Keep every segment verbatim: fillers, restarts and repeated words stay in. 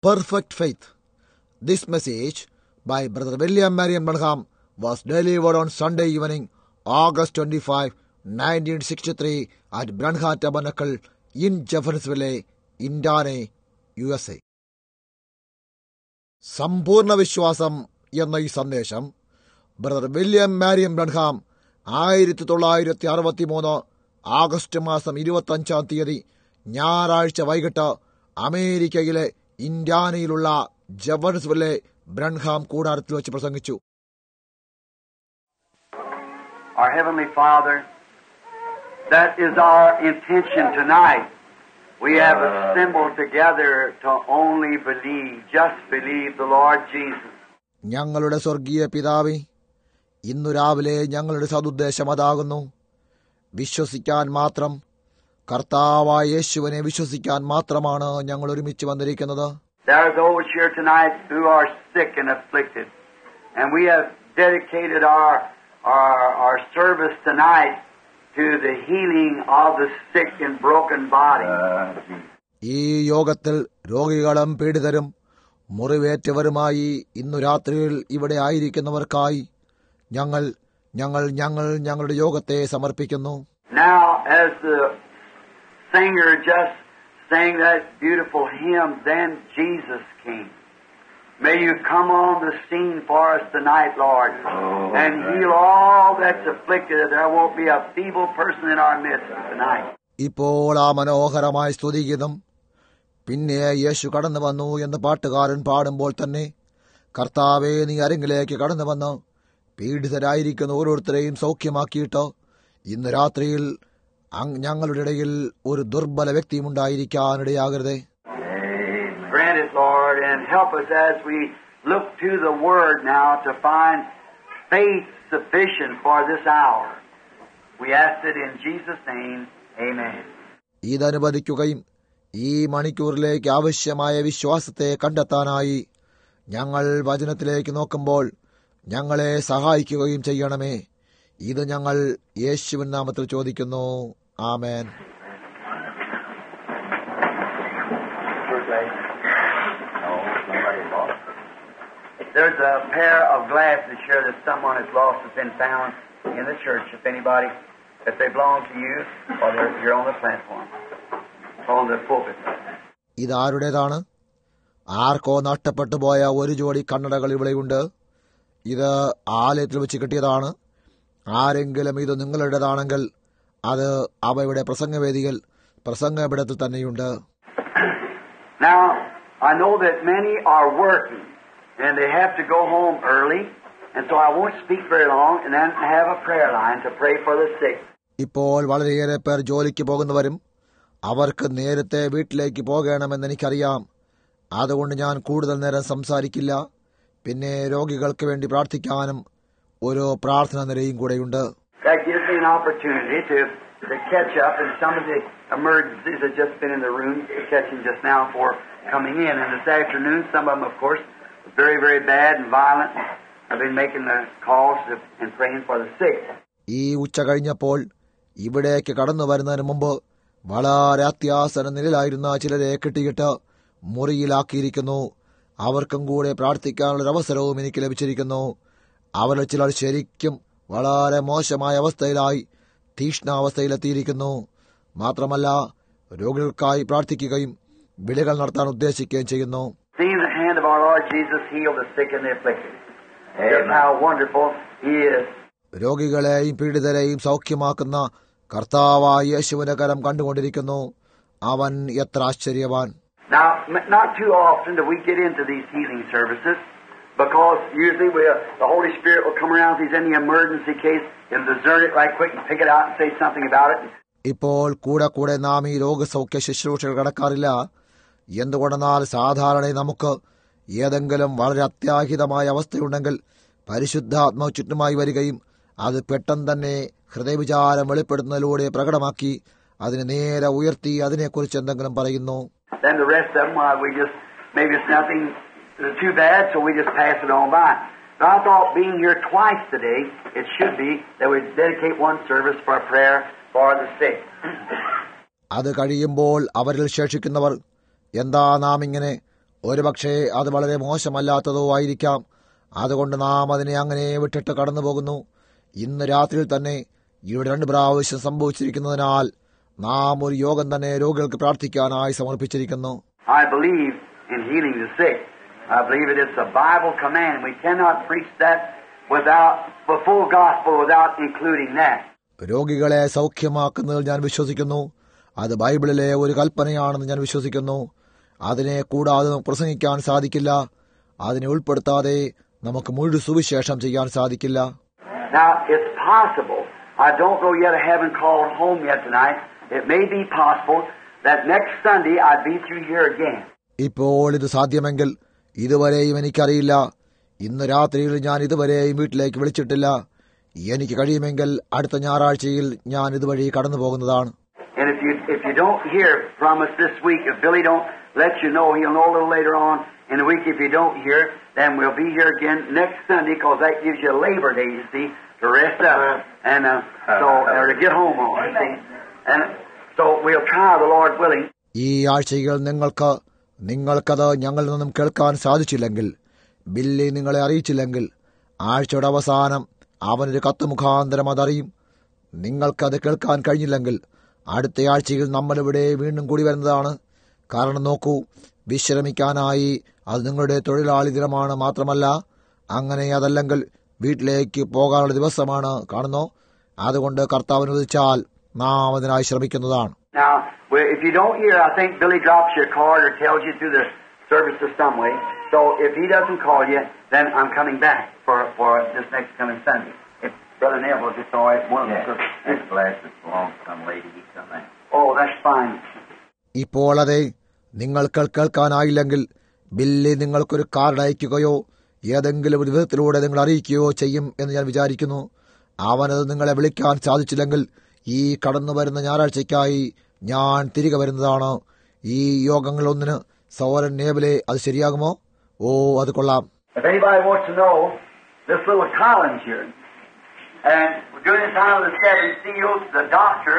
perfect faith. This message by Brother William Marion Branham was delivered on Sunday evening, August twenty-fifth, nineteen sixty-three at Branham Tabernacle in Jeffersonville, Indiana, U S A. സമ്പൂർണ്ണ വിശ്വാസം എന്ന ഈ സന്ദേശം brother William Marian Branham ആയിരത്തി തൊള്ളായിരത്തി അറുപത്തി മൂന്ന് August മാസം ഇരുപത്തഞ്ചാം തീയതി ഞായറാഴ്ച വൈകിട്ട് അമേരിക്കയിലെ ഇൻഡ്യാനയിലുള്ള ജെഫർസൺവില്ലെ ബ്രൺഹാം കൂടാരത്തിൽ വെച്ച് പ്രസംഗിച്ചു. Our Heavenly Father, that is our intention tonight. We have assembled together to only believe, just believe the Lord Jesus. ഞങ്ങളുടെ സ്വർഗീയ പിതാവേ, ഇന്നു രാവിലെ ഞങ്ങളുടെ സദുദ്ദേശം അതാകുന്നു, വിശ്വസിക്കാൻ മാത്രം, കർത്താവായ യേശുവിനെ വിശ്വസിക്കാൻ മാത്രമാണ് ഞങ്ങൾ ഒരുമിച്ച് വന്നിരിക്കുന്നത്. There are those here tonight who are sick and afflicted, and we have dedicated our our our service tonight to the healing of the sick and broken body. ഈ യോഗത്തിൽ രോഗികളും പീഡിതരും മുറിവേറ്റവരുമായി ഇന്നു രാത്രിയിൽ ഇവിടെ ആയിരിക്കുന്നവർക്കായി ഞങ്ങൾ ഞങ്ങൾ ഞങ്ങൾ ഞങ്ങളുടെ യോഗത്തെ സമർപ്പിക്കുന്നു. Now, as the singer just sang that beautiful hymn, Then Jesus Came, may you come on the scene for us tonight, Lord, oh, and heal all that's afflicted. There won't be a feeble person in our midst tonight. ഇപ്പോൾ ആ മനോഹരമായ സ്തുതിഗീതം പിന്നെ യേശു കടന്നു വന്നു എന്ന് പാട്ടുകാരൻ പാടുമ്പോൾ തന്നെ, കർത്താവേ, നീ അരങ്ങിലേക്ക് കടന്നു വന്ന് പീഡിതരായിരിക്കുന്ന ഓരോരുത്തരെയും സൗഖ്യമാക്കിയിട്ട് ഇന്ന് രാത്രിയിൽ ഞങ്ങളുടെ ഇടയിൽ ഒരു ദുർബല വ്യക്തിയും ഉണ്ടായിരിക്കാനിടയാകരുതേ. Grant it, Lord, and help us as we look to the Word now to find faith sufficient for this hour. We ask it in Jesus' name. Amen. ഇതനുവദിക്കുകയും ഈ മണിക്കൂറിലേക്ക് ആവശ്യമായ വിശ്വാസത്തെ കണ്ടെത്താനായി ഞങ്ങൾ വചനത്തിലേക്ക് നോക്കുമ്പോൾ ഞങ്ങളെ സഹായിക്കുകയും ചെയ്യണമേ. ഇത് ഞങ്ങൾ യേശുവിൻ നാമത്തിൽ ചോദിക്കുന്നു. ആമേൻ. There's a pair of glasses here that someone has lost has been found in the church. If anybody, if they belong to you, or they're here on the platform, on the pulpit. ഇതാരുടേതാണ്? ആർക്കോ നഷ്ടപ്പെട്ടു പോയ ഒരു ജോഡി കണ്ണടകൾ ഇവിടെയുണ്ട്. ഇത് ആലയത്തിൽ വെച്ച് കിട്ടിയതാണ്. ആരെങ്കിലും ഇത് നിങ്ങളുടേതാണെങ്കിൽ അത് അവയുടെ പ്രസംഗവേദികൾ പ്രസംഗപീഠത്തിൽ തന്നെയുണ്ട്. Now, I know that many are working and they have to go home early, and so I won't speak very long and then have a prayer line to pray for the sick. ഇപ്പോൾ വളരെയേറെ പേർ ജോലിക്ക് പോകുന്നവരും അവർക്ക് നേരത്തെ വീട്ടിലേക്ക് പോകണമെന്ന് എനിക്കറിയാം. അതുകൊണ്ട് ഞാൻ കൂടുതൽ നേരം സംസാരിക്കില്ല. പിന്നെ രോഗികൾക്ക് വേണ്ടി പ്രാർത്ഥിക്കാനും ഒരു പ്രാർത്ഥന നിരയും കൂടെയുണ്ട്. That gives me an opportunity to, to catch up in some of the emergencies that just been in the room, catching just now for coming in. And this afternoon, some of them, of course, very, very bad and violent. I've been making the calls to, and praying for the sick. ഈ ഉച്ച കഴിഞ്ഞപ്പോൾ ഇവിടേക്ക് കടന്നു വരുന്നതിന് മുമ്പ് വളരെ അത്യാസന നിലയിലായിരുന്ന ചിലരെ കിട്ടിയിട്ട് മുറിയിലാക്കിയിരിക്കുന്നു. അവർക്കും കൂടെ പ്രാർത്ഥിക്കാനുള്ള അവസരവും എനിക്ക് ലഭിച്ചിരിക്കുന്നു. അവരിൽ ചിലർ ശരിക്കും വളരെ മോശമായ അവസ്ഥയിലായി തീഷ്ണാവസ്ഥയിലെത്തിയിരിക്കുന്നു. മാത്രമല്ല രോഗികൾക്കായി പ്രാർത്ഥിക്കുകയും വിളികൾ നടത്താൻ ഉദ്ദേശിക്കുകയും ചെയ്യുന്നു. Seeing the hand of our Lord Jesus heal the sick and the afflicted. Just how wonderful He is. രോഗികളെയും പീഡിതരെയും സൗഖ്യമാക്കുന്ന കർത്താവായ യേശുവിന്റെ കരം കണ്ടുകൊണ്ടിരിക്കുന്നു. അവൻ എത്ര ആശ്ചര്യവാൻ. Now, not too often do we get into these healing services, because usually we, uh, the Holy Spirit will come around if there's any emergency case, He'll discern it right quick and pick it out and say something about it. ഇപ്പോൾ കൂടെ കൂടെ നാം ഈ രോഗസൗഖ്യ ശുശ്രൂഷകൾ കടക്കാറില്ല. എന്തുകൊണ്ടെന്നാൽ സാധാരണ നമുക്ക് ഏതെങ്കിലും വളരെ അത്യാഹിതമായ അവസ്ഥയുണ്ടെങ്കിൽ പരിശുദ്ധാത്മാവ് ചുറ്റുമായി വരികയും അത് പെട്ടെന്ന് തന്നെ ഹൃദയവിചാരം വെളിപ്പെടുത്തുന്നതിലൂടെ പ്രകടമാക്കി അതിനെ നേരെ ഉയർത്തി അതിനെക്കുറിച്ച് എന്തെങ്കിലും പറയുന്നു. Then the rest of them, uh, we just, maybe it's nothing too bad, so we just pass it on by. But I thought being here twice today, it should be that we dedicate one service for a prayer for the sick. അത് കഴിയുമ്പോൾ അവരിൽ ശേഷിക്കുന്നവർ എന്താ നാം ഇങ്ങനെ ഒരുപക്ഷെ അത് വളരെ മോശമല്ലാത്തതോ ആയിരിക്കാം. അതുകൊണ്ട് നാം അതിനെ അങ്ങനെ വിട്ടിട്ട് കടന്നു പോകുന്നു. ഇന്ന് രാത്രിയിൽ തന്നെ ഇവിടെ രണ്ട് പ്രാവശ്യം സംഭവിച്ചിരിക്കുന്നതിനാൽ നാം ഒരു യോഗം തന്നെ രോഗികൾക്ക് പ്രാർത്ഥിക്കാനായി സമർപ്പിച്ചിരിക്കുന്നു. I believe in healing the sick. I believe it is a Bible command. We cannot preach that without the full gospel without including that. രോഗികളെ സൗഖ്യമാക്കുന്നതിൽ ഞാൻ വിശ്വസിക്കുന്നു. അത് ബൈബിളിലെ ഒരു കൽപ്പനയാണെന്ന് ഞാൻ വിശ്വസിക്കുന്നു. അതിനെ കൂടാതെ നമുക്ക് പ്രസംഗിക്കാൻ സാധിക്കില്ല. അതിനെ ഉൾപ്പെടുത്താതെ നമുക്ക് മുഴുവൻ സുവിശേഷം ചെയ്യാൻ സാധിക്കില്ല. Now, it's possible. I don't know yet. I haven't called home yet tonight. It may be possible that next Sunday I'd be through here again. ഇപ്പോൾ ഇത് സാധ്യമെങ്കിൽ, ഇതുവരെയും എനിക്കറിയില്ല. ഇന്ന് രാത്രിയിൽ ഞാൻ ഇതുവരെയും വീട്ടിലേക്ക് വിളിച്ചിട്ടില്ല. എനിക്ക് കഴിയുമെങ്കിൽ അടുത്ത ഞായറാഴ്ചയിൽ ഞാൻ ഇതുവഴി കടന്നു പോകുന്നതാണ്. And if you if you don't hear from us this week, if Billy don't let you know, he'll know a little later on in the week. If you don't hear, then we'll be here again next Sunday, because that gives you a Labor Day, you see, to rest up and uh, so or to get home on. You see, and so we'll try, the Lord willing. ഈ ആഴ്ചയിൽ നിങ്ങൾക്ക് നിങ്ങൾക്കത് ഞങ്ങളിൽ നിന്നും കേൾക്കാൻ സാധിച്ചില്ലെങ്കിൽ, Billy നിങ്ങളെ അറിയിച്ചില്ലെങ്കിൽ, ആഴ്ചയുടെ അവസാനം അവനൊരു കത്ത് മുഖാന്തരം അതറിയും. നിങ്ങൾക്കത് കേൾക്കാൻ കഴിഞ്ഞില്ലെങ്കിൽ അടുത്ത ആഴ്ചയിൽ നമ്മളിവിടെ വീണ്ടും കൂടി വരുന്നതാണ്. കാരണം നോക്കൂ, വിശ്രമിക്കാനായി അത് നിങ്ങളുടെ തൊഴിലാളി ദിനമാണ്. മാത്രമല്ല, അങ്ങനെ അതല്ലെങ്കിൽ വീട്ടിലേക്ക് പോകാനുള്ള ദിവസമാണ്. കാണുന്നോ? അതുകൊണ്ട് കർത്താവിന് ഉദിച്ചാൽ നാം അതിനായി ശ്രമിക്കുന്നതാണ്. Now, if you don't hear, I think Billy drops you a card or tells you through the service or some way. So if he doesn't call you, then I'm coming back for for this next coming Sunday. If Brother Neville is all right, one of the this class is belongs to some lady. He come in. Oh, that's fine. ഇപ്പോൾ അതെ, നിങ്ങൾക്ക് കേൾക്കാനായില്ലെങ്കിൽ Billy നിങ്ങൾക്കൊരു card അയക്കുകയോ ഏതെങ്കിലും ഒരു വിധത്തിലൂടെ നിങ്ങൾ അറിയിക്കുകയോ ചെയ്യും എന്ന് ഞാൻ വിചാരിക്കുന്നു. അവനത് നിങ്ങളെ വിളിക്കാൻ സാധിച്ചില്ലെങ്കിൽ ഈ കടന്നു വരുന്ന ഞായറാഴ്ചയ്ക്കായി ഞാൻ തിരികെ വരുന്നതാണ്. ഈ യോഗങ്ങളൊന്നിന് സൗരൻ നേവലെ അത് ശരിയാകുമോ? ഓ, അത് കൊള്ളാം. If anybody wants to know, this little Collins here, and during the time of the seven seals, the doctor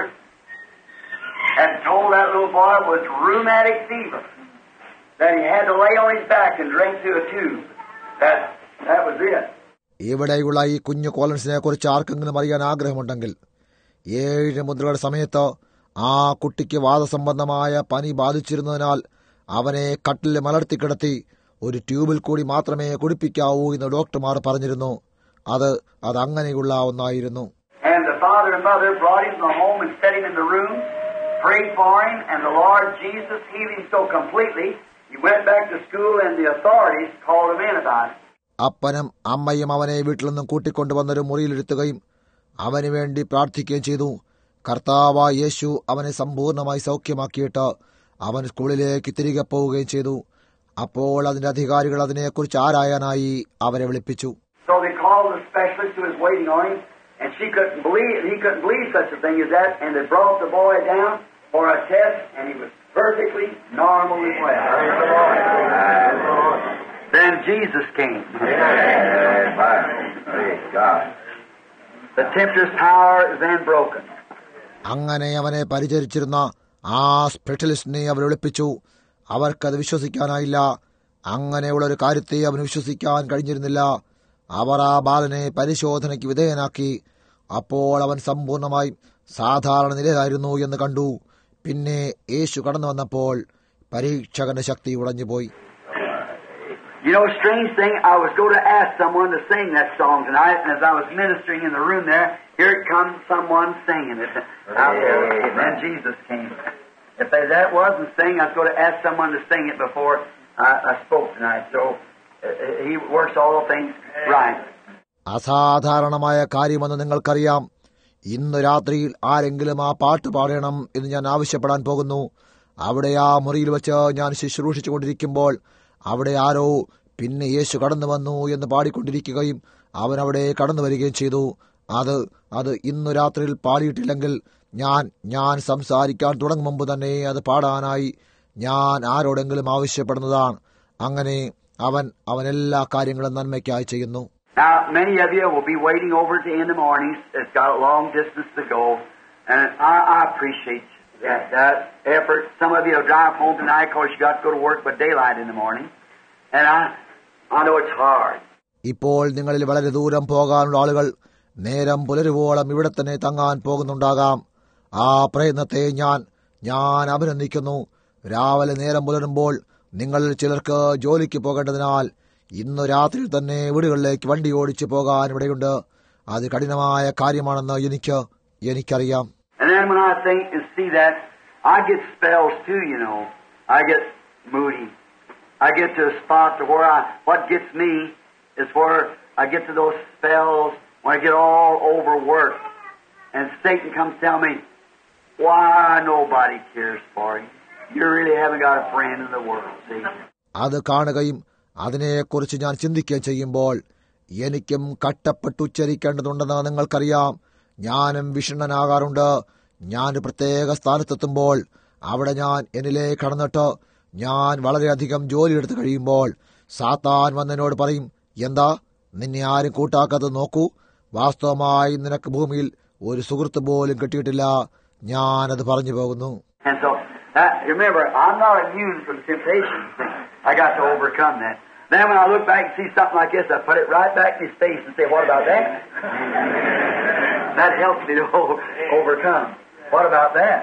had told that little boy it was rheumatic fever, that he had to lay on his back and drink through a tube. That that was it. ഇവിടെയുള്ള ഈ കുഞ്ഞു കോളൻസിനെ കുറിച്ച് ആർക്കെങ്കിലും അറിയാൻ ആഗ്രഹമുണ്ടെങ്കിൽ, ഏഴ് മുദ്രകളുടെ സമയത്ത് ആ കുട്ടിക്ക് വാദസംബന്ധമായ പനി ബാധിച്ചിരുന്നതിനാൽ അവനെ കട്ടിൽ മലർത്തി കിടത്തി ഒരു ട്യൂബിൽ കൂടി മാത്രമേ കുടിപ്പിക്കാവൂ എന്ന് ഡോക്ടർമാർ പറഞ്ഞിരുന്നു. അത് അത് അങ്ങനെയുള്ള ഒന്നായിരുന്നു. And the father and mother brought him to home and set him in the room, prayed for him, and the Lord Jesus healed him so completely, he went back to school and the authorities called him in about it. അപ്പനും അമ്മയും അവനെ വീട്ടിൽ നിന്നും കൂട്ടിക്കൊണ്ടുവന്നൊരു മുറിയിലിരുത്തുകയും അവന് വേണ്ടി പ്രാർത്ഥിക്കുകയും ചെയ്തു. കർത്താവായ യേശു അവനെ സമ്പൂർണമായി സൗഖ്യമാക്കിയിട്ട് അവൻ സ്കൂളിലേക്ക് തിരികെ പോവുകയും ചെയ്തു. അപ്പോൾ അതിന്റെ അധികാരികൾ അതിനെക്കുറിച്ച് ആരായാനായി അവരെ വിളിപ്പിച്ചു. So they called the specialist who was waiting on him, and she couldn't believe, he couldn't believe such a thing as that, and they brought the boy down for a test, and he was perfectly normal as well. Then Jesus came. Praise God. The tempter's power is then broken. അങ്ങനെ അവനെ പരിചരിച്ചിരുന്ന ആ സ്പെഷ്യലിസ്റ്റിനെ അവർ വിളിപ്പിച്ചു. അവർക്കത് വിശ്വസിക്കാനായില്ല. അങ്ങനെയുള്ള ഒരു കാര്യത്തെ അവന് വിശ്വസിക്കാൻ കഴിഞ്ഞിരുന്നില്ല. അവർ ആ ബാലനെ പരിശോധനയ്ക്ക് വിധേയനാക്കി. അപ്പോൾ അവൻ സമ്പൂർണമായി സാധാരണ നിലയിലായിരുന്നു എന്ന് കണ്ടു. പിന്നെ യേശു കടന്നു വന്നപ്പോൾ പരീക്ഷകന്റെ ശക്തി ഉടഞ്ഞുപോയി. You know, a strange thing, I was going to ask someone to sing that song tonight, and as I was ministering in the room there, here it comes someone singing it out there. And then Jesus came. If that wasn't singing, I was going to ask someone to sing it before I, I spoke tonight. So uh, he works all things right. അസാധാരണമായ കാര്യമെന്ന് നിങ്ങൾക്കറിയാം. ഇന്ന് രാത്രിയിൽ ആരെങ്കിലും ആ പാട്ട് പാടണം എന്ന് ഞാൻ ആവശ്യപ്പെടാൻ പോകുന്നു. അവിടെ ആ മുറിയിൽ വെച്ച് ഞാൻ ശുശ്രൂഷിച്ചു കൊണ്ടിരിക്കുമ്പോൾ അവിടെ ആരോ പിന്നെ യേശു കടന്നു വന്നു എന്ന് പാടിക്കൊണ്ടിരിക്കുകയും അവൻ അവിടെ കടന്നു വരികയും ചെയ്തു. അത് അത് ഇന്നു രാത്രിയിൽ പാടിയിട്ടില്ലെങ്കിൽ ഞാൻ ഞാൻ സംസാരിക്കാൻ തുടങ്ങും മുമ്പ് തന്നെ അത് പാടാനായി ഞാൻ ആരോടെങ്കിലും ആവശ്യപ്പെടുന്നതാണ്. അങ്ങനെ അവൻ അവൻ എല്ലാ കാര്യങ്ങളും നന്മയ്ക്കായി ചെയ്യുന്നു. Now, many of you will be waiting over to in the mornings. It's got a long distance to go, and I, I appreciate that, that effort. Some of you will drive home tonight because you got to go to work by daylight in the morning. And I, I know it's hard. ഇപ്പോൾ നിങ്ങളിൽ വളരെ ദൂരം പോകാനുള്ള ആളുകൾ നേരം പുലരുവോളം ഇവിടെ തന്നെ തങ്ങാൻ പോകുന്നുണ്ടാകാം. ആ പ്രയത്നത്തെ ഞാൻ ഞാൻ അഭിനന്ദിക്കുന്നു. രാവിലെ നേരം പുലരുമ്പോൾ നിങ്ങൾ ചിലർക്ക് ജോലിക്ക് പോകേണ്ടതിനാൽ ഇന്നു രാത്രിയിൽ തന്നെ വീടുകളിലേക്ക് വണ്ടി ഓടിച്ചു പോകാൻ ഇവിടെയുണ്ട്. അത് കഠിനമായ കാര്യമാണെന്ന് എനിക്ക് എനിക്കറിയാം. And then when I think and see that, I get spells too, you know. I get moody. I get to a spot to where I, what gets me is where I get to those spells when I get all overworked. And Satan comes tell me, why nobody cares for you. You really haven't got a friend in the world, see. അത് കാണുകയും അതിനെക്കുറിച്ച് ഞാൻ ചിന്തിക്കുകയും ചെയ്യുമ്പോൾ എനിക്കും കട്ടപ്പെട്ടുച്ചരിക്കേണ്ടതുണ്ടെന്ന് നിങ്ങൾക്കറിയാം. ഞാനും വിഷണ്ണനാകാറുണ്ട്. ഞാൻ പ്രത്യേക സ്ഥാനത്തെത്തുമ്പോൾ അവിടെ ഞാൻ എന്നിലേക്ക് കടന്നിട്ട് ഞാൻ വളരെയധികം ജോലിയെടുത്ത് കഴിയുമ്പോൾ സാത്താൻ വന്നതിനോട് പറയും, എന്താ നിന്നെ ആരും കൂട്ടാക്കാത്തത് നോക്കൂ, വാസ്തവമായി നിനക്ക് ഭൂമിയിൽ ഒരു സുഹൃത്ത് പോലും കിട്ടിയിട്ടില്ല. ഞാനത് പറഞ്ഞു പോകുന്നു. And so, uh, remember, I'm not immune from temptation. I got to overcome that. Then when I look back and see something like this, I put it right back in his face and say, what about that? That helps me to overcome. What about that?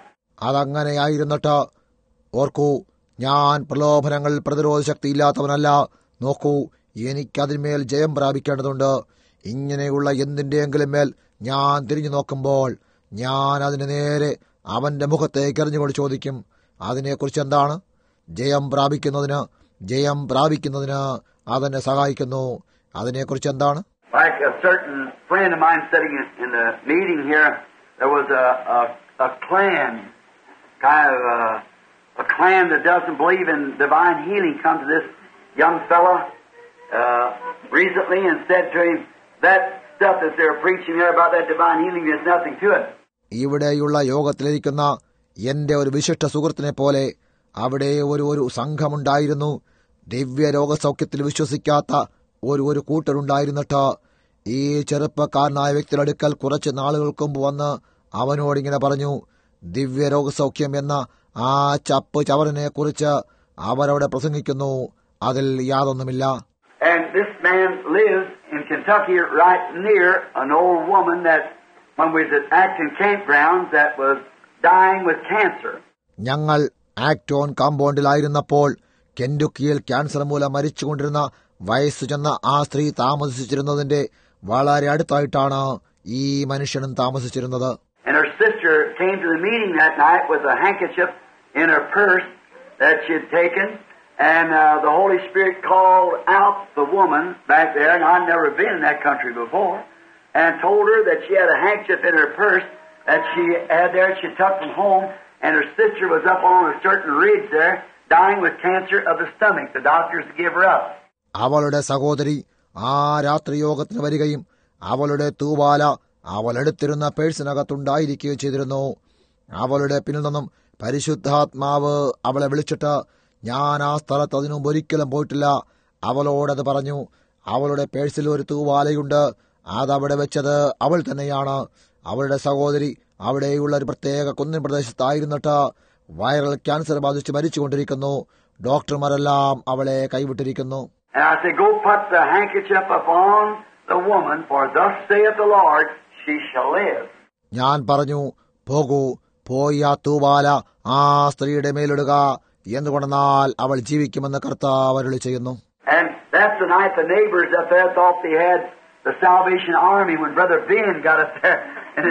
അതങ്ങനെയായിരുന്നിട്ട് ഓർക്കൂ, ഞാൻ പ്രലോഭനങ്ങൾ പ്രതിരോധ ശക്തിയില്ലാത്തവനല്ല. നോക്കൂ, എനിക്കതിന്മേൽ ജയം പ്രാപിക്കേണ്ടതുണ്ട്. ഇങ്ങനെയുള്ള എന്തിന്റെയെങ്കിലും മേൽ ഞാൻ തിരിഞ്ഞു നോക്കുമ്പോൾ ഞാൻ അതിന് നേരെ അവന്റെ മുഖത്തേക്ക് എറിഞ്ഞുകൊണ്ട് ചോദിക്കും, അതിനെക്കുറിച്ച് എന്താണ്? ജയം പ്രാപിക്കുന്നതിന് ജയം പ്രാപിക്കുന്നതിന് അതെന്നെ സഹായിക്കുന്നു. അതിനെക്കുറിച്ച് എന്താണ്? Like a certain friend of mine sitting in, in the meeting here, there was a, a, a clan, kind of a, a clan that doesn't believe in divine healing come to this young fella uh, recently and said to him, that stuff that they're preaching there about that divine healing, there's nothing to it. ഇവിടെയുള്ള യോഗത്തിലിരിക്കുന്ന എന്റെ ഒരു വിശിഷ്ട സുഹൃത്തിനെ പോലെ അവിടെ ഒരു ഒരു സംഘമുണ്ടായിരുന്നു. ദിവ്യ രോഗസൗഖ്യത്തിൽ വിശ്വസിക്കാത്ത ഒരു ഒരു കൂട്ടരുണ്ടായിരുന്നിട്ട് ഈ ചെറുപ്പക്കാരനായ വ്യക്തിയുടെ അടുക്കൽ കുറച്ച് നാളുകൾക്ക് മുമ്പ് വന്ന് അവനോടിങ്ങനെ പറഞ്ഞു, ദിവ്യ രോഗസൗഖ്യം എന്ന ആ ചപ്പ് ചവറിനെ കുറിച്ച് അവരവിടെ പ്രസംഗിക്കുന്നു, അതിൽ യാതൊന്നുമില്ല. And this man lives in Kentucky right near an old woman that when we was at Acton campgrounds that was dying with cancer. ഞങ്ങൾ ആക്ടോൺ കാമ്പൗണ്ടിലായിരുന്നപ്പോൾ കെന്റുക്കിയിൽ ക്യാൻസർ മൂലം മരിച്ചുകൊണ്ടിരുന്ന വയസ്സു ചെന്ന ആ സ്ത്രീ താമസിച്ചിരുന്നതിന്റെ വളരെ അടുത്തായിട്ടാണ് ഈ മനുഷ്യനും താമസിച്ചിരുന്നത്. And her sister came to the meeting that night with a handkerchief in her purse that she had taken, and uh, the Holy Spirit called out the woman back there, and I'd never been in that country before, and told her that she had a handkerchief in her purse that she had there, she took from home, and her sister was up on a certain ridge there, dying with cancer of the stomach. The doctors gave her up. അവളുടെ സഹോദരി ആ രാത്രി യോഗത്തിന് വരികയും അവളുടെ തൂവാല അവളെടുത്തിരുന്ന പേഴ്സിനകത്തുണ്ടായിരിക്കുകയും ചെയ്തിരുന്നു. അവളുടെ പിന്നിൽ നിന്നും പരിശുദ്ധാത്മാവ് അവളെ വിളിച്ചിട്ട്, ഞാൻ ആ സ്ഥലത്ത് അതിനു മുമ്പ് ഒരിക്കലും പോയിട്ടില്ല, അവളോടത് പറഞ്ഞു. അവളുടെ പേഴ്സിൽ ഒരു തൂവാലയുണ്ട്, അതവിടെ വെച്ചത് അവൾ തന്നെയാണ്. അവളുടെ സഹോദരി അവിടെയുള്ള ഒരു പ്രത്യേക കുന്നിൻ പ്രദേശത്തായിരുന്നിട്ട് വൈറൽ ക്യാൻസർ ബാധിച്ച് മരിച്ചുകൊണ്ടിരിക്കുന്നു. ഡോക്ടർമാരെല്ലാം അവളെ കൈവിട്ടിരിക്കുന്നു. And I said, go put the handkerchief upon the woman, for thus saith the Lord, she shall live. ഞാൻ പറഞ്ഞു, പോകൂ, പോയി ആ തൂവാല ആ സ്ത്രീയുടെ മേലിടുക, എന്തുകൊണ്ടെന്നാൽ അവൾ ജീവിക്കുമെന്ന് കർത്താവ് അരുളി ചെയ്യുന്നു. And that's the night the neighbors up there thought they had the Salvation Army when Brother Ben got up there. and,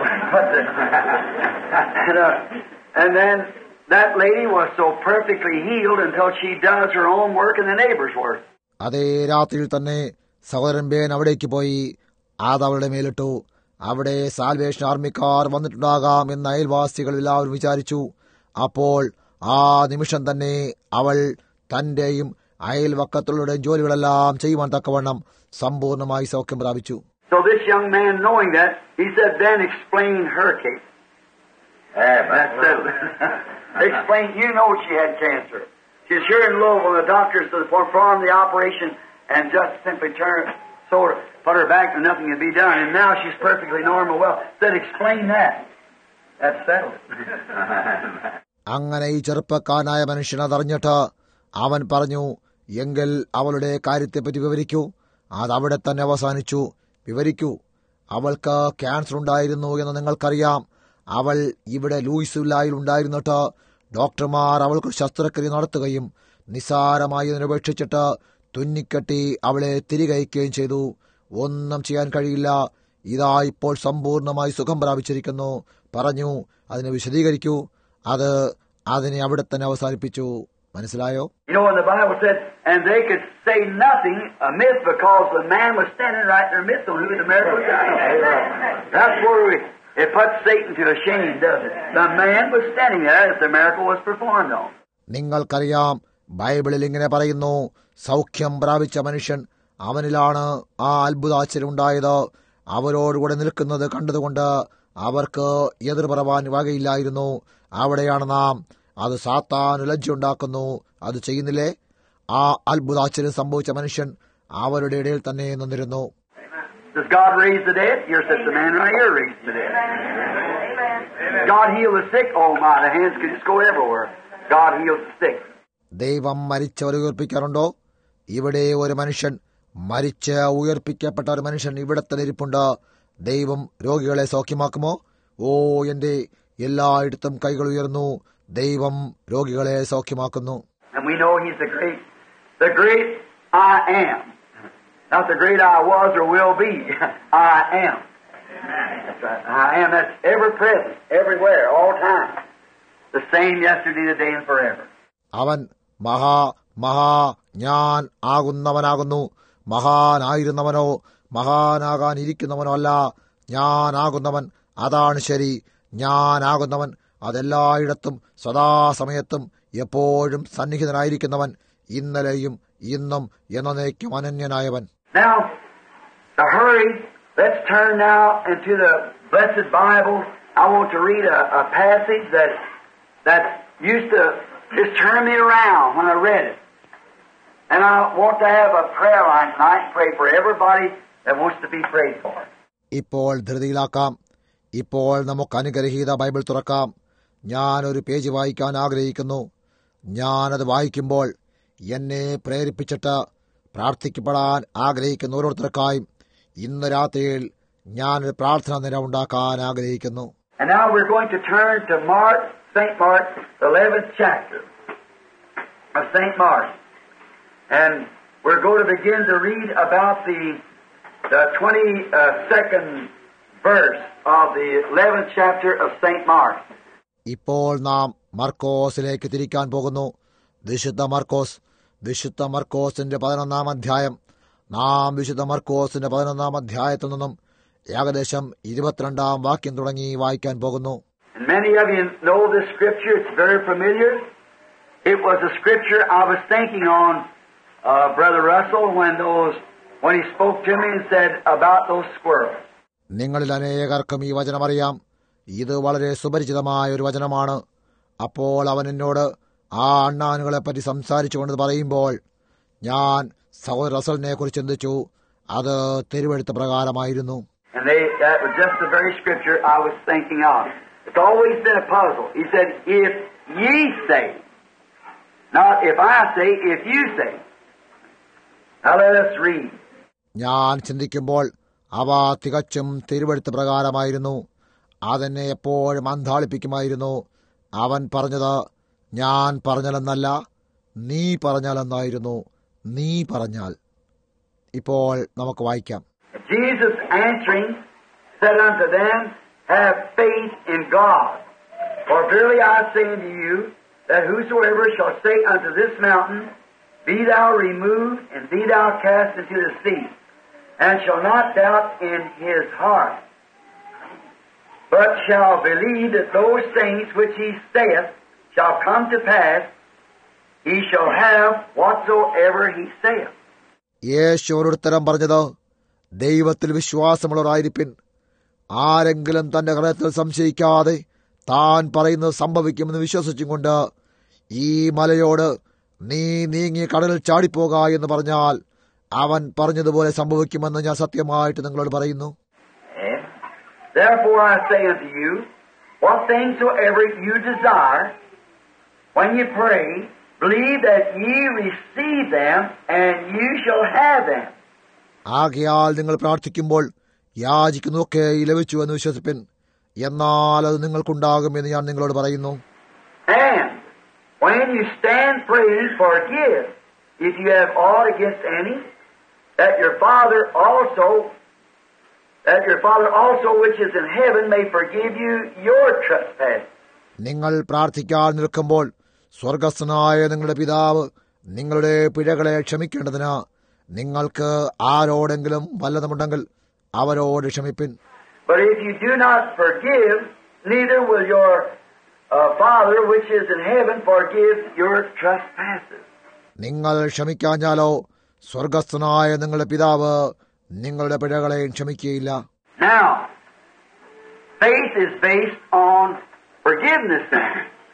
uh, and then that lady was so perfectly healed until she does her own work and the neighbors' work. അതേ രാത്രിയിൽ തന്നെ സഹോദരൻ ബേൻ അവിടേക്ക് പോയി അത് അവളുടെ മേലിട്ടു. അവിടെ salvation ആർമിക്കാർ വന്നിട്ടുണ്ടാകാം എന്ന് അയൽവാസികൾ എല്ലാവരും വിചാരിച്ചു. അപ്പോൾ ആ നിമിഷം തന്നെ അവൾ തന്റെയും അയൽവക്കത്തുള്ളവരുടെയും ജോലികളെല്ലാം ചെയ്യുവാൻ തക്കവണ്ണം സമ്പൂർണമായി സൗഖ്യം പ്രാപിച്ചു. So this young man, knowing that, he said, then explain her case. That's settled. Explain, you know she had cancer. She's here in Louisville, the doctors performed the operation and just simply turned, so put her back and nothing could be done. And now she's perfectly normal. Well, said, explain that. That settled it. അങ്ങനെ ഈ ചെറുപ്പക്കാരനായ മനുഷ്യൻ അതറിഞ്ഞിട്ട് അവൻ പറഞ്ഞു, എങ്കിൽ അവളുടെ കാര്യത്തെപ്പറ്റി വിവരിക്കൂ. അതവിടെ തന്നെ അവസാനിച്ചു. വിവരിക്കൂ. അവൾക്ക് ക്യാൻസർ ഉണ്ടായിരുന്നു എന്ന് നിങ്ങൾക്കറിയാം. അവൾ ഇവിടെ ലൂയിസ്വില്ലായിൽ ഉണ്ടായിരുന്നിട്ട് ഡോക്ടർമാർ അവൾക്ക് ശസ്ത്രക്രിയ നടത്തുകയും നിസ്സാരമായി അതിനുപേക്ഷിച്ചിട്ട് തുന്നിക്കെട്ടി അവളെ തിരികെ അയക്കുകയും ചെയ്തു. ഒന്നും ചെയ്യാൻ കഴിയില്ല. ഇതാ ഇപ്പോൾ സമ്പൂർണമായി സുഖം പ്രാപിച്ചിരിക്കുന്നു. പറഞ്ഞു, അതിനെ വിശദീകരിക്കൂ. അത് അതിനെ അവിടെ തന്നെ അവസാനിപ്പിച്ചു. മനസ്സിലായോ? You know, when the Bible said, and they could say nothing amiss because the man was standing right in their midst on who the miracle was done. That's where we, it puts Satan to a shame, doesn't it? The man was standing there as the miracle was performed on. നിങ്ങൾക്കറിയാം, ബൈബിളിൽ ഇങ്ങനെ പറയുന്നു, സൗഖ്യം പ്രാപിച്ച മനുഷ്യൻ, അവനിലാണ് ആ അത്ഭുതാശ്ചര്യം ഉണ്ടായത്. അവരോടുകൂടെ നിൽക്കുന്നത് കണ്ടതുകൊണ്ട് അവർക്ക് എതിർ പറവാൻ വകയില്ലായിരുന്നു. അവിടെയാണ് നാം അത് സാത്താന് ലജ്ജയുണ്ടാക്കുന്നു. അത് ചെയ്യുന്നില്ലേ? ആ അത്ഭുതാശ്ചര്യം സംഭവിച്ച മനുഷ്യൻ അവരുടെ ഇടയിൽ തന്നെ നിന്നിരുന്നു. Does God raise the dead? Here's such a man right here raised the dead. God heal the sick? Oh my, the hands could just go everywhere. God heals the sick. ദൈവം മരിച്ചവരെ ഉയർപ്പിക്കാറുണ്ടോ? ഇവിടെ ഒരു മനുഷ്യൻ, മരിച്ച് ഉയർപ്പിക്കപ്പെട്ട ഒരു മനുഷ്യൻ ഇവിടെ തന്നെ ഇരിപ്പുണ്ട്. ദൈവം രോഗികളെ സൗഖ്യമാക്കുമോ? ഓ, എന്റെ എല്ലായിടത്തും കൈകൾ ഉയർന്നു. ദൈവം രോഗികളെ സൗഖ്യമാക്കുന്നു. And we know He's the great, the great I am. Not the great I was or will be. I am. That's right. I am. That's ever present, everywhere, all time. The same yesterday, today, and forever. അവൻ മഹാ മഹാ ഞാൻ ആകുന്നവനാകുന്നു. മഹാനായിരുന്നവനോ മഹാനാകാനിരിക്കുന്നവനോ അല്ല, ഞാനാകുന്നവൻ. അതാണ് ശരി. ഞാനാകുന്നവൻ അതെല്ലായിടത്തും സദാസമയത്തും എപ്പോഴും സന്നിഹിതനായിരിക്കുന്നവൻ, ഇന്നലെയും ഇന്നും എന്നേക്കും അനന്യനായവൻ. Now, to hurry, let's turn now into the blessed Bible. I want to read a, a passage that that used to just turn me around when I read it. And I want to have a prayer line tonight and pray for everybody that wants to be prayed for. ഇപ്പോൾ ധൃതിയിലാക്കാം. ഇപ്പോൾ നമുക്ക് അനുഗ്രഹീത Bible തുറക്കാം. ഞാനൊരു page വായിക്കാൻ ആഗ്രഹിക്കുന്നു. ഞാനത് വായിക്കുമ്പോൾ എന്നെ പ്രേരിപ്പിച്ചിട്ട് പ്രാർത്ഥിക്കപ്പെടാൻ ആഗ്രഹിക്കുന്ന ഓരോരുത്തർക്കായും ഇന്ന് രാത്രിയിൽ ഞാനൊരു പ്രാർത്ഥന നിര ഉണ്ടാക്കാൻ ആഗ്രഹിക്കുന്നു. And now we're going to turn to Mark, Saint Mark, the eleventh chapter of Saint Mark. And we're going to begin to read about the, the twenty-second verse of the eleventh chapter of Saint Mark. ഇപ്പോൾ നാം മർക്കോസിലേക്ക് തിരിക്കാൻ പോകുന്നു. വിശുദ്ധ മർക്കോസ്, വിശുദ്ധ മർക്കോസിന്റെ പതിനൊന്നാം അധ്യായം. നാം വിശുദ്ധ മർക്കോസിന്റെ പതിനൊന്നാം അധ്യായത്തിൽ നിന്നും ഏകദേശം ഇരുപത്തിരണ്ടാം വാക്യം തുടങ്ങി വായിക്കാൻ പോകുന്നു. And many of you know this scripture. It's very familiar. It was a scripture I was thinking on, uh, Brother Russell, when those when he spoke to me and said about those squirrels. നിങ്ങളിൽ അനേകർക്കും ഈ വചനമറിയാം. ഇത് വളരെ സുപരിചിതമായ ഒരു വചനമാണ്. അപ്പോൾ അവൻ എന്നോട് ആ അണ്ണാനുകളെ പറ്റി സംസാരിച്ചുകൊണ്ട് പറയുമ്പോൾ ഞാൻ സഹോദര റസലിനെ കുറിച്ച് ചിന്തിച്ചു. അത് തിരുവെഴുത്ത് പ്രകാരമായിരുന്നു. And they, that was just the very scripture I was thinking of. It's always been a puzzle. He said, if ye say, not if I say, if you say. Now let us read. ഞാൻ ചിന്തിക്കുമ്പോൾ അവ തികച്ചും തിരുവെഴുത്ത് പ്രകാരമായിരുന്നു. അതെന്നെ എപ്പോഴും അന്ധാളിപ്പിക്കുമായിരുന്നു. അവൻ പറഞ്ഞത് ഞാൻ പറഞ്ഞാലെന്നല്ല, നീ പറഞ്ഞാലെന്നായിരുന്നു. നീ പറഞ്ഞാൽ. ഇപ്പോൾ നമുക്ക് വായിക്കാം. Jesus answering said unto them, have faith in God. For verily I say unto you, that whosoever shall say unto this mountain, be thou removed, and be thou cast into the sea, and shall not doubt in his heart, but shall believe that those things which he saith shall come to pass, he shall have whatsoever he saith. യേശുവോട് ഉത്തരം പറഞ്ഞത്, ദൈവത്തിൽ വിശ്വാസമുള്ളവരായിരിപ്പിൻ. ആരെങ്കിലും തന്റെ ഹൃദയത്തിൽ സംശയിക്കാതെ താൻ പറയുന്നത് സംഭവിക്കുമെന്ന് വിശ്വസിച്ചുകൊണ്ട് ഈ മലയോട് നീ നീങ്ങി കടലിൽ ചാടിപ്പോക എന്ന് പറഞ്ഞാൽ അവൻ പറഞ്ഞതുപോലെ സംഭവിക്കുമെന്ന് ഞാൻ സത്യമായിട്ട് നിങ്ങളോട് പറയുന്നു. Therefore I say unto you, what things soever you desire, when you pray, believe that ye receive them, and you shall have them. ആകയാൽ നിങ്ങൾ പ്രാർത്ഥിക്കുമ്പോൾ യാചിക്കുന്നതൊക്കെ ലഭിച്ചുവെന്ന് വിശ്വസിപ്പിൻ, എന്നാൽ അത് നിങ്ങൾക്കുണ്ടാകുമെന്ന് ഞാൻ നിങ്ങളോട് പറയുന്നു. And when you stand praying, forgive if you have aught against any, that your Father also that your Father also which is in heaven may forgive you your trespasses. നിങ്ങൾ പ്രാർത്ഥിക്കാൻ നിൽക്കുമ്പോൾ സ്വർഗസ്ഥനായ നിങ്ങളുടെ പിതാവ് നിങ്ങളുടെ പിഴകളെ ക്ഷമിക്കേണ്ടതിന് നിങ്ങൾക്ക് ആരോടെങ്കിലും വല്ലതുമുണ്ടെങ്കിൽ അവരോട് ക്ഷമിപ്പിൻ. But if you do not forgive, neither will your uh, Father which is in heaven forgive your trespasses. നിങ്ങൾ ക്ഷമിക്കാഞ്ഞാലോ സ്വർഗസ്ഥനായ നിങ്ങളുടെ പിതാവ് നിങ്ങളുടെ പിഴകളെ ക്ഷമിക്കുകയില്ല. Now, faith is based on forgiveness then.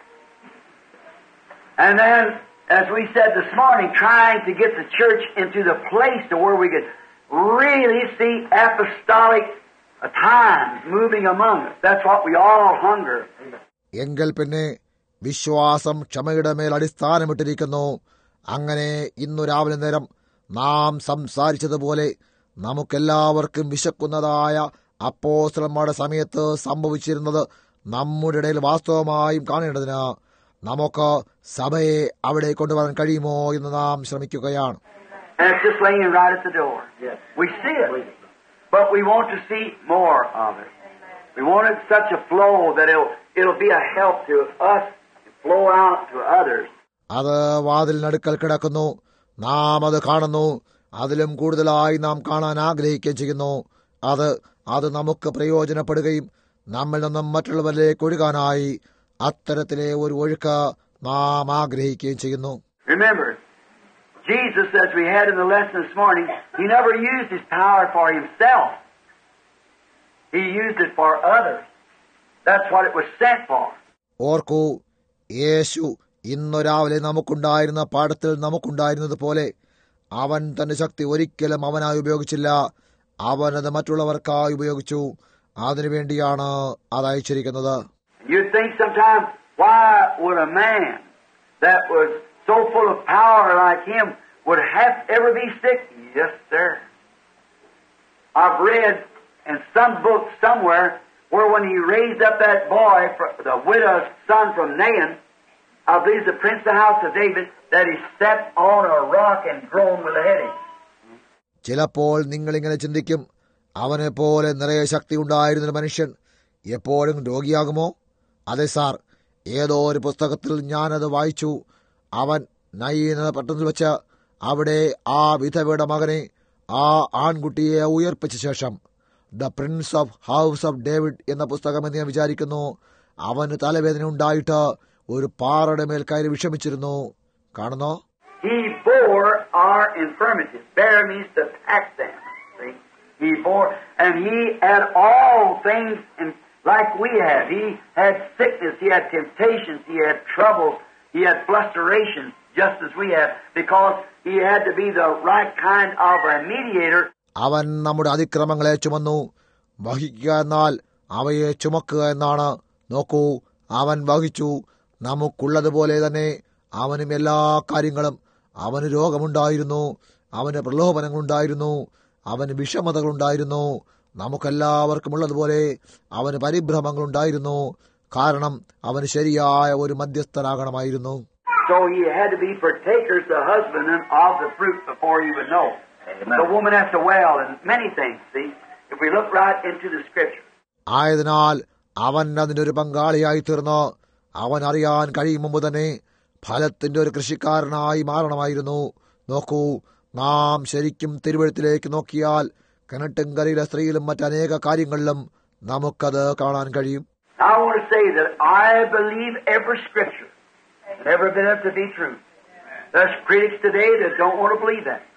And then, as we said this morning, trying to get the church into the place to where we could really see apostolic times moving among us. That's what we all hunger. എങ്കിൽ പിന്നെ വിശ്വാസം ക്ഷമയുടെ മേൽ അടിസ്ഥാനമിട്ടിരിക്കുന്നു. അങ്ങനെ ഇന്നു രാവിലെ നേരം നാം സംസാരിച്ചതുപോലെ നമുക്കെല്ലാവർക്കും വിശക്കുന്നതായ അപ്പോസ്തലന്മാരുടെ സമയത്ത് സംഭവിച്ചിരുന്നത് നമ്മുടെ ഇടയിൽ വാസ്തവമായും കാണേണ്ടതിന് നമുക്ക് സഭയെ അവിടെ കൊണ്ടുവരാൻ കഴിയുമോ എന്ന് നാം ശ്രമിക്കുകയാണ്. And it's just laying right at the door. Yes. We see it, but we want to see more of it. We want it such a flow that it'll, it'll be a help to us to flow out to others. അത് വാതിലിനടുക്കൽ കിടക്കുന്നു, നാം അത് കാണുന്നു, അതിലും കൂടുതലായി നാം കാണാൻ ആഗ്രഹിക്കുകയും ചെയ്യുന്നു. അത് അത് നമുക്ക് പ്രയോജനപ്പെടുകയും നമ്മിൽ നിന്നും മറ്റുള്ളവരിലേക്ക് ഒഴുകാനായി അത്തരത്തിലെ ഒരു ഒഴുക്ക് നാം ആഗ്രഹിക്കുകയും ചെയ്യുന്നു. Remember, Jesus, as we had in the lesson this morning, he never used his power for himself. He used it for others. That's what it was sent for. ഓർക്കൂ, യേശു ഇന്നു രാവിലെ നമുക്കുണ്ടായിരുന്ന പാഠത്തിൽ നമുക്കുണ്ടായിരുന്നത് പോലെ അവൻ തന്റെ ശക്തി ഒരിക്കലും അവനായി ഉപയോഗിച്ചില്ല. അവനത് മറ്റുള്ളവർക്കായി ഉപയോഗിച്ചു. അതിനുവേണ്ടിയാണ് അത് അയച്ചിരിക്കുന്നത്. You'd think sometimes, why would a man that was so full of power like him would have ever be sick? Yes, sir. I've read in some book somewhere where when he raised up that boy, the widow's son from Nain, I believe the prince of the house of David, that he stepped on a rock and groaned with a headache. ചിലപ്പോൾ നിങ്ങളിങ്ങനെ ചിന്തിക്കും, അവനെ പോലെ നിറയെ ശക്തി ഉണ്ടായിരുന്ന മനുഷ്യൻ എപ്പോഴും രോഗിയാകുമോ? അതെ സാർ, ഏതോ ഒരു പുസ്തകത്തിൽ ഞാനത് വായിച്ചു. അവൻ നയീന പട്ടണത്തിൽ വെച്ച് അവിടെ ആ വിധവയുടെ മകനെ, ആ ആൺകുട്ടിയെ ഉയർപ്പിച്ച ശേഷം the prince of house of David എന്ന പുസ്തകം എന്ന് ഞാൻ വിചാരിക്കുന്നു, അവന് തലവേദന ഉണ്ടായിട്ട് ഒരു പാറയുടെ മേൽ കയറി വിഷമിച്ചിരുന്നു. കാണുന്നോ? He bore our infirmities. Bear means to pack them. See? He bore, and he had all things in, like we have. He had sickness, he had temptations, he had troubles, he had fluctuations, just as we have, because he had to be the right kind of a mediator. അവൻ നമ്മുടെ അതിക്രമങ്ങളെ ചുമന്നു. വഹിക്കുക എന്നാൽ അവയെ ചുമക്കുക എന്നാണ്. നോക്കൂ, അവൻ വഹിച്ചു. നമുക്കുള്ളതുപോലെ തന്നെ അവനും എല്ലാ കാര്യങ്ങളും. അവന് രോഗമുണ്ടായിരുന്നു, അവന് പ്രലോഭനങ്ങളുണ്ടായിരുന്നു, അവന് വിഷമതകളുണ്ടായിരുന്നു. നമുക്കെല്ലാവർക്കും ഉള്ളതുപോലെ അവന് പരിഭ്രമങ്ങളുണ്ടായിരുന്നു. കാരണം അവന് ശരിയായ ഒരു മധ്യസ്ഥനാകണമായിരുന്നു. So he had to be partakers, the husbandman of the fruit before he would know. Amen. The woman has to well and many things, see, if we look right into the scripture. ആയതിനാൽ അവൻ അതിന്റെ ഒരു പങ്കാളിയായി തീർന്ന് അവൻ അറിയാൻ കഴിയും മുമ്പ് തന്നെ ഫലത്തിന്റെ ഒരു കൃഷിക്കാരനായി മാറണമായിരുന്നു. നോക്കൂ, നാം ശരിക്കും തിരുവഴുത്തിലേക്ക് നോക്കിയാൽ കിണറ്റുംകരയിലെ സ്ത്രീയിലും മറ്റനേക കാര്യങ്ങളിലും നമുക്കത് കാണാൻ കഴിയും. I want to say that I believe every scripture, every bit of it to be true. There's critics today that don't want to believe that.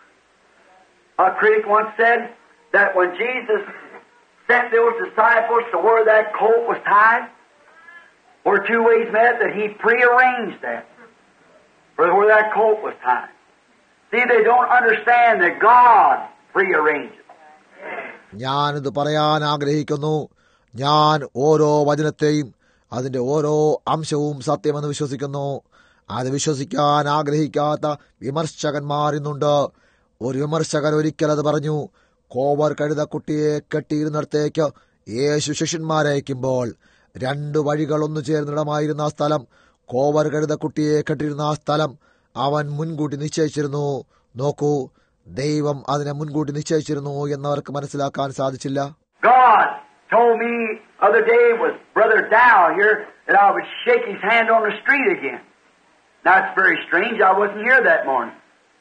A critic once said that when Jesus sent those disciples to where that colt was tied, where two ways met, that he prearranged that for where that colt was tied. See, they don't understand that God prearranged it. ഞാനിത് പറയാൻ ആഗ്രഹിക്കുന്നു. ഞാൻ ഓരോ വചനത്തെയും അതിന്റെ ഓരോ അംശവും സത്യമെന്ന് വിശ്വസിക്കുന്നു. അത് വിശ്വസിക്കാൻ ആഗ്രഹിക്കാത്ത വിമർശകന്മാർ ഇന്നുണ്ട്. ഒരു വിമർശകൻ ഒരിക്കൽ അത് പറഞ്ഞു, കോവർ കഴുതക്കുട്ടിയെ കെട്ടിയിരുന്നിടത്തേക്ക് യേശു ശിഷ്യന്മാരെ അയക്കുമ്പോൾ രണ്ടു വഴികൾ ഒന്നു ചേർന്നിടമായിരുന്ന ആ സ്ഥലം, കോവർ കഴുതക്കുട്ടിയെ കെട്ടിയിരുന്ന ആ സ്ഥലം അവൻ മുൻകൂട്ടി നിശ്ചയിച്ചിരുന്നു. നോക്കൂ, ദൈവം അതിനെ മുൻകൂട്ടി നിശ്ചയിച്ചിരുന്നു എന്നവർക്ക് മനസ്സിലാക്കാൻ സാധിച്ചില്ല. God told me other day with Brother Dow here that I would shake his hand on the street again. Now it's very strange, I wasn't here that morning.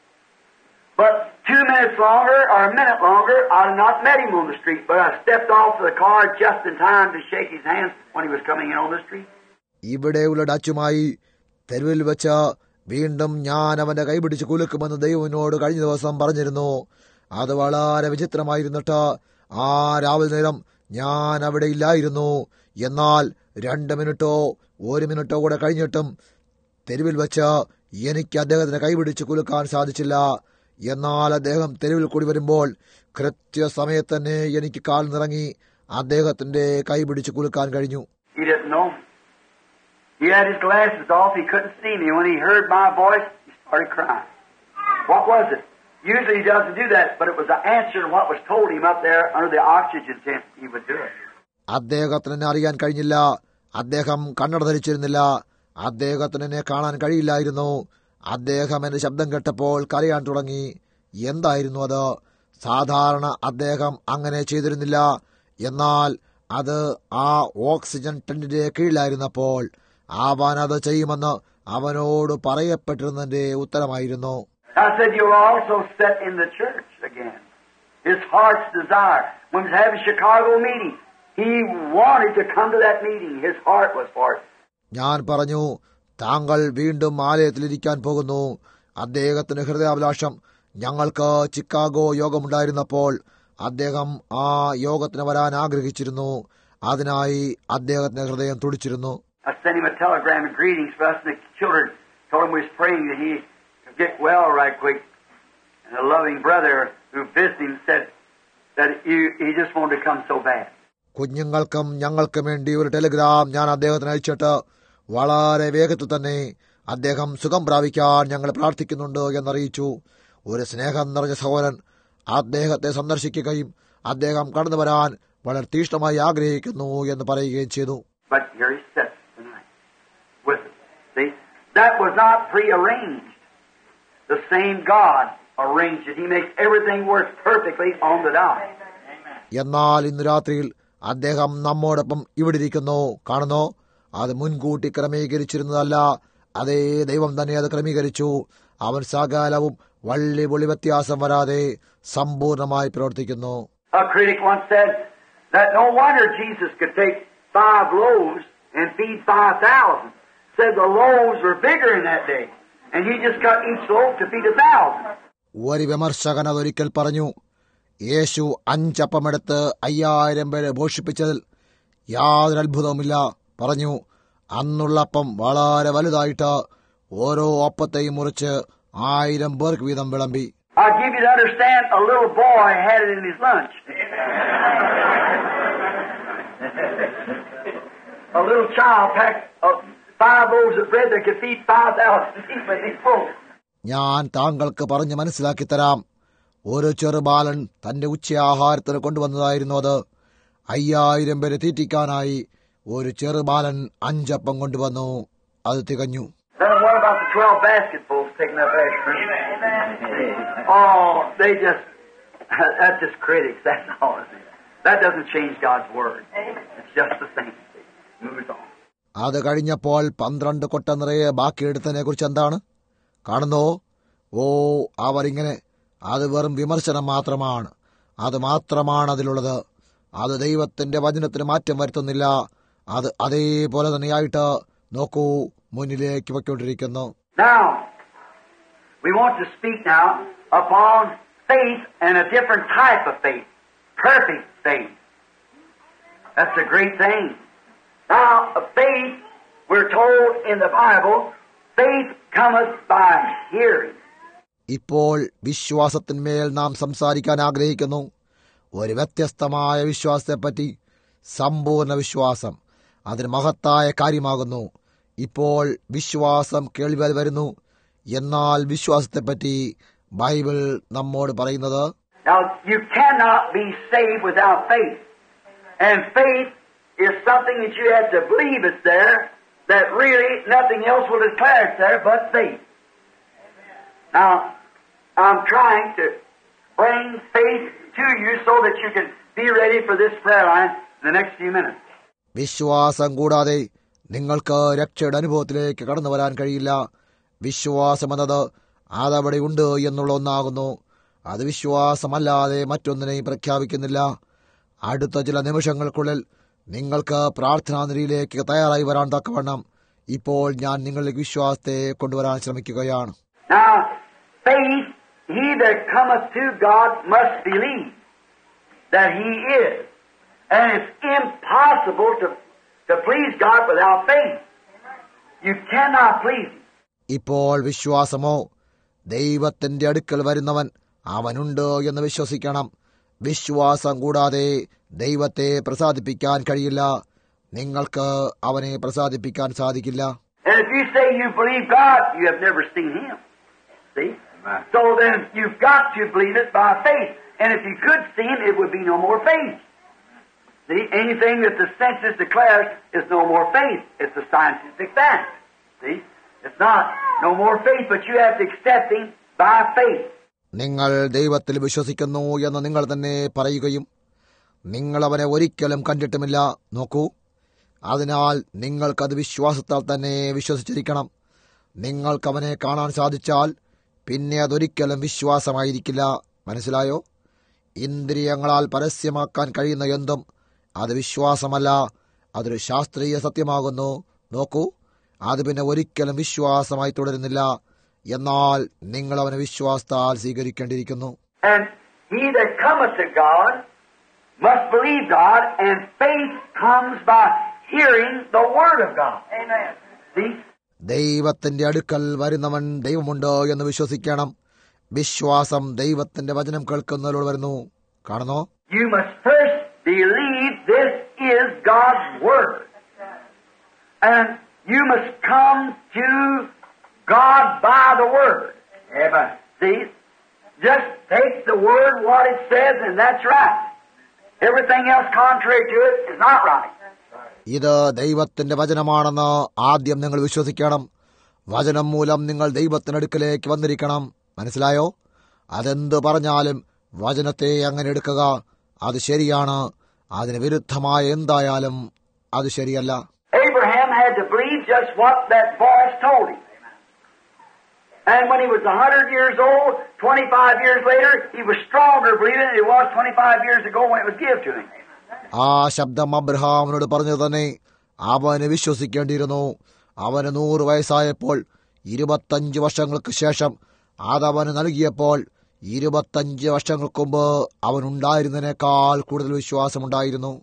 But two minutes longer or a minute longer, I'd have not met him on the street, but I stepped off the car just in time to shake his hand when he was coming in on the street. ഇവിടെയുള്ള ഡച്ചുമായി തെരുവിൽ വെച്ച് വീണ്ടും ഞാൻ അവന്റെ കൈപിടിച്ച് കുലുക്കുമെന്ന് ദൈവനോട് കഴിഞ്ഞ ദിവസം പറഞ്ഞിരുന്നു. അത് വളരെ വിചിത്രമായിരുന്നിട്ട് ആ രാവിലെ നേരം ഞാൻ അവിടെ ഇല്ലായിരുന്നു. എന്നാൽ രണ്ട് മിനിറ്റോ ഒരു മിനിറ്റോ കൂടെ കഴിഞ്ഞിട്ടും തെരുവിൽ വെച്ച് എനിക്ക് അദ്ദേഹത്തിന് കൈപിടിച്ച് കുലുക്കാൻ സാധിച്ചില്ല. എന്നാൽ അദ്ദേഹം തെരുവിൽ കൂടി വരുമ്പോൾ കൃത്യസമയത്ത് തന്നെ എനിക്ക് കാൽ നിറങ്ങി അദ്ദേഹത്തിന്റെ കൈപിടിച്ച് കുലുക്കാൻ കഴിഞ്ഞു. He didn't know. He had his glasses off. He couldn't see me. When he heard my voice, he started crying. What was it? Usually he doesn't do that, but it was an answer to what was told him up there under the oxygen tent. He would do it. അദ്ദേഹത്തിന് എന്നെ അറിയാൻ കഴിഞ്ഞില്ല. അദ്ദേഹം കണ്ണട ധരിച്ചിരുന്നില്ല. അദ്ദേഹത്തിന് എന്നെ കാണാൻ കഴിയില്ലായിരുന്നു. അദ്ദേഹം എന്റെ ശബ്ദം കേട്ടപ്പോൾ കരയാൻ തുടങ്ങി. എന്തായിരുന്നു അത്? സാധാരണ അദ്ദേഹം അങ്ങനെ ചെയ്തിരുന്നില്ല. എന്നാൽ അത് ആ ഓക്സിജൻ ടെന്റിന്റെ കീഴിലായിരുന്നപ്പോൾ അവൻ അത് ചെയ്യുമെന്ന് അവനോട് പറയപ്പെട്ടിരുന്നതിന്റെ ഉത്തരമായിരുന്നു. I said, you'll also sit in the church again. His heart's desire. When he was having Chicago meeting, he wanted to come to that meeting. His heart was for it. ഞാൻ പറഞ്ഞു, താങ്കൾ വീണ്ടും ആലയത്തിലിരിക്കാൻ പോകുന്നു. അദ്ദേഹത്തിന്റെ ഹൃദയാഭിലാഷം ഞങ്ങൾക്ക് ചിക്കാഗോ യോഗമുണ്ടായിരുന്നപ്പോൾ അദ്ദേഹം ആ യോഗത്തിന് വരാൻ ആഗ്രഹിച്ചിരുന്നു. അതിനായി അദ്ദേഹത്തിന്റെ ഹൃദയം തുടിച്ചിരുന്നു. I sent him a telegram of greetings for us and the children. Told him we was praying that he could get well right quick. And a loving brother who visited him said that he, he just wanted to come so bad. കുഞ്ഞുങ്ങൾക്കും ഞങ്ങൾക്കും വേണ്ടി ഒരു Telegram ഞാൻ അദ്ദേഹത്തിന് അയച്ചിട്ട് വളരെ വേഗത്തിൽ തന്നെ അദ്ദേഹം സുഖം പ്രാപിക്കാൻ ഞങ്ങൾ പ്രാർത്ഥിക്കുന്നുണ്ട് എന്നറിയിച്ചു. ഒരു സ്നേഹം നിറഞ്ഞ സഹോദരൻ അദ്ദേഹത്തെ സന്ദർശിക്കുകയും അദ്ദേഹം കടന്നു വരാൻ വളരെ തീഷ്ണമായി ആഗ്രഹിക്കുന്നു എന്ന് പറയുകയും ചെയ്തു. But here he sits tonight with us. See, that was not prearranged. The same God arranged it. He makes everything work perfectly on the dot. എന്നാൽ ഇന്ന് രാത്രിയിൽ അദ്ദേഹം നമ്മോടൊപ്പം ഇവിടെ ഇരിക്കുന്നു. കാണുന്നോ? അത് മുൻകൂട്ടി ക്രമീകരിച്ചിരുന്നതല്ല. അതേ ദൈവം തന്നെ അത് ക്രമീകരിച്ചു. അവൻ സകലവും വള്ളി പൊളി വ്യത്യാസം വരാതെ സമ്പൂർണമായി പ്രവർത്തിക്കുന്നു. A critic once said that no wonder Jesus could take five loaves and feed five thousand. Said the loaves were bigger in that day, and he just cut each loaf to feed a thousand. ഒരു വിമർശകൻ അതൊരിക്കൽ പറഞ്ഞു, യേശു അഞ്ചപ്പമെടുത്ത് അയ്യായിരം പേരെ പോഷിപ്പിച്ചതിൽ യാതൊരു അത്ഭുതവുമില്ല. പറഞ്ഞു, അന്നുള്ള അപ്പം വളരെ വലുതായിട്ട് ഓരോ അപ്പത്തെയും മുറിച്ച് ആയിരം പേർക്ക് വീതം വിളമ്പി. I'll give you to understand, a little boy had it in his lunch. A little child packed uh, five loaves of bread that could feed five thousand people in his boat. ഞാൻ താങ്കൾക്ക് പറഞ്ഞ് മനസ്സിലാക്കി തരാം. ഒരു ചെറുബാലൻ തന്റെ ഉച്ചയാഹാരത്തിന് കൊണ്ടുവന്നതായിരുന്നു അത്. അയ്യായിരം പേരെ തീറ്റിക്കാനായി ഒരു ചെറുബാലൻ അഞ്ചപ്പം കൊണ്ടുവന്നു. അത് തികഞ്ഞു. Then what about the twelve basketfuls taking up extra? Oh, they just, that's just critics, that's all it is. That doesn't change God's word. It's just the same. Move it on. അത് കഴിഞ്ഞപ്പോൾ പന്ത്രണ്ട് കൊട്ട നിറയെ ബാക്കിയെടുത്തതിനെ കുറിച്ച് എന്താണ് കാണുന്നോ? ഓ, അവരിങ്ങനെ, അത് വെറും വിമർശനം മാത്രമാണ്. അത് മാത്രമാണ് അതിലുള്ളത്. അത് ദൈവത്തിന്റെ വചനത്തിന് മാറ്റം വരുത്തുന്നില്ല. അത് അതേപോലെ തന്നെയായിട്ട് നോക്കൂ, മുന്നിലേക്ക് പൊയ്ക്കൊണ്ടിരിക്കുന്നു. Now, we want to speak now upon faith and a different type of faith. Perfect faith. That's a great thing. Now, faith, we're told in the Bible, faith cometh by hearing. ഇപ്പോൾ വിശ്വാസത്തിന്മേൽ നാം സംസാരിക്കാൻ ആഗ്രഹിക്കുന്നു. ഒരു വ്യത്യസ്തമായ വിശ്വാസത്തെപ്പറ്റി, സമ്പൂർണ്ണ വിശ്വാസം. അതിന് മഹത്തായ കാര്യമാകുന്നു. ഇപ്പോൾ വിശ്വാസം കേൾവിയാൽ വരുന്നു. എന്നാൽ വിശ്വാസത്തെപ്പറ്റി ബൈബിൾ നമ്മോട് പറയുന്നത്, Now, you cannot be saved without faith. And faith is something that you have to believe it's there, that really nothing else will declare it's there but faith. Now, I'm trying to bring faith to you so that you can be ready for this prayer line in the next few minutes. വിശ്വാസം കൂടാതെ നിങ്ങൾക്ക് രക്ഷയുടെ അനുഭവത്തിലേക്ക് കടന്നു വരാൻ കഴിയില്ല. വിശ്വാസമെന്നത് അതവിടെ ഉണ്ട് എന്നുള്ള ഒന്നാകുന്നു. അത് വിശ്വാസമല്ലാതെ മറ്റൊന്നിനെയും പ്രഖ്യാപിക്കുന്നില്ല. അടുത്ത ചില നിമിഷങ്ങൾക്കുള്ളിൽ നിങ്ങൾക്ക് പ്രാർത്ഥനാ നിരയിലേക്ക് തയ്യാറായി വരാൻ തക്കവണ്ണം ഇപ്പോൾ ഞാൻ നിങ്ങളിലേക്ക് വിശ്വാസത്തെ കൊണ്ടുവരാൻ ശ്രമിക്കുകയാണ്. Now, faith, he that cometh to God must believe that he is. And it's impossible to, to please God without faith. You cannot please him. ഇപ്പോൾ വിശ്വാസമോ, ദൈവത്തിന്റെ അടുക്കൽ വരുന്നവൻ അവനുണ്ട് എന്ന് വിശ്വസിക്കണം. വിശ്വാസം കൂടാതെ ദൈവത്തെ പ്രസാദിപ്പിക്കാൻ കഴിയില്ല. നിങ്ങൾക്ക് അവനെ പ്രസാദിപ്പിക്കാൻ സാധിക്കില്ല. And if you say you believe God, you have never seen him. See? Amen. So then you've got to believe it by faith. And if you could see him, it would be no more faith. See? Anything that the senses declares is no more faith. It's a scientific fact. See? It's not no more faith, but you have to accept him by faith. നിങ്ങൾ ദൈവത്തിൽ വിശ്വസിക്കുന്നു എന്ന് നിങ്ങൾ തന്നെ പറയുകയും നിങ്ങൾ അവനെ ഒരിക്കലും കണ്ടിട്ടുമില്ല. നോക്കൂ, അതിനാൽ നിങ്ങൾക്കത് വിശ്വാസത്താൽ തന്നെ വിശ്വസിച്ചിരിക്കണം. നിങ്ങൾക്കവനെ കാണാൻ സാധിച്ചാൽ പിന്നെ അതൊരിക്കലും വിശ്വാസമായിരിക്കില്ല. മനസ്സിലായോ? ഇന്ദ്രിയങ്ങളാൽ പരസ്യമാക്കാൻ കഴിയുന്ന എന്തും അത് വിശ്വാസമല്ല, അതൊരു ശാസ്ത്രീയ സത്യമാകുന്നു. നോക്കൂ, അത് പിന്നെ ഒരിക്കലും വിശ്വാസമായി തുടരുന്നില്ല. എന്നാൽ നിങ്ങൾ അവനെ വിശ്വാസത്താൽ സ്വീകരിക്കേണ്ടിയിരിക്കുന്നു. And he that cometh to God must believe God, and faith comes by hearing the word of God. Amen. See? ദൈവത്തിന്റെ അടുക്കൽ വരുന്നവൻ ദൈവമുണ്ട് എന്ന് വിശ്വസിക്കണം. വിശ്വാസം ദൈവത്തിന്റെ വചനം കേൾക്കുന്നതിലൂടെ വരുന്നു. കാണുന്നോ? You must first believe this is God's word. And you must come to God by the word. Amen. See? Just take the word, what it says, and that's right. Everything else contrary to it is not right. ഇത് ദൈവത്തിന്റെ വചനമാണെന്ന് ആദ്യം നിങ്ങൾ വിശ്വസിക്കണം. വചനം മൂലം നിങ്ങൾ ദൈവത്തിനടുക്കലേക്ക് വന്നിരിക്കണം. മനസ്സിലായോ? അതെന്ത് പറഞ്ഞാലും വചനത്തെ അങ്ങനെ എടുക്കുക. അത് ശരിയാണ്. അതിന് വിരുദ്ധമായ എന്തായാലും അത് ശരിയല്ല. Abraham had to believe just what that voice told him. And when he was one hundred years old, twenty-five years later, he was stronger believing than he was twenty-five years ago when it was given to him. ആ ശബ്ദം അബ്രഹാമിനോട് പറഞ്ഞു തന്നെ അവന് വിശ്വസിക്കേണ്ടിയിരുന്നു. അവന് നൂറ് വയസ്സായപ്പോൾ ഇരുപത്തഞ്ച് വർഷങ്ങൾക്ക് ശേഷം അതവന് നൽകിയപ്പോൾ ഇരുപത്തഞ്ച് വർഷങ്ങൾക്ക് മുമ്പ് അവനുണ്ടായിരുന്നതിനേക്കാൾ കൂടുതൽ വിശ്വാസമുണ്ടായിരുന്നു.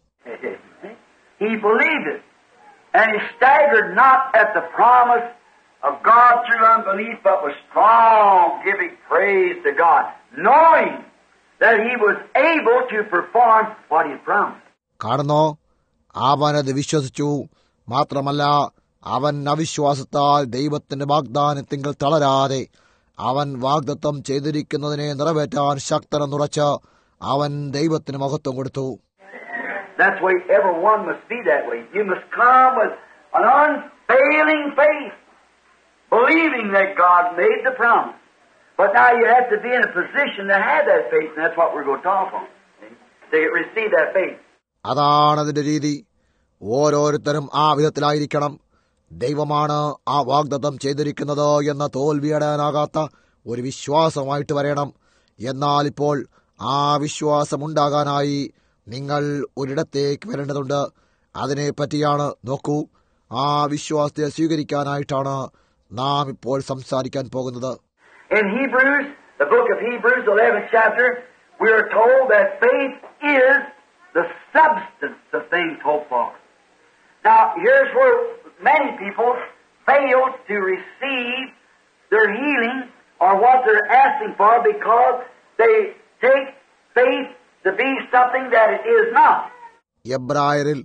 He believed it, and he staggered not at the promise of God through unbelief, but was strong, giving praise to God, knowing that he was able to perform what he promised. കാണുന്നോ? അവനത് വിശ്വസിച്ചു. മാത്രമല്ല, അവൻ അവിശ്വാസത്താൽ ദൈവത്തിന്റെ വാഗ്ദാനത്തിങ്കൽ തളരാതെ അവൻ വാഗ്ദത്തം ചെയ്തിരിക്കുന്നതിനെ നിറവേറ്റാൻ ശക്തനെന്നുറച്ച് അവൻ ദൈവത്തിന് മഹത്വം കൊടുത്തു. That's why everyone must be that way. You must come with an unfailing faith, believing that God made the promise. But now you have to be in a position to have that faith, and that's what we're going to talk on. To receive that faith. അതാണ് അതിന്റെ രീതി. ഓരോരുത്തരും ആ വിധത്തിലായിരിക്കണം. ദൈവമാണ് ആ വാഗ്ദത്തം ചെയ്തിരിക്കുന്നത് എന്ന തോൽവിയടാനാകാത്ത ഒരു വിശ്വാസമായിട്ട് വരണം. എന്നാൽ ഇപ്പോൾ ആ വിശ്വാസമുണ്ടാകാനായി നിങ്ങൾ ഒരിടത്തേക്ക് വരേണ്ടതുണ്ട്. അതിനെപ്പറ്റിയാണ്. നോക്കൂ, ആ വിശ്വാസത്തെ സ്വീകരിക്കാനായിട്ടാണ് നാം ഇപ്പോൾ സംസാരിക്കാൻ പോകുന്നത്. In Hebrews, the book of Hebrews, eleventh chapter, we are told that faith is the substance of things hoped for. Now, here's where many people fail to receive their healing or what they're asking for because they take faith to be something that it is not. എബ്രായരിൽ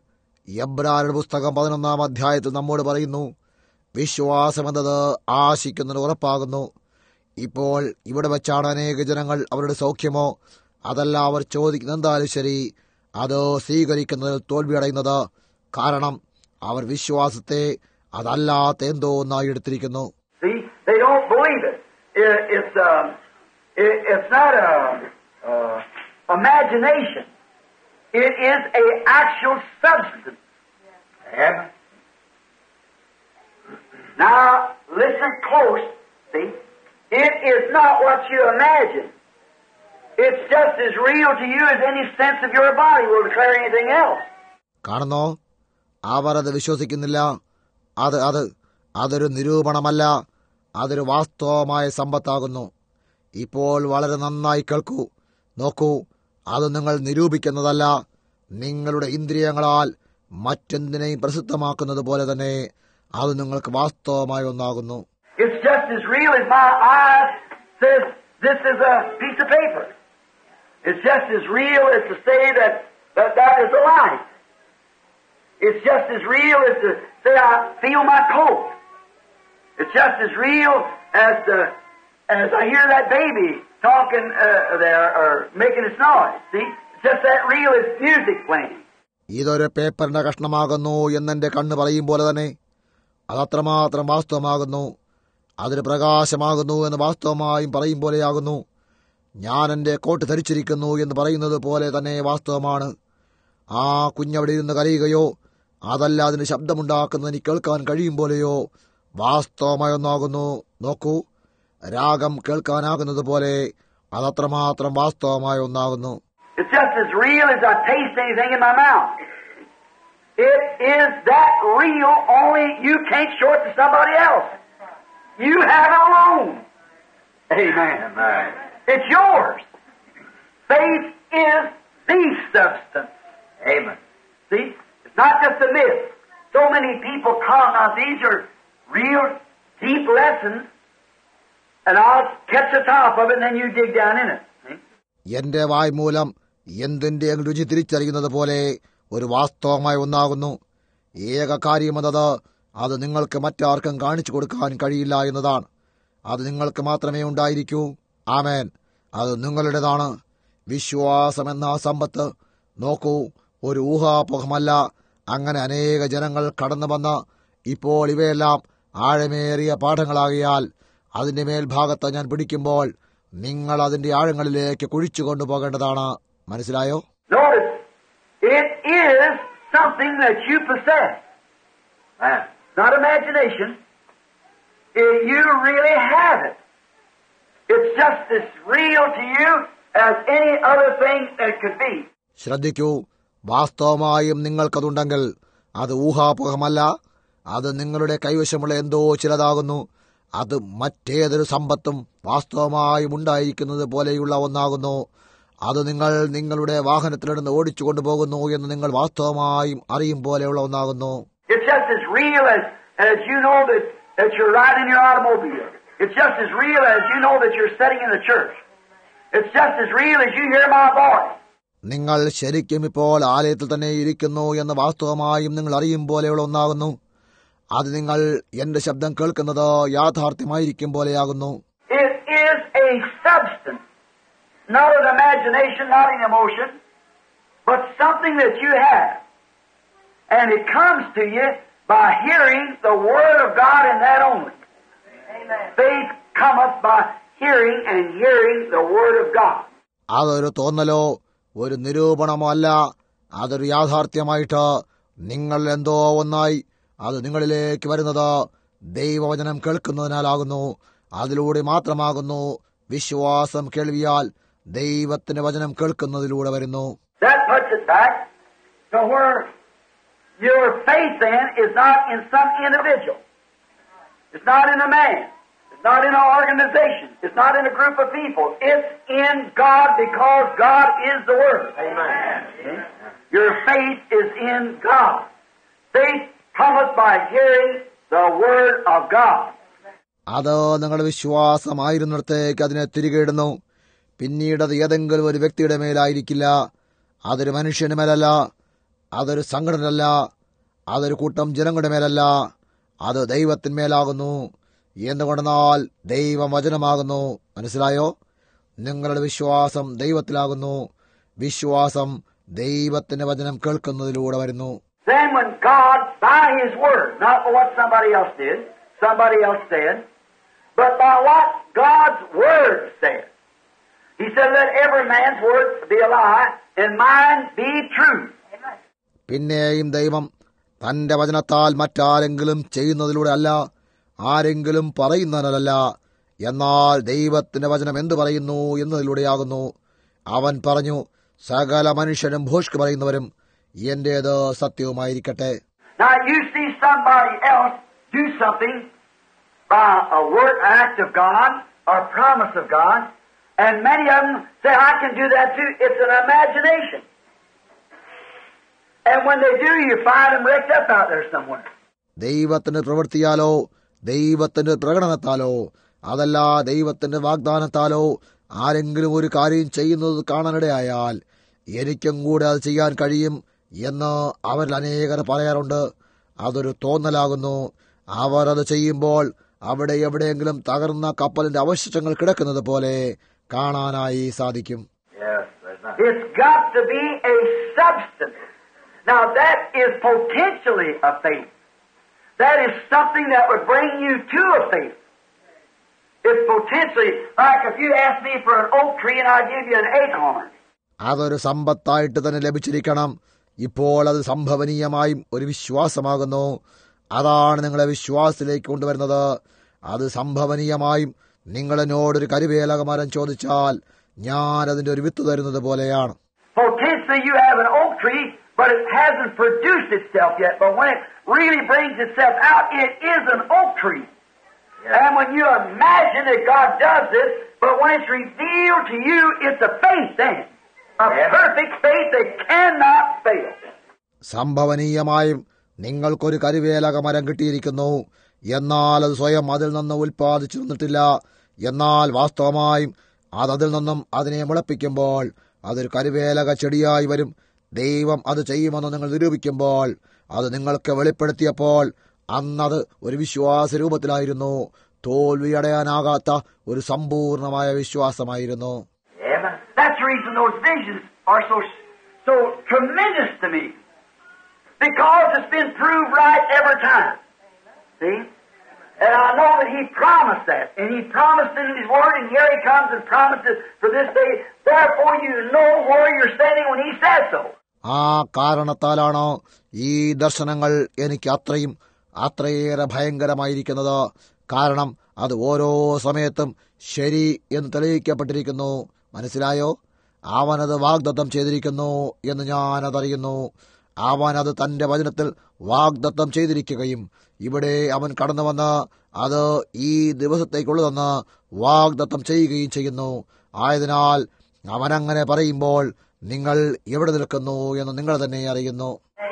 എബ്രായരുടെ പുസ്തകം പതിനൊന്നാം അധ്യായത്തിൽ നമ്മോട് പറയുന്നു, വിശ്വാസമെന്നത് ആശിക്കുന്നതിന് ഉറപ്പാകുന്നു. ഇപ്പോൾ ഇവിടെ വെച്ചാണ് അനേക ജനങ്ങൾ അവരുടെ സൗഖ്യമോ അതല്ല അവർ ചോദിക്കുന്ന എന്തായാലും ശരി അത് സ്വീകരിക്കുന്നതിൽ തോൽവിയടയുന്നത്. കാരണം അവർ വിശ്വാസത്തെ അതല്ലാത്ത എന്തോ ഒന്നായി എടുത്തിരിക്കുന്നു. See, they don't believe it. it it's uh, it, it's not a uh, imagination. It is a actual substance. Amen. Now listen close. See, it is not what you imagine. It's just as real to you as any sense of your body will declare anything else. കാണുന്നോ, അവർ അത് വിശ്വസിക്കുന്നില്ല. അത് അത് അതൊരു നിരൂപണമല്ല, അതൊരു വാസ്തവമായ സമ്പത്താകുന്നു. ഇപ്പോൾ വളരെ നന്നായി കേൾക്കൂ, നോക്കൂ, അത് നിങ്ങൾ നിരൂപിക്കുന്നതല്ല, നിങ്ങളുടെ ഇന്ദ്രിയങ്ങളാൽ മറ്റെന്തിനേയും പ്രസിദ്ധമാക്കുന്നത് പോലെ തന്നെ അത് നിങ്ങൾക്ക് വാസ്തവമായ ഒന്നാകുന്നു. It's just as real as my eye says this is a piece of paper. It's just as real as to say that that, that is a light. It's just as real as to say I feel my coat. It's just as real as to, as I hear that baby talking uh, there or making its noise. See, it's just that real as music playing. ഇതൊരു പേപ്പറിന്റെ കഷ്ണമാകുന്നു എന്നെന്റെ കണ്ണ് പറയും പോലെ തന്നെ അതത്രമാത്രം വാസ്തവമാകുന്നു. അതൊരു പ്രകാശമാകുന്നു എന്ന് വാസ്തവമായും പറയും പോലെയാകുന്നു. ഞാൻ എന്റെ കോട്ട് ധരിച്ചിരിക്കുന്നു എന്ന് പറയുന്നത് പോലെ തന്നെ വാസ്തവമാണ്. ആ കുഞ്ഞവിടെ ഇരുന്ന് കരയുകയോ അതല്ല അതിന് ശബ്ദമുണ്ടാക്കുന്നത് എനിക്ക് കേൾക്കാൻ കഴിയും പോലെയോ വാസ്തവമായ ഒന്നാകുന്നു. നോക്കൂ, രാഗം കേൾക്കാനാകുന്നത് പോലെ അതത്രമാത്രം വാസ്തവമായ ഒന്നാകുന്നു. It's just as real as I taste anything in my mouth. It is that real, only you can't show it to somebody else. You have it alone. Amen. Amen. It's yours. Faith is the substance. Amen. See? It's not just a myth. So many people come. Now these are real deep lessons, and I'll catch the top of it and then you dig down in it. See? എന്റെ വായ് മൂലം എന്തിന്റെ രുചി തിരിച്ചറിയുന്നത് പോലെ ഒരു വാസ്തവമായ ഒന്നാകുന്നു. ഏക കാര്യമെന്നത് അത് നിങ്ങൾക്ക് മറ്റാർക്കും കാണിച്ചു കൊടുക്കാൻ കഴിയില്ല എന്നതാണ്. അത് നിങ്ങൾക്ക് മാത്രമേ ഉണ്ടായിരിക്കൂ. ആമേൻ. അത് നിങ്ങളുടേതാണ്. വിശ്വാസമെന്ന സമ്പത്ത് നോക്കൂ, ഒരു ഊഹാപോഹമല്ല. അങ്ങനെ അനേക ജനങ്ങൾ കടന്നു വന്ന് ഇപ്പോൾ ഇവയെല്ലാം ആഴമേറിയ പാഠങ്ങളാകിയാൽ അതിന്റെ മേൽഭാഗത്ത് ഞാൻ പിടിക്കുമ്പോൾ നിങ്ങൾ അതിന്റെ ആഴങ്ങളിലേക്ക് കുഴിച്ചു കൊണ്ടുപോകേണ്ടതാണ്. മനസ്സിലായോ? Notice, it is something that you possess. Not imagination. You really have it. It's just as real to you as any other thing that could be. ശ്രദ്ധിക്കൂ, വാസ്തവമായും നിങ്ങൾക്കതുണ്ടെങ്കിൽ അത് ഊഹാപോഹമല്ല. അത് നിങ്ങളുടെ കൈവശമുള്ള എന്തോ ചിലതാകുന്നു. അത് മറ്റേതൊരു സമ്പത്തും വാസ്തവമായും ഉണ്ടായിരിക്കുന്നത് പോലെയുള്ള ഒന്നാകുന്നു. അത് നിങ്ങൾ നിങ്ങളുടെ വാഹനത്തിലിരുന്ന് ഓടിച്ചു കൊണ്ടുപോകുന്നു എന്ന് നിങ്ങൾ വാസ്തവമായും അറിയും പോലെയുള്ള ഒന്നാകുന്നു. It's just as real as, as you know that, that you're riding your automobile. It's just as real as you know that you're sitting in the church. It's just as real as you hear my voice. നിങ്ങൾ ശരിക്കും ഇപ്പോൾ ആലയത്തിൽ തന്നെ ഇരിക്കുന്നു എന്ന് വാസ്തവമായും നിങ്ങൾ അറിയും പോലെയുള്ള ഒന്നാകുന്നു. അത് നിങ്ങൾ എന്റെ ശബ്ദം കേൾക്കുന്നത് യാഥാർത്ഥ്യമായിരിക്കും പോലെയാകുന്നു. It is a substance, not an imagination, not an emotion, but something that you have. And it comes to you by hearing the Word of God and that only. Amen. Faith cometh by hearing and hearing the Word of God. അതൊരു തോന്നലോ ഒരു നിരൂപണമോ അല്ല. അതൊരു യാഥാർത്ഥ്യമായിട്ട് നിങ്ങൾ എന്തോ ഒന്നായി അത് നിങ്ങളിലേക്ക് വരുന്നത് ദൈവവചനം കേൾക്കുന്നതിനാലാകുന്നു. അതിലൂടെ മാത്രമാകുന്നു. വിശ്വാസം കേൾവിയാൽ ദൈവത്തിന്റെ വചനം കേൾക്കുന്നതിലൂടെ വരുന്നു. That puts it back to where your faith then is not in some individual. It's not in a man. It's not in an organization. It's not in a group of people. It's in God because God is the Word. Amen. Your faith is in God. Faith cometh by hearing the Word of God. അത് നിങ്ങളുടെ വിശ്വാസമായിരുന്നിടത്തേക്ക് അതിനെ തിരികെ ഇടുന്നു. പിന്നീട് അത് ഏതെങ്കിലും ഒരു വ്യക്തിയുടെ മേലായിരിക്കില്ല. അതൊരു മനുഷ്യന് മേലല്ല. അതൊരു സംഘടനയല്ല, അതൊരു കൂട്ടം ജനങ്ങളുടെ മേലല്ല, അത് ദൈവത്തിന്മേലാകുന്നു. എന്തുകൊണ്ടെന്നാൽ ദൈവം വചനമാകുന്നു. മനസ്സിലായോ? നിങ്ങളുടെ വിശ്വാസം ദൈവത്തിലാകുന്നു. വിശ്വാസം ദൈവത്തിന്റെ വചനം കേൾക്കുന്നതിലൂടെ വരുന്നു. Then when God, by His Word, not by what somebody else did, somebody else said, but by what God's Word said. He said, let every man's word be a lie, and mine be true. പിന്നെയും ദൈവം തന്റെ വചനത്താൽ മറ്റാരെങ്കിലും ചെയ്യുന്നതിലൂടെ അല്ല, ആരെങ്കിലും പറയുന്നതിനല്ല, എന്നാൽ ദൈവത്തിന്റെ വചനം എന്തു പറയുന്നു എന്നതിലൂടെയാകുന്നു. അവൻ പറഞ്ഞു, സകല മനുഷ്യരും ഭോഷ്ക് പറയുന്നവരും എന്റേത് സത്യവുമായിരിക്കട്ടെ. Now you see somebody else do something by a word, act of God, or promise of God, and many of them say, I can do that too. It's an imagination. And when they do, you find them wrecked up out there somewhere. ദൈവത്തിന്റെ പ്രവൃത്തിയാലോ ദൈവത്തിന്റെ പ്രകടനത്താലോ അതല്ല ദൈവത്തിന്റെ വാഗ്ദാനത്താലോ ആരെങ്കിലും ഒരു കാര്യം ചെയ്യുന്നത് കാണാനിടയായാൽ എനിക്കും കൂടെ അത് ചെയ്യാൻ കഴിയും എന്ന് അവരിൽ അനേകർ പറയാറുണ്ട്. അതൊരു തോന്നലാകുന്നു. അവർ അത് ചെയ്യുമ്പോൾ അവിടെ എവിടെയെങ്കിലും തകർന്ന കപ്പലിന്റെ അവശിഷ്ടങ്ങൾ കിടക്കുന്നത് പോലെ കാണാനായി സാധിക്കും. It's got to be a substance. Now that is potentially a faith. That is something that would bring you to a faith. It's potentially, like if you ask me for an oak tree and I give you an acorn. അതൊരു സമ്പത്തായിട്ട് തന്നെ ലഭിച്ചിരിക്കണം. ഇപ്പോൾ അത് സംഭവനീയമായും ഒരു വിശ്വാസമാകുന്നു. അതാണ് നിങ്ങളെ വിശ്വാസത്തിലേക്ക് കൊണ്ടുവരുന്നത്. അത് സംഭവനീയമായും നിങ്ങളെന്നോടൊരു കരുവേലക മരം ചോദിച്ചാൽ ഞാൻ അതിന്റെ ഒരു വിത്ത് തരുന്നത് പോലെയാണ്. Potentially you have an oak tree, but it hasn't produced itself yet. But when it really brings itself out, it is an oak tree. Yeah. And when you imagine that God does this, but when it's revealed to you, it's a faith then. A yeah. perfect faith that cannot fail. സംഭവനീയമായും നിങ്ങൾക്കൊരു കരുവേലക മരം കിട്ടിയിരിക്കുന്നു. എന്നാൽ അത് സ്വയം അതിൽ നിന്ന് ഉൽപ്പാദിച്ചു വന്നിട്ടില്ല. എന്നാൽ വാസ്തവമായും അത് അതിൽ നിന്നും അതിനെ മുളപ്പിക്കുമ്പോൾ അതൊരു കരുവേലക ചെടിയായി വരും. ദൈവം അത് ചെയ്യുമെന്ന് നിങ്ങൾ നിരൂപിക്കുമ്പോൾ അത് നിങ്ങൾക്ക് വെളിപ്പെടുത്തിയപ്പോൾ അന്നത് ഒരു വിശ്വാസ രൂപത്തിലായിരുന്നു. തോൽവി അടയാനാകാത്ത ഒരു സമ്പൂർണമായ വിശ്വാസമായിരുന്നു. That's the reason those visions are so so tremendous to me, because it's been proved right every time. See, and I know that He promised that, and He promised it in His Word, and here He comes and promised it for this day. Therefore, you know where you're standing when He says so. ആ കാരണത്താലാണ് ഈ ദർശനങ്ങൾ എനിക്ക് അത്രയും അത്രയേറെ ഭയങ്കരമായിരിക്കുന്നത്. കാരണം അത് ഓരോ സമയത്തും ശരി എന്ന് തെളിയിക്കപ്പെട്ടിരിക്കുന്നു. മനസ്സിലായോ? അവനത് വാഗ്ദത്തം ചെയ്തിരിക്കുന്നു എന്ന് ഞാനതറിയുന്നു. അവനത് തന്റെ വചനത്തിൽ വാഗ്ദത്തം ചെയ്തിരിക്കുകയും ഇവിടെ അവൻ കടന്നുവന്ന് അത് ഈ ദിവസത്തേക്കുള്ളതെന്ന് വാഗ്ദത്തം ചെയ്യുകയും ചെയ്യുന്നു. ആയതിനാൽ അവനങ്ങനെ പറയുമ്പോൾ നിങ്ങൾ എവിടെ നിൽക്കുന്നു എന്ന് നിങ്ങൾ തന്നെ അറിയുന്നു.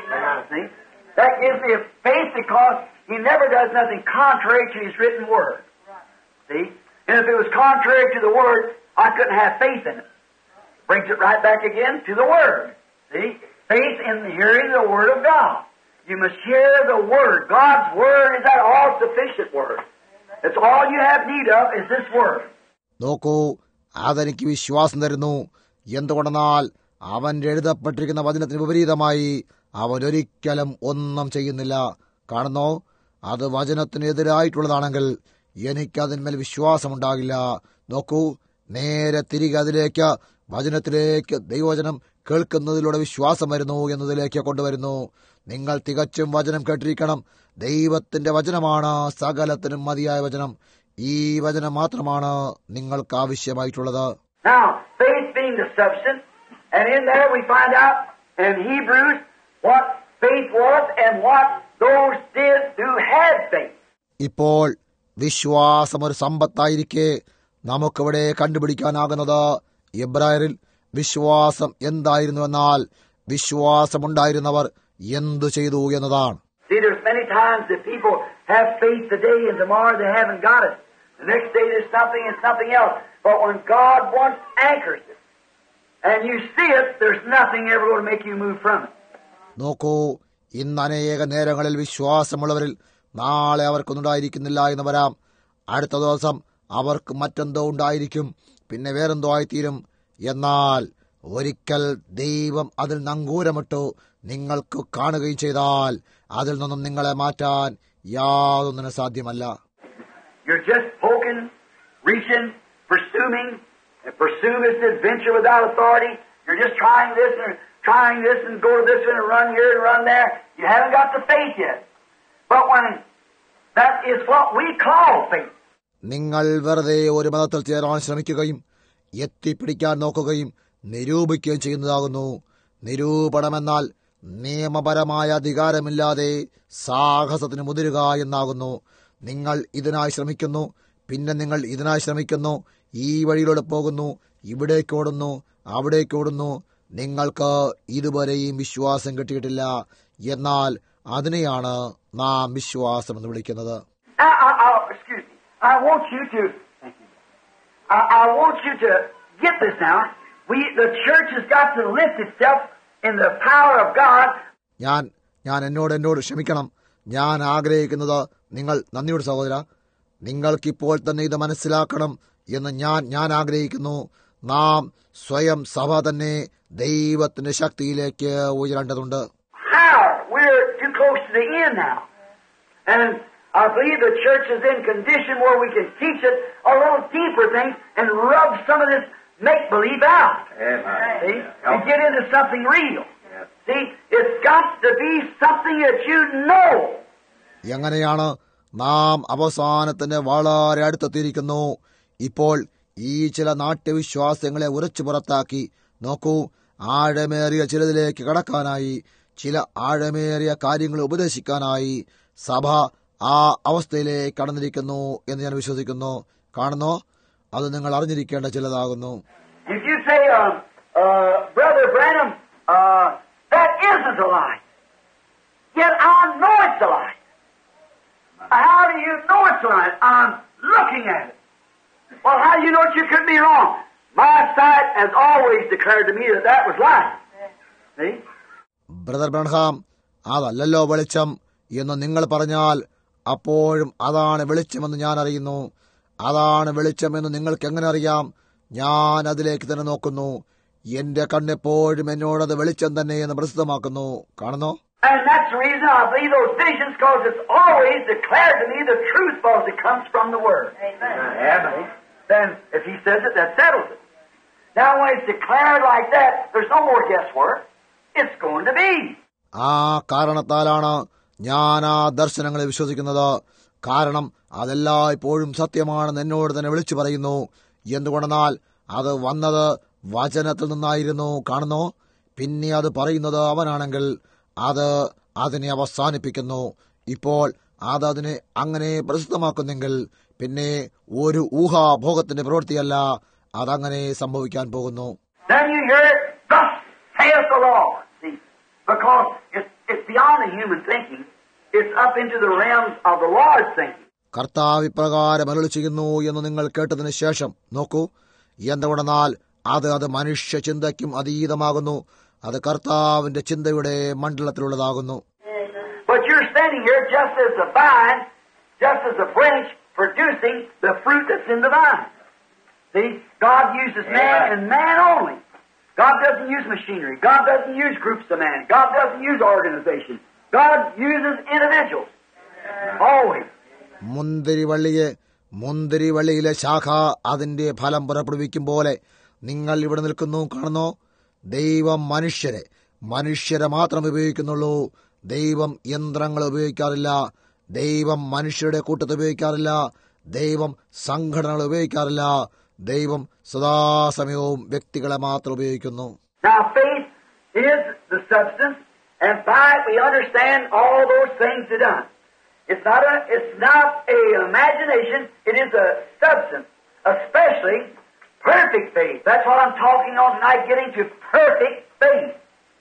That gives me a faith because He never does nothing contrary to His written word. See? And if it was contrary to the word, I couldn't have faith in it. Brings it right back again to the word. See? Faith in hearing the word of God. You must hear the word. God's word is that all-sufficient word. That's all you have need of is this word. നോക്കൂ, അതെനിക്ക് വിശ്വാസം തരുന്നു. എന്തുകൊണ്ടെന്നാൽ അവൻ എഴുതപ്പെട്ടിരിക്കുന്ന വചനത്തിന് വിപരീതമായി അവൻ ഒരിക്കലും ഒന്നും ചെയ്യുന്നില്ല. കാണുന്നോ, അത് വചനത്തിനെതിരായിട്ടുള്ളതാണെങ്കിൽ എനിക്കതിന്മേൽ വിശ്വാസമുണ്ടാകില്ല. നോക്കൂ, നേരെ തിരികെ അതിലേക്ക് വചനത്തിലേക്ക് ദൈവവചനം കേൾക്കുന്നതിലൂടെ വിശ്വാസം വരുന്നു എന്നതിലേക്ക് കൊണ്ടുവരുന്നു. നിങ്ങൾ തികച്ചും വചനം കേട്ടിരിക്കണം. ദൈവത്തിന്റെ വചനമാണ് സകലത്തിനും മതിയായ വചനം. ഈ വചനം മാത്രമാണ് നിങ്ങൾക്ക് ആവശ്യമായിട്ടുള്ളത്. Now, faith being the substance, and in there we find out in Hebrews what faith was and what those did who had faith. ഇപ്പോൾ വിശ്വാസം ഒരു സമ്പത്തായിരിക്കെ നമുക്കിവിടെ കണ്ടുപിടിക്കാനാകുന്നത് എബ്രായരിൽ വിശ്വാസം എന്തായിരുന്നുവെന്നാൽ വിശ്വാസമുണ്ടായിരുന്നവർ എന്തു ചെയ്തു എന്നതാണ്. See, there's many times that people have faith today and tomorrow they haven't got it. The next day there's something and something else. But when God once anchors it, and you see it, there's nothing ever going to make you move from it. നോക്കൂ, ഇന്ന് അനേക നേരങ്ങളിൽ വിശ്വാസമുള്ളവരിൽ നാളെ അവർക്കൊന്നുണ്ടായിരിക്കുന്നില്ല എന്ന് വരാം. അടുത്ത ദിവസം അവർക്ക് മറ്റെന്തോ ഉണ്ടായിരിക്കും, പിന്നെ വേറെന്തോ ആയിത്തീരും. എന്നാൽ ഒരിക്കൽ ദൈവം അതിൽ നങ്കൂരമിട്ടു നിങ്ങൾക്ക് കാണുകയും ചെയ്താൽ അതിൽ നിന്നും നിങ്ങളെ മാറ്റാൻ യാതൊന്നിനും സാധ്യമല്ല. You're just poking, reaching, pursuing. And pursue is adventure without authority. You're just trying this and trying this and go to this and run here and run there. You haven't got the faith yet. But when that is what we call faith. നിങ്ങൾ വെറുതെ ഒരു മതത്തിൽ ചേരാൻ ശ്രമിക്കുകയും എത്തിപ്പിടിക്കാൻ നോക്കുകയും നിരൂപിക്കുകയും ചെയ്യുന്നതാകുന്നു. നിരൂപണമെന്നാൽ നിയമപരമായ അധികാരമില്ലാതെ സാഹസത്തിന് മുതിരുക എന്നാകുന്നു. നിങ്ങൾ ഇതിനായി ശ്രമിക്കുന്നു, പിന്നെ നിങ്ങൾ ഇതിനായി ശ്രമിക്കുന്നു, ഈ വഴിയിലൂടെ പോകുന്നു, ഇവിടേക്കോടുന്നു, അവിടേക്കോടുന്നു. നിങ്ങൾക്ക് ഇതുവരെയും വിശ്വാസം കിട്ടിയിട്ടില്ല. എന്നാൽ അതിനെയാണ് നാം വിശ്വാസം എന്ന് വിളിക്കുന്നത്. I, I, I, excuse me. I want you to. I, I want you to get this now. We, the church has got to lift itself in the power of God. ഞാൻ ഞാൻ എന്നോട് എന്നോട് ക്ഷമിക്കണം. ഞാൻ ആഗ്രഹിക്കുന്നത്, നിങ്ങൾ നന്ദിയുടെ സഹോദര, നിങ്ങൾക്കിപ്പോൾ തന്നെ ഇത് മനസ്സിലാക്കണം എന്ന് ഞാൻ ഞാൻ ആഗ്രഹിക്കുന്നു. നാം സ്വയം സഭ തന്നെ ദൈവത്തിന്റെ ശക്തിയിലേക്ക് ഉയരേണ്ടതുണ്ട്. How? We're too close to the end now. And I believe the church is in condition where we can teach it a little deeper things and rub some of this make-believe out. Amen. See? And get into something real. Yes. See? It's got to be something that you know. എങ്ങനെയാണ് നാം അവസാനത്തിന് വളരെ അടുത്തെത്തിയിരിക്കുന്നു. ഇപ്പോൾ ഈ ചില നാട്യവിശ്വാസങ്ങളെ ഉരച്ചു പുറത്താക്കി നോക്കൂ. ആഴമേറിയ ചിലതിലേക്ക് കടക്കാനായി, ചില ആഴമേറിയ കാര്യങ്ങൾ ഉപദേശിക്കാനായി സഭ ആ അവസ്ഥയിലേക്ക് കടന്നിരിക്കുന്നു എന്ന് ഞാൻ വിശ്വസിക്കുന്നു. കാണുന്നോ? അത് നിങ്ങൾ അറിഞ്ഞിരിക്കേണ്ട ചിലതാകുന്നു. If you say, uh, uh, Brother Branham, uh, that isn't a lie, yet I know it's a lie. How do you know it's a lie? I'm looking at it. Well, how do you know it? You could be wrong. My sight has always declared to me that that was lying. See? Brother Branham, അതല്ലല്ലോ വെളിച്ചം എന്ന് നിങ്ങൾ പറഞ്ഞാൽ അപ്പോഴും അതാണ് വെളിച്ചമെന്ന് ഞാൻ അറിയുന്നു. അതാണ് വെളിച്ചമെന്ന് നിങ്ങൾക്ക് എങ്ങനെ അറിയാം? ഞാൻ അതിലേക്ക് തന്നെ നോക്കുന്നു. എന്റെ കണ്ണെപ്പോഴും എന്നോടത് വെളിച്ചം തന്നെ എന്ന് പ്രസിദ്ധമാക്കുന്നു. കാണുന്നോ? And that's the reason I believe those visions, because it's always declared to me the truth, because it comes from the Word. Amen. Amen. Then, if He says it, that settles it. Now, when it's declared like that, there's no more guesswork. It's going to be. ആ കാരണത്താലാണ് ഞാൻ ആ ദർശനങ്ങളെ വിശ്വസിക്കുന്നത്. കാരണം അതെല്ലായ്പ്പോഴും സത്യമാണെന്ന് എന്നോട് തന്നെ വിളിച്ചു പറയുന്നു. എന്തുകൊണ്ടെന്നാൽ അത് വന്നത് വചനത്തിൽ നിന്നായിരുന്നു. കാണുന്നോ? പിന്നെ അത് പറയുന്നത് അവനാണെങ്കിൽ അത് അതിനെ അവസാനിപ്പിക്കുന്നു. ഇപ്പോൾ അത് അതിനെ അങ്ങനെ പ്രസിദ്ധമാക്കുന്നെങ്കിൽ പിന്നെ ഒരു ഊഹാഭോഗത്തിന്റെ പ്രവൃത്തിയല്ല, അതങ്ങനെ സംഭവിക്കാൻ പോകുന്നു. Then you hear it, thus saith the Lord. See, because it's, it's beyond the human thinking. It's up into the realms of the Lord's thinking. കർത്താവ് ഇപ്രകാരം അരുളി ചെയ്യുന്നു എന്ന് നിങ്ങൾ കേട്ടതിന് ശേഷം നോക്കൂ. എന്തുകൊണ്ടെന്നാൽ അത് അത് മനുഷ്യ ചിന്തയ്ക്കും അതീതമാകുന്നു. അത് കർത്താവിന്റെ ചിന്തയുടെ മണ്ഡലത്തിലുള്ളതാകുന്നു. But you're standing here just as a vine, just as a branch producing the fruit that's in the vine. See, God uses man and man only. God doesn't use machinery. God doesn't use groups of man. God doesn't use organization. God uses individuals. Always. മുന്തിരിവള്ളിയെ മുന്തിരിവള്ളിയിലെ ശാഖ അതിന്റെ ഫലം പുറപ്പെടുവിക്കും പോലെ നിങ്ങൾ ഇവിടെ നിൽക്കുന്നു. കാണുന്നോ? ദൈവം മനുഷ്യരെ മനുഷ്യരെ മാത്രം ഉപയോഗിക്കുന്നുള്ളൂ. ദൈവം യന്ത്രങ്ങൾ ഉപയോഗിക്കാറില്ല. ദൈവം മനുഷ്യരുടെ കൂട്ടത്തെ ഉപയോഗിക്കാറില്ല. ദൈവം സംഘടനകൾ ഉപയോഗിക്കാറില്ല. ദൈവം സദാസമയവും വ്യക്തികളെ മാത്രം ഉപയോഗിക്കുന്നു. Now faith is the substance, and by it we understand all those things are done. It's not a, it's not a imagination. It is a substance, especially perfect faith. That's what I'm talking on tonight, getting to perfect faith.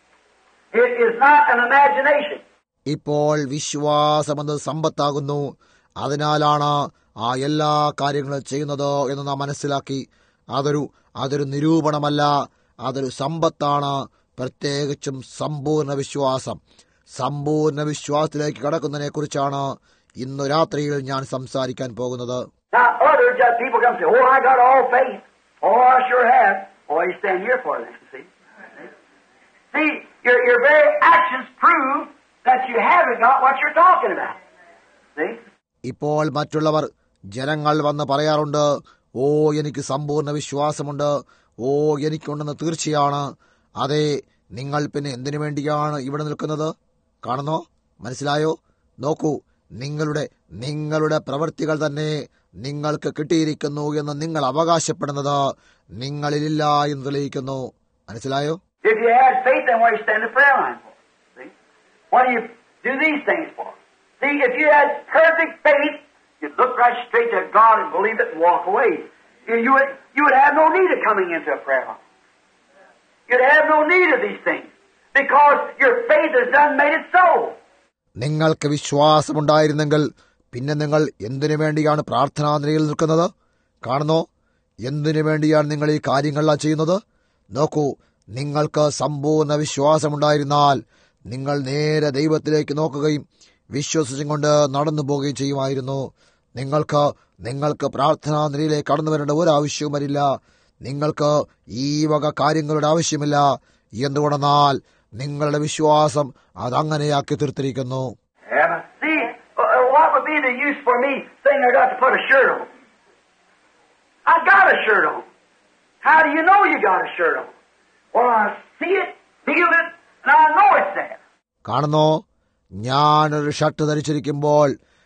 It is not an imagination. ഇപ്പോൾ വിശ്വാസമെന്നത് സമ്പത്താകുന്നു. അതിനാലാണ് ആ എല്ലാ കാര്യങ്ങളും ചെയ്യുന്നത് എന്ന് നാം മനസ്സിലാക്കി. അതൊരു അതൊരു നിരൂപണമല്ല, അതൊരു സമ്പത്താണ്. പ്രത്യേകിച്ചും സമ്പൂർണ്ണ വിശ്വാസം. സമ്പൂർണ്ണ വിശ്വാസത്തിലേക്ക് കടക്കുന്നതിനെ കുറിച്ചാണ് ഇന്നു രാത്രിയിൽ ഞാൻ സംസാരിക്കാൻ പോകുന്നത്. Now, other just people come and say, "Oh, I got all faith. Oh, I sure have." Oh, you stand here for that, see? See, your, your very actions prove that you haven't got what you're talking about. See? ഇപ്പോൾ മറ്റുള്ളവർ ജനങ്ങൾ വന്ന് പറയാറുണ്ട്, ഓ എനിക്ക് സമ്പൂർണ്ണ വിശ്വാസമുണ്ട്, ഓ എനിക്കുണ്ടെന്ന് തീർച്ചയാണ്. അതെ, നിങ്ങൾ പിന്നെ എന്തിനു വേണ്ടിയാണ് ഇവിടെ നിൽക്കുന്നത്? കാണുന്നോ? മനസ്സിലായോ? നോക്കൂ, നിങ്ങളുടെ നിങ്ങളുടെ പ്രവൃത്തികൾ തന്നെ നിങ്ങൾക്ക് കിട്ടിയിരിക്കുന്നു എന്ന് നിങ്ങൾ അവകാശപ്പെടുന്നത് നിങ്ങളിലില്ല എന്ന് തെളിയിക്കുന്നു. മനസ്സിലായോ? If you had faith, then what do you stand in the prayer line for? See? What do you do these things for? See, if you had perfect faith, you'd look right straight to God and believe it and walk away. You, you, would, you would have no need of coming into a prayer line. You'd have no need of these things because your faith has done made it so. നിങ്ങൾക്ക് വിശ്വാസമുണ്ടായിരുന്നെങ്കിൽ പിന്നെ നിങ്ങൾ എന്തിനു വേണ്ടിയാണ് പ്രാർത്ഥനാ നിലയിൽ നിൽക്കുന്നത്? കാണുന്നോ? എന്തിനു വേണ്ടിയാണ് നിങ്ങൾ ഈ കാര്യങ്ങളെല്ലാം ചെയ്യുന്നത്? നോക്കൂ, നിങ്ങൾക്ക് സമ്പൂർണ്ണ വിശ്വാസമുണ്ടായിരുന്നാൽ നിങ്ങൾ നേരെ ദൈവത്തിലേക്ക് നോക്കുകയും വിശ്വസിച്ചും കൊണ്ട് നടന്നു പോവുകയും ചെയ്യുമായിരുന്നു. നിങ്ങൾക്ക് നിങ്ങൾക്ക് പ്രാർത്ഥനാ നിലയിലേക്ക് കടന്നു വരേണ്ട ഒരാവശ്യവും വരില്ല. നിങ്ങൾക്ക് ഈ വക കാര്യങ്ങളുടെ ആവശ്യമില്ല. എന്തുകൊണ്ടെന്നാൽ നിങ്ങളുടെ വിശ്വാസം അതങ്ങനെയാക്കി തീർത്തിരിക്കുന്നു. See, uh, what would be the use for me saying I got to put a shirt on? I got a shirt on. How do you know you got a shirt on? Well, I see it, feel it, and I know it's there. കാണുന്നോ? ഞാനൊരു shirt ധരിച്ചിരിക്കുമ്പോൾ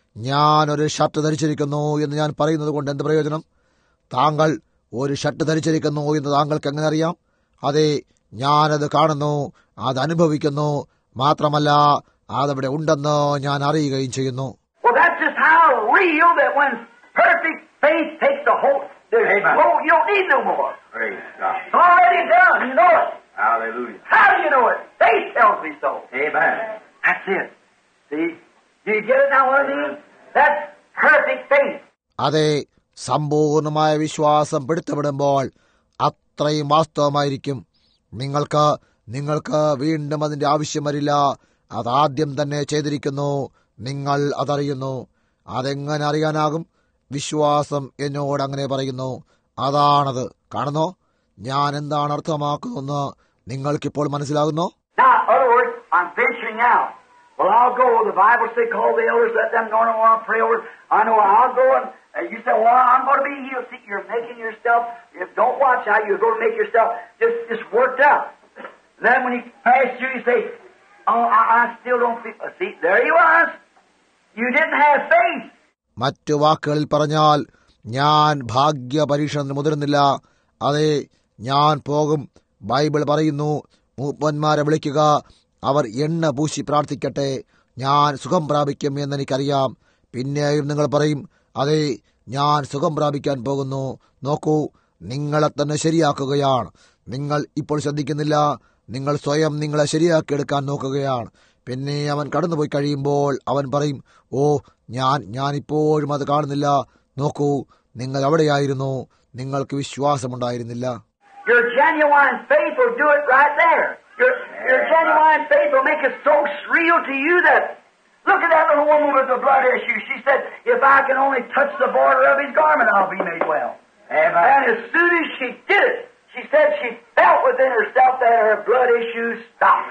ഞാനൊരു shirt ധരിച്ചിരിക്കുന്നു എന്ന് ഞാൻ പറയുന്നത് കൊണ്ട് എന്ത് പ്രയോജനം? താങ്കൾ ഒരു ഷർട്ട് ധരിച്ചിരിക്കുന്നു എന്ന് താങ്കൾക്ക് എങ്ങനെ അറിയാം? അതെ, ഞാനത് കാണുന്നു, അത് അനുഭവിക്കുന്നു, മാത്രമല്ല അതവിടെ ഉണ്ടെന്ന് ഞാൻ അറിയുകയും ചെയ്യുന്നു. Well, that's just how real that when perfect faith takes the whole, oh, you don't need no more. Praise God. It's already done. You know it. Hallelujah. How do you know it? Faith tells me so. Amen. That's it. See? Do you get it now, what I mean? That's perfect faith. അതെ, സമ്പൂർണമായ വിശ്വാസം പിടുത്തപ്പെടുമ്പോൾ അത്രയും വാസ്തവമായിരിക്കും. നിങ്ങൾക്ക് നിങ്ങൾക്ക് വീണ്ടും അതിന്റെ ആവശ്യം വരില്ല. അതാദ്യം തന്നെ ചെയ്തിരിക്കുന്നു. നിങ്ങൾ അതറിയുന്നു. അതെങ്ങനെ അറിയാനാകും? വിശ്വാസം എന്നോട് അങ്ങനെ പറയുന്നു. അതാണത്. കാണുന്നോ? ഞാൻ എന്താണ് അർത്ഥമാക്കുന്നതെന്ന് നിങ്ങൾക്കിപ്പോൾ മനസ്സിലാകുന്നോ? Now, in other words, I'm venturing out. Well, I'll go. The Bible says, call the elders, let them know and want to pray over. I know I'll go and uh, you say, well, I'm going to be healed. See, you're making yourself, if don't watch how you're going to make yourself just, just worked up. Then when you pass through, you say, oh, I, I still don't feel. See, there he was. You didn't have faith. മറ്റു വാക്കുകളിൽ പറഞ്ഞാൽ, ഞാൻ ഭാഗ്യ പരീക്ഷണത്തിന് മുതിർന്നില്ല. അതെ, ഞാൻ പോകും. Bible പറയുന്നു, മൂപ്പന്മാരെ വിളിക്കുക, അവർ എണ്ണ പൂശി പ്രാർത്ഥിക്കട്ടെ, ഞാൻ സുഖം പ്രാപിക്കും എന്നെനിക്കറിയാം. പിന്നെയും നിങ്ങൾ പറയും, അതെ, ഞാൻ സുഖം പ്രാപിക്കാൻ പോകുന്നു. നോക്കൂ, നിങ്ങളെ തന്നെ ശരിയാക്കുകയാണ്. നിങ്ങൾ ഇപ്പോൾ ശ്രദ്ധിക്കുന്നില്ല. നിങ്ങൾ സ്വയം നിങ്ങളെ ശരിയാക്കിയെടുക്കാൻ നോക്കുകയാണ്. പിന്നെ അവൻ കടന്നുപോയി കഴിയുമ്പോൾ അവൻ പറയും, ഓ, ഞാൻ ഞാൻ ഇപ്പോഴും അത് കാണുന്നില്ല. നോക്കൂ, നിങ്ങൾ അവിടെയായിരുന്നു. നിങ്ങൾക്ക് വിശ്വാസമുണ്ടായിരുന്നില്ല. Your genuine faith will do it right there. Your, your genuine faith will make it so real to you that, look at that little woman with the blood issue. She said, if I can only touch the border of his garment, I'll be made well. Amen. And as soon as she did it, she said she felt within herself that her blood issue stopped.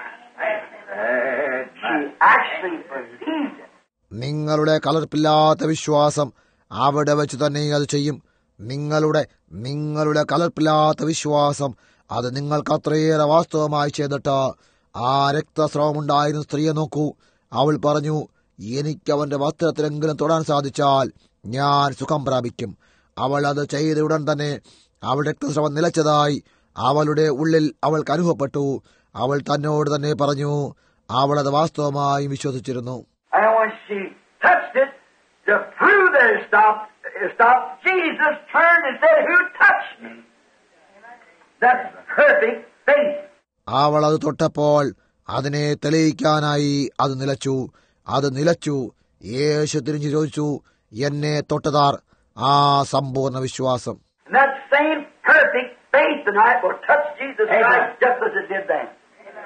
Amen. She actually believed it. നിങ്ങളുടെ കലർപ്പില്ലാത്ത വിശ്വാസം അവിടെ വെച്ച് തന്നെ അത് ചെയ്യും. നിങ്ങളുടെ നിങ്ങളുടെ കലർപ്പില്ലാത്ത വിശ്വാസം അത് നിങ്ങൾക്ക് അത്രയേറെ വാസ്തവമായി ചെയ്തിട്ട് ആ രക്തസ്രാവമുണ്ടായിരുന്ന സ്ത്രീയെ നോക്കൂ. അവൾ പറഞ്ഞു, എനിക്ക് അവന്റെ വസ്ത്രത്തിലെങ്കിലും തൊടാൻ സാധിച്ചാൽ ഞാൻ സുഖം പ്രാപിക്കും. അവൾ അത് ചെയ്ത ഉടൻ തന്നെ അവൾ രക്തസ്രാവം നിലച്ചതായി അവളുടെ ഉള്ളിൽ അവൾക്ക് അനുഭവപ്പെട്ടു. അവൾ തന്നോട് തന്നെ പറഞ്ഞു, അവൾ അത് വാസ്തവമായും വിശ്വസിച്ചിരുന്നു. And when she touched it, to prove that it stopped, it stopped, Jesus turned and said, who touched me? That's perfect faith. അവൾ അത് തൊട്ടപ്പോൾ അതിനെ തെളിയിക്കാനായി അത് നിലച്ചു. അത് നിലച്ചു. യേശു തിരിഞ്ഞു ചോദിച്ചു, എന്നെ തൊട്ടതാർ? ആ സമ്പൂർണ്ണ വിശ്വാസം. And that same perfect faith tonight will touch Jesus Christ just as it did then.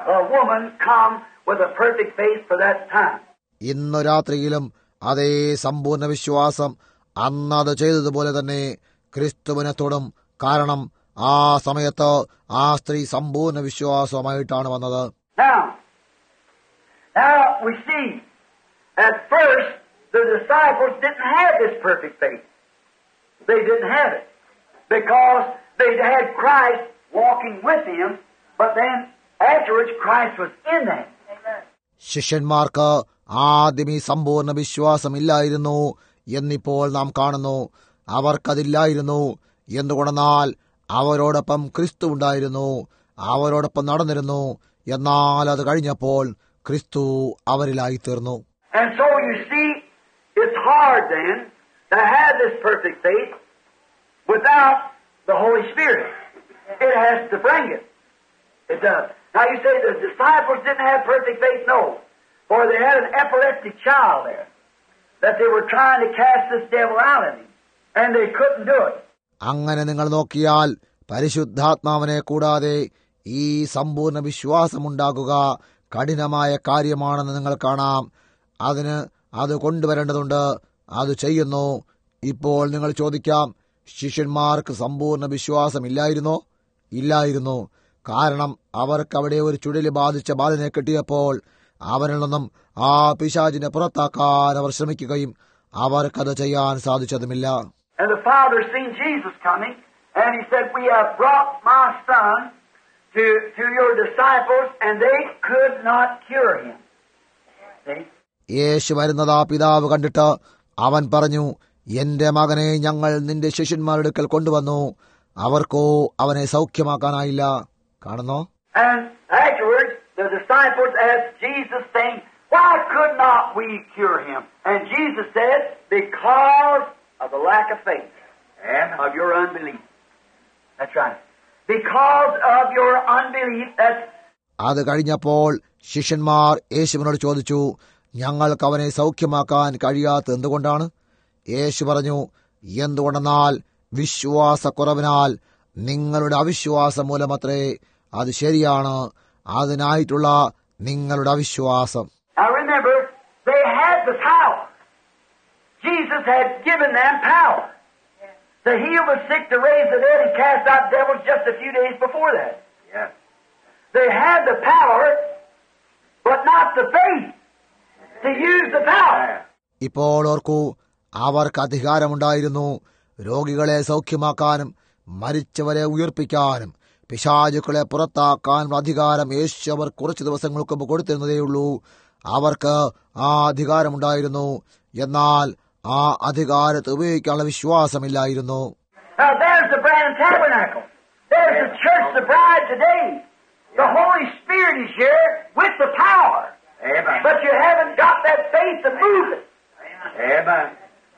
a woman come with a perfect faith for that time. ഇന്നു രാത്രിയിലും അതേ സമ്പൂർണ്ണ വിശ്വാസം അന്നത് ചെയ്തതുപോലെ തന്നെ ക്രിസ്തുവിനെ തൊടും. കാരണം ആ സമയത്ത് ആ സ്ത്രീ സമ്പൂർണ്ണ വിശ്വാസമായിട്ടാണ് വന്നത്. Now, now we see, at first, the disciples didn't have this perfect faith. They didn't have it. Because they had Christ walking with him, but then afterwards Christ was in them. ശിഷ്യന്മാർക്ക് ആദ്യം ഈ സമ്പൂർണ്ണ വിശ്വാസമില്ലായിരുന്നു എന്നിപ്പോൾ നാം കാണുന്നു. അവർക്കതില്ലായിരുന്നു. എന്തുകൊണ്ടെന്നാൽ അവരോടൊപ്പം ക്രിസ്തു ഉണ്ടായിരുന്നു, അവരോടൊപ്പം നടന്നിരുന്നു. എന്നാൽ അത് കഴിഞ്ഞപ്പോൾ ക്രിസ്തു അവരിലായി തീർന്നു. And so you see, it's hard then to have this perfect faith without the Holy Spirit. It has to bring it. It does. Now you say the disciples didn't have perfect faith? No. For they had an epileptic child there that they were trying to cast this devil out of him. And they couldn't do it. അങ്ങനെ നിങ്ങൾ നോക്കിയാൽ പരിശുദ്ധാത്മാവിനെ കൂടാതെ ഈ സമ്പൂർണ്ണ വിശ്വാസമുണ്ടാകുക കഠിനമായ കാര്യമാണെന്ന് നിങ്ങൾ കാണാം. അതിന് അത് കൊണ്ടുവരേണ്ടതുണ്ട്. അത് ചെയ്യുന്നു. ഇപ്പോൾ നിങ്ങൾ ചോദിക്കാം, ശിഷ്യന്മാർക്ക് സമ്പൂർണ്ണ വിശ്വാസമില്ലായിരുന്നോ? ഇല്ലായിരുന്നു. കാരണം അവർക്കവിടെ ഒരു ചുഴലി ബാധിച്ച ബാലനെ കിട്ടിയപ്പോൾ അവരിൽ നിന്നും ആ പിശാചിനെ പുറത്താക്കാൻ അവർ ശ്രമിക്കുകയും അവർക്കത് ചെയ്യാൻ സാധിച്ചതുമില്ല. And the father seen Jesus coming, and he said, "We have brought my son to to your disciples, and they could not cure him." See? യേശു വരുന്നതാ പിതാവ് കണ്ടിട്ട് അവൻ പറഞ്ഞു, എന്റെ മകനെ ഞങ്ങൾ നിന്റെ ശിഷ്യന്മാരുടെ അടുക്കൽ കൊണ്ടുവന്നു, അവർക്കോ അവനെ സൗഖ്യമാക്കാനായില്ല. കാണുന്നോ? And afterwards, the disciples asked Jesus, saying, "Why could not we cure him?" And Jesus said, "Because of the lack of faith, and of your unbelief." That's right. Because of your unbelief, that's... അത് കഴിഞ്ഞപ്പോൾ ശിഷ്യന്മാർ യേശുവിനോട് ചോദിച്ചു, ഞങ്ങൾക്ക് അവനെ സൗഖ്യമാക്കാൻ കഴിയാത്ത എന്തുകൊണ്ടാണ്? യേശു പറഞ്ഞു, എന്തുകൊണ്ടെന്നാൽ വിശ്വാസക്കുറവിനാൽ, നിങ്ങളുടെ അവിശ്വാസം മൂലമത്രേ. അത് ശരിയാണ്, അതിനായിട്ടുള്ള നിങ്ങളുടെ അവിശ്വാസം. Now remember, they had the power. Jesus had given them power to heal the sick, to raise the dead, and cast out devils just a few days before that. Yes. They had the power, but not the faith to use the power. ഇപ്പോൾ ഓർക്കൂ, അവർക്ക് അധികാരമുണ്ടായിരുന്നു രോഗികളെ സൗഖ്യമാക്കാനും മരിച്ചവരെ ഉയർപ്പിക്കാനും പിശാചുക്കളെ പുറത്താക്കാനുള്ള അധികാരം യേശു അവർ കുറച്ചു ദിവസങ്ങൾക്ക് മുമ്പ് കൊടുത്തിരുന്നതേയുള്ളൂ. അവർക്ക് ആ അധികാരമുണ്ടായിരുന്നു, എന്നാൽ ആ അധികാരത്തെ ഉപയോഗിക്കാനുള്ള വിശ്വാസമില്ലായിരുന്നു. Now there's the Branham Tabernacle. There's the church, the bride today. The Holy Spirit is here with the power. Amen. But you haven't got that faith to move it. Amen.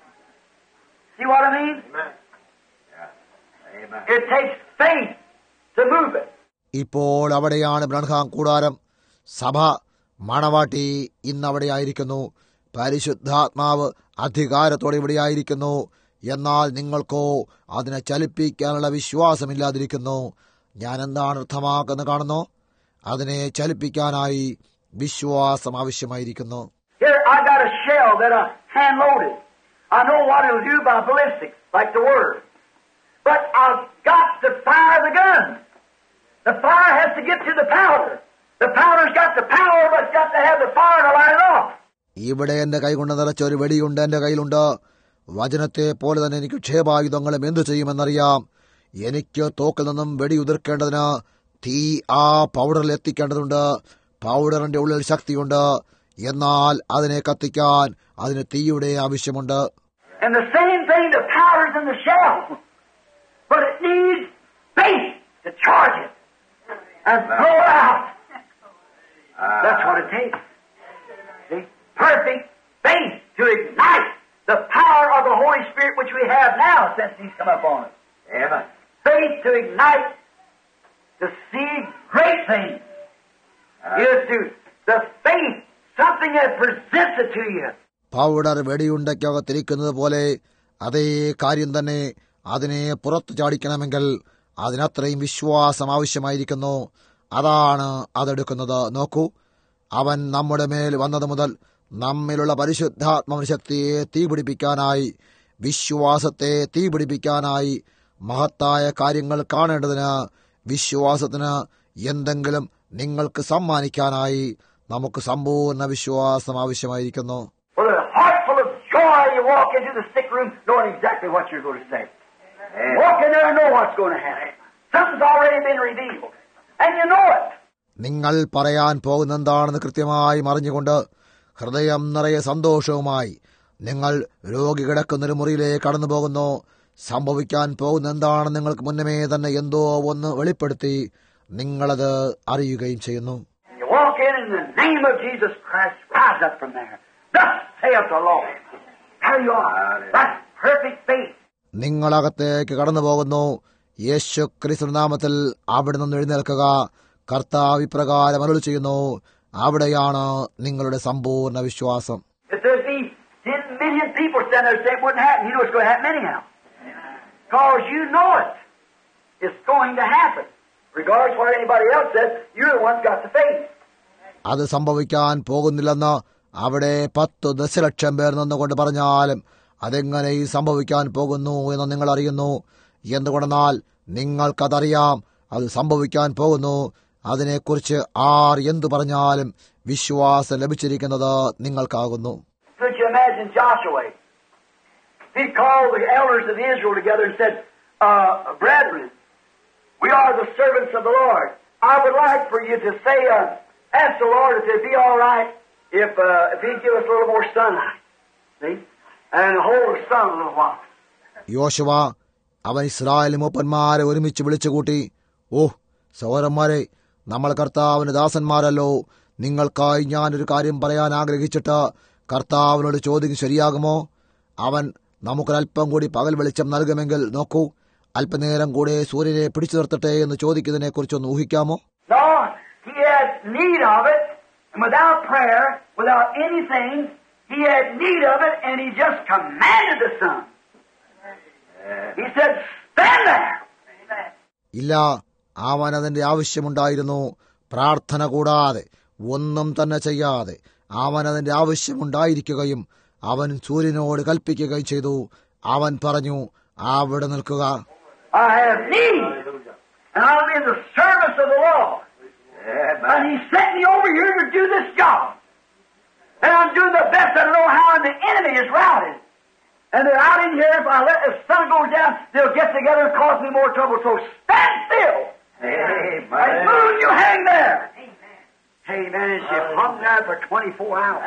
See what I mean? Amen. Yeah. Amen. It takes faith to move it. ഇപ്പോൾ അവിടെയാണ് Branham കൂടാരം. സഭ മണവാട്ടി ഇന്നവിടെ ആയിരിക്കുന്നു. പരിശുദ്ധാത്മാവ് അധികാരത്തോടെ ഇവിടെയായിരിക്കുന്നു. എന്നാൽ നിങ്ങൾക്കോ അതിനെ ചലിപ്പിക്കാനുള്ള വിശ്വാസമില്ലാതിരിക്കുന്നു. ഞാൻ എന്താണ് അർത്ഥമാക്കുന്നത് കാണുന്നു? അതിനെ ചലിപ്പിക്കാനായി വിശ്വാസം ആവശ്യമായിരിക്കുന്നു. Here I got a shell that I hand loaded. I know what it'll do by ballistics, like the word. But I've got to fire the gun. The fire has to get to the powder. The powder's got the power, but it's got to have the fire to light it off. ഇവിടെ എന്റെ കൈകൊണ്ട് നിറച്ച ഒരു വെടിയുണ്ട് എന്റെ കയ്യിലുണ്ട്. വചനത്തെ പോലെ തന്നെ എനിക്ക് ക്ഷേപായുധങ്ങളും എന്തു ചെയ്യുമെന്നറിയാം. എനിക്ക് തോക്കിൽ നിന്നും വെടിയുതിർക്കേണ്ടതിന് തീ ആ പൗഡറിൽ എത്തിക്കേണ്ടതുണ്ട്. പൗഡറിന്റെ ഉള്ളിൽ ശക്തിയുണ്ട്, എന്നാൽ അതിനെ കത്തിക്കാൻ അതിന് തീയുടെ ആവശ്യമുണ്ട്. And the same thing, the powder's in the shell. But it needs faith to charge it and blow it out. That's what it takes. See? Perfect faith to ignite the power of the Holy Spirit which we have now since He's come upon us. Amen. Faith to ignite, to see great things, is to the faith, something that presents it to you. Powder വെടിയുണ്ടയ്ക്കകത്തിരിക്കുന്നത് പോലെ അതേ കാര്യം തന്നെ അതിനെ പുറത്തു ചാടിക്കണമെങ്കിൽ അതിനത്രയും വിശ്വാസം ആവശ്യമായിരിക്കുന്നു. അതാണ് അതെടുക്കുന്നത്. നോക്കൂ, അവൻ നമ്മുടെ മേൽ വന്നത് മുതൽ നമ്മിലുള്ള പരിശുദ്ധാത്മ ശക്തിയെ തീപിടിപ്പിക്കാനായി, വിശ്വാസത്തെ തീപിടിപ്പിക്കാനായി, മഹത്തായ കാര്യങ്ങൾ കാണേണ്ടതിന്, വിശ്വാസത്തിന് എന്തെങ്കിലും നിങ്ങൾക്ക് സമ്മാനിക്കാനായി നമുക്ക് സമ്പൂർണ്ണ വിശ്വാസം ആവശ്യമായിരിക്കുന്നു. With a heart full of joy, you walk into the sick room knowing exactly what you're going to say. Walk in there and know what's going to happen. Something's already been revealed, and you know it. നിങ്ങൾ പറയാൻ പോകുന്ന എന്താണെന്ന് കൃത്യമായി അറിഞ്ഞുകൊണ്ട് ഹൃദയം നിറയെ സന്തോഷവുമായി നിങ്ങൾ രോഗി കിടക്കുന്നൊരു മുറിയിലേക്ക് കടന്നു പോകുന്നു. സംഭവിക്കാൻ പോകുന്ന എന്താണെന്ന് നിങ്ങൾക്ക് മുന്നമേ തന്നെ എന്തോ ഒന്ന് വെളിപ്പെടുത്തി നിങ്ങളത് അറിയുകയും ചെയ്യുന്നു. You walk in in the name of Jesus Christ, rise up from there. Thus saith the Lord. There you are. That's perfect faith. നിങ്ങളകത്തേക്ക് കടന്നു പോകുന്നു. യേശു ക്രിസ്തു നാമത്തിൽ അവിടെ നിന്ന് എഴുന്നേൽക്കുക. കർത്താവ് ഇപ്രകാരം അരുളി ചെയ്യുന്നു. അവിടെയാണ് നിങ്ങളുടെ സമ്പൂർണ്ണ വിശ്വാസം. If there'd be ten million people standing there saying it wouldn't happen, you know it's going to happen anyhow. Because you know it. It's going to happen. Regardless of what anybody else says, you're the one who's got the faith. അത് സംഭവിക്കാൻ പോകുന്നില്ലെന്ന് അവിടെ പത്ത് ദശലക്ഷം പേർ നിന്നുകൊണ്ട് പറഞ്ഞാലും അതെങ്ങനെ ഈ സംഭവിക്കാൻ പോകുന്നു എന്ന് നിങ്ങൾ അറിയുന്നു. എന്തുകൊണ്ടെന്നാൽ നിങ്ങൾക്കതറിയാം, അത് സംഭവിക്കാൻ പോകുന്നു. അതിനെക്കുറിച്ച് ആർ എന്തു പറഞ്ഞാലും വിശ്വാസം ലഭിച്ചിരിക്കുന്നത് നിങ്ങൾക്കാകുന്നു. Could you imagine Joshua? He called the elders of Israel together and said, uh, Brethren, we are the servants of the Lord. I would like for you to say, uh, ask the Lord if it'd be all right if uh, if He'd give us a little more sunlight. See? And hold the sun a little while. യോശുവ അവൻ Israel മൂപ്പന്മാരെ ഒരുമിച്ച് വിളിച്ചുകൂട്ടി, ഓ സഹോദരന്മാരെ, നമ്മൾ കർത്താവിന് ദാസന്മാരല്ലോ. നിങ്ങൾക്കായി ഞാനൊരു കാര്യം പറയാൻ ആഗ്രഹിച്ചിട്ട് കർത്താവിനോട് ചോദിക്കും, ശരിയാകുമോ? അവൻ നമുക്കൊരൽപ്പം കൂടി പകൽ വെളിച്ചം നൽകുമെങ്കിൽ നോക്കൂ, അല്പനേരം കൂടെ സൂര്യനെ പിടിച്ചു നിർത്തട്ടെ എന്ന് ചോദിക്കുന്നതിനെ കുറിച്ചൊന്ന് ഊഹിക്കാമോ? No, he had need of it, and without prayer, without anything, he had need of it, and he just commanded the sun. He said, stand there. ഇല്ല, അവൻ അതിന്റെ ആവശ്യമുണ്ടായിരുന്നു. പ്രാർത്ഥന കൂടാതെ ഒന്നും തന്നെ ചെയ്യാതെ അവൻ അതിന്റെ ആവശ്യമുണ്ടായിരിക്കുകയും അവൻ സൂര്യനോട് കൽപ്പിക്കുകയും ചെയ്തു. അവൻ പറഞ്ഞു, അവിടെ നിൽക്കുക. I have need, and I'm in the service of the Lord. And He sent me over here to do this job. And I'm doing the best I know how, and the enemy is routed. And they're out in here. If I let the sun go down, they'll get together and cause me more trouble. So stand still. Amen. And moon, you hang there. Amen. And she hung there for twenty-four hours.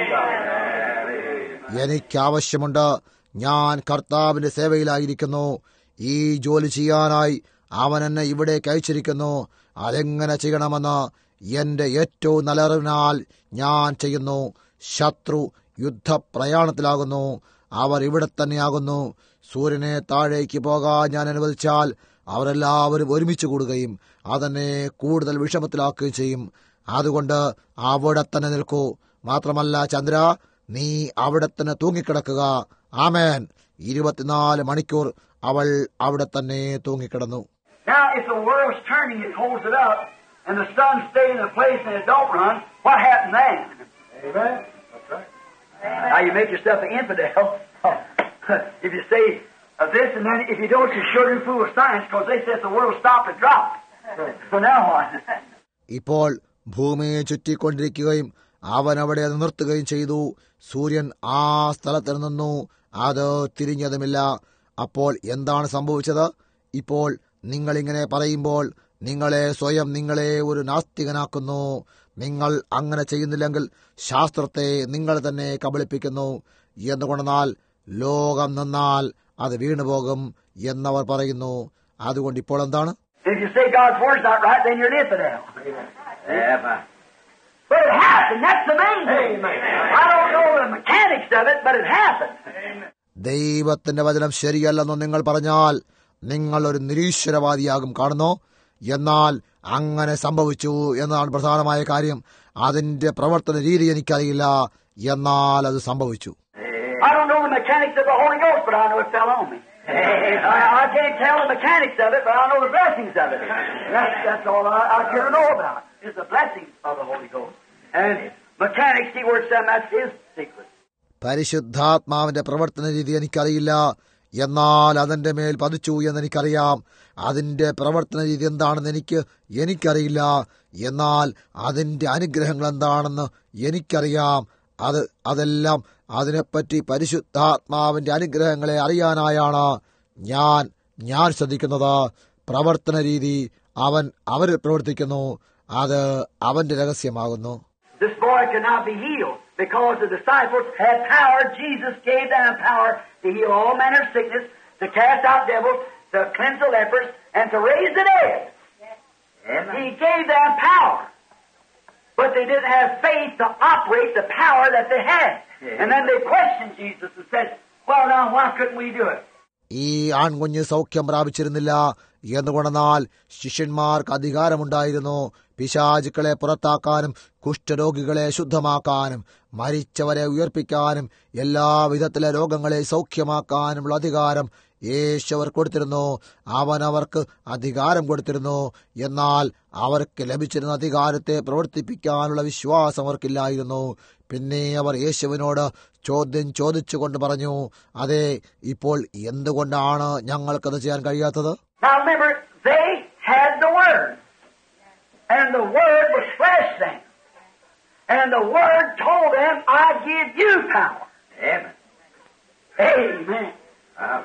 എനിക്കാവശ്യമുണ്ട്. ഞാൻ കർത്താവിന്റെ സേവയിലായിരിക്കുന്നു. ഈ ജോലി ചെയ്യാനായി അവൻ എന്നെ ഇവിടേക്ക് അയച്ചിരിക്കുന്നു. അതെങ്ങനെ ചെയ്യണമെന്ന് എന്റെ ഏറ്റവും നല്ല അറിവിനാൽ ഞാൻ ചെയ്യുന്നു. ശത്രു യുദ്ധപ്രയാണത്തിലാകുന്നു. അവർ ഇവിടെ തന്നെയാകുന്നു. സൂര്യനെ താഴേക്ക് പോകാൻ ഞാൻ അനുവദിച്ചാൽ അവരെല്ലാവരും ഒരുമിച്ച് കൂടുകയും അതെന്നെ കൂടുതൽ വിഷമത്തിലാക്കുകയും ചെയ്യും. അതുകൊണ്ട് അവിടെ തന്നെ നിൽക്കൂ. മാത്രമല്ല ചന്ദ്ര, നീ അവിടെ തന്നെ തൂങ്ങിക്കിടക്കുക. ആമേൻ. ഇരുപത്തിനാല് മണിക്കൂർ അവൾ അവിടെ തന്നെ തൂങ്ങിക്കിടന്നു. Now, if the world's turning, it holds it up, and the sun stays in the place and it don't run, what happens then? Amen. That's right. Now, you make yourself an infidel if you say uh, this, and then if you don't, you're sure to fool with science, because they said the world stopped and dropped. So now what? ഇപ്പോൾ ഭൂമിയെ ചുറ്റിക്കൊണ്ടിരിക്കുകയും അവൻ അവിടെ അത് നിർത്തുകയും ചെയ്തു. സൂര്യൻ ആ സ്ഥലത്ത് നിന്നു, അത് തിരിഞ്ഞതുമില്ല. അപ്പോൾ എന്താണ് സംഭവിച്ചത്? ഇപ്പോൾ നിങ്ങളിങ്ങനെ പറയുമ്പോൾ നിങ്ങളെ സ്വയം നിങ്ങളെ ഒരു നാസ്തികനാക്കുന്നു. നിങ്ങൾ അങ്ങനെ ചെയ്യുന്നില്ലെങ്കിൽ ശാസ്ത്രത്തെ നിങ്ങൾ തന്നെ കബളിപ്പിക്കുന്നു. എന്തുകൊണ്ടെന്നാൽ ലോകം നിന്നാൽ അത് വീണുപോകും എന്നവർ പറയുന്നു. അതുകൊണ്ട് ഇപ്പോൾ എന്താണ്? If you say God's word's not right, then you're an infidel. Amen. But it happened. That's the main thing. I don't know the mechanics of it, but it happened. ദൈവത്തിന്റെ വചനം ശരിയല്ലെന്ന് നിങ്ങൾ പറഞ്ഞാൽ നിങ്ങൾ ഒരു നിരീശ്വരവാദിയാകും. കാണുന്നോ? എന്നാൽ അങ്ങനെ സംഭവിച്ചു എന്നതാണ് പ്രധാനമായ കാര്യം. അതിന്റെ പ്രവർത്തന രീതി എനിക്കറിയില്ല, എന്നാൽ അത് സംഭവിച്ചു. I don't know the mechanics of the Holy Ghost, but I know it fell on me. I, I can't tell the mechanics of it, but I know the blessings of it. That's, that's all I, I care to know about, is the blessings of the Holy Ghost. And mechanics, he works them, that's his secret. പരിശുദ്ധാത്മാവിന്റെ പ്രവർത്തന രീതി എനിക്കറിയില്ല, എന്നാൽ അതെന്റെ മേൽ പതിച്ചു എന്നെനിക്കറിയാം. അതിന്റെ പ്രവർത്തന രീതി എന്താണെന്ന് എനിക്ക് എനിക്കറിയില്ല, എന്നാൽ അതിന്റെ അനുഗ്രഹങ്ങൾ എന്താണെന്ന് എനിക്കറിയാം. അത് അതെല്ലാം അതിനെപ്പറ്റി പരിശുദ്ധാത്മാവിന്റെ അനുഗ്രഹങ്ങളെ അറിയാനായാണ് ഞാൻ ഞാൻ ശ്രദ്ധിക്കുന്നത്. പ്രവർത്തന രീതി അവൻ അവരിൽ പ്രവർത്തിക്കുന്നു, അത് അവന്റെ രഹസ്യമാകുന്നു. This boy could not be healed because the disciples had power. Jesus gave them power to heal all manner of sickness, to cast out devils, to cleanse the lepers, and to raise the dead. Amen. He gave them power. But they didn't have faith to operate the power that they had. Amen. And then they questioned Jesus and said, well, now, why couldn't we do it? ഈ ആൺകുഞ്ഞ് സൗഖ്യം പ്രാപിച്ചിരുന്നില്ല. എന്തുകൊണ്ടെന്നാൽ ശിഷ്യന്മാർക്ക് അധികാരമുണ്ടായിരുന്നു പിശാചുക്കളെ പുറത്താക്കാനും കുഷ്ഠരോഗികളെ ശുദ്ധമാക്കാനും മരിച്ചവരെ ഉയർപ്പിക്കാനും എല്ലാവിധത്തിലെ രോഗങ്ങളെ സൗഖ്യമാക്കാനുമുള്ള അധികാരം യേശുവർ കൊടുത്തിരുന്നു. അവൻ അവർക്ക് അധികാരം കൊടുത്തിരുന്നു. എന്നാൽ അവർക്ക് ലഭിച്ചിരുന്ന അധികാരത്തെ പ്രവർത്തിപ്പിക്കാനുള്ള വിശ്വാസം അവർക്കില്ലായിരുന്നു. പിന്നെ അവർ യേശുവിനോട് ചോദ്യം ചോദിച്ചുകൊണ്ട് പറഞ്ഞു, അതെ, ഇപ്പോൾ എന്തുകൊണ്ടാണ് ഞങ്ങൾക്കത് ചെയ്യാൻ കഴിയാത്തത്? Now remember, they had the Word, and the Word was flesh then, and the Word told them, I give you power. Amen. Amen. Uh,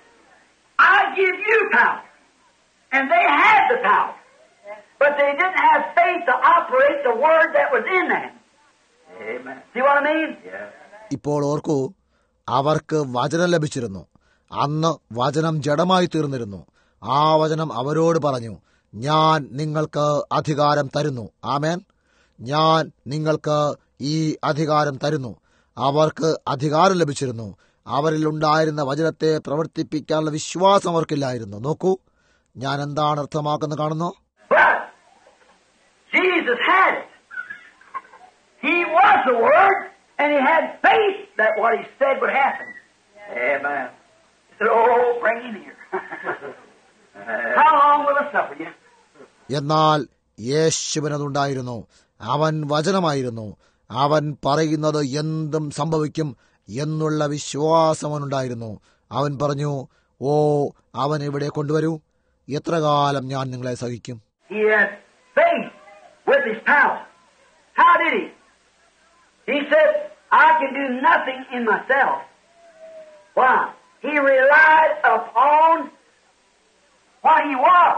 I give you power. And they had the power. But they didn't have faith to operate the Word that was in them. Amen. See what I mean? Yeah. ഇപ്പോൾ ഓർക്കൂ, അവർക്ക് വചനം ലഭിച്ചിരുന്നു. അന്ന് വചനം ജഡമായി തീർന്നിരുന്നു. ആ വചനം അവരോട് പറഞ്ഞു, ഞാൻ നിങ്ങൾക്ക് അധികാരം തരുന്നു. ആമേൻ. ഞാൻ നിങ്ങൾക്ക് ഈ അധികാരം തരുന്നു. അവർക്ക് അധികാരം ലഭിച്ചിരുന്നു. അവരിൽ ഉണ്ടായിരുന്ന വചനത്തെ പ്രവർത്തിപ്പിക്കാനുള്ള വിശ്വാസം അവർക്കില്ലായിരുന്നു. നോക്കൂ, ഞാൻ എന്താണ് അർത്ഥമാക്കുന്നത് കാണുന്നു. Jesus had it. He was the Word, and he had faith that what he said would happen. Amen. He said, oh, bring him here. How long will I suffer you? എന്നാൽ യേശുവിനതുണ്ടായിരുന്നു. അവൻ വചനമായിരുന്നു. അവൻ പറയുന്നത് എന്തും സംഭവിക്കും എന്നുള്ള വിശ്വാസം അവനുണ്ടായിരുന്നു. അവൻ പറഞ്ഞു, ഓ, അവൻ ഇവിടെ കൊണ്ടുവരൂ. എത്ര കാലം ഞാൻ നിങ്ങളെ സഹിക്കും? He had faith with his power. How did he? He said, I can do nothing in myself. Why? He relied upon what he was.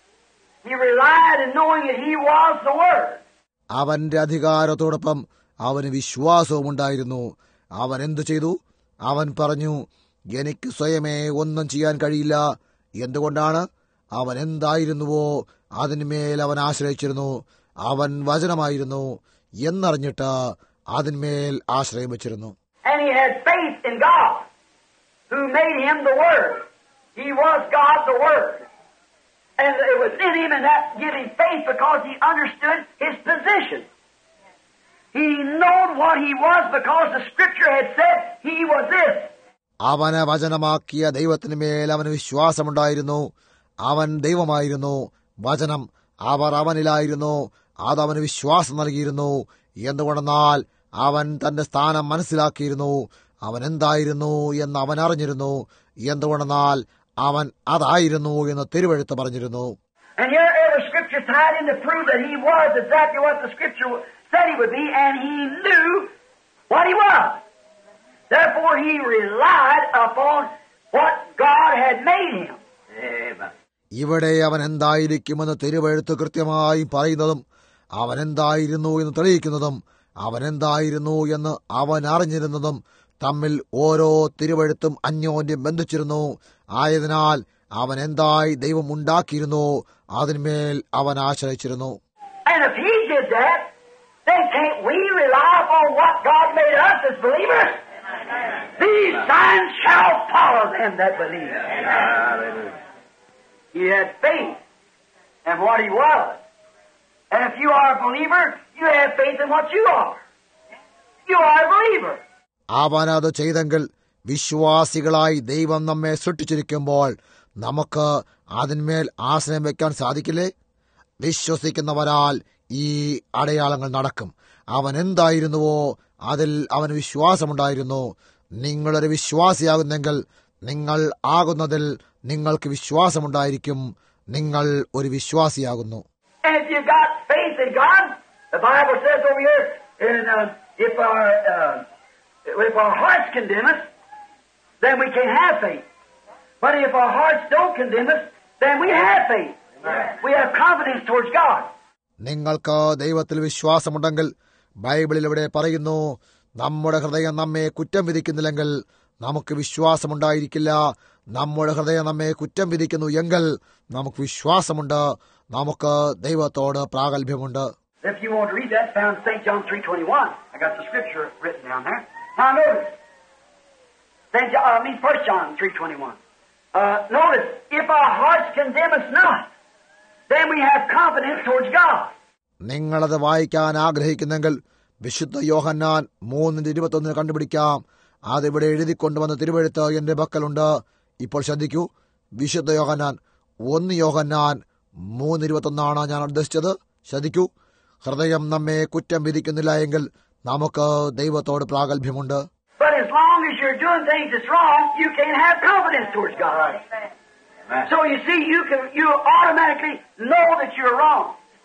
He relied in knowing that he was the Word. അവന്റെ അധികാരത്തോടൊപ്പം അവന് വിശ്വാസവും ഉണ്ടായിരുന്നു. അവൻ എന്തു ചെയ്തു? അവൻ പറഞ്ഞു, എനിക്ക് സ്വയമേ ഒന്നും ചെയ്യാൻ കഴിയില്ല. എന്തുകൊണ്ടാണ്? അവൻ എന്തായിരുന്നുവോ അതിന്മേൽ അവൻ ആശ്രയിച്ചിരുന്നു. അവൻ വചനമായിരുന്നു എന്നറിഞ്ഞിട്ട് അതിന്മേൽ ആശ്രയം വച്ചിരുന്നു. And he had faith in God, who made him the Word. He was God the Word. And it was in him, and that gave him faith because he understood his position. He knew what he was because the Scripture had said he was this. അവനെ വചനമാക്കിയ ദൈവത്തിന് മേൽ അവന് വിശ്വാസമുണ്ടായിരുന്നു. അവൻ ദൈവമായിരുന്നു. വചനം അവർ അവനിലായിരുന്നു. അതവന് വിശ്വാസം നൽകിയിരുന്നു. എന്തുകൊണ്ടെന്നാൽ അവൻ തന്റെ സ്ഥാനം മനസ്സിലാക്കിയിരുന്നു. അവൻ എന്തായിരുന്നു എന്ന് അവൻ അറിഞ്ഞിരുന്നു. എന്തുകൊണ്ടെന്നാൽ അവൻ അതായിരുന്നു എന്ന് തിരുവെഴുത്ത് പറഞ്ഞിരുന്നു. And here every scripture tied in to prove that he was exactly what the Scripture said he would be, and he knew what he was. Therefore he relied upon what God had made him. Amen. ഇവിടെ അവൻ എന്തായിരിക്കുമെന്ന് തിരുവെഴുത്ത് കൃത്യമായി പറയുന്നതും അവൻ എന്തായിരുന്നു എന്ന് തെളിയിക്കുന്നതും അവൻ എന്തായിരുന്നു എന്ന് അവൻ അറിഞ്ഞിരുന്നതും തമ്മിൽ ഓരോ തിരുവെഴുത്തും അന്യോന്യം ബന്ധിച്ചിരുന്നു. ആയതിനാൽ അവൻ എന്തായി ദൈവം ഉണ്ടാക്കിയിരുന്നു അതിന്മേൽ അവൻ ആശ്രയിച്ചിരുന്നു. And if he did that, then can't we rely upon what God made us as believers? These signs shall follow them that believe. Hallelujah. He had faith in what he was. And if you are a believer, you have faith in what you are. You are a believer. അവനത് ചെയ്തെങ്കിൽ വിശ്വാസികളായി ദൈവം നമ്മെ സൃഷ്ടിച്ചിരിക്കുമ്പോൾ നമുക്ക് അതിന്മേൽ ആശ്രയം വെക്കാൻ സാധിക്കില്ലേ? വിശ്വസിക്കുന്നവരാൽ ഈ അടയാളങ്ങൾ നടക്കും. അവൻ എന്തായിരുന്നുവോ അതിൽ അവന് വിശ്വാസമുണ്ടായിരുന്നു. നിങ്ങളൊരു വിശ്വാസിയാകുന്നെങ്കിൽ നിങ്ങൾ ആകുന്നതിൽ നിങ്ങൾക്ക് വിശ്വാസമുണ്ടായിരിക്കും. നിങ്ങൾ ഒരു വിശ്വാസിയാകുന്നു. And if you've got faith in God, the Bible says over here, and uh, if our uh, if our hearts condemn us, then we can't have faith. But if our hearts don't condemn us, then we have faith. We have confidence towards God. നിങ്ങൾക്ക് ദൈവത്തിൽ വിശ്വാസമുണ്ടെങ്കിൽ, ബൈബിളിൽ ഇവിടെ പറയുന്നു, നമ്മുടെ ഹൃദയം നമ്മെ കുറ്റം വിധിക്കുന്നില്ലെങ്കിൽ നമുക്ക് വിശ്വാസമുണ്ടായിരിക്കില്ല. നമ്മുടെ ഹൃദയം നമ്മെ കുറ്റം വിധിക്കുന്നു എങ്കിൽ നമുക്ക് വിശ്വാസമുണ്ട്, നമുക്ക് ദൈവത്തോട് പ്രാഗൽഭ്യമുണ്ട്. If you want to read that, found Saint John three twenty-one. I got the scripture written down there. Now notice, Saint John, I mean First John three twenty-one. Uh, notice, if our hearts condemn us not, then we have confidence towards God. നിങ്ങളത് വായിക്കാൻ ആഗ്രഹിക്കുന്നെങ്കിൽ വിശുദ്ധ യോഹന്നാൻ മൂന്നിന്റെ ഇരുപത്തൊന്നിന് കണ്ടുപിടിക്കാം. അതിവിടെ എഴുതിക്കൊണ്ടുവന്ന തിരുവെഴുത്ത് എന്റെ പക്കലുണ്ട്. ഇപ്പോൾ ശ്രദ്ധിക്കൂ, വിശുദ്ധ യോഹന്നാൻ ഒന്ന് യോഹന്നാൻ മൂന്ന് ഇരുപത്തൊന്നാണ് ഞാൻ ഉദ്ദേശിച്ചത്. ശ്രദ്ധിക്കൂ, ഹൃദയം നമ്മെ കുറ്റം വിധിക്കുന്നില്ല എങ്കിൽ നമുക്ക് ദൈവത്തോട് പ്രാഗൽഭ്യമുണ്ട്. But as long as you're doing things that's wrong, you can't have confidence towards God. So you see, you can you automatically know that you're wrong.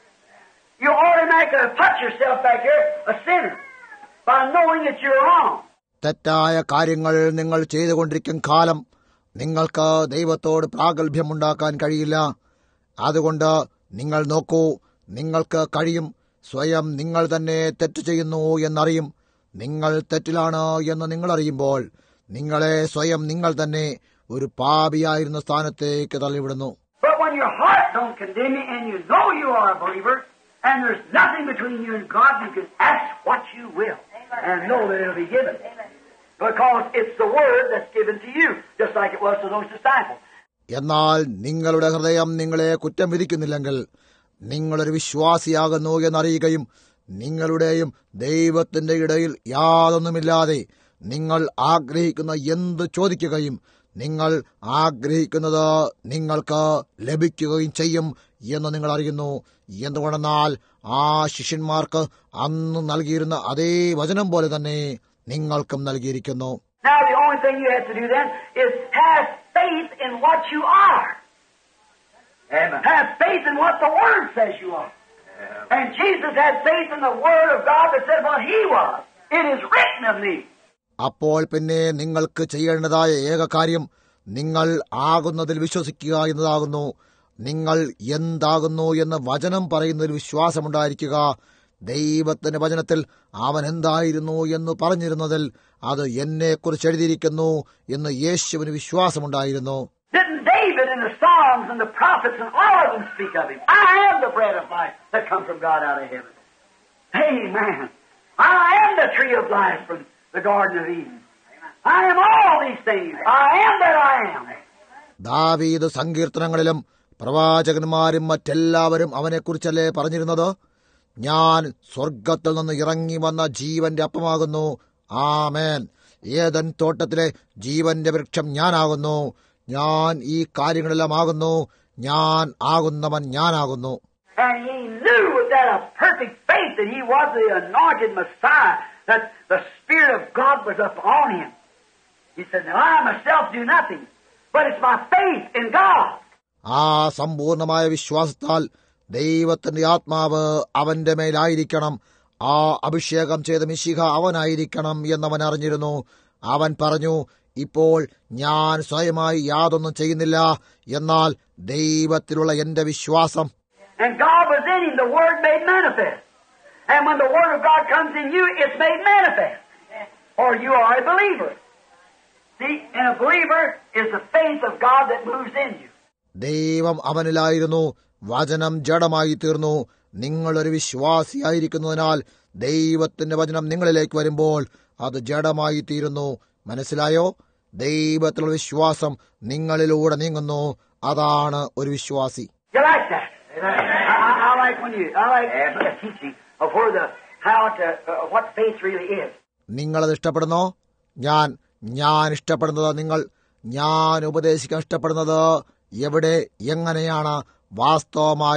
You automatically put yourself back here a sinner by knowing that you're wrong. തെറ്റായ കാര്യങ്ങൾ നിങ്ങൾ ചെയ്തുകൊണ്ടിരിക്കും കാലം നിങ്ങൾക്ക് ദൈവത്തോട് പ്രാഗൽഭ്യമുണ്ടാക്കാൻ കഴിയില്ല. അതുകൊണ്ട് നിങ്ങൾ നോക്കൂ, നിങ്ങൾക്ക് കഴിയും. സ്വയം നിങ്ങൾ തന്നെ തെറ്റ് ചെയ്യുന്നു എന്നറിയും. നിങ്ങൾ തെറ്റിലാണ് എന്ന് നിങ്ങൾ അറിയുമ്പോൾ നിങ്ങളെ സ്വയം നിങ്ങൾ തന്നെ ഒരു പാപിയായിരുന്ന സ്ഥാനത്തേക്ക് തള്ളിവിടുന്നു. But when your heart don't condemn you and you know you are a believer and there's nothing between you and God, you can ask what you will and know that it'll be given. Because it's the word that's given to you, just like it was to those disciples. എന്നാൽ നിങ്ങളുടെ ഹൃദയം നിങ്ങളെ കുറ്റം വിധിക്കുന്നില്ലെങ്കിൽ നിങ്ങളൊരു വിശ്വാസിയാകുന്നു എന്നറിയുകയും നിങ്ങളുടെയും ദൈവത്തിന്റെ ഇടയിൽ യാതൊന്നുമില്ലാതെ നിങ്ങൾ ആഗ്രഹിക്കുന്ന എന്ത് ചോദിക്കുകയും നിങ്ങൾ ആഗ്രഹിക്കുന്നത് നിങ്ങൾക്ക് ലഭിക്കുകയും ചെയ്യും എന്ന് നിങ്ങൾ അറിയുന്നു. എന്തുകൊണ്ടെന്നാൽ ആ ശിഷ്യന്മാർക്ക് അന്ന് നൽകിയിരുന്ന അതേ വചനം പോലെ തന്നെ നിങ്ങൾക്കും നൽകിയിരിക്കുന്നു. Now the only thing you have to do then is have faith in what you are. Amen. Have faith in what the Word says you are. Amen. And Jesus had faith in the Word of God that said what He was. It is written of me. അപ്പോൾ പിന്നെ നിങ്ങൾക്ക് ചെയ്യേണ്ടതായ ഏക കാര്യം നിങ്ങൾ ആകുന്നതിൽ വിശ്വസിക്കുക എന്നതാകുന്നു. നിങ്ങൾ എന്താകുന്നു എന്ന് വചനം പറയുന്നതിൽ വിശ്വാസമുണ്ടായിരിക്കുക. ദൈവത്തിന്റെ വചനത്തിൽ അവൻ എന്തായിരുന്നു എന്ന് പറഞ്ഞിരുന്നതിൽ അത് എന്നെക്കുറിച്ച് എഴുതിയിരിക്കുന്നു എന്ന് യേശുവിന് വിശ്വാസമുണ്ടായിരുന്നു. Didn't David and the Psalms and the prophets and all of them speak of him? I am the bread of life that come from God out of heaven. Amen. I am the tree of life from the Garden of Eden. I am all these things. I am that I am. ദാവീദ് സങ്കീർത്തനങ്ങളിലും പ്രവാചകന്മാരും മറ്റെല്ലാവരും അവനെക്കുറിച്ചല്ലേ പറഞ്ഞിരുന്നത്? ഞാൻ സ്വർഗത്തിൽ നിന്ന് ഇറങ്ങി വന്ന ജീവന്റെ അപ്പമാകുന്നു. ആമേൻ. Eden തോട്ടത്തിലെ ജീവന്റെ വൃക്ഷം ഞാനാകുന്നു. ഞാൻ ഈ കാര്യങ്ങളെല്ലാം ആകുന്നു. ഞാൻ ആകുന്നവൻ ഞാനാകുന്നു. And he knew with that a perfect faith that he was the anointed Messiah, that the Spirit of God was upon him. He said, now I myself do nothing, but it's my faith in God. ആ സമ്പൂർണമായ വിശ്വാസത്താൽ ദൈവത്തിന്റെ ആത്മാവ് അവന്റെ മേലായിരിക്കണം, ആ അഭിഷേകം ചെയ്ത മിശിഹ അവനായിരിക്കണം എന്നവൻ അറിഞ്ഞിരുന്നു. അവൻ പറഞ്ഞു, ഇപ്പോൾ ഞാൻ സ്വയമായി യാതൊന്നും ചെയ്യുന്നില്ല, എന്നാൽ ദൈവത്തിലുള്ള എന്റെ വിശ്വാസം. And God was in him, the Word made manifest. And when the Word of God comes in you, it's made manifest. Or you are a believer. See, and a believer is the faith of God that moves in you. ദൈവം അവനിലായിരുന്നു, വചനം ജഡമായി തീർന്നു. നിങ്ങളൊരു വിശ്വാസിയായിരിക്കുന്നതിനാൽ ദൈവത്തിന്റെ വചനം നിങ്ങളിലേക്ക് വരുമ്പോൾ അത് ജഡമായി തീരുന്നു. മനസ്സിലായോ? ദൈവത്തിലുള്ള വിശ്വാസം നിങ്ങളിലൂടെ നീങ്ങുന്നു. അതാണ് ഒരു വിശ്വാസി. You like that? I, I, I like when you, I like the teaching of where the, how to, uh, what faith really is. നിങ്ങളത് ഇഷ്ടപ്പെടുന്നോ? ഞാൻ ഞാൻ ഇഷ്ടപ്പെടുന്നത് നിങ്ങൾ ഞാൻ ഉപദേശിക്കാൻ ഇഷ്ടപ്പെടുന്നത് എവിടെ എങ്ങനെയാണ് വാസ്തവമായും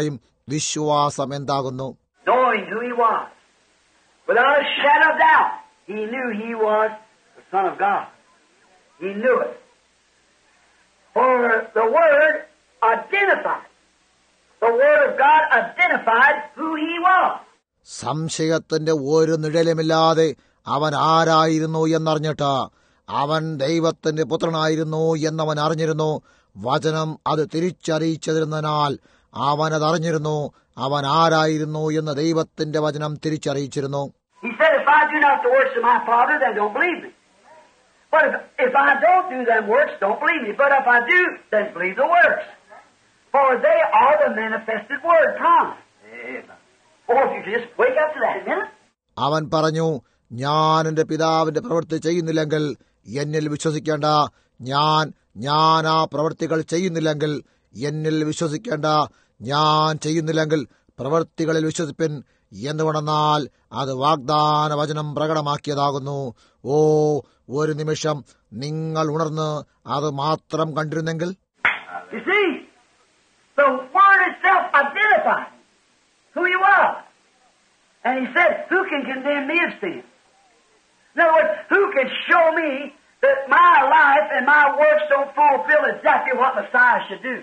വിശ്വാസം എന്താകുന്നു? Knowing who he was. Without a shadow of doubt, he knew he was the Son of God. He knew it. For the Word identified. The Word of God identified who he was. സംശയത്തിന്റെ ഒരു നിഴലുമില്ലാതെ അവൻ ആരായിരുന്നു എന്നറിഞ്ഞിട്ട് അവൻ ദൈവത്തിന്റെ പുത്രനായിരുന്നു എന്നവൻ അറിഞ്ഞിരുന്നു. വചനം അത് തിരിച്ചറിയിച്ചതിരുന്നതിനാൽ അവൻ അതറിഞ്ഞിരുന്നു. അവൻ ആരായിരുന്നു എന്ന് ദൈവത്തിന്റെ വചനം തിരിച്ചറിയിച്ചിരുന്നു. He said, if I do not the works of my Father, then don't believe me. But if, if I don't do them works, don't believe me. But if I do, then believe the works. For they are the manifested word promised. Or if you just wake up to that a minute. അവൻ പറഞ്ഞു, ഞാൻ എന്റെ പിതാവിന്റെ പ്രവൃത്തി ചെയ്യുന്നില്ലെങ്കിൽ എന്നിൽ വിശ്വസിക്കേണ്ട. ഞാൻ ഞാൻ ആ പ്രവൃത്തികൾ ചെയ്യുന്നില്ലെങ്കിൽ എന്നിൽ വിശ്വസിക്കേണ്ട. ഞാൻ ചെയ്യുന്നില്ലെങ്കിൽ പ്രവൃത്തികളിൽ വിശ്വസിപ്പിൻ. എന്തുകൊണ്ടെന്നാൽ അത് വാഗ്ദാന വചനം പ്രകടമാക്കിയതാകുന്നു. ഓ, ഒരു നിമിഷം നിങ്ങൾ ഉണർന്ന് അത് മാത്രം കണ്ടിരുന്നെങ്കിൽ. You see, the Word itself identified who he was. And he said, who can condemn me of sin? In other words, who can show me that my life and my works don't fulfill exactly what Messiah should do?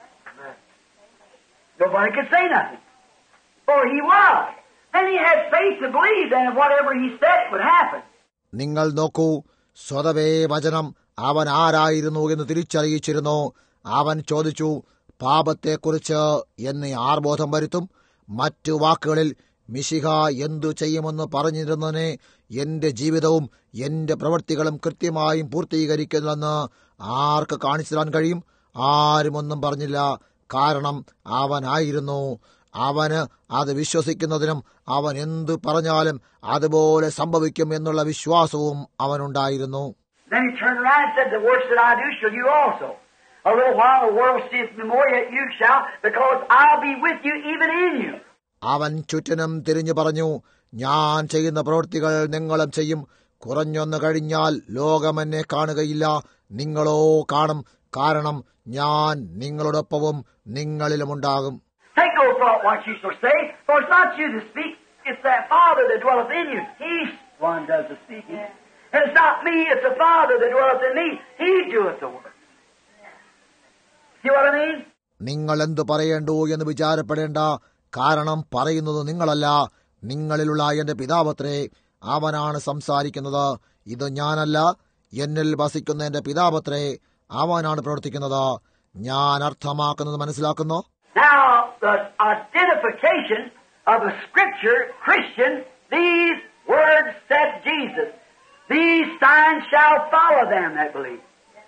Nobody could say nothing. For he was. And he had faith to believe that whatever he said would happen. നിങ്ങൾ നോക്കൂ, സ്വതവേ വചനം അവൻ ആരായിരുന്നു എന്ന് തിരിച്ചറിയിച്ചിരുന്നു. അവൻ ചോദിച്ചു, പാപത്തെക്കുറിച്ച് എന്നെ ആർ ബോധം വരുത്തും? മറ്റു വാക്കുകളിൽ മിശിഹ എന്തു ചെയ്യുമെന്ന് പറഞ്ഞിരുന്നതിനെ എന്റെ ജീവിതവും എന്റെ പ്രവൃത്തികളും കൃത്യമായും പൂർത്തീകരിക്കുന്നുവെന്ന് ആർക്ക് കാണിച്ചു തരാൻ കഴിയും? ആരും ഒന്നും പറഞ്ഞില്ല. കാരണം അവനായിരുന്നു. അവന് അത് വിശ്വസിക്കുന്നതിനും അവൻ എന്തു പറഞ്ഞാലും അതുപോലെ സംഭവിക്കും എന്നുള്ള വിശ്വാസവും അവനുണ്ടായിരുന്നു. Then he turned around and said, the works that I do shall you also. A little while the world seeth me more, yet you shall, because I'll be with you even in you. അവൻ ചുറ്റിനും തിരിഞ്ഞു പറഞ്ഞു, ഞാൻ ചെയ്യുന്ന പ്രവൃത്തികൾ നിങ്ങളും ചെയ്യും. കുറഞ്ഞൊന്നു കഴിഞ്ഞാൽ ലോകം എന്നെ കാണുകയില്ല, നിങ്ങളോ കാണും. കാരണം ഞാൻ നിങ്ങളോടൊപ്പവും നിങ്ങളിലുമുണ്ടാകും. Take no thought what you shall say, for it's not you that speak, it's that Father that dwelleth in you. He's one does the speaking. And it's not me, it's the Father that dwelleth in me. He doeth the work. See what I mean? നിങ്ങൾ എന്തു പറയേണ്ടു എന്ന് വിചാരപ്പെടേണ്ട. കാരണം പറയുന്നത് നിങ്ങളല്ല, നിങ്ങളിലുള്ള എന്റെ പിതാവത്രേ. അവനാണ് സംസാരിക്കുന്നത്. ഇത് ഞാനല്ല, എന്നിൽ വസിക്കുന്ന എന്റെ പിതാവത്രേ. അവനാണ് പ്രവർത്തിക്കുന്നത്. ഞാൻ അർത്ഥമാക്കുന്നത് മനസ്സിലാക്കുന്നു. Now, the identification of a Scripture Christian, these words said Jesus. These signs shall follow them that believe.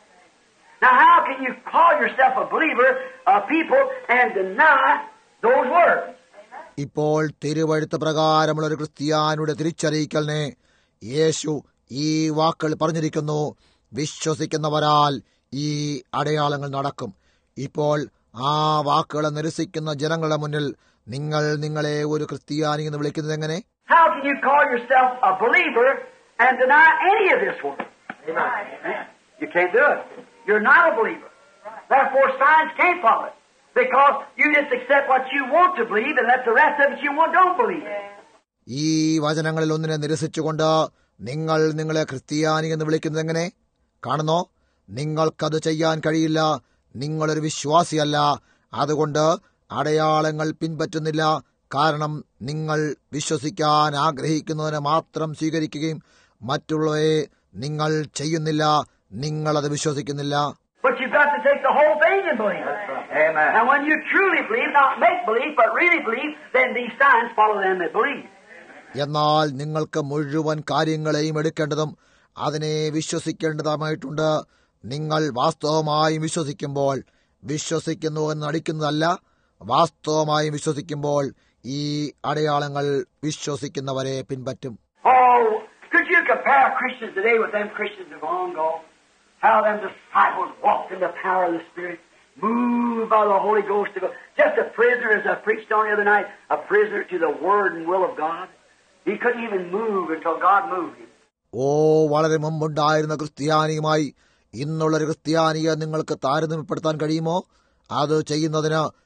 Now, how can you call yourself a believer of people and deny those words? ഇപ്പോൾ തിരുവഴുത്ത് പ്രകാരമുള്ള ഒരു ക്രിസ്ത്യാനിയുടെ തിരിച്ചറിയിക്കലിനെ യേശു ഈ വാക്കുകൾ പറഞ്ഞിരിക്കുന്നു. വിശ്വസിക്കുന്നവരാൽ ഈ അടയാളങ്ങൾ നടക്കും. ഇപ്പോൾ ആ വാക്കുകളെ നിരസിക്കുന്ന ജനങ്ങളുടെ മുന്നിൽ നിങ്ങൾ നിങ്ങളെ ഒരു ക്രിസ്ത്യാനി എന്ന് വിളിക്കുന്നത് എങ്ങനെ? How can you call yourself a believer and deny any of this word? Amen. You can't do it. You're not a believer. Therefore, signs can't follow it. Because you just accept what you want to believe and let the rest of it you want don't believe. ഈ വചനങ്ങളിൽ ഒന്നിനെ നിരസിച്ചുകൊണ്ട് നിങ്ങൾ നിങ്ങളെ ക്രിസ്ത്യാനി എന്ന് വിളിക്കുന്നത് എങ്ങനെ? കാണുന്നോ, നിങ്ങൾക്കത് ചെയ്യാൻ കഴിയില്ല. നിങ്ങളൊരു വിശ്വാസിയല്ല. അതുകൊണ്ട് അടയാളങ്ങൾ പിൻപറ്റുന്നില്ല. കാരണം നിങ്ങൾ വിശ്വസിക്കാൻ ആഗ്രഹിക്കുന്നതിനെ മാത്രം സ്വീകരിക്കുകയും മറ്റുള്ളവയെ നിങ്ങൾ ചെയ്യുന്നില്ല. നിങ്ങളത് വിശ്വസിക്കുന്നില്ല. But you've got to take the whole thing and believe it. Amen. And when you truly believe, not make believe, but really believe, then these signs follow them that believe. എന്നാൽ നിങ്ങൾക്ക് മുഴുവൻ കാര്യങ്ങളെയും എടുക്കേണ്ടതും അതിനെ വിശ്വസിക്കേണ്ടതുമായിട്ടുണ്ട്. നിങ്ങൾ വാസ്തവമായും വിശ്വസിക്കുമ്പോൾ, വിശ്വസിക്കുന്നു എന്ന് നടിക്കുന്നതല്ല, വാസ്തവമായും വിശ്വസിക്കുമ്പോൾ ഈ അടയാളങ്ങൾ വിശ്വസിക്കുന്നവരെ പിൻപറ്റും. Oh, could you compare Christians today with them Christians of long ago? How them disciples walked in the power of the Spirit, moved by the Holy Ghost to go. Just a prisoner, as I preached on the other night, a prisoner to the Word and will of God. He couldn't even move until God moved him. ഓ, വളരെ മുമ്പുണ്ടായിരുന്ന ക്രിസ്ത്യാനിയുമായി ഇന്നുള്ളൊരു ക്രിസ്ത്യാനിയെ നിങ്ങൾക്ക് താരതമ്യപ്പെടുത്താൻ കഴിയുമോ? അത് ചെയ്യുന്നതിന്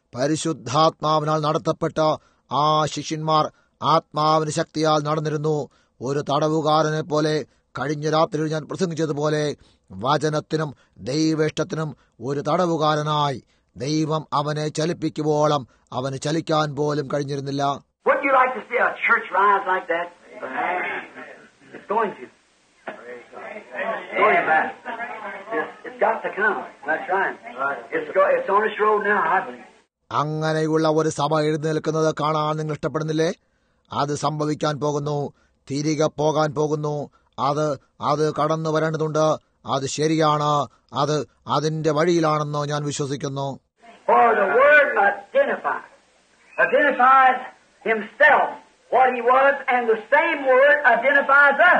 പരിശുദ്ധാത്മാവിനാൽ നടത്തപ്പെട്ട ആ ശിഷ്യന്മാർ ആത്മാവിന് ശക്തിയാൽ നടന്നിരുന്നു. ഒരു തടവുകാരനെ പോലെ കഴിഞ്ഞ രാത്രിയിൽ ഞാൻ പ്രസംഗിച്ചതുപോലെ വചനത്തിനും ദൈവേഷ്ടത്തിനും ഒരു തടവുകാരനായി ദൈവം അവനെ ചലിപ്പിക്കുവോളം അവന് ചലിക്കാൻ പോലും കഴിഞ്ഞിരുന്നില്ല. Wouldn't you like to see a church rise like that? It's going to. It's going back. It's, it's got to come. That's right. It's, go, it's on its road now, I believe. അങ്ങനെയുള്ള ഒരു സഭ എഴുന്നേൽക്കുന്നത് കാണാൻ നിങ്ങൾ ഇഷ്ടപ്പെടുന്നില്ലേ? അത് സംഭവിക്കാൻ പോകുന്നു. തിരികെ പോകാൻ പോകുന്നു. അത് അത് കടന്നു വരേണ്ടതുണ്ട്. അത് ശരിയാണ്. അത് അതിന്റെ വഴിയിലാണെന്ന് ഞാൻ വിശ്വസിക്കുന്നു. For the word identified, identifies himself, what he was, and the same word identifies us.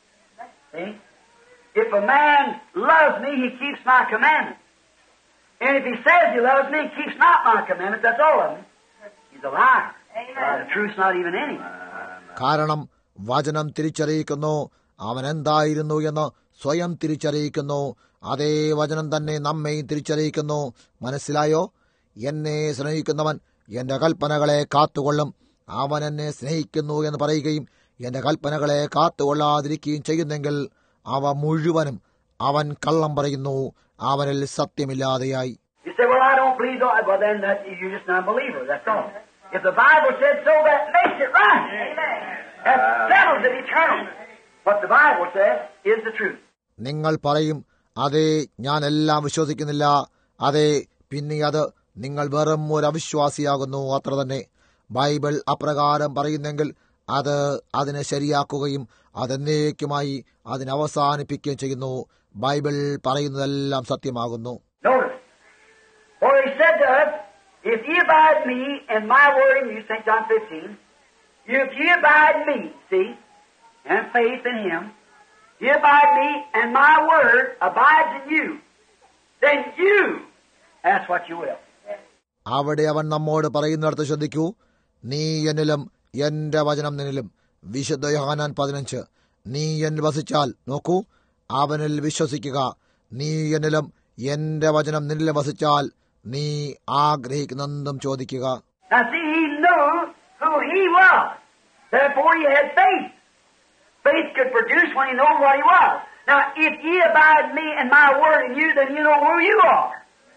See? If a man loves me, he keeps my commandments. And if he says he loves me, he keeps not my commandments, that's all of him. He's a liar. Uh, the truth's not even in him. കാരണം വചനം തിരിച്ചറിയിക്കുന്നു. അവൻ എന്തായിരുന്നു എന്ന് സ്വയം തിരിച്ചറിയിക്കുന്നു. അതേ വചനം തന്നെ നമ്മെയും തിരിച്ചറിയിക്കുന്നു. മനസ്സിലായോ? എന്നെ സ്നേഹിക്കുന്നവൻ എന്റെ കൽപ്പനകളെ കാത്തുകൊള്ളും. അവൻ എന്നെ സ്നേഹിക്കുന്നു എന്ന് പറയുകയും എന്റെ കൽപ്പനകളെ കാത്തുകൊള്ളാതിരിക്കുകയും ചെയ്യുന്നെങ്കിൽ അവ മുഴുവനും അവൻ കള്ളം പറയുന്നു. അവനിൽ സത്യമില്ലാതെയായി. You say, well, I don't believe that. Well, then that, you're just not a believer. That's all. If the Bible said so, that makes it right. That settles it eternally. What the Bible says is the truth. നിങ്ങൾ പറയും, അതെ, ഞാൻ എല്ലാം വിശ്വസിക്കുന്നില്ല. അതെ, പിന്നെ അത് നിങ്ങൾ വെറും ഒരു അവിശ്വാസിയാകുന്നു. അത്ര തന്നെ. ബൈബിൾ അപ്രകാരം പറയുന്നെങ്കിൽ അത് അതിനെ ശരിയാക്കുകയും അതെന്നേക്കുമായി അതിനെ അവസാനിപ്പിക്കുകയും ചെയ്യുന്നു. ബൈബിൾ പറയുന്നതെല്ലാം സത്യമാകുന്നു. Notice, for he said to us, if ye abide me and my word in you, Saint John fifteen, if ye abide me, see, and faith in him, ye abide me and my word abides in you, then you ask what you will. അവിടെ അവൻ നമ്മോട് പറയുന്നിടത്ത് ശ്രദ്ധിക്കൂ. നീ എന്നിലും എന്റെ വചനം നിന്നിലും. വിശുദ്ധ യോഹന്നാൻ പതിനഞ്ച്. നീ എന്നിൽ വസിച്ചാൽ, നോക്കൂ, അവനിൽ വിശ്വസിക്കുക. നീ എന്നിലും എന്റെ വചനം നിന്നിലും വസിച്ചാൽ നീ ആഗ്രഹിക്കുന്നതും ചോദിക്കുക. Now see, he knew who he was. Therefore he had faith. Faith could produce when he knows what he was. Now if ye abide me and my word in you, then you know who you are.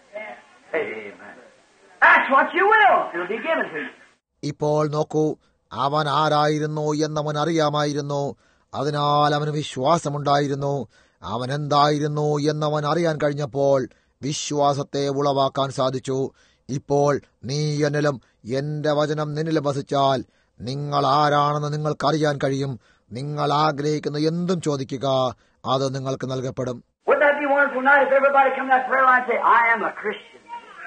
Amen. That's what you will. It'll be given to you. ഇപ്പോൾ നോക്കൂ, അവൻ ആരായിരുന്നു എന്നവൻ അറിയാമായിരുന്നു. അതിനാൽ അവന് വിശ്വാസമുണ്ടായിരുന്നു. അവൻ എന്തായിരുന്നു എന്നവൻ അറിയാൻ കഴിഞ്ഞപ്പോൾ വിശ്വാസത്തെ ഉളവാക്കാൻ സാധിച്ചു. ഇപ്പോൾ നീ എന്നിലും എന്റെ വചനം നിന്നിലും വസിച്ചാൽ നിങ്ങൾ ആരാണെന്ന് നിങ്ങൾക്കറിയാൻ കഴിയും. നിങ്ങൾ ആഗ്രഹിക്കുന്ന എന്തും ചോദിക്കുക, അത് നിങ്ങൾക്ക് നൽകപ്പെടും. Wouldn't that be wonderful night if everybody come to that prayer line and say, I am a Christian.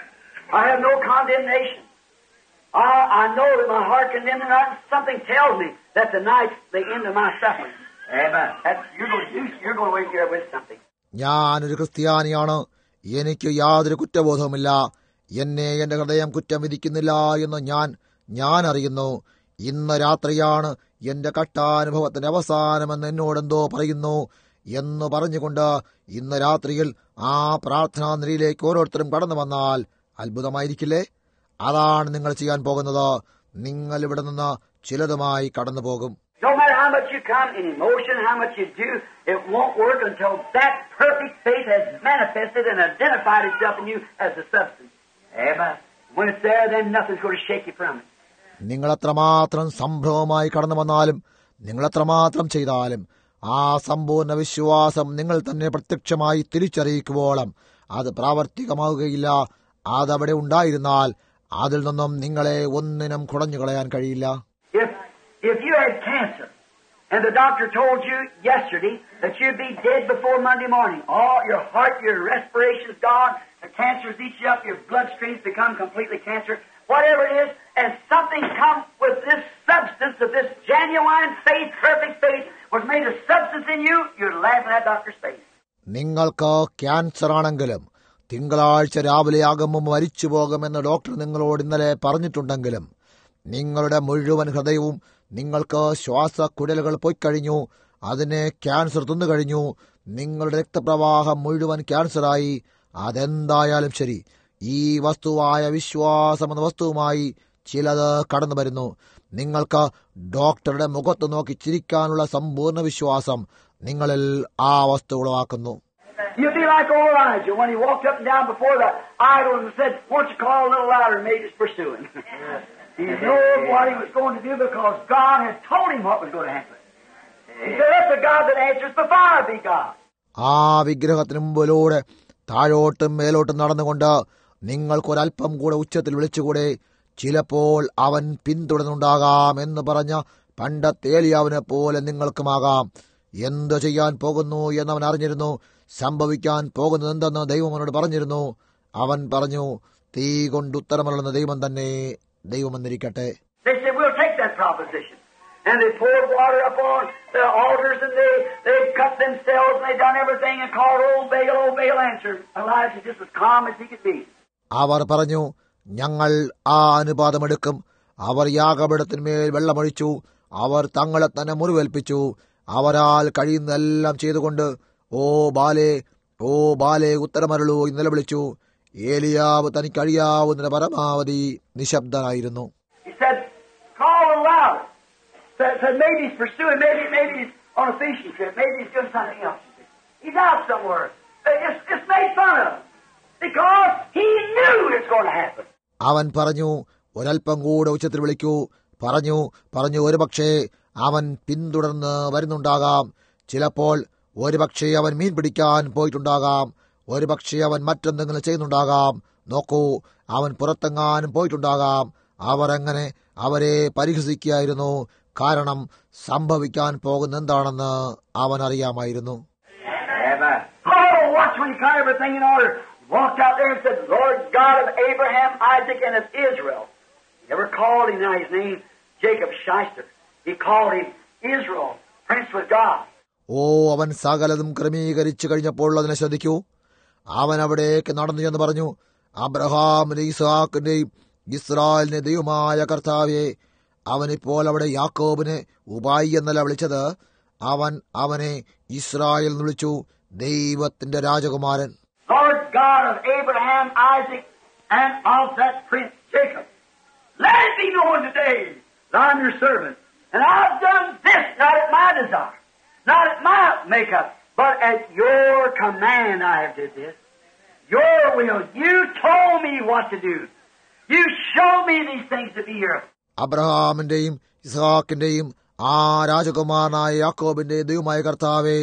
I have no condemnation. I, I know that my heart condemned me not. Something tells me that tonight's the end of my suffering. Amen. That's, you're going to do, you're going to wake here with something. ഞാനൊരു ക്രിസ്ത്യാനിയാണ്. എനിക്ക് യാതൊരു കുറ്റബോധവുമില്ല. എന്നെ എന്റെ ഹൃദയം കുറ്റം വിധിക്കുന്നില്ല എന്ന് ഞാൻ ഞാൻ അറിയുന്നു. ഇന്ന് രാത്രിയാണ് എന്റെ കഷ്ടാനുഭവത്തിന്റെ അവസാനമെന്ന് എന്നോടെന്തോ പറയുന്നു എന്ന് പറഞ്ഞുകൊണ്ട് ഇന്ന് രാത്രിയിൽ ആ പ്രാർത്ഥനാ നിരയിലേക്ക് ഓരോരുത്തരും കടന്നു വന്നാൽ അത്ഭുതമായിരിക്കില്ലേ? അതാണ് നിങ്ങൾ ചെയ്യാൻ പോകുന്നത്. നിങ്ങൾ ഇവിടെ നിന്ന് ചിലതുമായി കടന്നു പോകും. No matter how much you come in emotion, how much you do, it won't work until that perfect faith has manifested and identified itself in you as the substance. Amen. When it's there, then nothing's going to shake you from it. നിങ്ങളെത്രമാത്രം സംഭവമായി കടന്നു വന്നാലും നിങ്ങളെത്രമാത്രം ചെയ്താലും ആ സമ്പൂർണ്ണ വിശ്വാസം നിങ്ങൾ തന്നെ പ്രത്യക്ഷമായി തിരിച്ചറിയിക്കുവോളം അത് പ്രാവർത്തികമാവുകയില്ല. അതവിടെ ഉണ്ടായിരുന്നാൽ അതിൽ നിന്നും നിങ്ങളെ ഒന്നിനും കുടഞ്ഞു കളയാൻ കഴിയില്ല. If if you had cancer and the doctor told you yesterday that you'd be dead before Monday morning, all your heart, your respiration's gone, the cancer's eaten you up, your bloodstream's become completely cancer, whatever it is, and something come with this substance of this genuine faith, perfect faith, was made a substance in you, you're laughing at doctor's face. നിങ്ങൾക്ക് cancer ആണെങ്കിലും തിങ്കളാഴ്ച രാവിലെ ആകുമ്പോൾ മരിച്ചു പോകുമെന്ന് doctor നിങ്ങളോട് ഇന്നലെ പറഞ്ഞിട്ടുണ്ടെങ്കിലും നിങ്ങളുടെ മുഴുവൻ ഹൃദയവും നിങ്ങൾക്ക് ശ്വാസക്കുഴലുകൾ പോയിക്കഴിഞ്ഞു, അതിനെ ക്യാൻസർ തിന്നുകഴിഞ്ഞു, നിങ്ങളുടെ രക്തപ്രവാഹം മുഴുവൻ ക്യാൻസറായി, അതെന്തായാലും ശരി, ഈ വസ്തുവായ വിശ്വാസം എന്ന വസ്തുവുമായി ചിലത് കടന്നു വരുന്നു. നിങ്ങൾക്ക് ഡോക്ടറുടെ മുഖത്ത് നോക്കി ചിരിക്കാനുള്ള സമ്പൂർണ്ണ വിശ്വാസം നിങ്ങളിൽ ആ വസ്തു ഉളവാക്കുന്നു. You'll be like old Elijah when he walked up and down before the idol and said, "Won't you call a little louder?" and made his pursuing. He knew what he was going to do because God had told him what was going to happen. He said, "Let the God that answers the fire be God." ആ വിഗ്രഹത്തിന് മുമ്പിലൂടെ താഴോട്ടും മേലോട്ടും നടന്നുകൊണ്ട് നിങ്ങൾക്കൊരൽപ്പം കൂടെ ഉച്ചത്തിൽ വിളിച്ചുകൂടെ? ചിലപ്പോൾ അവൻ പിന്തുടർന്നുണ്ടാകാം എന്ന് പറഞ്ഞ പണ്ടത്തെ ഏലിയാവിനെ പോലെ നിങ്ങൾക്കുമാകാം. എന്തു ചെയ്യാൻ പോകുന്നു എന്നവൻ അറിഞ്ഞിരുന്നു. സംഭവിക്കാൻ പോകുന്നത് എന്തെന്ന് ദൈവം അവനോട് പറഞ്ഞിരുന്നു. അവൻ പറഞ്ഞു, തീ കൊണ്ട് ഉത്തരമരുളുന്ന ദൈവം തന്നെ ദൈവം എന്നിരിക്കട്ടെ. They said, "We'll take that proposition." And they poured water upon the altars and they, they cut themselves and they done everything and called old Baal. Old Baal answered. Elijah just as calm as he could be. അവർ പറഞ്ഞു, ഞങ്ങൾ ആ അനുപാതമെടുക്കും. അവർ യാഗപീഠത്തിന്മേൽ വെള്ളമൊഴിച്ചു. അവർ തങ്ങളെ തന്നെ മുറിവേൽപ്പിച്ചു. അവരാൽ കഴിയുന്നതെല്ലാം ചെയ്തുകൊണ്ട് ഓ ബാലേ, ഓ ബാലേ ഉത്തരമരുളൂ എന്ന് നിലവിളിച്ചു. ഏലിയാവ് തനിക്ക് കഴിയാവുന്ന പരമാവധി നിശബ്ദനായിരുന്നു. He said, "Call him louder." Said, said, "Maybe he's pursuing. Maybe maybe he's on a fishing trip. Maybe he's doing something else. He's out somewhere. It's, it's made fun of him because he knew it's going to happen." അവൻ പറഞ്ഞു, ഒരൽപ്പം കൂടെ ഉച്ചത്തിൽ വിളിക്കൂ. പറഞ്ഞു പറഞ്ഞു ഒരുപക്ഷേ അവൻ പിന്തുടർന്ന് വരുന്നുണ്ടാകാം. ചിലപ്പോൾ ഒരുപക്ഷേ അവൻ മീൻ പിടിക്കാൻ പോയിട്ടുണ്ടാകാം. ഒരുപക്ഷേ അവൻ മറ്റെന്തെങ്കിലും ചെയ്യുന്നുണ്ടാകാം. നോക്കൂ, അവൻ പുറത്തെങ്ങാനും പോയിട്ടുണ്ടാകാം. അവർ അങ്ങനെ അവരെ പരിഹസിക്കുകയായിരുന്നു. കാരണം സംഭവിക്കാൻ പോകുന്ന എന്താണെന്ന് അവൻ അറിയാമായിരുന്നു. Oh, watch when he got everything in order. Walked out there and said, "Lord God of Abraham, Isaac, and of Israel." Never called him now his name Jacob Shyster. He called him Israel, Prince with God. ഓ, അവൻ സകലതും ക്രമീകരിച്ചു കഴിഞ്ഞപ്പോൾ അതിനെ ശ്രദ്ധിക്കൂ. അവൻ അവിടേക്ക് നടന്നു ചെന്ന് പറഞ്ഞു, അബ്രഹാമിന്റെ ഇസ്ഹാക്കിന്റെയും ഇസ്രായേലിന്റെ ദൈവമായ കർത്താവേ. അവനിപ്പോൾ അവിടെ യാക്കോബിനെ ഉപായി എന്നല്ല വിളിച്ചത്. അവൻ അവനെ ഇസ്രായേൽ എന്ന് വിളിച്ചു, ദൈവത്തിന്റെ രാജകുമാരൻ. Lord God of Abraham, Isaac, and of that Prince Jacob, let it be known today that I'm your servant, and I've done this not at my desire, not at my makeup, but at your command I have did this. Your will. You told me what to do. You showed me these things to be here. അബ്രഹാമിന്റെയും ഇസ്ഹാക്കിന്റെയും ആ രാജകുമാരനായ യാക്കോബിന്റെ ദൈവമായ കർത്താവേ,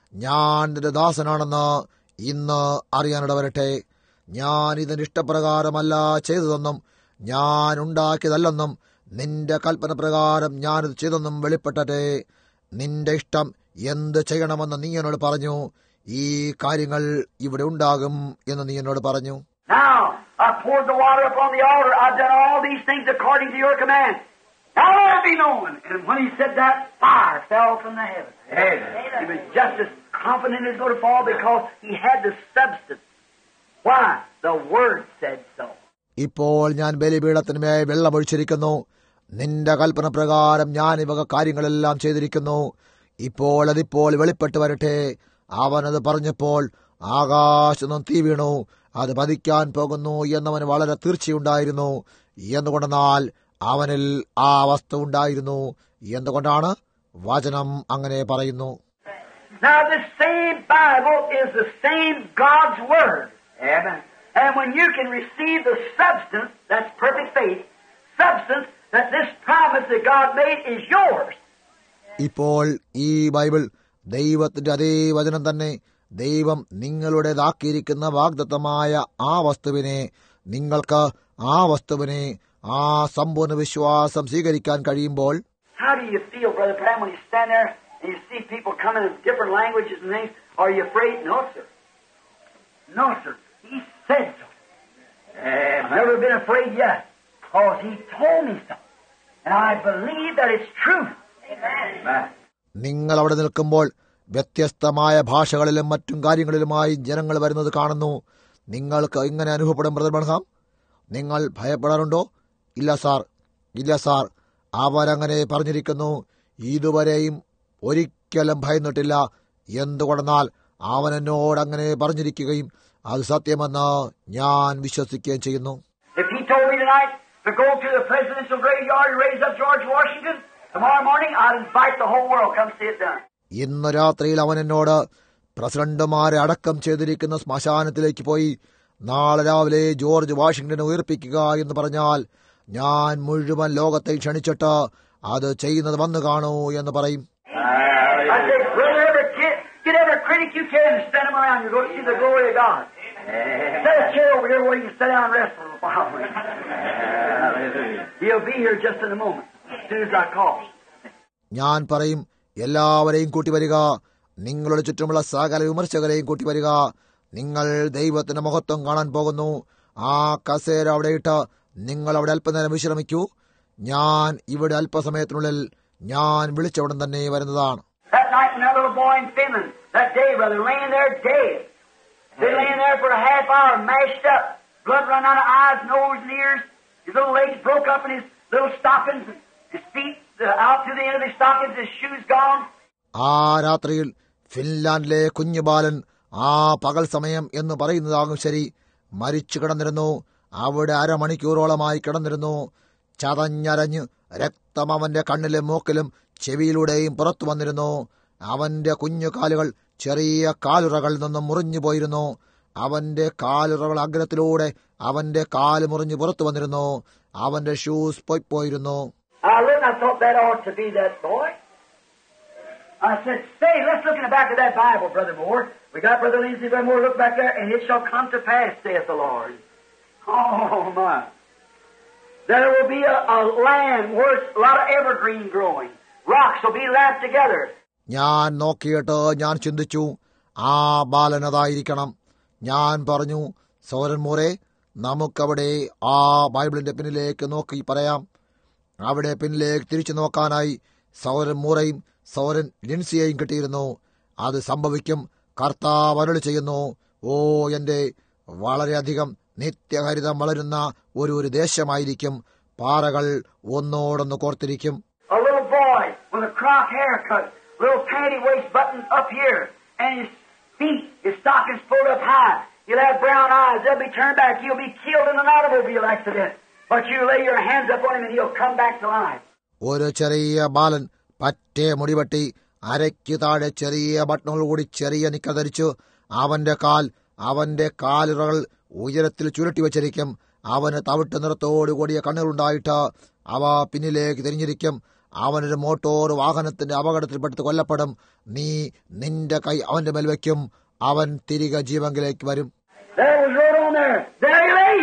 ഞാൻ നിന്റെ ദാസനാണെന്ന് ഇന്ന് അറിയാനിടവരട്ടെ. ഞാൻ ഇതിന്റെ ഇഷ്ടപ്രകാരമല്ല ചെയ്തതെന്നും ഞാൻ ഉണ്ടാക്കിയതല്ലെന്നും നിന്റെ കൽപ്പന പ്രകാരം ഞാനിത് ചെയ്തെന്നും വെളിപ്പെട്ടെ. നിന്റെ ഇഷ്ടം എന്ത് ചെയ്യണമെന്ന് നീ എന്നോട് പറഞ്ഞു. ഈ കാര്യങ്ങൾ ഇവിടെ ഉണ്ടാകും എന്ന് നീ എന്നോട് പറഞ്ഞു. Now, I poured the water upon the altar. I've done all these things according to your command. Now let it be known. And when he said that, fire fell from the heavens. Amen. He was just as confident it was going to fall because he had the substance. Why? The Word said so. ഇപ്പോൾ ഞാൻ ബലിപീഠത്തിന്മേൽ വെള്ളമൊഴിച്ചിരിക്കുന്നു. നിന്റെ കൽപ്പന പ്രകാരം ഞാൻ ഇവക കാര്യങ്ങളെല്ലാം ചെയ്തിരിക്കുന്നു. ഇപ്പോൾ അതിപ്പോൾ വെളിപ്പെട്ട് വരട്ടെ. അവനത് പറഞ്ഞപ്പോൾ ആകാശത്തുനിന്നും തീ വീണു. അത് പതിക്കാൻ പോകുന്നു എന്നവന് വളരെ തീർച്ചയുണ്ടായിരുന്നു. എന്തുകൊണ്ടെന്നാൽ അവനിൽ ആ വസ്തു ഉണ്ടായിരുന്നു. എന്തുകൊണ്ടാണ് വചനം അങ്ങനെ പറയുന്നു? Now this same Bible is the same God's Word. Amen. And when you can receive the substance, that's perfect faith, substance that this promise that God made is yours. ഇപ്പോൾ ഈ ബൈബിൾ ദൈവത്തിന്റെ അതേ വചനം തന്നെ. ദൈവം നിങ്ങളുടേതാക്കിയിരിക്കുന്ന വാഗ്ദത്തമായ ആ വസ്തുവിനെ, നിങ്ങൾക്ക് ആ വസ്തുവിനെ, ആ സമ്പൂർണ്ണ വിശ്വാസം സ്വീകരിക്കാൻ കഴിയുമ്പോൾ How do you feel, Brother Bram, when you stand there and you see people coming in different languages and things? Are you afraid? No, sir. No, sir. He said so. Amen. I've never been afraid yet because he told me so. And I believe that it's true. Amen. നിങ്ങൾ അവിടെ നിൽക്കുമ്പോൾ വ്യത്യസ്തമായ ഭാഷകളിലും മറ്റും കാര്യങ്ങളിലുമായി ജനങ്ങൾ വരുന്നത് കാണുന്നു. നിങ്ങൾക്ക് ഇങ്ങനെ അനുഭവപ്പെടും ബ്രദർ ബ്രഹാം? നിങ്ങൾ ഭയപ്പെടാറുണ്ടോ? ഇല്ല സാർ, ഇല്ല സാർ. അവരങ്ങനെ പറഞ്ഞിരിക്കുന്നു. ഇതുവരെയും ഒരിക്കലും ഭയന്നിട്ടില്ല. എന്തുകൊണ്ടെന്നാൽ അവൻ എന്നോട് അങ്ങനെ പറഞ്ഞിരിക്കുകയും അത് സത്യമെന്ന് ഞാൻ വിശ്വസിക്കുകയും ചെയ്യുന്നു. If he told me tonight to go to the presidential graveyard and raise up George Washington, tomorrow morning I'd invite the whole world to come see it done. ഇന്ന് രാത്രിയിൽ അവൻ എന്നോട് പ്രസിഡന്റുമാരെ അടക്കം ചെയ്തിരിക്കുന്ന ശ്മശാനത്തിലേക്ക് പോയി നാളെ രാവിലെ ജോർജ് വാഷിംഗ്ടനെ ഉയർപ്പിക്കുക എന്ന് പറഞ്ഞാൽ ഞാൻ മുഴുവൻ ലോകത്തെ ക്ഷണിച്ചിട്ട് അത് ചെയ്യുന്നത് വന്നു കാണൂ എന്ന് പറയും. I said, brother, every kid, get every critic you can and stand them around. You go to see the glory of God. Set a chair over here where you can sit down and rest for a while. He'll be here just in a moment, as soon as I call. ഞാൻ പറയും, എല്ലാവരെയും കൂട്ടിവരിക, നിങ്ങളുടെ ചുറ്റുമുള്ള സകല വിമർശകരെയും കൂട്ടിവരിക. നിങ്ങൾ ദൈവത്തിന്റെ മഹത്വം കാണാൻ പോകുന്നു. ആ കസേര അവിടെ ഇട്ട് നിങ്ങൾ അവിടെ അല്പനേരം വിശ്രമിക്കൂ. ഞാൻ ഇവിടെ അല്പസമയത്തിനുള്ളിൽ ഞാൻ വിളിച്ചവിടം തന്നെ വരുന്നതാണ്. That night when that little boy in Finland, that day, brother, laying there dead. They laying there for a half hour, mashed up, blood running out of eyes, nose, and ears. His little legs broke up in his little stockings, his feet uh, out to the end of his stockings, his shoes gone. ആ രാത്രിയിൽ ഫിൻലാൻഡിലെ കുഞ്ഞു ബാലൻ, ആ പകൽ സമയം എന്ന് പറയുന്നതാകും ശരി, മരിച്ചു കിടന്നിരുന്നു. അവിടെ അരമണിക്കൂറോളമായി കിടന്നിരുന്നു. ചതഞ്ഞരഞ്ഞ് രക്തം അവന്റെ കണ്ണിലും മൂക്കിലും ചെവിയിലൂടെയും പുറത്തു വന്നിരുന്നു. അവന്റെ കുഞ്ഞു കാലുകൾ ചെറിയ കാലുറകളിൽ നിന്നും മുറിഞ്ഞു പോയിരുന്നു. അവന്റെ കാലുറകൾ അഗ്രത്തിലൂടെ അവന്റെ കാല് മുറിഞ്ഞു പുറത്തു വന്നിരുന്നു. അവന്റെ ഷൂസ് പോയിപ്പോയിരുന്നു. I looked and I thought that ought to be that boy. I said, say, let's look in the back of that Bible, Brother Moore. We got Brother Lindsay, Brother Moore, look back there, and it shall come to pass, saith the Lord. Oh, my. There will be a, a land where it's a lot of evergreen growing. Rocks will be lapped together. ഞാൻ നോക്കിയിട്ട് ഞാൻ ചിന്തിച്ചു, ആ ബാലനതായിരിക്കണം. ഞാൻ പറഞ്ഞു, സൗരൻ മോറെ, നമുക്കവിടെ ആ ബൈബിളിന്റെ പിന്നിലേക്ക് നോക്കി പറയാം. അവിടെ പിന്നിലേക്ക് തിരിച്ചു നോക്കാനായി സൗരൻ മൂറയും സൗരൻ ലിൻസിയെയും കിട്ടിയിരുന്നു. അത് സംഭവിക്കും. കർത്താവ് അരുളി ചെയ്യുന്നു. ഓ, എന്റെ വളരെയധികം നിത്യഹരിതം വളരുന്ന ഒരു ഒരു ദേശമായിരിക്കും. പാറകൾ ഒന്നോടൊന്ന് കോർത്തിരിക്കും. A little boy with a crop haircut, little panty waist button up here, and his feet, his stockings pulled up high. He'll have brown eyes. They'll be turned back. He'll be killed in an automobile accident. But you lay your hands up on him and he'll come back to life. ഒരു ചെറിയ ബാലൻ പറ്റേ മുടിവെട്ടി അരയ്ക്ക് താഴെ ചെറിയ ബട്ടണുകൾ കൂടി ചെറിയ നിക്കർ ധരിച്ചു. അവന്റെ കാൽ അവന്റെ കാലുറകൾ ഉയരത്തിൽ ചുരുട്ടി വച്ചിരിക്കും. അവന് തവിട്ട് നിറത്തോടു കൂടിയ കണ്ണുകളുണ്ടായിട്ട് അവ പിന്നിലേക്ക് തിരിഞ്ഞിരിക്കും. അവനൊരു മോട്ടോർ വാഹനത്തിന്റെ അപകടത്തിൽപ്പെട്ട് കൊല്ലപ്പെടും. നീ നിന്റെ കൈ അവന്റെ മേൽ വയ്ക്കും. അവൻ തിരികെ ജീവങ്കിലേക്ക് വരും. There was road on there. There he lay.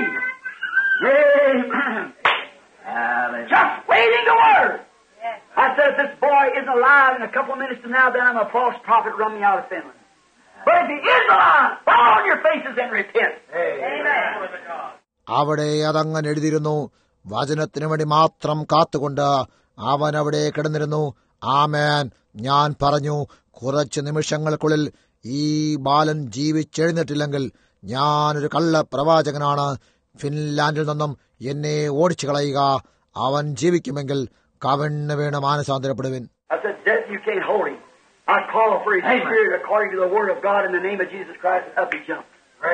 Just waiting the word. I said, if this boy isn't alive in a couple of minutes from now, then I'm a false prophet running out of Finland. But if he is alive, fall on your faces and repent. Amen. അവിടെ അതങ്ങനെ എഴുതിയിരുന്നു. വചനത്തിനു വേണ്ടി മാത്രം കാത്തുകൊണ്ട് അവൻ അവിടെ കിടന്നിരുന്നു. ആമേൻ. ഞാൻ പറഞ്ഞു, കുറച്ച് നിമിഷങ്ങൾക്കുള്ളിൽ ഈ ബാലൻ ജീവിച്ചെഴുന്നിട്ടില്ലെങ്കിൽ ഞാനൊരു കള്ള പ്രവാചകനാണ്. ഫിൻലാൻഡിൽ നിന്നും എന്നെ ഓടിച്ചു കളയുക. അവൻ ജീവിക്കുമെങ്കിൽ കവണ്ണ് വീണ് മാനസാന്തരപ്പെടുവിൻ. I said, death, you can't hold him. I call for his Amen. Spirit according to the word of God in the name of Jesus Christ, and up he jumped.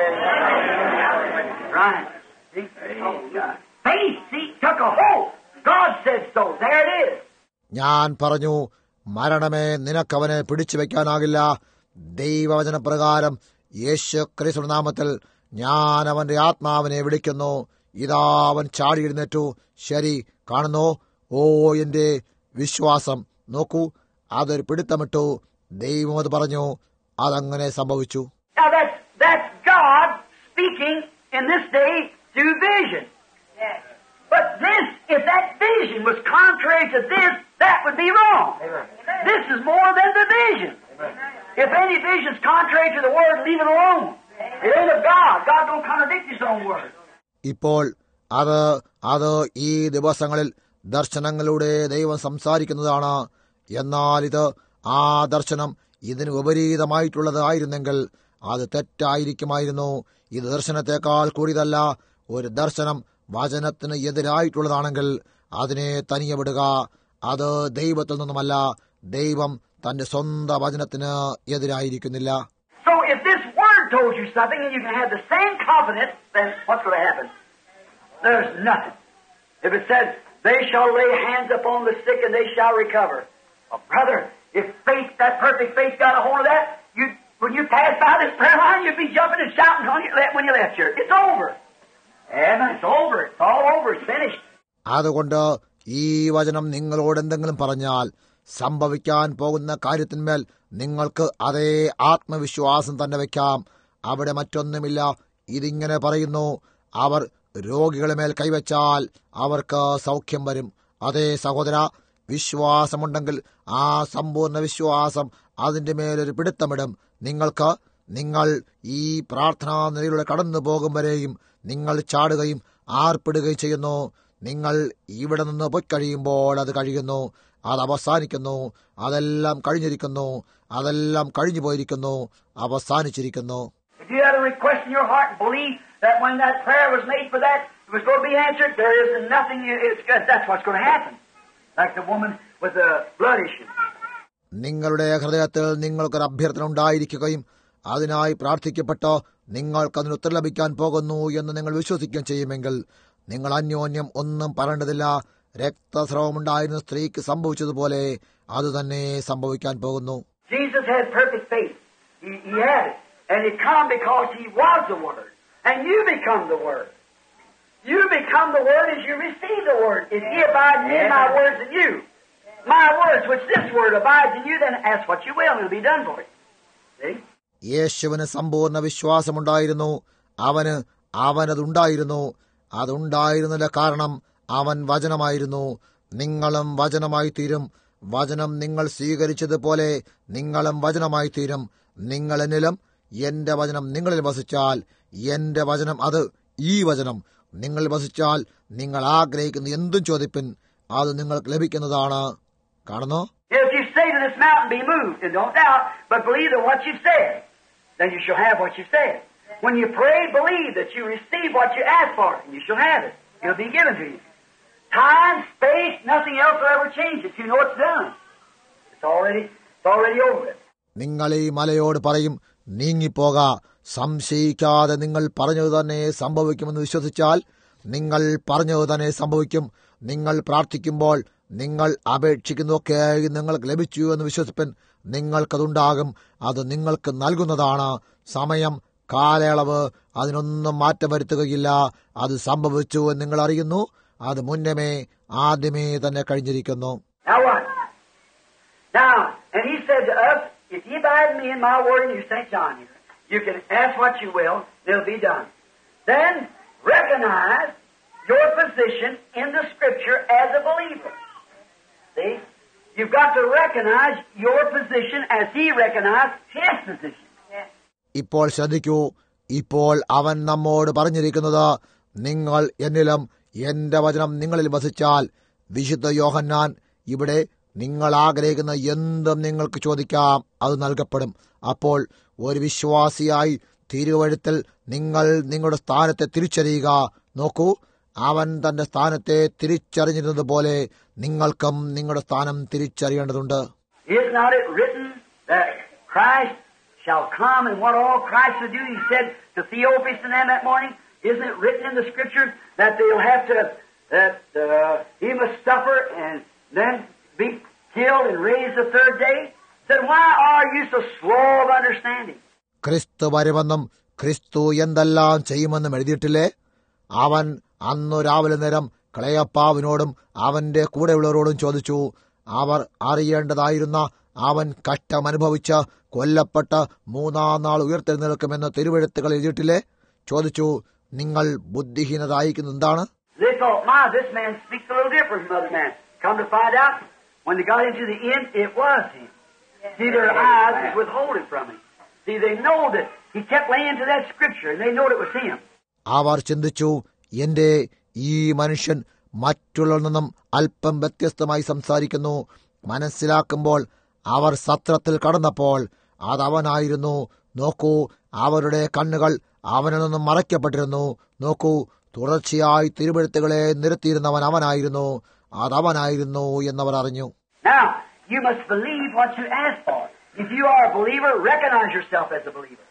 Right. See? Faith, see, took a hold. God said so. There it is. ഞാൻ പറഞ്ഞു, മരണമേ, നിനക്കവനെ പിടിച്ചു വെക്കാനാകില്ല. ദൈവവചനപ്രകാരം യേശു ക്രിസ്തു നാമത്തിൽ ഞാൻ അവന്റെ ആത്മാവിനെ വിളിക്കുന്നു. ഇതാ അവൻ ചാടി എഴുന്നേറ്റു. ശരി, കാണുന്നു. ഓ, എന്റെ വിശ്വാസം നോക്കൂ, അതൊരു പിടുത്തമിട്ടു. ദൈവം അത് പറഞ്ഞു. അതങ്ങനെ സംഭവിച്ചു. Now that's, that's God speaking in this day through vision. Yes. But this, if that vision was contrary to this, that would be wrong. Amen. This is more than the vision. Amen. If any vision is contrary to the word, leave it alone. Amen. It ain't of God. God don't contradict his own word. ഇപ്പോൾ അത് അത് ഈ ദിവസങ്ങളിൽ ദർശനങ്ങളുടെ ദൈവം സംസാരിക്കുന്നതാണ്. എന്നാൽ ഇത് ആ ദർശനം ഇതിന് വിപരീതമായിട്ടുള്ളത് ആയിരുന്നെങ്കിൽ അത് തെറ്റായിരിക്കുമായിരുന്നു. ഇത് ദർശനത്തെക്കാൾ കൂടിയതല്ല. ഒരു ദർശനം വചനത്തിന് എതിരായിട്ടുള്ളതാണെങ്കിൽ അതിനെ തനിയെ വിടുക. അത് ദൈവത്തിൽ നിന്നുമല്ല. ദൈവം തന്റെ സ്വന്തം വചനത്തിന് എതിരായിരിക്കുന്നില്ല. So if this word told you something and you can have the same confidence, then what's going to happen? There's nothing. If it says, they shall lay hands upon the sick and they shall recover. Well, brother, if faith, that perfect faith got a hold of that, you, when you pass by this prayer line, you'd be jumping and shouting when you, when you left here. It's over. Amen. It's over. It's all over. It's finished. അതുകൊണ്ട് ഈ വചനം നിങ്ങളോട് എന്തെങ്കിലും പറഞ്ഞാൽ സംഭവിക്കാൻ പോകുന്ന കാര്യത്തിന്മേൽ നിങ്ങൾക്ക് അതേ ആത്മവിശ്വാസം തന്നെ വെക്കാം. അവിടെ മറ്റൊന്നുമില്ല. ഇതിങ്ങനെ പറയുന്നു, അവർ രോഗികളെ മേൽ കൈവച്ചാൽ അവർക്ക് സൗഖ്യം വരും. അതേ സഹോദര, വിശ്വാസമുണ്ടെങ്കിൽ ആ സമ്പൂർണ്ണ വിശ്വാസം അതിന്റെ മേലൊരു പിടുത്തമിടും. നിങ്ങൾക്ക് നിങ്ങൾ ഈ പ്രാർത്ഥനാ നിലയിലൂടെ കടന്നു പോകും വരെയും നിങ്ങൾ ചാടുകയും ആർപ്പിടുകയും ചെയ്യുന്നു. നിങ്ങൾ ഇവിടെ നിന്ന് പോയി കഴിയുമ്പോൾ അത് കഴിയുന്നു, അത് അവസാനിക്കുന്നു. അതെല്ലാം കഴിഞ്ഞിരിക്കുന്നു, അതെല്ലാം കഴിഞ്ഞു പോയിരിക്കുന്നു, അവസാനിച്ചിരിക്കുന്നു. If you had a request in your heart and believe that when that prayer was made for that, it was going to be answered, there is nothing, it's, that's what's going to happen. Like the woman with the blood issue. നിങ്ങളുടെ ഹൃദയത്തിൽ നിങ്ങൾക്കൊരു അഭ്യർത്ഥന ഉണ്ടായിരിക്കുകയും അതിനായി പ്രാർത്ഥിക്കപ്പെട്ടോ നിങ്ങൾക്കതിന് ഉത്തരം ലഭിക്കാൻ പോകുന്നു എന്ന് നിങ്ങൾ വിശ്വസിക്കുകയും ചെയ്യുമെങ്കിൽ നിങ്ങൾ അന്യോന്യം ഒന്നും പറയേണ്ടതില്ല. രക്തസ്രവമുണ്ടായിരുന്ന സ്ത്രീക്ക് സംഭവിച്ചതുപോലെ അത് തന്നെ സംഭവിക്കാൻ പോകുന്നു. Jesus had perfect faith. He, he had it. And it come because He was the Word. And you become the Word. You become the Word as you receive the Word. If He abides in me, my words in you. My words, which this Word abides in you, then ask what you will, and it'll be done for you. See? യേശുവിന് സമ്പൂർണ്ണ വിശ്വാസമുണ്ടായിരുന്നു. അവന് അവനതുണ്ടായിരുന്നു. അതുണ്ടായിരുന്നില്ല കാരണം അവൻ വചനമായിരുന്നു. നിങ്ങളും വചനമായി തീരും. വചനം നിങ്ങൾ സ്വീകരിച്ചതുപോലെ നിങ്ങളും വചനമായി തീരും. നിങ്ങൾ എന്നിലും എന്റെ വചനം നിങ്ങളിൽ വസിച്ചാൽ, എന്റെ വചനം അത് ഈ വചനം നിങ്ങൾ വസിച്ചാൽ നിങ്ങൾ ആഗ്രഹിക്കുന്ന എന്തും ചോദിപ്പിൻ, അത് നിങ്ങൾക്ക് ലഭിക്കുന്നതാണ്. കാണുന്നു. If you say to this mountain, be moved, and don't doubt, but believe that what you said, then you shall have what you said. When you pray, believe that you receive what you ask for, and you shall have it. It'll be given to you. Time, space, nothing else will ever change it. You know it's done. It's already, it's already over it. നിങ്ങൾ ഈ മലയോട് പറയും, നീങ്ങിപ്പോക. സംശയിക്കാതെ നിങ്ങൾ പറഞ്ഞത് തന്നെ സംഭവിക്കുമെന്ന് വിശ്വസിച്ചാൽ നിങ്ങൾ പറഞ്ഞത് തന്നെ സംഭവിക്കും. നിങ്ങൾ പ്രാർത്ഥിക്കുമ്പോൾ നിങ്ങൾ അപേക്ഷിക്കുന്നതൊക്കെ നിങ്ങൾക്ക് ലഭിച്ചു എന്ന് വിശ്വസിപ്പൻ. നിങ്ങൾക്കതുണ്ടാകും. അത് നിങ്ങൾക്ക് നൽകുന്നതാണ്. സമയം, കാലയളവ്, അതിനൊന്നും മാറ്റം വരുത്തുകയില്ല. അത് സംഭവിച്ചു എന്ന് നിങ്ങൾ അറിയുന്നു. അത് മുന്നമേ ആദ്യമേ തന്നെ കഴിഞ്ഞിരിക്കുന്നു. Now what? Now, and He said to us, if ye abide in me in my word, and you Saint John here, you can ask what you will, it'll be done. Then recognize your position in the Scripture as a believer. See? You've got to recognize your position as He recognized His position. ഇപ്പോൾ ശ്രദ്ധിക്കൂ. ഇപ്പോൾ അവൻ നമ്മോട് പറഞ്ഞിരിക്കുന്നത്, നിങ്ങൾ എന്നിലും എന്റെ വചനം നിങ്ങളിൽ വസിച്ചാൽ, വിശുദ്ധ യോഹന്നാൻ ഇവിടെ നിങ്ങൾ ആഗ്രഹിക്കുന്ന എന്തും നിങ്ങൾക്ക് ചോദിക്കാം, അത് നൽകപ്പെടും. അപ്പോൾ ഒരു വിശ്വാസിയായി തിരുവഴുത്തിൽ നിങ്ങൾ നിങ്ങളുടെ സ്ഥാനത്തെ തിരിച്ചറിയുക. നോക്കൂ, അവൻ തന്റെ സ്ഥാനത്തെ തിരിച്ചറിഞ്ഞിരുന്നതുപോലെ നിങ്ങൾക്കും നിങ്ങളുടെ സ്ഥാനം തിരിച്ചറിയേണ്ടതുണ്ട്. Is not it written that Christ shall come, and what all Christ will do? He said to Theophilus and them that morning, isn't it written in the Scriptures that they'll have to, that uh, He must suffer and then be killed and raised the third day? Said, why are you so slow of understanding? ക്രിസ്തു വരുമെന്നും ക്രിസ്തു എന്തെല്ലാം ചെയ്യുമെന്നും എഴുതിയിട്ടില്ലേ? അവൻ അന്നു രാവിലെ നേരം ക്ലയപ്പാവിനോടും അവന്റെ കൂടെയുള്ളവരോടും ചോദിച്ചു. അവർ അറിയേണ്ടതായിരുന്ന അവൻ കഷ്ടമനുഭവിച്ച് കൊല്ലപ്പെട്ട് മൂന്നാം നാൾ ഉയർത്തെഴുന്നേൽക്കുമെന്ന് തിരുവെഴുത്തുകൾ എഴുതിയിട്ടില്ലേ? ചോദിച്ചു, നിങ്ങൾ ബുദ്ധിഹീനതായിരിക്കുന്നത് എന്താണ്? They thought, my, this man speaks a little different from other man. Come to find out, when they got into the end, it was him. See, their eyes was withholding from him. See, they know that he kept laying to that Scripture, and they know it was him. അവർ ചിന്തിച്ചു, എന്റെ ഈ മനുഷ്യൻ മറ്റുള്ളവരിൽ നിന്നും അല്പം വ്യത്യസ്തമായി സംസാരിക്കുന്നു. മനസ്സിലാക്കുമ്പോൾ അവർ സത്രത്തിൽ കടന്നപ്പോൾ അതവനായിരുന്നു. നോക്കൂ, അവരുടെ കണ്ണുകൾ അവനിൽ നിന്നും മറയ്ക്കപ്പെട്ടിരുന്നു. നോക്കൂ, തുടർച്ചയായി തിരുവെഴുത്തുകളെ നിരത്തിയിരുന്നവൻ അവനായിരുന്നു. അതവനായിരുന്നു എന്നവർ അറിഞ്ഞു. Now, you must believe what you ask for. If you are a believer, recognize yourself as a believer.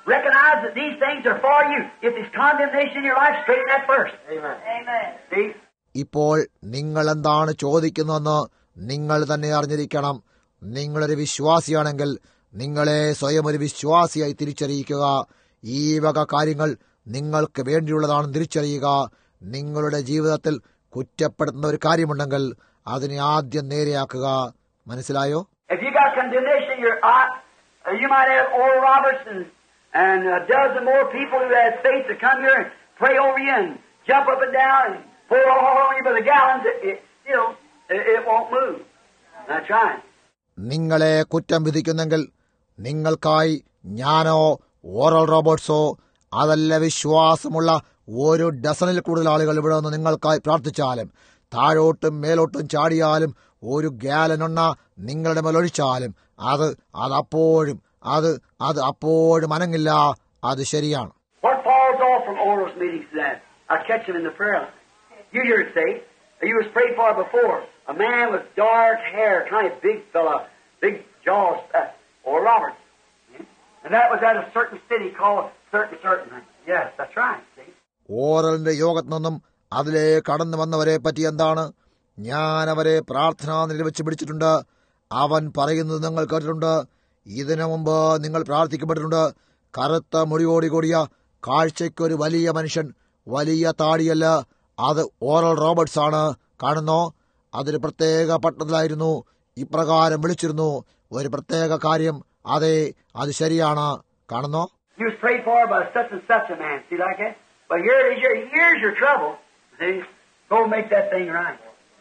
recognize that these things are for you. If there's condemnation in your life, straighten that first. Amen. Amen. See? ഇപ്പോൾ നിങ്ങൾ എന്താണ് ചോദിക്കുന്നതെന്ന് നിങ്ങൾ തന്നെ അറിഞ്ഞിരിക്കണം. നിങ്ങളൊരു വിശ്വാസിയാണെങ്കിൽ നിങ്ങളെ സ്വയം ഒരു വിശ്വാസിയായി തിരിച്ചറിയിക്കുക. ഈ വക കാര്യങ്ങൾ നിങ്ങൾക്ക് വേണ്ടിയുള്ളതാണെന്ന് തിരിച്ചറിയുക. നിങ്ങളുടെ ജീവിതത്തിൽ കുറ്റപ്പെടുത്തുന്ന ഒരു കാര്യമുണ്ടെങ്കിൽ അതിനെ ആദ്യം നേരെയാക്കുക. മനസ്സിലായോ? If you got condemnation in your eye, you might have Oral Roberts and, and a dozen more people who have faith to come here and pray over you and jump up and down and pour all on you by the gallons. It, it still, it, it won't move. That's right. നിങ്ങളെ കുറ്റം വിധിക്കുന്നെങ്കിൽ നിങ്ങൾക്കായി ഞാനോ oral റോബർട്ട്സോ അതല്ല വിശ്വാസമുള്ള ഒരു ഡസനിൽ കൂടുതൽ ആളുകൾ ഇവിടെ നിന്ന് നിങ്ങൾക്കായി പ്രാർത്ഥിച്ചാലും താഴോട്ടും മേലോട്ടും ചാടിയാലും ഒരു ഗാലനൊണ്ണ നിങ്ങളുടെ മേലൊഴിച്ചാലും അത് അതപ്പോഴും അത് അത് അപ്പോഴും അനങ്ങില്ല. അത് ശരിയാണ്. What falls off from Oral's meetings to that? I catch him in the prayer line. You hear it say, you was prayed for before. A man with dark hair, kind of big fella, big jaws, uh, Oral Roberts. And that was at a certain city called certain certain. Yes, that's right. See? ഓറലിന്റെ യോഗത്തിൽ നിന്നും അതിലെ കടന്നു വന്നവരെ പറ്റി എന്താണ്? ഞാൻ അവരെ പ്രാർത്ഥനാ നിലയിൽ വെച്ച് പിടിച്ചിട്ടുണ്ട്. അവൻ പറയുന്നത് നിങ്ങൾ കേട്ടിട്ടുണ്ട്. ഇതിനു മുമ്പ് നിങ്ങൾ പ്രാർത്ഥിക്കപ്പെട്ടിട്ടുണ്ട്. കറുത്ത മുടിയോടി കൂടിയ കാഴ്ചയ്ക്കൊരു വലിയ മനുഷ്യൻ, വലിയ താടിയല്ല. അത് ഓറൽ റോബർട്ട്സ് ആണ്. കാണുന്നോ? അതൊരു പ്രത്യേക പട്ടണത്തിലായിരുന്നു. ഇപ്രകാരം വിളിച്ചിരുന്നു. ഒരു പ്രത്യേക കാര്യം. അതെ, അത് ശരിയാണ്. കാണുന്നോ? You was prayed for by such and such a man. See like that? But here it is. Your, here's your trouble. See? Go make that thing right.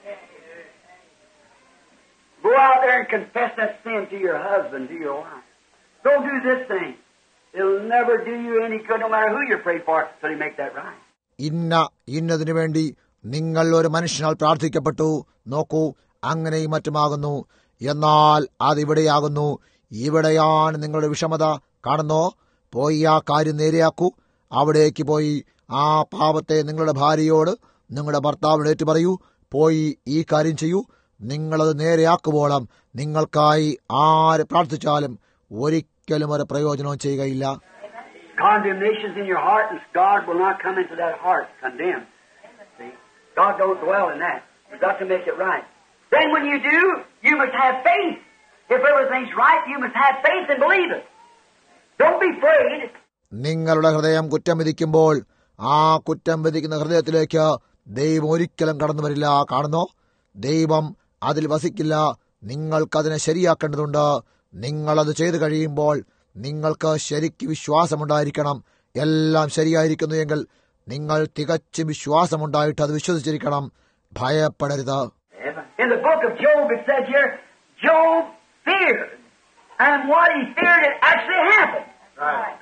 Go out there and confess that sin to your husband, to your wife. Don't do this thing. It'll never do you any good, no matter who you're prayed for, till you make that right. ഇന്ന ഇന്നതിനു വേണ്ടി നിങ്ങൾ ഒരു മനുഷ്യനാൽ പ്രാർത്ഥിക്കപ്പെട്ടു. നോക്കൂ, അങ്ങനെയും മറ്റുമാകുന്നു. എന്നാൽ അതിവിടെയാകുന്നു. ഇവിടെയാണ് നിങ്ങളുടെ വിഷമത. കാണുന്നോ? പോയി ആ കാര്യം നേരെയാക്കൂ. അവിടേക്ക് പോയി ആ പാപത്തെ നിങ്ങളുടെ ഭാര്യയോട്, നിങ്ങളുടെ ഭർത്താവിനോട് ഏറ്റു പറയൂ. പോയി ഈ കാര്യം ചെയ്യൂ. നിങ്ങളത് നേരെയാക്കുവോളം നിങ്ങൾക്കായി ആര് പ്രാർത്ഥിച്ചാലും ഒരിക്കലും ഒരു പ്രയോജനവും ചെയ്യുകയില്ല. Condemnation's in your heart, and God will not come into that heart condemned. See? God don't dwell in that. You've got to make it right. Then when you do, you must have faith. If everything's right, you must have faith and believe it. Don't be afraid. നിങ്ങളുടെ ഹൃദയം കുറ്റം വിധിക്കുമ്പോൾ ആ കുറ്റം വിധിക്കുന്ന ഹൃദയത്തിലേക്ക് ദൈവം ഒരിക്കലും കടന്നു വരില്ല. കാണുന്നോ? ദൈവം അതിൽ വസിക്കില്ല. നിങ്ങൾക്കതിനെ ശരിയാക്കേണ്ടതുണ്ട്. നിങ്ങളത് ചെയ്തു കഴിയുമ്പോൾ നിങ്ങൾക്ക് ശരിക്ക് വിശ്വാസമുണ്ടായിരിക്കണം. എല്ലാം ശരിയായിരിക്കുന്നു എങ്കിൽ നിങ്ങൾ തികച്ചും വിശ്വാസമുണ്ടായിട്ട് അത് വിശ്വസിച്ചിരിക്കണം. ഭയപ്പെടരുത്. In the book of Job it says here, Job feared. And what he feared, it actually happened. Right.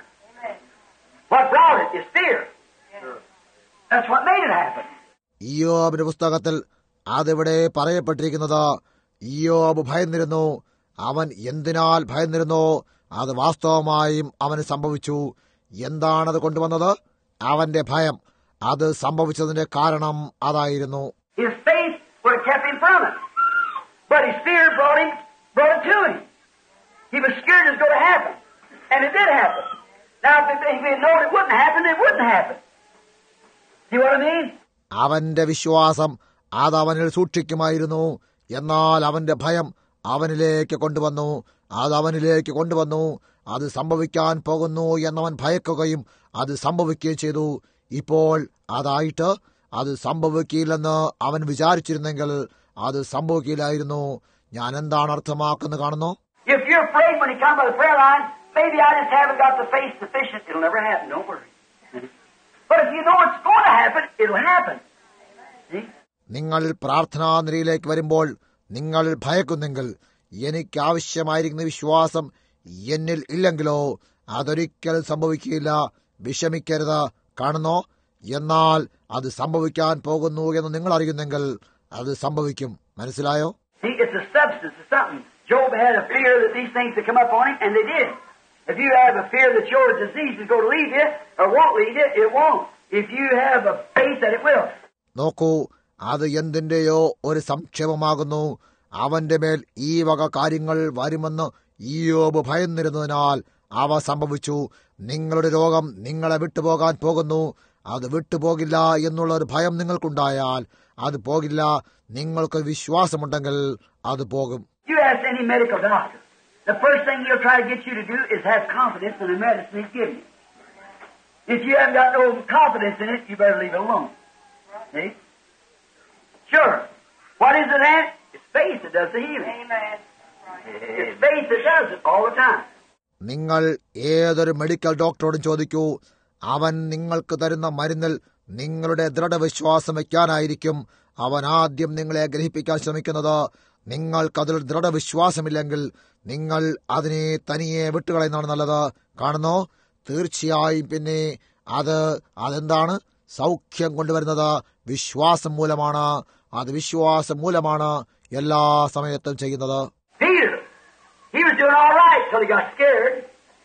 What brought it is fear. That's what made it happen. ഇയ്യോബിന്റെ പുസ്തകത്തിൽ അതിവിടെ പറയപ്പെട്ടിരിക്കുന്നത്, ഇയ്യോബ് ഭയന്നിരുന്നു. അവൻ എന്തിനാൽ ഭയന്നിരുന്നു? അത് വാസ്തവമായും അവന് സംഭവിച്ചു. എന്താണത് കൊണ്ടുവന്നത്? അവന്റെ ഭയം. അത് സംഭവിച്ചതിന്റെ കാരണം അതായിരുന്നു. His faith would have kept him from it. But his fear brought him, brought it to him. He was scared it was going to happen. And it did happen. Now, if he had known it wouldn't happen, it wouldn't happen. See what I mean? അവന്റെ വിശ്വാസം അതവനിൽ സൂക്ഷിക്കുമായിരുന്നു. എന്നാൽ അവന്റെ ഭയം അവനിലേക്ക് കൊണ്ടുവന്നു. അത് അവനിലേക്ക് കൊണ്ടുവന്നു. അത് സംഭവിക്കാൻ പോകുന്നു എന്നവൻ ഭയക്കുകയും അത് സംഭവിക്കുകയും ചെയ്തു. ഇപ്പോൾ അതായിട്ട് അത് സംഭവിക്കില്ലെന്ന് അവൻ വിചാരിച്ചിരുന്നെങ്കിൽ അത് സംഭവിക്കില്ലായിരുന്നു. ഞാൻ എന്താണ് അർത്ഥമാക്കുന്നത് കാണുന്നു? If you're afraid when you come by the prayer line, maybe I just haven't got the faith sufficient. It'll never happen. Don't worry. But if you know it's going to happen, it'll happen. See? നിങ്ങൾ പ്രാർത്ഥനാ നിരയിലേക്ക് വരുമ്പോൾ നിങ്ങൾ ഭയക്കുന്നെങ്കിൽ, എനിക്ക് ആവശ്യമായിരിക്കുന്ന വിശ്വാസം എന്നിൽ ഇല്ലെങ്കിലോ അതൊരിക്കലും സംഭവിക്കില്ല. വിഷമിക്കരുത്. കാണുന്നോ? എന്നാൽ അത് സംഭവിക്കാൻ പോകുന്നു എന്ന് നിങ്ങൾ അറിയുന്നെങ്കിൽ അത് സംഭവിക്കും. മനസ്സിലായോ? See, it's a substance of something. Job had a fear that these things would come up on him, and they did. If you have a fear that your disease is going to leave you, or won't leave you, it won't. If you have a faith that it will. നോക്കൂ, അത് എന്തിന്റെയോ ഒരു സംക്ഷേപമാകുന്നു. അവന്റെ മേൽ ഈ വക കാര്യങ്ങൾ വരുമെന്ന് ഇയ്യോബ് ഭയന്നിരുന്നതിനാൽ അവ സംഭവിച്ചു. നിങ്ങളുടെ രോഗം നിങ്ങളെ വിട്ടുപോകാൻ പോകുന്നു. അത് വിട്ടുപോകില്ല എന്നുള്ള ഒരു ഭയം നിങ്ങൾക്കുണ്ടായാൽ അത് പോകില്ല. നിങ്ങൾക്ക് വിശ്വാസമുണ്ടെങ്കിൽ അത് പോകും. You ask any medical doctor, the first thing he'll try to get you to do is have confidence in the medicine he's giving you. If you haven't got no confidence in it, you better leave it alone. See? Sure. What is it at? It's faith that does the healing. Amen. It's faith that does it all the time. നിങ്ങൾ ഏതൊരു medical ഡോക്ടറോടും ചോദിക്കൂ, അവൻ നിങ്ങൾക്ക് തരുന്ന മരുന്നിൽ നിങ്ങളുടെ ദൃഢവിശ്വാസം വയ്ക്കാനായിരിക്കും അവൻ ആദ്യം നിങ്ങളെ ഗ്രഹിപ്പിക്കാൻ ശ്രമിക്കുന്നത്. നിങ്ങൾക്കതിൽ ദൃഢവിശ്വാസമില്ലെങ്കിൽ നിങ്ങൾ അതിനെ തനിയെ വിട്ടുകളയുന്നതാണ് നല്ലത്. കാണുന്നോ, തീർച്ചയായും പിന്നെ അത് അതെന്താണ് സൗഖ്യം കൊണ്ടുവരുന്നത് വിശ്വാസം മൂലമാണ്. അത് വിശ്വാസം മൂലമാണ് എല്ലാ സമയത്തും ചെയ്യുന്നത്. Peter, he was doing all right till he got scared.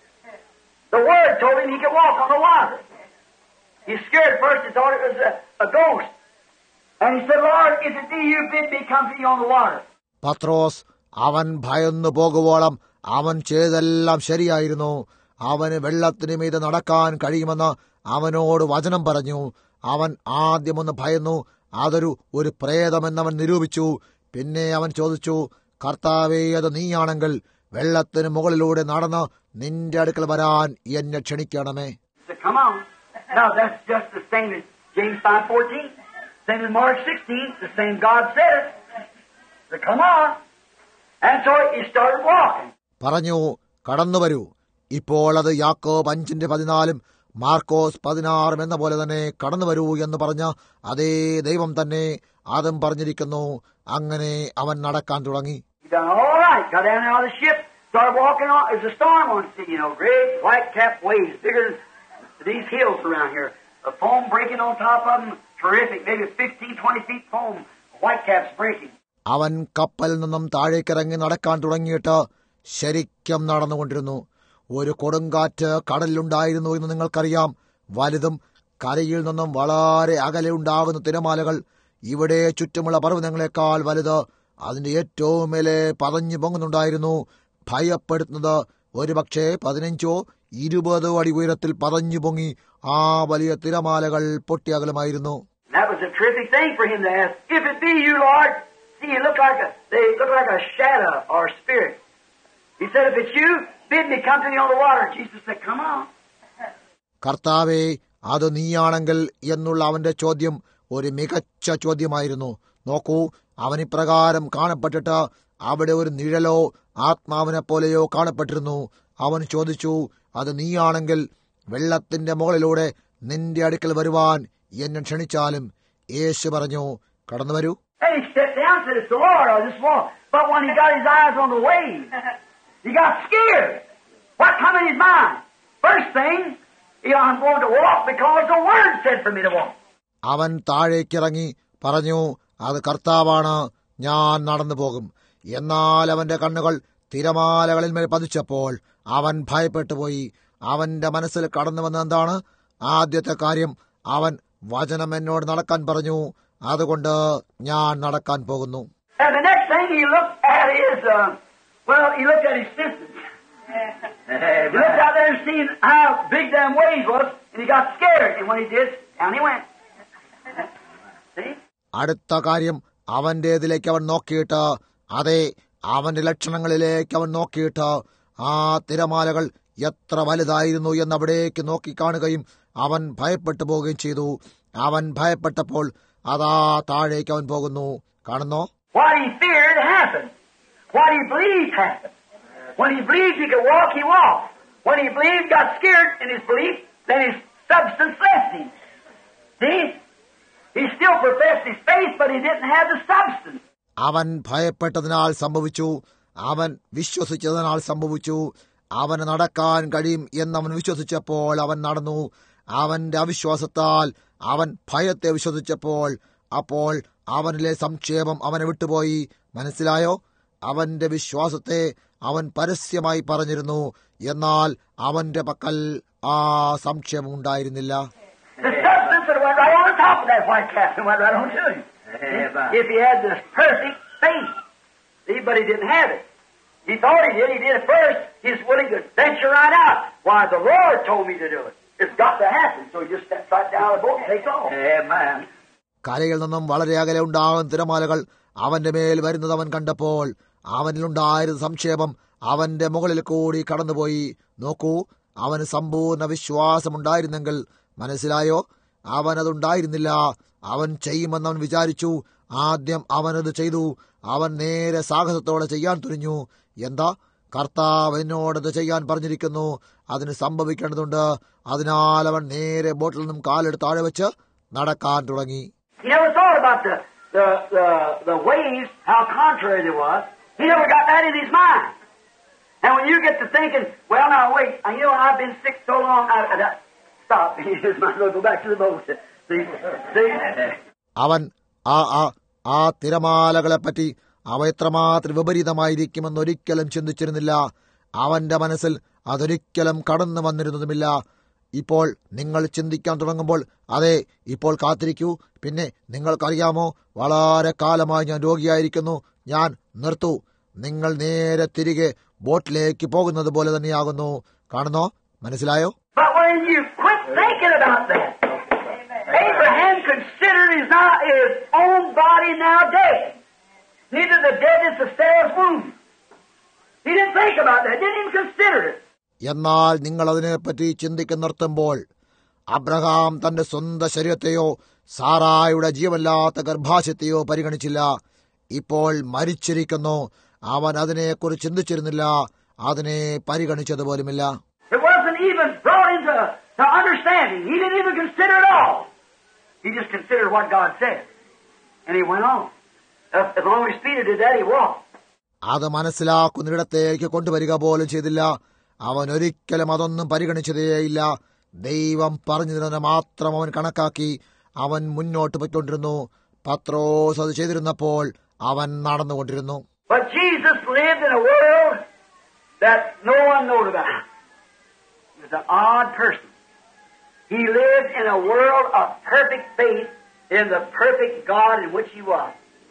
The Word told him he could walk on the water. He scared first. He thought it was a, a ghost. And he said, Lord, if it be you, bid me come to you on the water. പത്രോസ് അവൻ ഭയന്നു പോകുവോളം അവൻ ചെയ്തെല്ലാം ശരിയായിരുന്നു. അവന് വെള്ളത്തിന് മീതെ നടക്കാൻ കഴിയുമെന്ന് അവനോട് വചനം പറഞ്ഞു. അവൻ ആദ്യമൊന്ന് ഭയന്നു. അതൊരു ഒരു പ്രേതമെന്നവൻ നിരൂപിച്ചു. പിന്നെ അവൻ ചോദിച്ചു, കർത്താവേ, അത് നീയാണെങ്കിൽ വെള്ളത്തിന് മുകളിലൂടെ നടന്ന് നിന്റെ അടുക്കൽ വരാൻ എന്നെ ക്ഷണിക്കണമേ. He said, come on. Now that's just the same as James five fourteen. Same as Mark sixteen. The same God said it. He said, come on. And so he started walking. പറഞ്ഞു, കടന്നുവരൂ. ഇപ്പോൾ അത് യാക്കോബ് അഞ്ചിന്റെ പതിനാലും മാർക്കോസ് പതിനാറും എന്ന പോലെ തന്നെ കടന്നുവരൂ എന്ന് പറഞ്ഞ അതേ ദൈവം തന്നെ അതും പറഞ്ഞിരിക്കുന്നു. അങ്ങനെ അവൻ നടക്കാൻ തുടങ്ങി. He done all right. Got down out of the ship. Started walking on. There's a storm on the sea, you know, great white cap waves, bigger than these hills around here. A foam breaking on top of them. Terrific. Maybe fifteen, twenty feet foam. White caps breaking. അവൻ കപ്പലിൽ നിന്നും താഴേക്കിറങ്ങി നടക്കാൻ തുടങ്ങിയിട്ട് ശരിക്കും നടന്നുകൊണ്ടിരുന്നു. ഒരു കൊടുങ്കാറ്റ് കടലിലുണ്ടായിരുന്നു എന്ന് നിങ്ങൾക്കറിയാം. വലുതും കരയിൽ നിന്നും വളരെ അകലെ ഉണ്ടാകുന്ന തിരമാലകൾ ഇവിടെ ചുറ്റുമുള്ള പർവ്വതങ്ങളെക്കാൾ വലുത്. അതിന്റെ ഏറ്റവും മേലെ പതഞ്ഞു പൊങ്ങുന്നുണ്ടായിരുന്നു. ഭയപ്പെടുത്തുന്നത് ഒരുപക്ഷെ പതിനഞ്ചോ ഇരുപതോ അടി ഉയരത്തിൽ പതഞ്ഞു പൊങ്ങി ആ വലിയ തിരമാലകൾ പൊട്ടിയകലുമായിരുന്നു. That was a terrific thing for him to ask, if it be you, Lord. See, you look like a, they look like a shadow or a spirit. He said, if it's you, bid me come to you on the water. Jesus said, come on. കർത്താവേ, അത് നീയാണെങ്കിൽ എന്നുള്ള അവന്റെ ചോദ്യം ഒരു മികച്ച ചോദ്യമായിരുന്നു. നോക്കൂ, അവനിപ്രകാരം കാണപ്പെട്ടിട്ട് അവിടെ ഒരു നിഴലോ ആത്മാവിനെ പോലെയോ കാണപ്പെട്ടിരുന്നു. അവൻ ചോദിച്ചു, അത് നീയാണെങ്കിൽ വെള്ളത്തിന്റെ മുകളിലൂടെ നിന്റെ അടുക്കൽ വരുവാൻ എന്നെ ക്ഷണിച്ചാലും. യേശു പറഞ്ഞു, കടന്നു വരൂ. And he stepped down and said, it's the Lord, I just walk. But when he got his eyes on the wave, he got scared. What come in his mind? First thing, he, I'm going to walk because the Word said for me to walk. അവൻ താഴേക്കിറങ്ങി പറഞ്ഞു, അത് കർത്താവാണ്, ഞാൻ നടന്നു പോകും. എന്നാൽ അവന്റെ കണ്ണുകൾ തിരമാലകളിന്മേൽ പതിച്ചപ്പോൾ അവൻ ഭയപ്പെട്ടുപോയി. അവന്റെ മനസ്സിൽ കടന്നു വന്ന എന്താണ്? ആദ്യത്തെ കാര്യം, അവൻ വചനം എന്നോട് നടക്കാൻ പറഞ്ഞു, അതുകൊണ്ട് ഞാൻ നടക്കാൻ പോകുന്നു. And the next thing he looked at is, uh, well, he looked at his senses. He looked out there and seen how big them waves was, and he got scared. And when he did, down he went. See? അടുത്ത കാര്യം, അവന്റേതിലേക്ക് അവൻ നോക്കിയിട്ട്, അതെ, അവന്റെ ലക്ഷണങ്ങളിലേക്ക് അവൻ നോക്കിയിട്ട് ആ തിരമാലകൾ എത്ര വലുതായിരുന്നു എന്നവിടേക്ക് നോക്കിക്കാണുകയും അവൻ ഭയപ്പെട്ടു പോവുകയും ചെയ്തു. അവൻ ഭയപ്പെട്ടപ്പോൾ അതാ താഴേക്ക് അവൻ പോകുന്നു. കാണുന്നോ? What he feared happened. What he believed happened. When he believed he could walk, he walked. When he believed, got scared in his belief, then his substance left him. See? He still professed his faith, but he didn't have the substance. അവൻ ഭയപ്പെട്ടതിനാൽ സംഭവിച്ചു. അവൻ വിശ്വസിച്ചതിനാൽ സംഭവിച്ചു. അവന് നടക്കാൻ കഴിയും എന്നവൻ വിശ്വസിച്ചപ്പോൾ അവൻ നടന്നു. അവന്റെ അവിശ്വാസത്താൽ അവൻ ഭയത്തെ വിശ്വസിച്ചപ്പോൾ അപ്പോൾ അവനിലെ സംക്ഷേപം അവനെ വിട്ടുപോയി. മനസ്സിലായോ? അവന്റെ വിശ്വാസത്തെ അവൻ പരസ്യമായി പറഞ്ഞിരുന്നു, എന്നാൽ അവന്റെ പക്കൽ ആ സംക്ഷേപം ഉണ്ടായിരുന്നില്ല. The substance that went right on top of that white calf and went right on to him. If he had this perfect faith. See, but he didn't have it. He thought he did. He did it first. He's willing to venture right out. Why, the Lord told me to do it. It's got to happen. So he just steps right down the boat and takes off. Amen. കരയിൽ നിന്നും വളരെ അകലെ ഉണ്ടാകുന്ന തിരമാലകൾ അവന്റെ മേൽ വരുന്നത് അവൻ കണ്ടപ്പോൾ അവനിലുണ്ടായിരുന്ന സംക്ഷേപം അവന്റെ മുകളിൽ കൂടി കടന്നുപോയി. നോക്കൂ, അവന് സമ്പൂർണ്ണ വിശ്വാസമുണ്ടായിരുന്നെങ്കിൽ, മനസ്സിലായോ, അവനതുണ്ടായിരുന്നില്ല. അവൻ ചെയ്യുമെന്ന് അവൻ വിചാരിച്ചു. ആദ്യം അവനത് ചെയ്തു. അവൻ നേരെ സാഹസത്തോടെ ചെയ്യാൻ തുനിഞ്ഞു. എന്താ? കർത്താവ് എന്നോടത് ചെയ്യാൻ പറഞ്ഞിരിക്കുന്നു, അതിന് സംഭവിക്കേണ്ടതുണ്ട്. അതിനാൽ അവൻ നേരെ ബോട്ടിൽ നിന്നും കാലെടുത്ത് താഴെ വെച്ച് നടക്കാൻ തുടങ്ങി. He never thought about the, the, the, the waves, how contrary they was. He never got that in his mind. And when you get to thinking, well, now wait, you know, I've been sick so long, I, I, stop. You just might as well go back to the boat. See? See? അവൻ ആ ആ ആ തിരമാലകളെപ്പറ്റി അവ എത്രമാത്രം വിപരീതമായിരിക്കുമെന്നൊരിക്കലും ചിന്തിച്ചിരുന്നില്ല. അവന്റെ മനസ്സിൽ അതൊരിക്കലും കടന്നു വന്നിരുന്നതുമില്ല. ഇപ്പോൾ നിങ്ങൾ ചിന്തിക്കാൻ തുടങ്ങുമ്പോൾ, അതെ, ഇപ്പോൾ കാത്തിരിക്കൂ. പിന്നെ നിങ്ങൾക്കറിയാമോ, വളരെ കാലമായി ഞാൻ രോഗിയായിരിക്കുന്നു, ഞാൻ നിർത്തൂ. നിങ്ങൾ നേരെ തിരികെ ബോട്ടിലേക്ക് പോകുന്നത് പോലെ തന്നെയാകുന്നു. കാണുന്നോ? മനസ്സിലായോ? But when you quit thinking about that, Abraham considered his, not, his own body now dead. Neither the deadness of Sarah's womb. He didn't think about that. Didn't even consider it. എന്നാൽ നിങ്ങൾ അതിനെപ്പറ്റി ചിന്തിക്കാൻ നിർത്തുമ്പോൾ, Abraham തന്റെ സ്വന്തം ശരീരത്തെയോ സാറായുടെ ജീവല്ലാത്ത ഗർഭാശയത്തെയോ പരിഗണിച്ചില്ല. ഇപ്പോൾ മരിച്ചിരിക്കുന്നു. അവൻ അതിനെക്കുറിച്ച് ചിന്തിച്ചിരുന്നില്ല, അതിനെ പരിഗണിച്ചതുപോലുമില്ല. It wasn't even brought into to understanding. He didn't even consider it all. He just considered what God said. And he went on. As long as Peter did that, he walked. അത് മനസ്സിലാക്കുന്നിടത്തേക്ക് കൊണ്ടുവരിക പോലും ചെയ്തില്ല. അവൻ ഒരിക്കലും അതൊന്നും പരിഗണിച്ചതേയില്ല. ദൈവം പറഞ്ഞതിനെ മാത്രം അവൻ കണക്കാക്കി അവൻ മുന്നോട്ട് പോയിക്കൊണ്ടിരുന്നു. പത്രോസ് അത് ചെയ്തിരുന്നപ്പോൾ അവൻ നടന്നുകൊണ്ടിരുന്നു. But Jesus lived in a world that no one knowed about. He was an odd person. He lived in a world of perfect faith in the perfect God in which he was.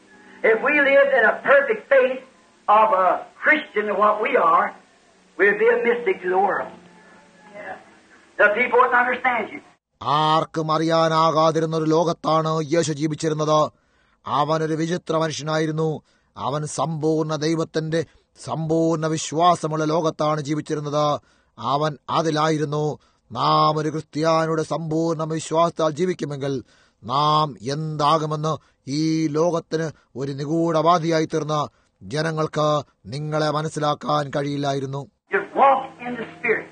If we lived in a perfect faith of a Christian, what we are, we'd be a mystic to the world. Yeah. The people wouldn't understand you. ആർക്കും അറിയാനാകാതിരുന്ന ഒരു ലോകത്താണ് യേശു ജീവിച്ചിരുന്നത്. അവനൊരു വിചിത്ര മനുഷ്യനായിരുന്നു. അവൻ സമ്പൂർണ്ണ ദൈവത്തിന്റെ സമ്പൂർണ്ണ വിശ്വാസമുള്ള ലോകത്താണ് ജീവിച്ചിരുന്നത്. അവൻ അതിലായിരുന്നു. നാം ഒരു ക്രിസ്ത്യാനിയുടെ സമ്പൂർണ്ണ വിശ്വാസത്താൽ ജീവിക്കുമെങ്കിൽ നാം എന്താകുമെന്ന് ഈ ലോകത്തിന് ഒരു നിഗൂഢവാദിയായി തീർന്ന ജനങ്ങൾക്ക് നിങ്ങളെ മനസ്സിലാക്കാൻ കഴിയില്ലായിരുന്നു. You walk in the Spirit.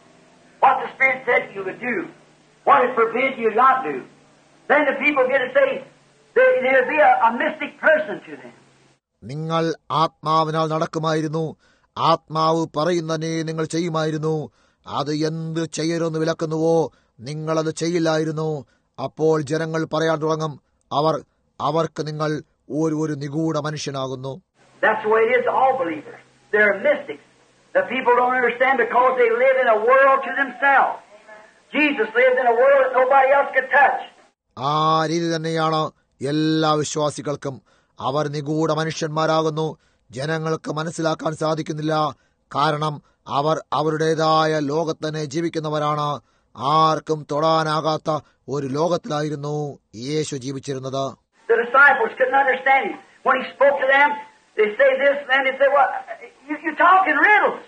What the Spirit said you would do. What it forbid you not do. Then the people get to say, there'll be a, a mystic person to them. നിങ്ങൾ ആത്മാവിനാൽ നടക്കുമായിരുന്നു. ആത്മാവ് പറയുന്നതിനെ നിങ്ങൾ ചെയ്യുമായിരുന്നു. അത് എന്ത് ചെയ്യരുതെന്ന് വിലക്കുന്നുവോ നിങ്ങളത് ചെയ്യില്ലായിരുന്നു. അപ്പോൾ ജനങ്ങൾ പറയാൻ തുടങ്ങും, അവർ അവർക്ക് നിങ്ങൾ ഒരു ഒരു നിഗൂഢ മനുഷ്യനാകുന്നു. That's the way it is to all believers. They're mystics. The people don't understand because they live in a world to themselves. Jesus lived in a world that nobody else could touch. ആ രീതി തന്നെയാണ് എല്ലാ വിശ്വാസികൾക്കും. അവർ നിഗൂഢ മനുഷ്യന്മാരാകുന്നു. ജനങ്ങൾക്ക് മനസ്സിലാക്കാൻ സാധിക്കുന്നില്ല. കാരണം അവർ അവരുടേതായ ലോകത്തന്നെ ജീവിക്കുന്നവരാണ്. ആർക്കും തൊടാനാകാത്ത ഒരു ലോകത്തിലായിരുന്നു യേശു ജീവിച്ചിരുന്നത്. The disciples couldn't understand him. When he spoke to them, they say this, and they say, well, you, you talk in riddles.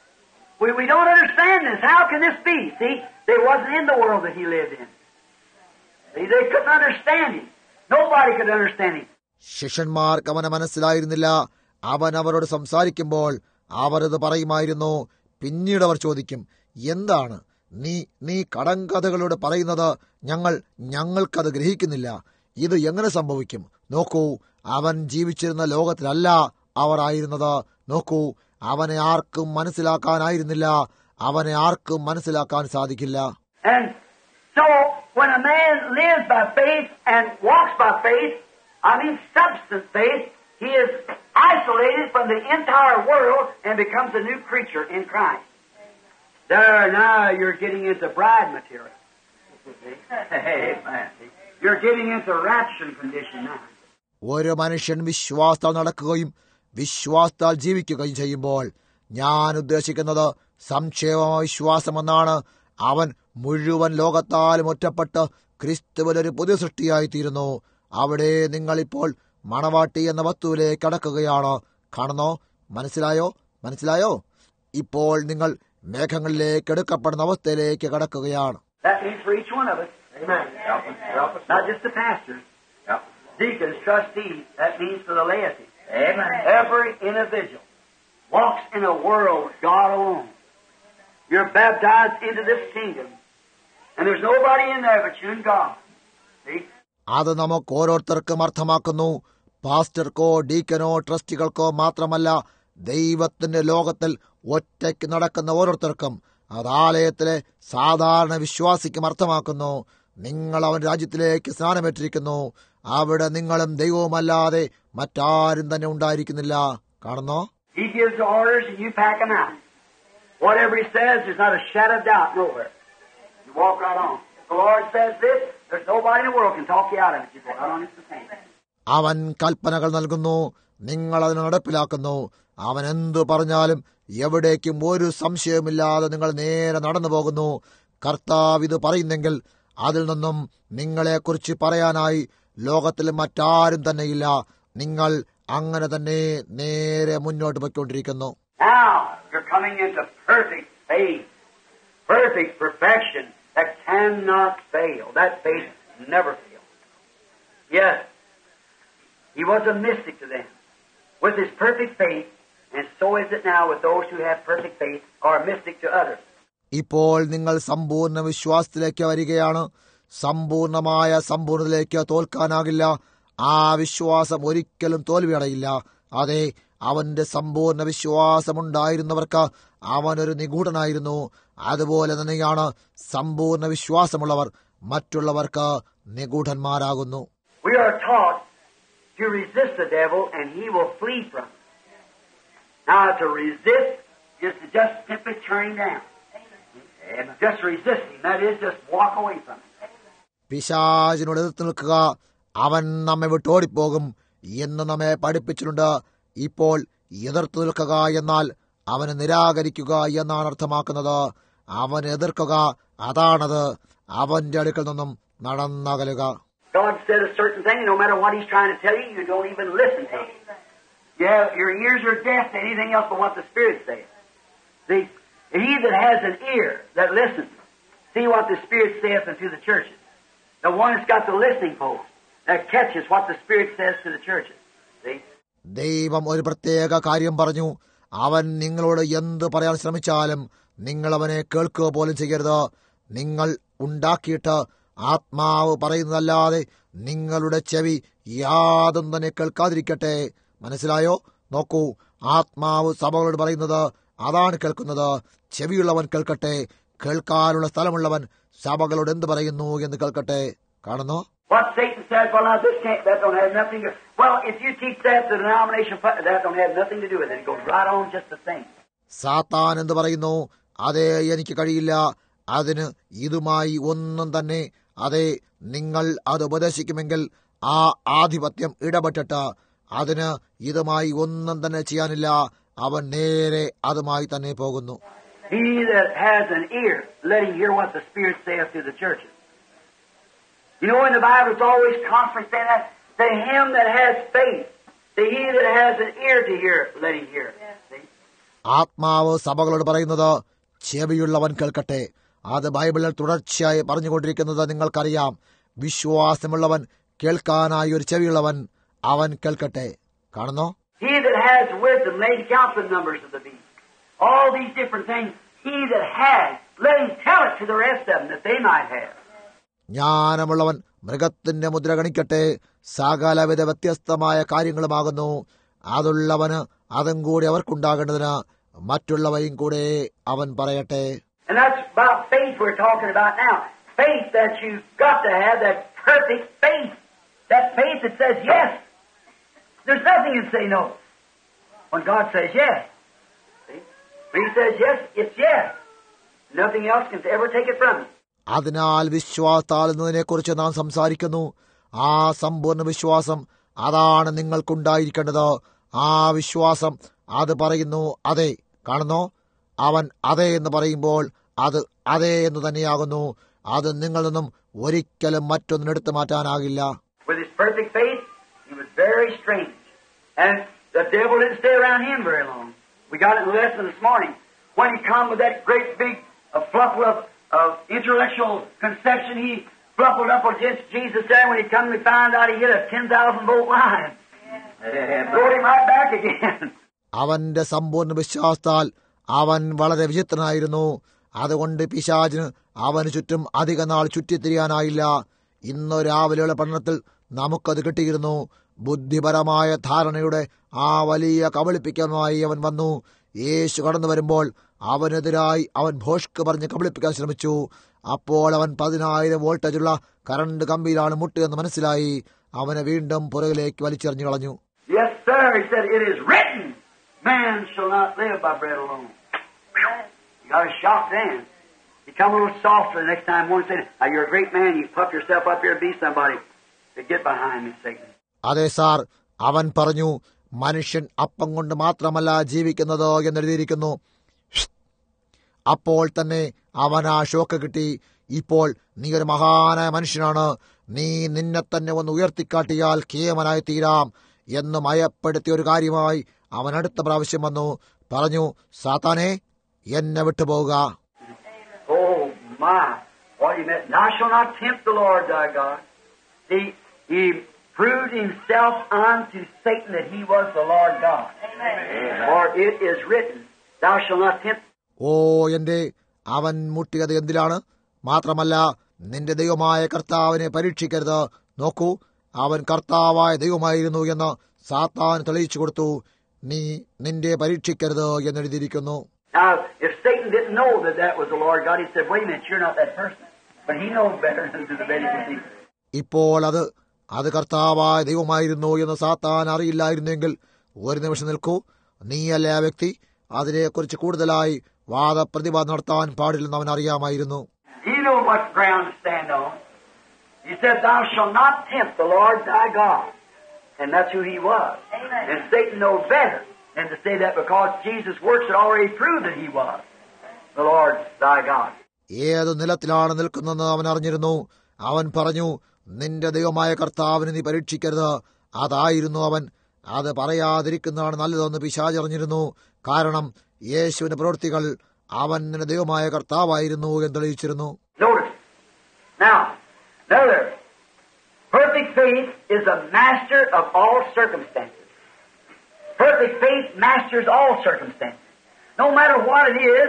We, we don't understand this. How can this be? See, they wasn't in the world that he lived in. See, they couldn't understand him. Nobody could understand him. ശിഷ്യന്മാർക്ക് അവനെ മനസ്സിലായിരുന്നില്ല. അവൻ അവരോട് സംസാരിക്കുമ്പോൾ അവരത് പറയുമായിരുന്നു. പിന്നീട് അവർ ചോദിക്കും, എന്താണ് നീ നീ കടങ്കഥകളോട് പറയുന്നത്? ഞങ്ങൾ ഞങ്ങൾക്കത് ഗ്രഹിക്കുന്നില്ല. ഇത് എങ്ങനെ സംഭവിക്കും? നോക്കൂ, അവൻ ജീവിച്ചിരുന്ന ലോകത്തിലല്ല അവർ ആയിരുന്നത്. നോക്കൂ, അവനെ ആർക്കും മനസ്സിലാക്കാനായിരുന്നില്ല. അവനെ ആർക്കും മനസ്സിലാക്കാൻ സാധിക്കില്ല. And so, when a man lives by faith and walks by faith, I mean substance faith, he is isolated from the entire world and becomes a new creature in Christ. There, now you're getting into bride material. Amen. You're getting into rapture condition now. ഒരു മനുഷ്യൻ വിശ്വാസത്താൽ നടക്കുകയും വിശ്വാസത്താൽ ജീവിക്കുകയും ചെയ്യുമ്പോൾ, ഞാൻ ഉദ്ദേശിക്കുന്നത് സംക്ഷേമമായ വിശ്വാസമെന്നാണ്. അവൻ മുഴുവൻ ലോകത്താലും ഒറ്റപ്പെട്ട് ക്രിസ്തുവിലൊരു പുതിയ സൃഷ്ടിയായിത്തീരുന്നു. അവിടെ നിങ്ങളിപ്പോൾ മണവാട്ടി എന്ന വസ്തുവിലേക്ക് കടക്കുകയാണ്. കാണുന്നോ? മനസ്സിലായോ? മനസ്സിലായോ? ഇപ്പോൾ നിങ്ങൾ മേഘങ്ങളിലേക്ക് എടുക്കപ്പെടുന്ന അവസ്ഥയിലേക്ക് കടക്കുകയാണ്. That means for each one of us. Amen. Help us, help us. Not just the pastors, Yep. deacons, trustees. That means for the laity. Amen. Every individual walks in a world with God alone. You're baptized into this kingdom, and there's nobody in there but you and God. See? അത് നമുക്ക് ഓരോരുത്തർക്കും അർത്ഥമാക്കുന്നു. പാസ്റ്റർക്കോ ഡീക്കനോ ട്രസ്റ്റികൾക്കോ മാത്രമല്ല, ദൈവത്തിന്റെ ലോകത്തിൽ ഒറ്റയ്ക്ക് നടക്കുന്ന ഓരോരുത്തർക്കും, അത് ആലയത്തിലെ സാധാരണ വിശ്വാസിക്കും അർത്ഥമാക്കുന്നു. നിങ്ങൾ അവൻ രാജ്യത്തിലേക്ക് സ്നാനമേറ്റിരിക്കുന്നു. അവിടെ നിങ്ങളും ദൈവവുമല്ലാതെ മറ്റാരും തന്നെ ഉണ്ടായിരിക്കുന്നില്ല. കാണുന്നോ? He gives the orders and you pack them out. Whatever he says, there's not a shadow of doubt nowhere. You walk right on. If the Lord says this, there's nobody in the world can talk you out of it. You go right on, it's the same. അവൻ കൽപ്പനകൾ നൽകുന്നു, നിങ്ങൾ അതിനെ നടപ്പിലാക്കുന്നു. അവൻ എന്തു പറഞ്ഞാലും എവിടേക്കും ഒരു സംശയവുമില്ലാതെ നിങ്ങൾ നേരെ നടന്നു പോകുന്നു. കർത്താവ് ഇത് പറയുന്നെങ്കിൽ അതിൽ നിന്നും നിങ്ങളെക്കുറിച്ച് പറയാനായി ലോകത്തിൽ മറ്റാരും തന്നെയില്ല. നിങ്ങൾ അങ്ങനെ തന്നെ നേരെ മുന്നോട്ട് പോയിക്കൊണ്ടിരിക്കുന്നു. Now, you're coming into perfect faith, perfect perfection that cannot fail. That faith never fails. Yes, he was a mystic to them with his perfect faith, and so is it now with those who have perfect faith or a mystic to others. ഇപ്പോൾ നിങ്ങൾ സമ്പൂർണ്ണ വിശ്വാസത്തിലേക്ക് വരികയാണ്. സമ്പൂർണമായ സമ്പൂർണതയിലേക്ക് തോൽക്കാനാകില്ല. ആ വിശ്വാസം ഒരിക്കലും തോൽവിയടയില്ല. അതെ, അവന്റെ സമ്പൂർണ്ണ വിശ്വാസമുണ്ടായിരുന്നവർക്ക് അവനൊരു നിഗൂഢനായിരുന്നു. അതുപോലെ തന്നെയാണ് സമ്പൂർണ്ണ വിശ്വാസമുള്ളവർ മറ്റുള്ളവർക്ക് നിഗൂഢന്മാരാകുന്നു. We are taught to resist the devil and he will flee from us. Now, to resist is to just simply turn him down. Just resist him. That is, just walk away from him. പിശാചിനോട് എതിർത്ത് നിൽക്കുക, അവൻ നമ്മെ വിട്ടോടിപ്പോകും എന്ന് നമ്മെ പഠിപ്പിച്ചിട്ടുണ്ട്. ഇപ്പോൾ എതിർത്തു നിൽക്കുക എന്നാൽ അവനെ നിരാകരിക്കുക എന്നാണ് അർത്ഥമാക്കുന്നത്. അവൻ എതിർക്കുക, അതാണത്. അവന്റെ അടുക്കൽ നിന്നും നടന്നകലുക. God said a certain thing, and no matter what he's trying to tell you, you don't even listen to him. Yeah, your ears are deaf to anything else but what the Spirit says. See, he that has an ear that listens, see what the Spirit saith unto the churches. The one that's got the listening post that catches what the Spirit says to the churches. See? ദൈവം ഒരു പ്രത്യേക കാര്യം പറഞ്ഞു. അവൻ നിങ്ങളോട് എന്ത് പറയാൻ ശ്രമിച്ചാലും നിങ്ങൾ അവനെ കേൾക്കുക പോലും ചെയ്യരുത്. നിങ്ങൾ ഉണ്ടാക്കിയിട്ട് ആത്മാവ് പറയുന്നതല്ലാതെ നിങ്ങളുടെ ചെവി യാതൊന്നും തന്നെ കേൾക്കാതിരിക്കട്ടെ. മനസ്സിലായോ? നോക്കൂ, ആത്മാവ് സഭകളോട് പറയുന്നത് അതാണ് കേൾക്കുന്നത്. ചെവിയുള്ളവൻ കേൾക്കട്ടെ. കേൾക്കാനുള്ള സ്ഥലമുള്ളവൻ സഭകളോട് എന്ത് പറയുന്നു എന്ന് കേൾക്കട്ടെ. കാണുന്നു? What Satan says, well, now this can't, that don't have nothing to, well, if you teach that to the denomination, that don't have nothing to do with it. It goes right on just the same. സാത്താൻ എന്ത് പറയുന്നു? അതേ, എനിക്ക് കഴിയില്ല, അതിന് ഇതുമായി ഒന്നും തന്നെ. അതെ, നിങ്ങൾ അത് ഉപദേശിക്കുമെങ്കിൽ ആ ആധിപത്യം ഇടപെട്ടിട്ട് അതിന് ഇതുമായി ഒന്നും തന്നെ ചെയ്യാനില്ല. അവൻ നേരെ അതുമായി തന്നെ പോകുന്നു. He that has an ear, let him hear what the Spirit saith to the churches. You know, in the Bible, it's always conference saying that, to him that has faith, to he that has an ear to hear, let him hear. See? ആത്മാവ് സഭകളോട് പറയുന്നത് ചെവിയുള്ളവൻ കേൾക്കട്ടെ. അത് ബൈബിളിൽ തുടർച്ചയായി പറഞ്ഞുകൊണ്ടിരിക്കുന്നത് നിങ്ങൾക്കറിയാം. വിശ്വാസമുള്ളവൻ, കേൾക്കാനായി ഒരു ചെവിയുള്ളവൻ, അവൻ കേൾക്കട്ടെ. കാണുന്നോ? He that has wisdom, let him count the numbers of the beast. All these different things, he that has, let him tell it to the rest of them that they might have. ജ്ഞാനമുള്ളവൻ മൃഗത്തിന്റെ മുദ്ര ഗണിക്കട്ടെ. സകലവിധ വ്യത്യസ്തമായ കാര്യങ്ങളുമാകുന്നു. അതുള്ളവന് അതും കൂടി അവർക്കുണ്ടാകേണ്ടതിന് മറ്റുള്ളവയും കൂടെ അവൻ പറയട്ടെ. And that's about faith we're talking about now. Faith that you've got to have, that perfect faith. That faith that says yes. There's nothing you say no. When God says yes. See? When he says yes, it's yes. Nothing else can ever take it from you. അതിനാൽ വിശ്വാസത്താളുന്നതിനെ കുറിച്ച് നാം സംസാരിക്കുന്നു. ആ സമ്പൂർണ്ണ വിശ്വാസം, അതാണ് നിങ്ങൾക്കുണ്ടായിരിക്കേണ്ടത്. ആ വിശ്വാസം അത് പറയുന്നു അതെ. കാണുന്നോ, അവൻ അതെ എന്ന് പറയുമ്പോൾ അത് അതെ എന്ന് തന്നെയാകുന്നു. അത് നിങ്ങളിൽ നിന്നും ഒരിക്കലും മറ്റൊന്നും എടുത്തു മാറ്റാനാകില്ല. With his perfect faith, he was very strange. And the devil didn't stay around him very long. We got it in the lesson this morning. When he come with that great big uh, fluffle of, of intellectual conception, he fluffled up against Jesus there. When he come, we found out he hit a ten thousand volt line. Brought him right back again. അവന്റെ സമ്പൂർണ്ണ വിശ്വാസത്താൽ അവൻ വളരെ വിചിത്രനായിരുന്നു. അതുകൊണ്ട് പിശാചിന് അവന് ചുറ്റും അധിക നാൾ ചുറ്റിത്തിരിയാനായില്ല. ഇന്ന് രാവിലെയുള്ള പഠനത്തിൽ നമുക്കത് കിട്ടിയിരുന്നു. ബുദ്ധിപരമായ ധാരണയുടെ ആ വലിയ കബളിപ്പിക്കാനുമായി അവൻ വന്നു. യേശു കടന്നു വരുമ്പോൾ അവനെതിരായി അവൻ ഭോഷ്ക്ക് പറഞ്ഞ് കബളിപ്പിക്കാൻ ശ്രമിച്ചു. അപ്പോൾ അവൻ പതിനായിരം വോൾട്ടേജുള്ള കറണ്ട് കമ്പിയിലാണ് മുട്ടുകയെന്ന് മനസ്സിലായി. അവനെ വീണ്ടും പുറകിലേക്ക് വലിച്ചെറിഞ്ഞു കളഞ്ഞു. Yes, sir. He said, it is written, man shall not live by bread alone. You got a shock then. You come a little softer the next time. One said, now you're a great man. You puff yourself up here and be somebody. To get behind me, Satan. അതെ sir, അവൻ പറഞ്ഞു, മനുഷ്യൻ അപ്പം കൊണ്ട് മാത്രമല്ല ജീവിക്കുന്നത് എന്നെഴുതിയിരിക്കുന്നു. അപ്പോൾ തന്നെ അവൻ ആ ഷോക്ക് കിട്ടി. ഇപ്പോൾ നീ ഒരു മഹാനായ മനുഷ്യനാണ്, നീ നിന്നെ തന്നെ ഒന്ന് ഉയർത്തിക്കാട്ടിയാൽ കേമനായി തീരാം എന്ന് മയപ്പെടുത്തിയ ഒരു കാര്യമായി അവൻ അടുത്ത പ്രാവശ്യം വന്നു. പറഞ്ഞു, സാത്താനെ, എന്നെ വിട്ടുപോവുക. Oh my, what he meant. Thou shalt not tempt the Lord thy God. See, he proved himself unto Satan that he was the Lord God. Amen. For it is written, thou shalt not tempt. ഓ എന്റെ, അവൻ മുട്ടിയത് എന്തിലാണ്? മാത്രമല്ല, നിന്റെ ദൈവമായ കർത്താവിനെ പരീക്ഷിക്കരുത്. നോക്കൂ, അവൻ കർത്താവായ ദൈവമായിരുന്നു എന്ന് സാത്താൻ തെളിയിച്ചു കൊടുത്തു. നീ നിന്റെ പരീക്ഷിക്കരുത് എന്നെഴുതിയിരിക്കുന്നു. Now, if Satan didn't know that that was the Lord God, he said, wait a minute, you're not that person. But he knows better than to the very deceiver. ഇപ്പോൾ അത് അത് കർത്താവായ ദൈവമായിരുന്നു എന്ന് സാത്താൻ അറിയില്ലായിരുന്നെങ്കിൽ, ഒരു നിമിഷം നിൽക്കൂ, നീയല്ല ആ വ്യക്തി. അതിനെക്കുറിച്ച് കൂടുതലായി വാദപ്രതിവാദം നടത്താൻ പാടില്ലെന്ന് അവൻ അറിയാമായിരുന്നു. He knew what ground to stand on. He said, thou shalt not tempt the Lord thy God. And that's who he was. Amen. And Satan knows better than to say that because Jesus' works had already proved that he was the Lord thy God. ഏതു നിലത്തിലാണ് നിൽക്കുന്നതെന്ന് അവൻ അറിഞ്ഞിരുന്നു. അവൻ പറഞ്ഞു, നിന്റെ ദൈവമായ കർത്താവിനെ നീ പരീക്ഷിക്കരുത്. അതായിരുന്നു അവൻ. അത് പറയാതിരിക്കുന്നതാണ് നല്ലതെന്ന് പിശാച് അറിഞ്ഞിരുന്നു. കാരണം യേശുവിന്റെ പ്രവൃത്തികൾ അവൻ നിന്റെ ദൈവമായ കർത്താവായിരുന്നു എന്ന് തെളിയിച്ചിരുന്നു. Notice. Now, another. Perfect faith is a master of all circumstances. Perfect faith masters all circumstances. No matter what it is,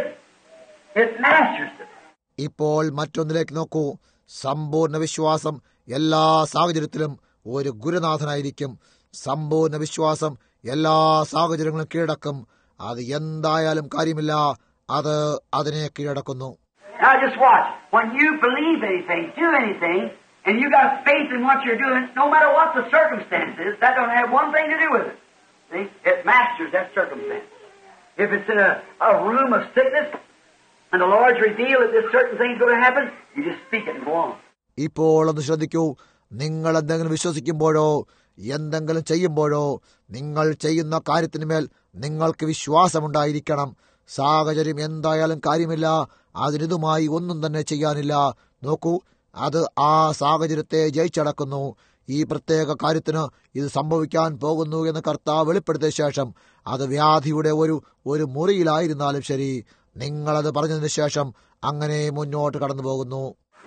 it masters it. ഇപ്പോൾ മറ്റൊന്നിലേക്ക് നോക്കൂ. സമ്പൂർണ്ണ വിശ്വാസം എല്ലാ സാഹചര്യത്തിലും ഒരു ഗുരുനാഥനായിരിക്കും. സമ്പൂർണ്ണ വിശ്വാസം എല്ലാ സാഹചര്യങ്ങളും കീഴടക്കും. അത് എന്തായാലും കാര്യമില്ല, അത് അതിനെ കീഴടക്കുന്നു. Now just watch. When you believe anything, do anything, and you got faith in what you're doing, no matter what the circumstances, that don't have one thing to do with it. See? It masters that circumstance. If it's in a, a room of sickness, and the Lord's revealed that this certain thing's going to happen, you just speak it and go on. ഇപ്പോൾ ഒന്ന് ശ്രദ്ധിക്കൂ. നിങ്ങൾ എന്തെങ്കിലും വിശ്വസിക്കുമ്പോഴോ എന്തെങ്കിലും ചെയ്യുമ്പോഴോ നിങ്ങൾ ചെയ്യുന്ന കാര്യത്തിനുമേൽ നിങ്ങൾക്ക് വിശ്വാസമുണ്ടായിരിക്കണം. സാഹചര്യം എന്തായാലും കാര്യമില്ല, അതിനിതുമായി ഒന്നും തന്നെ ചെയ്യാനില്ല. നോക്കൂ, അത് ആ സാഹചര്യത്തെ ജയിച്ചടക്കുന്നു. ഈ പ്രത്യേക കാര്യത്തിന് ഇത് സംഭവിക്കാൻ പോകുന്നു എന്ന് കർത്താവ് വെളിപ്പെടുത്തിയ ശേഷം, അത് വ്യാധിയുടെ ഒരു ഒരു മുറിയിലായിരുന്നാലും ശരി, നിങ്ങളത് പറഞ്ഞതിന് ശേഷം അങ്ങനെ മുന്നോട്ട് കടന്നു പോകുന്നു.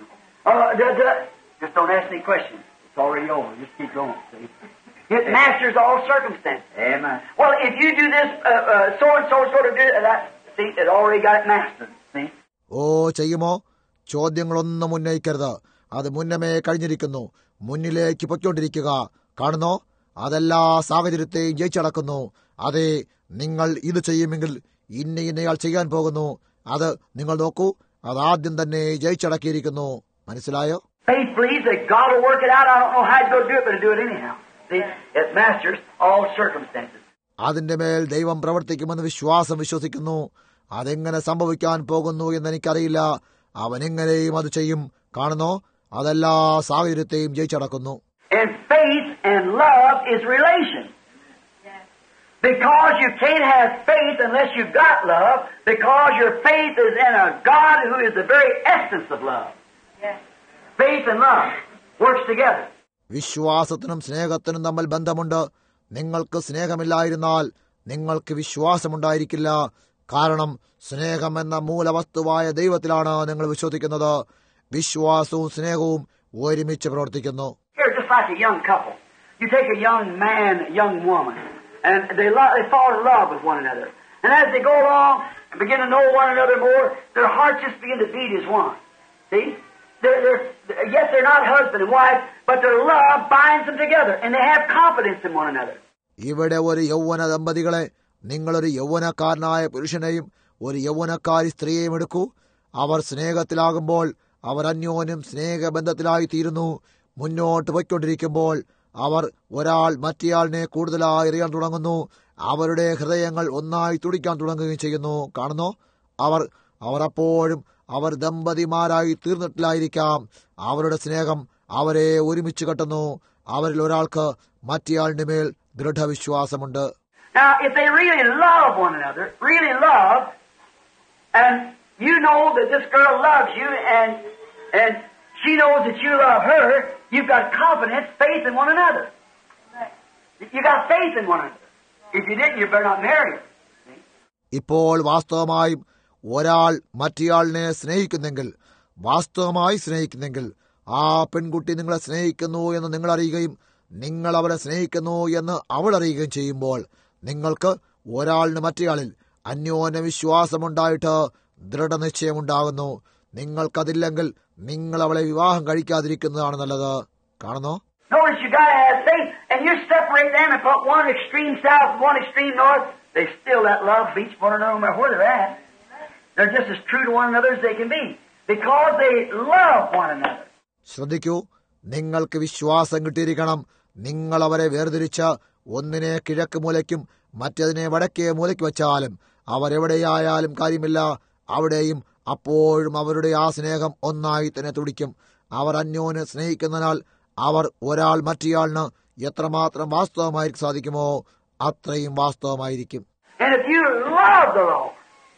Uh, just don't ask any questions. It's already over. Just keep going. See? It masters all circumstances. Amen. Well, if you do this, uh, uh, so and so sort of do that. See, it already got it mastered. See? ഓ ചെയ്യുമോ? ചോദ്യങ്ങളൊന്നും ഉന്നയിക്കരുത്. അത് മുന്നമേ കഴിഞ്ഞിരിക്കുന്നു. മുന്നിലേക്ക് പൊയ്ക്കൊണ്ടിരിക്കുക. കാണുന്നോ? അതെല്ലാ സാഹചര്യത്തെയും ജയിച്ചടക്കുന്നു. അതെ, നിങ്ങൾ ഇത് ചെയ്യുമെങ്കിൽ ഇന്ന ഇന്നയാൾ ചെയ്യാൻ പോകുന്നു. അത് നിങ്ങൾ നോക്കൂ, അത് ആദ്യം തന്നെ ജയിച്ചടക്കിയിരിക്കുന്നു. മനസ്സിലായോ? Faith believes that God will work it out. I don't know how to go do it, but to do it anyhow. See, it masters all circumstances. അതിന്റെ മേൽ ദൈവം പ്രവർത്തിക്കുമെന്ന് വിശ്വാസം വിശ്വസിക്കുന്നു. അതെങ്ങനെ സംഭവിക്കാൻ പോകുന്നു എന്ന് എനിക്കറിയില്ല. അവൻ എങ്ങനെയും അത് ചെയ്യും. കാണുന്നോ? അതെല്ലാ സാഹചര്യത്തെയും ജയിച്ചടക്കുന്നു. And faith and love is relation. Because you can't have faith unless you've got love, because your faith is in a God who is the very essence of love. Yes. Faith and love works together. വിശ്വാസത്തിനും സ്നേഹത്തിനും തമ്മിൽ ബന്ധമുണ്ട്. നിങ്ങൾക്ക് സ്നേഹമില്ലായിരുന്നാൽ നിങ്ങൾക്ക് വിശ്വാസമുണ്ടായിരിക്കില്ല. കാരണം സ്നേഹം എന്ന മൂലവസ്തുവായ ദൈവത്തിലാണ് നിങ്ങൾ വിശ്വസിക്കുന്നത്. വിശ്വാസവും സ്നേഹവും ഒരുമിച്ച് പ്രവർത്തിക്കുന്നു. Here, just like a young couple. You take a young man, a young woman, and they love, they fall in love with one another. And as they go along and begin to know one another more, their hearts just begin to beat as one. See? They're, they're, yes, they're not husband and wife, but their love binds them together, and they have confidence in one another. ഇവിടെ ഒരു യൗവന ദമ്പതികളെ, നിങ്ങളൊരു യൗവനക്കാരനായ പുരുഷനെയും ഒരു യൗവനക്കാരി സ്ത്രീയെയും എടുക്കൂ. അവർ സ്നേഹത്തിലാകുമ്പോൾ അവർ അന്യോന്യം സ്നേഹബന്ധത്തിലായി തീരുന്നു. മുന്നോട്ട് പോയിക്കൊണ്ടിരിക്കുമ്പോൾ അവർ ഒരാൾ മറ്റേയാളിനെ കൂടുതലായി അറിയാൻ തുടങ്ങുന്നു. അവരുടെ ഹൃദയങ്ങൾ ഒന്നായി തുടിക്കാൻ തുടങ്ങുകയും ചെയ്യുന്നു. കാണുന്നു, അവർ അവർ അപ്പോഴും അവർ ദമ്പതിമാരായി തീർന്നിട്ടില്ലായിരിക്കാം. അവരുടെ സ്നേഹം അവരെ ഒരുമിച്ച് കെട്ടുന്നു. അവരിൽ ഒരാൾക്ക് മറ്റേയാളിന്റെ മേൽ ദൃഢവിശ്വാസമുണ്ട്. Now, if they really love one another, really love, and you know that this girl loves you, and and she knows that you love her, you've got confidence, faith in one another. You got faith in one another. If you didn't, you better not marry her. ഇപ്പോൾ വാസ്തവമായും ഒരാൾ മറ്റേയാളിനെ സ്നേഹിക്കുന്നെങ്കിൽ, വാസ്തവമായി സ്നേഹിക്കുന്നെങ്കിൽ, ആ പെൺകുട്ടി നിങ്ങളെ സ്നേഹിക്കുന്നു എന്ന് നിങ്ങൾ അറിയുകയും നിങ്ങൾ അവരെ സ്നേഹിക്കുന്നു എന്ന് അവൾ അറിയുകയും ചെയ്യുമ്പോൾ നിങ്ങൾക്ക് ഒരാളിന് മറ്റേയാളിൽ അന്യോന്യ വിശ്വാസമുണ്ടായിട്ട് ദൃഢനിശ്ചയമുണ്ടാകുന്നു. നിങ്ങൾക്കതില്ലെങ്കിൽ നിങ്ങൾ അവളെ വിവാഹം കഴിക്കാതിരിക്കുന്നതാണ് നല്ലത്. കാണുന്നോ? Notice you got to have faith, and you separate them and put one extreme south and one extreme north. They still that love beats one another no matter where they're at. They're just as true to one another as they can be because they love one another. ശ്രദ്ധിക്കൂ, നിങ്ങൾക്ക് വിശ്വാസം കിട്ടിയിരിക്കണം. നിങ്ങൾ അവരെ വേർതിരിച്ച് ഒന്നിനെ കിഴക്ക് മൂലയ്ക്കും മറ്റതിനെ വടക്കേ മൂലയ്ക്ക് വച്ചാലും അവരെവിടെയായാലും കാര്യമില്ല, അവിടെയും അപ്പോഴും അവരുടെ ആ സ്നേഹം ഒന്നായി തന്നെ തുടിക്കും. അവർ അന്യോന്യം സ്നേഹിക്കുന്നതിനാൽ അവർ ഒരാൾ മറ്റേയാളിന് എത്രമാത്രം വാസ്തവമായിരിക്കും സാധിക്കുമോ അത്രയും വാസ്തവമായിരിക്കും. And if you love the Lord,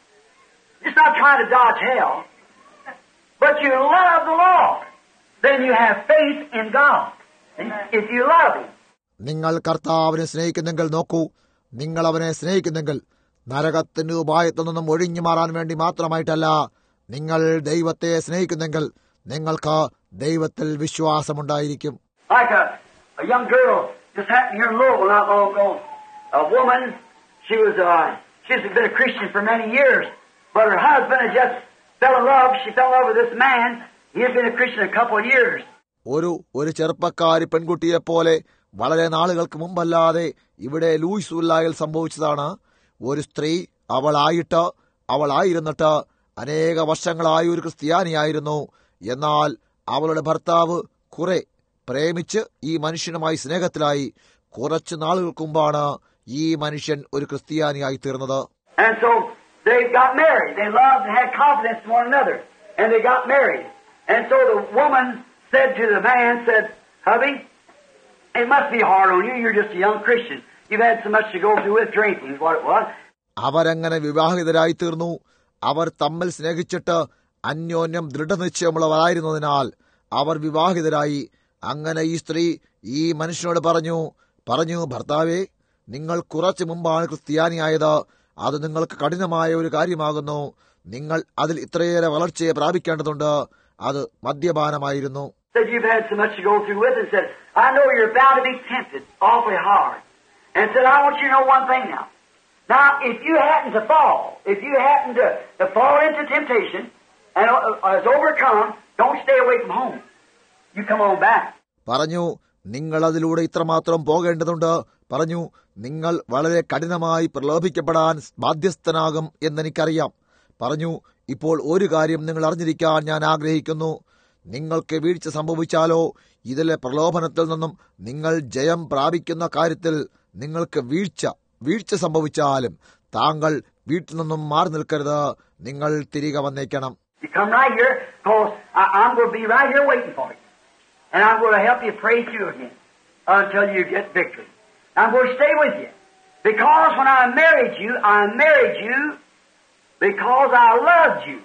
just not trying to dodge hell, but you love the Lord, then you have faith in God. If you love Him. നിങ്ങൾ കർത്താവിനെ സ്നേഹിക്കുന്നെങ്കിൽ നോക്കൂ, നിങ്ങൾ അവനെ സ്നേഹിക്കുന്നെങ്കിൽ നരകത്തിന്റെ ഉപായത്തിൽ നിന്നും ഒഴിഞ്ഞു മാറാൻ വേണ്ടി മാത്രമായിട്ടല്ല, നിങ്ങൾ ദൈവത്തെ സ്നേഹിക്കുന്നെങ്കിൽ നിങ്ങൾക്ക് ദൈവത്തിൽ വിശ്വാസമുണ്ടായിരിക്കും. Like a, a young girl just happened here in Louisville not long ago. A woman, she was uh, she's been a Christian for many years, but her husband had just fell in love. She fell in love with this man. He had been a Christian a couple of years. ഒരു ഒരു ചെറുപ്പക്കാരി പെൺകുട്ടിയെ പോലെ വളരെ നാളുകൾക്ക് മുമ്പല്ലാതെ ഇവിടെ ലൂയിസ്വില്ലായിൽ സംഭവിച്ചതാണ്. ഒരു സ്ത്രീ അവളായിട്ട് അവളായിരുന്നിട്ട് അനേക വർഷങ്ങളായി ഒരു ക്രിസ്ത്യാനിയായിരുന്നു. എന്നാൽ അവളുടെ ഭർത്താവ് കുറെ പ്രേമിച്ച് ഈ മനുഷ്യനുമായി സ്നേഹത്തിലായി. കുറച്ചു നാളുകൾക്ക് മുമ്പാണ് ഈ മനുഷ്യൻ ഒരു ക്രിസ്ത്യാനിയായി തീർന്നത്. And so they got married. They loved and had confidence in one another, and they got married. And so the woman said to the man, said, "Hubby, it must be hard on you. You're just a young Christian. You've had so much to go through with drinking," is what it was. അവരങ്ങനെ വിവാഹിതരായി തീർന്നു. അവർ തമ്മിൽ സ്നേഹിച്ചിട്ട് അന്യോന്യം ദൃഢനിശ്ചയമുള്ളവരായിരുന്നതിനാൽ അവർ വിവാഹിതരായി. അങ്ങനെ ഈ സ്ത്രീ ഈ മനുഷ്യനോട് പറഞ്ഞു പറഞ്ഞു ഭർത്താവേ, നിങ്ങൾ കുറച്ചു മുമ്പാണ് ക്രിസ്ത്യാനിയായത്. അത് നിങ്ങൾക്ക് കഠിനമായ ഒരു കാര്യമാകുന്നു. നിങ്ങൾ അതിൽ ഇത്രയേറെ വളർച്ചയെ പ്രാപിക്കേണ്ടതുണ്ട്. അത് മദ്യപാനമായിരുന്നു. Said you've had so much to go through with, and said, "I know you're bound to be tempted awfully hard." And said, "I want you to know one thing now. Now, if you happen to fall, if you happen to, to fall into temptation and uh, is overcome, don't stay away from home. You come on back." പറഞ്ഞു, നിങ്ങൾ അതിലൂടെ ഇത്രമാത്രം പോകേണ്ടതുണ്ട്. പറഞ്ഞു, നിങ്ങൾ വളരെ കഠിനമായി പ്രലോഭിക്കപ്പെടാൻ ബാധ്യസ്ഥനാകും എന്നെനിക്കറിയാം. പറഞ്ഞു, ഇപ്പോൾ ഒരു കാര്യം നിങ്ങൾ അറിഞ്ഞിരിക്കാൻ ഞാൻ ആഗ്രഹിക്കുന്നു. നിങ്ങൾക്ക് വീഴ്ച സംഭവിച്ചാലോ ഇതിലെ പ്രലോഭനത്തിൽ നിന്നും നിങ്ങൾ ജയം പ്രാപിക്കുന്ന കാര്യത്തിൽ നിങ്ങൾക്ക് വീഴ്ച വീഴ്ച സംഭവിച്ചാലും താങ്കൾ വീട്ടിൽ നിന്നും മാറി നിൽക്കരുത്. നിങ്ങൾ തിരികെ വന്നേക്കണം. You come right here, because I'm going to be right here waiting for you. And I'm going to help you pray through again until you get victory. I'm going to stay with you. Because when I married you, I married you because I loved you.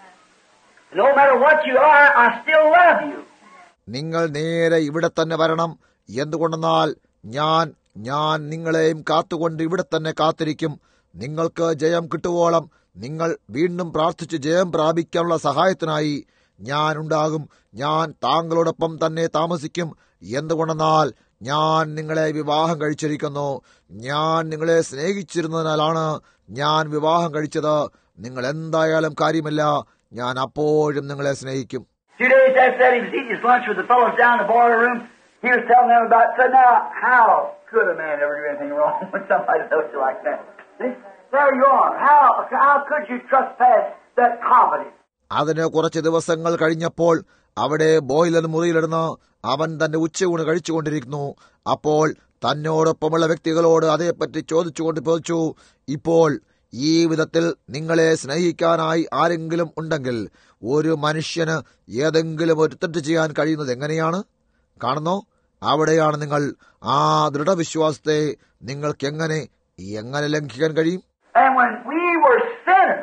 No matter what you are, I still love you. നിങ്ങൾ നേരെ ഇവിടെ തന്നെ വരണം. എന്തുകൊണ്ടെന്നാൽ ഞാൻ ഞാൻ നിങ്ങളെയും കാത്തുകൊണ്ട് ഇവിടെ തന്നെ കാത്തിരിക്കും. നിങ്ങൾക്ക് ജയം കിട്ടുവോളം നിങ്ങൾ വീണ്ടും പ്രാർത്ഥിച്ച് ജയം പ്രാപിക്കാനുള്ള സഹായത്തിനായി ഞാൻ ഉണ്ടാകും. ഞാൻ താങ്കളോടൊപ്പം തന്നെ താമസിക്കും. എന്തുകൊണ്ടെന്നാൽ ഞാൻ നിങ്ങളെ വിവാഹം കഴിച്ചിരിക്കുന്നു. ഞാൻ നിങ്ങളെ സ്നേഹിച്ചിരുന്നതിനാലാണ് ഞാൻ വിവാഹം കഴിച്ചത്. നിങ്ങൾ എന്തായാലും കാര്യമില്ല, ഞാൻ അപ്പോഴും നിങ്ങളെ സ്നേഹിക്കും. Two days after that, he was eating his lunch with the fellows down in the boiler room. He was telling them about, said, now, how could a man ever do anything wrong when somebody knows you like that? See? There you are. How, how could you trespass that confidence? അതിന് കുറച്ച് ദിവസങ്ങൾ കഴിഞ്ഞപ്പോൾ അവിടെ boiler മുറിയിലിരുന്ന് അവൻ തന്റെ ഉച്ചയൂണ് കഴിച്ചുകൊണ്ടിരിക്കുന്നു. അപ്പോൾ തന്നോടൊപ്പമുള്ള വ്യക്തികളോട് അതേപ്പറ്റി ചോദിച്ചുകൊണ്ട് ചോദിച്ചു, ഇപ്പോൾ ഈ വിധത്തിൽ നിങ്ങളെ സ്നേഹിക്കാനായി ആരെങ്കിലും ഉണ്ടെങ്കിൽ ഒരു മനുഷ്യന് ഏതെങ്കിലും ഒരു തെറ്റ് ചെയ്യാൻ കഴിയുന്നത് എങ്ങനെയാണ്? കാണുന്നോ, അവിടെയാണ് നിങ്ങൾ ആ ദൃഢവിശ്വാസത്തെ നിങ്ങൾക്ക് എങ്ങനെ എങ്ങനെ ലംഘിക്കാൻ കഴിയും? And when we were sinners,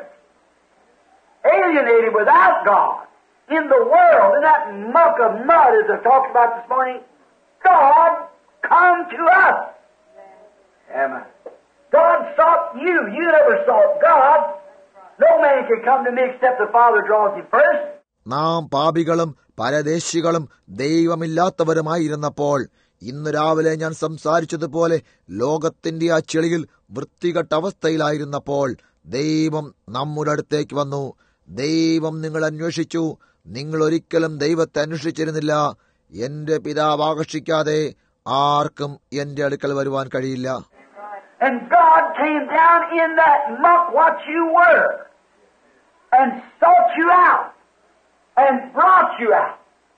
alienated without God, in the world, in that muck of mud as I talked about this morning, God come to us. Amen. God sought you. You never sought God. No man can come to me except the Father draws him first. നാം പാപികളും പരദേശികളും ദൈവമില്ലാത്തവരുമായിരുന്നപ്പോൾ ഇന്ന് രാവിലെ ഞാൻ സംസാരിച്ചതുപോലെ ലോകത്തിന്റെ ആ ചെളിയിൽ വൃത്തികെട്ട അവസ്ഥയിലായിരുന്നപ്പോൾ ദൈവം നമ്മുടെ അടുത്തേക്ക് വന്നു. ദൈവം നിങ്ങൾ അന്വേഷിച്ചു. നിങ്ങൾ ഒരിക്കലും ദൈവത്തെ അന്വേഷിച്ചിരുന്നില്ല. എന്റെ പിതാവ് ആകർഷിക്കാതെ ആർക്കും എന്റെ അടുക്കൽ വരുവാൻ കഴിയില്ല. And God came down in that muck what you were and sought you out and brought you out.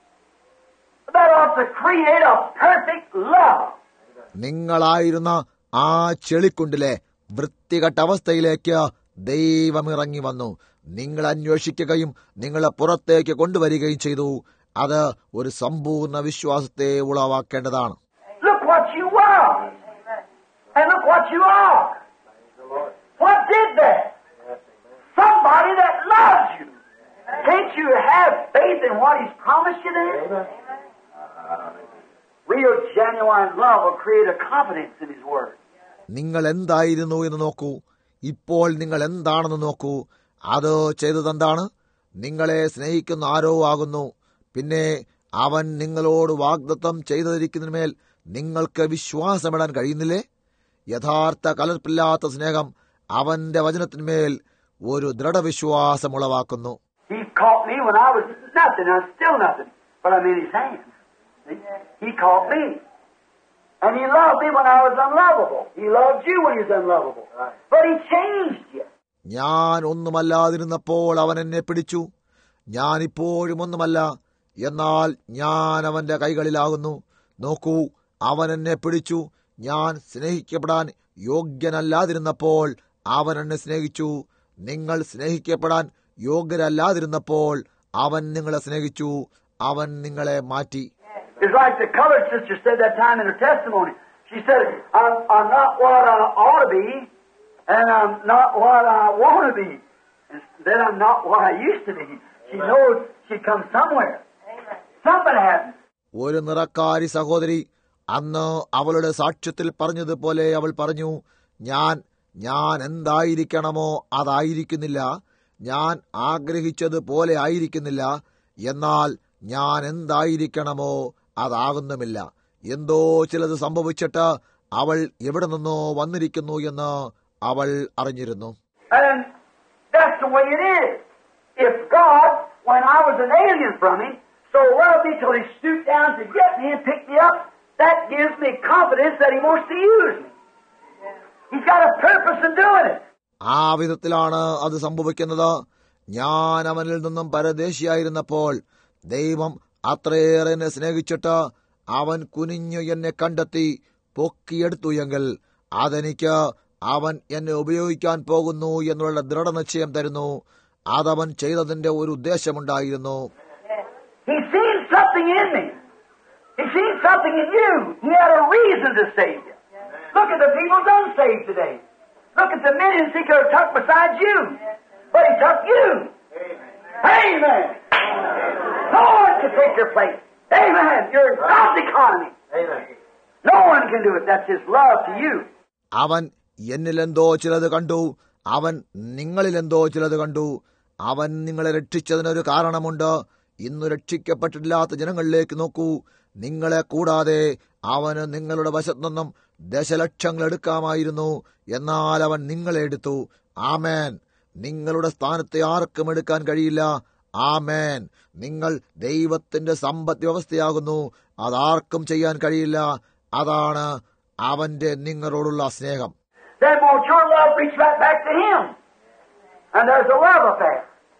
That ought to create a perfect love. നിങ്ങളായിരുന്ന ആ ചെളിക്കുണ്ടിലെ വൃത്തികെട്ട അവസ്ഥയിലേക്ക് ദൈവം ഇറങ്ങി വന്നു. നിങ്ങൾ അന്വേഷിക്കുകയും നിങ്ങളെ പുറത്തേക്ക് കൊണ്ടുവരികയും ചെയ്തു. അത് ഒരു സമ്പൂർണ്ണ വിശ്വാസത്തെ ഉളവാക്കേണ്ടതാണ്. Look what you were. And look what you are. What did that? Somebody that loves you. Can't you have faith in what He's promised you then? Real genuine love will create a confidence in His Word. നിങ്ങൾ എന്തായിരുന്നു എന്ന് നോക്കൂ. ഇപ്പോൾ നിങ്ങൾ എന്താണെന്ന് നോക്കൂ. അത് ചെയ്തതെന്താണ്? നിങ്ങളെ സ്നേഹിക്കുന്ന ആരോ ആകുന്നു. പിന്നെ അവൻ നിങ്ങളോട് വാഗ്ദത്തം ചെയ്തിരിക്കുന്നതിന്മേൽ നിങ്ങൾക്ക് വിശ്വാസമിടാൻ കഴിയുന്നില്ലേ? യഥാർത്ഥ കലർപ്പില്ലാത്ത സ്നേഹം അവന്റെ വചനത്തിന്മേൽ ഒരു ദൃഢവിശ്വാസം ഉളവാക്കുന്നു. He caught me when I was nothing. I'm still nothing, but I'm in His hands. He caught me. And He loved me when I was unlovable. He loved you when He was unlovable. But He changed you. ഞാൻ ഒന്നുമല്ലാതിരുന്നപ്പോൾ അവൻ എന്നെ പിടിച്ചു. ഞാനിപ്പോഴും ഒന്നുമല്ല, എന്നാൽ ഞാൻ അവന്റെ കൈകളിലാകുന്നു. നോക്കൂ, അവൻ എന്നെ പിടിച്ചു. ഞാൻ സ്നേഹിക്കപ്പെടാൻ യോഗ്യനല്ലാതിരുന്നപ്പോൾ അവൻ എന്നെ സ്നേഹിച്ചു. നിങ്ങൾ സ്നേഹിക്കപ്പെടാൻ യോഗ്യരല്ലാതിരുന്നപ്പോൾ അവൻ നിങ്ങളെ സ്നേഹിച്ചു. അവൻ നിങ്ങളെ മാറ്റി. It's like the colored sister said that time in her testimony. She said, I'm, I'm not what I ought to be, and I'm not what I want to be, and then I'm not what I used to be. She knows she comes somewhere. Something happened. ഒരു നിറക്കാരി സഹോദരി അന്ന് അവളുടെ സാക്ഷ്യത്തിൽ പറഞ്ഞതുപോലെ അവൾ പറഞ്ഞു, ഞാൻ ഞാൻ എന്തായിരിക്കണമോ അതായിരിക്കുന്നില്ല, ഞാൻ ആഗ്രഹിച്ചതുപോലെ ആയിരിക്കുന്നില്ല, എന്നാൽ ഞാൻ എന്തായിരിക്കണമോ അതാകുന്നുമില്ല. എന്തോ ചിലത് സംഭവിച്ചിട്ട് അവൾ എവിടെ നിന്നോ വന്നിരിക്കുന്നു എന്ന് അവൾ അറിഞ്ഞിരുന്നു. And that's the way it is. If God, when I was an alien from Him, so loved me till He stooped down to get me and pick me up, that gives me confidence that He wants to use me. He's got a purpose in doing it. ആ വിധത്തിലാണ് അത് സംഭവിക്കുന്നത്. ഞാൻ അവനിൽ നിന്നും പരദേശിയായിരുന്നപ്പോൾ ദൈവം അത്രയേറെ എന്നെ സ്നേഹിച്ചിട്ട് അവൻ കുനിഞ്ഞു എന്നെ കണ്ടെത്തി പൊക്കിയെടുത്തു എങ്കിൽ അതെനിക്ക് അവൻ എന്നെ ഉപയോഗിക്കാൻ പോകുന്നു എന്നുള്ള ദൃഢനിശ്ചയം തരുന്നു. അതവൻ ചെയ്തതിന്റെ ഒരു ഉദ്ദേശമുണ്ടായിരുന്നു. He seen something in me. He seen something in you. He had a reason to save you. Look at the people's unsaved today. Look at the millions he could have tucked beside you. But he took you. Amen. No one can take your place. Amen. You're in God's economy. Amen. No one can do it. That's His love to you. അവൻ എന്നിലെന്തോ ചിലത് കണ്ടു, അവൻ നിങ്ങളിലെന്തോ ചിലത് കണ്ടു. അവൻ നിങ്ങളെ രക്ഷിച്ചതിനൊരു കാരണമുണ്ട്. ഇന്നു രക്ഷിക്കപ്പെട്ടില്ലാത്ത ജനങ്ങളിലേക്ക് നോക്കൂ. നിങ്ങളെ കൂടാതെ അവന് നിങ്ങളുടെ വശത്തു നിന്നും ദശലക്ഷങ്ങൾ എടുക്കാമായിരുന്നു. എന്നാൽ അവൻ നിങ്ങളെ എടുത്തു. ആമേൻ. നിങ്ങളുടെ സ്ഥാനത്തെ ആർക്കും എടുക്കാൻ കഴിയില്ല. ആമേൻ. നിങ്ങൾ ദൈവത്തിന്റെ സമ്പദ് വ്യവസ്ഥയാകുന്നു. അതാർക്കും ചെയ്യാൻ കഴിയില്ല. അതാണ് അവന്റെ നിങ്ങളോടുള്ള സ്നേഹം. Then won't your love reach right back to Him? And there's a love affair.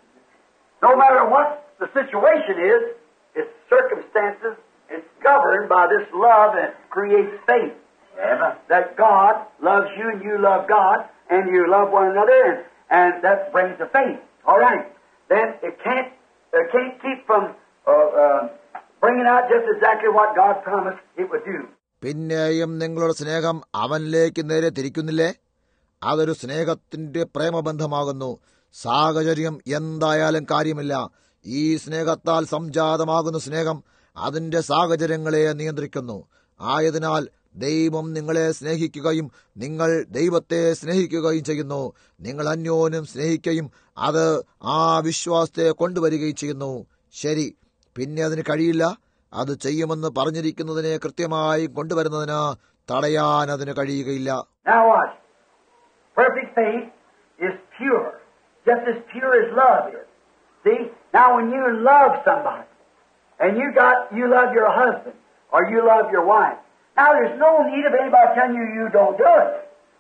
No matter what the situation is, its circumstances, it's governed by this love that creates faith. Amen. That God loves you and you love God and you love one another, and, and that brings the faith. All right. Then it can't it can't keep from uh, uh, bringing out just exactly what God promised it would do. പിന്നെയും നിങ്ങളുടെ സ്നേഹം അവനിലേക്ക് നേരെ തിരിക്കുന്നില്ലേ? അതൊരു സ്നേഹത്തിന്റെ പ്രേമബന്ധമാകുന്നു. സാഹചര്യം എന്തായാലും കാര്യമില്ല. ഈ സ്നേഹത്താൽ സംജാതമാകുന്ന സ്നേഹം അതിന്റെ സാഹചര്യങ്ങളെ നിയന്ത്രിക്കുന്നു. ആയതിനാൽ ദൈവം നിങ്ങളെ സ്നേഹിക്കുകയും നിങ്ങൾ ദൈവത്തെ സ്നേഹിക്കുകയും ചെയ്യുന്നു. നിങ്ങൾ അന്യോന്യം സ്നേഹിക്കുകയും അത് ആ വിശ്വാസത്തെ കൊണ്ടുവരികയും ചെയ്യുന്നു. ശരി, പിന്നെ അതിന് കഴിയില്ല. അത് ചെയ്യുമെന്ന് പറഞ്ഞിരിക്കുന്നതിനെ കൃത്യമായി കൊണ്ടുവരുന്നതിന് തടയാൻ അതിന് കഴിയുകയില്ല. Now watch. Perfect faith is pure, just as pure as love is. See? Now when you love somebody, and you got you love your husband, or you love your wife, now there's no need of anybody telling you you don't do it.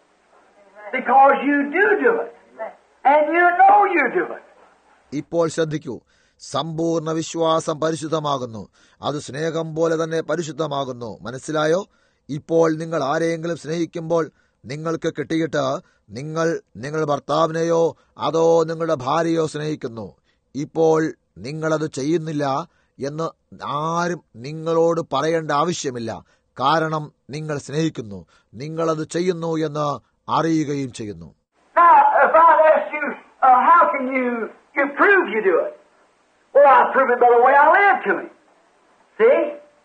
Because you do do it. And you know you do it. ഇപ്പോൾ ശ്രദ്ധിക്കൂ. സമ്പൂർണ്ണ വിശ്വാസം പരിശുദ്ധമാകുന്നു. അത് സ്നേഹം പോലെ തന്നെ പരിശുദ്ധമാകുന്നു. മനസ്സിലായോ? ഇപ്പോൾ നിങ്ങൾ ആരെയെങ്കിലും സ്നേഹിക്കുമ്പോൾ നിങ്ങൾക്ക് കിട്ടിയിട്ട് നിങ്ങൾ നിങ്ങളുടെ ഭർത്താവിനെയോ അതോ നിങ്ങളുടെ ഭാര്യയോ സ്നേഹിക്കുന്നു. ഇപ്പോൾ നിങ്ങളത് ചെയ്യുന്നില്ല എന്ന് ആരും നിങ്ങളോട് പറയേണ്ട ആവശ്യമില്ല. കാരണം നിങ്ങൾ സ്നേഹിക്കുന്നു. നിങ്ങളത് ചെയ്യുന്നു എന്ന് അറിയുകയും ചെയ്യുന്നു. Now, if I ask you, uh, how can you, you prove you do it? Well, I prove it by the way I live to Him. See?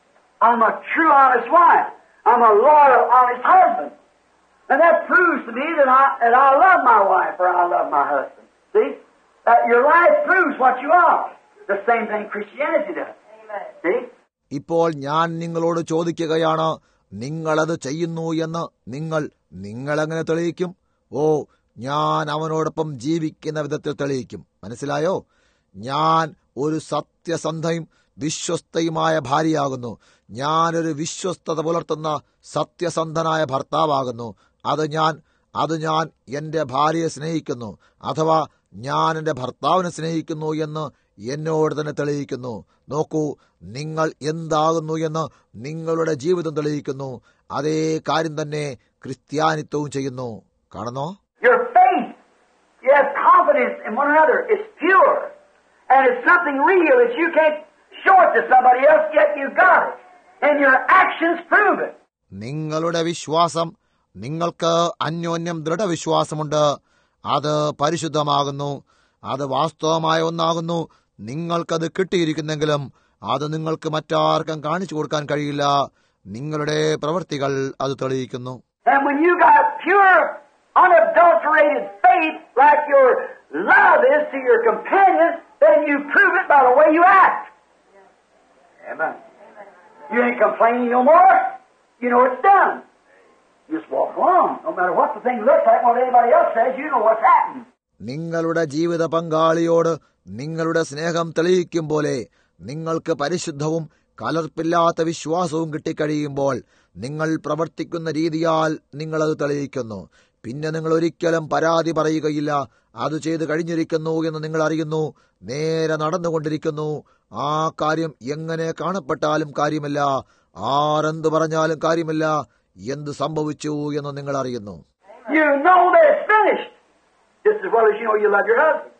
I'm a true, honest wife. I'm a loyal, honest husband. And that proves to me that I, that I love my wife or I love my husband. See? That your life proves what you are. The same thing Christianity does. Amen. See? ഇപ്പോൾ ഞാൻ നിങ്ങളോട് ചോദിക്കുകയാണ്, നിങ്ങളത് ചെയ്യുന്നു എന്ന് നിങ്ങൾ നിങ്ങളെങ്ങനെ തെളിയിക്കും? ഓ, ഞാൻ അവനോടൊപ്പം ജീവിക്കുന്ന വിധത്തിൽ തെളിയിക്കും. മനസ്സിലായോ? ഞാൻ ഒരു സത്യസന്ധയും വിശ്വസ്തയുമായ ഭാര്യയാകുന്നു. ഞാനൊരു വിശ്വസ്തത പുലർത്തുന്ന സത്യസന്ധനായ ഭർത്താവാകുന്നു. അത് ഞാൻ അത് ഞാൻ എന്റെ ഭാര്യയെ സ്നേഹിക്കുന്നു, അഥവാ ഞാൻ എന്റെ ഭർത്താവിനെ സ്നേഹിക്കുന്നു എന്ന് എന്നോട് തന്നെ തെളിയിക്കുന്നു. നോക്കൂ, നിങ്ങൾ എന്താകുന്നു എന്ന് നിങ്ങളുടെ ജീവിതം തെളിയിക്കുന്നു. അതേ കാര്യം തന്നെ ക്രിസ്ത്യാനിത്വവും ചെയ്യുന്നു. കാണുന്നോ? Your faith, you have confidence in one another. It's pure. And it's something real that you can't show it to somebody else, yet you got it. And your actions prove it. നിങ്ങളുടെ വിശ്വാസം, നിങ്ങൾക്ക് അന്യോന്യം ദൃഢവിശ്വാസമുണ്ട്. അത് പരിശുദ്ധമാകുന്നു. അത് വാസ്തവമായ ഒന്നാകുന്നു. നിങ്ങൾക്കത് കിട്ടിയിരിക്കുന്നെങ്കിലും അത് നിങ്ങൾക്ക് മറ്റാർക്കും കാണിച്ചു കൊടുക്കാൻ കഴിയില്ല. നിങ്ങളുടെ പ്രവൃത്തികൾ അത് തെളിയിക്കുന്നു. And when you got pure, unadulterated faith like your love is to your companion, then you prove it by the way you act. Amen. You ain't complaining no more. You know it's done. You just walk along. No matter what the thing looks like, what anybody else says, you know what's happening. നിങ്ങളുടെ ജീവിത പങ്കാളിയോട് നിങ്ങളുടെ സ്നേഹം തെളിയിക്കും പോലെ നിങ്ങൾക്ക് പരിശുദ്ധവും കലർപ്പില്ലാത്ത വിശ്വാസവും കിട്ടിക്കഴിയുമ്പോൾ നിങ്ങൾ പ്രവർത്തിക്കുന്ന രീതിയാൽ നിങ്ങളത് തെളിയിക്കുന്നു. പിന്നെ നിങ്ങൾ ഒരിക്കലും പരാതി പറയുകയില്ല. അത് ചെയ്ത് കഴിഞ്ഞിരിക്കുന്നു എന്ന് നിങ്ങൾ അറിയുന്നു. നേരെ നടന്നുകൊണ്ടിരിക്കുന്നു. ആ കാര്യം എങ്ങനെ കാണപ്പെട്ടാലും കാര്യമില്ല, ആരെന്ത് പറഞ്ഞാലും കാര്യമില്ല, എന്ത് സംഭവിച്ചു എന്ന് നിങ്ങൾ അറിയുന്നു. You know that it's finished. Just as well as you know you love your husband.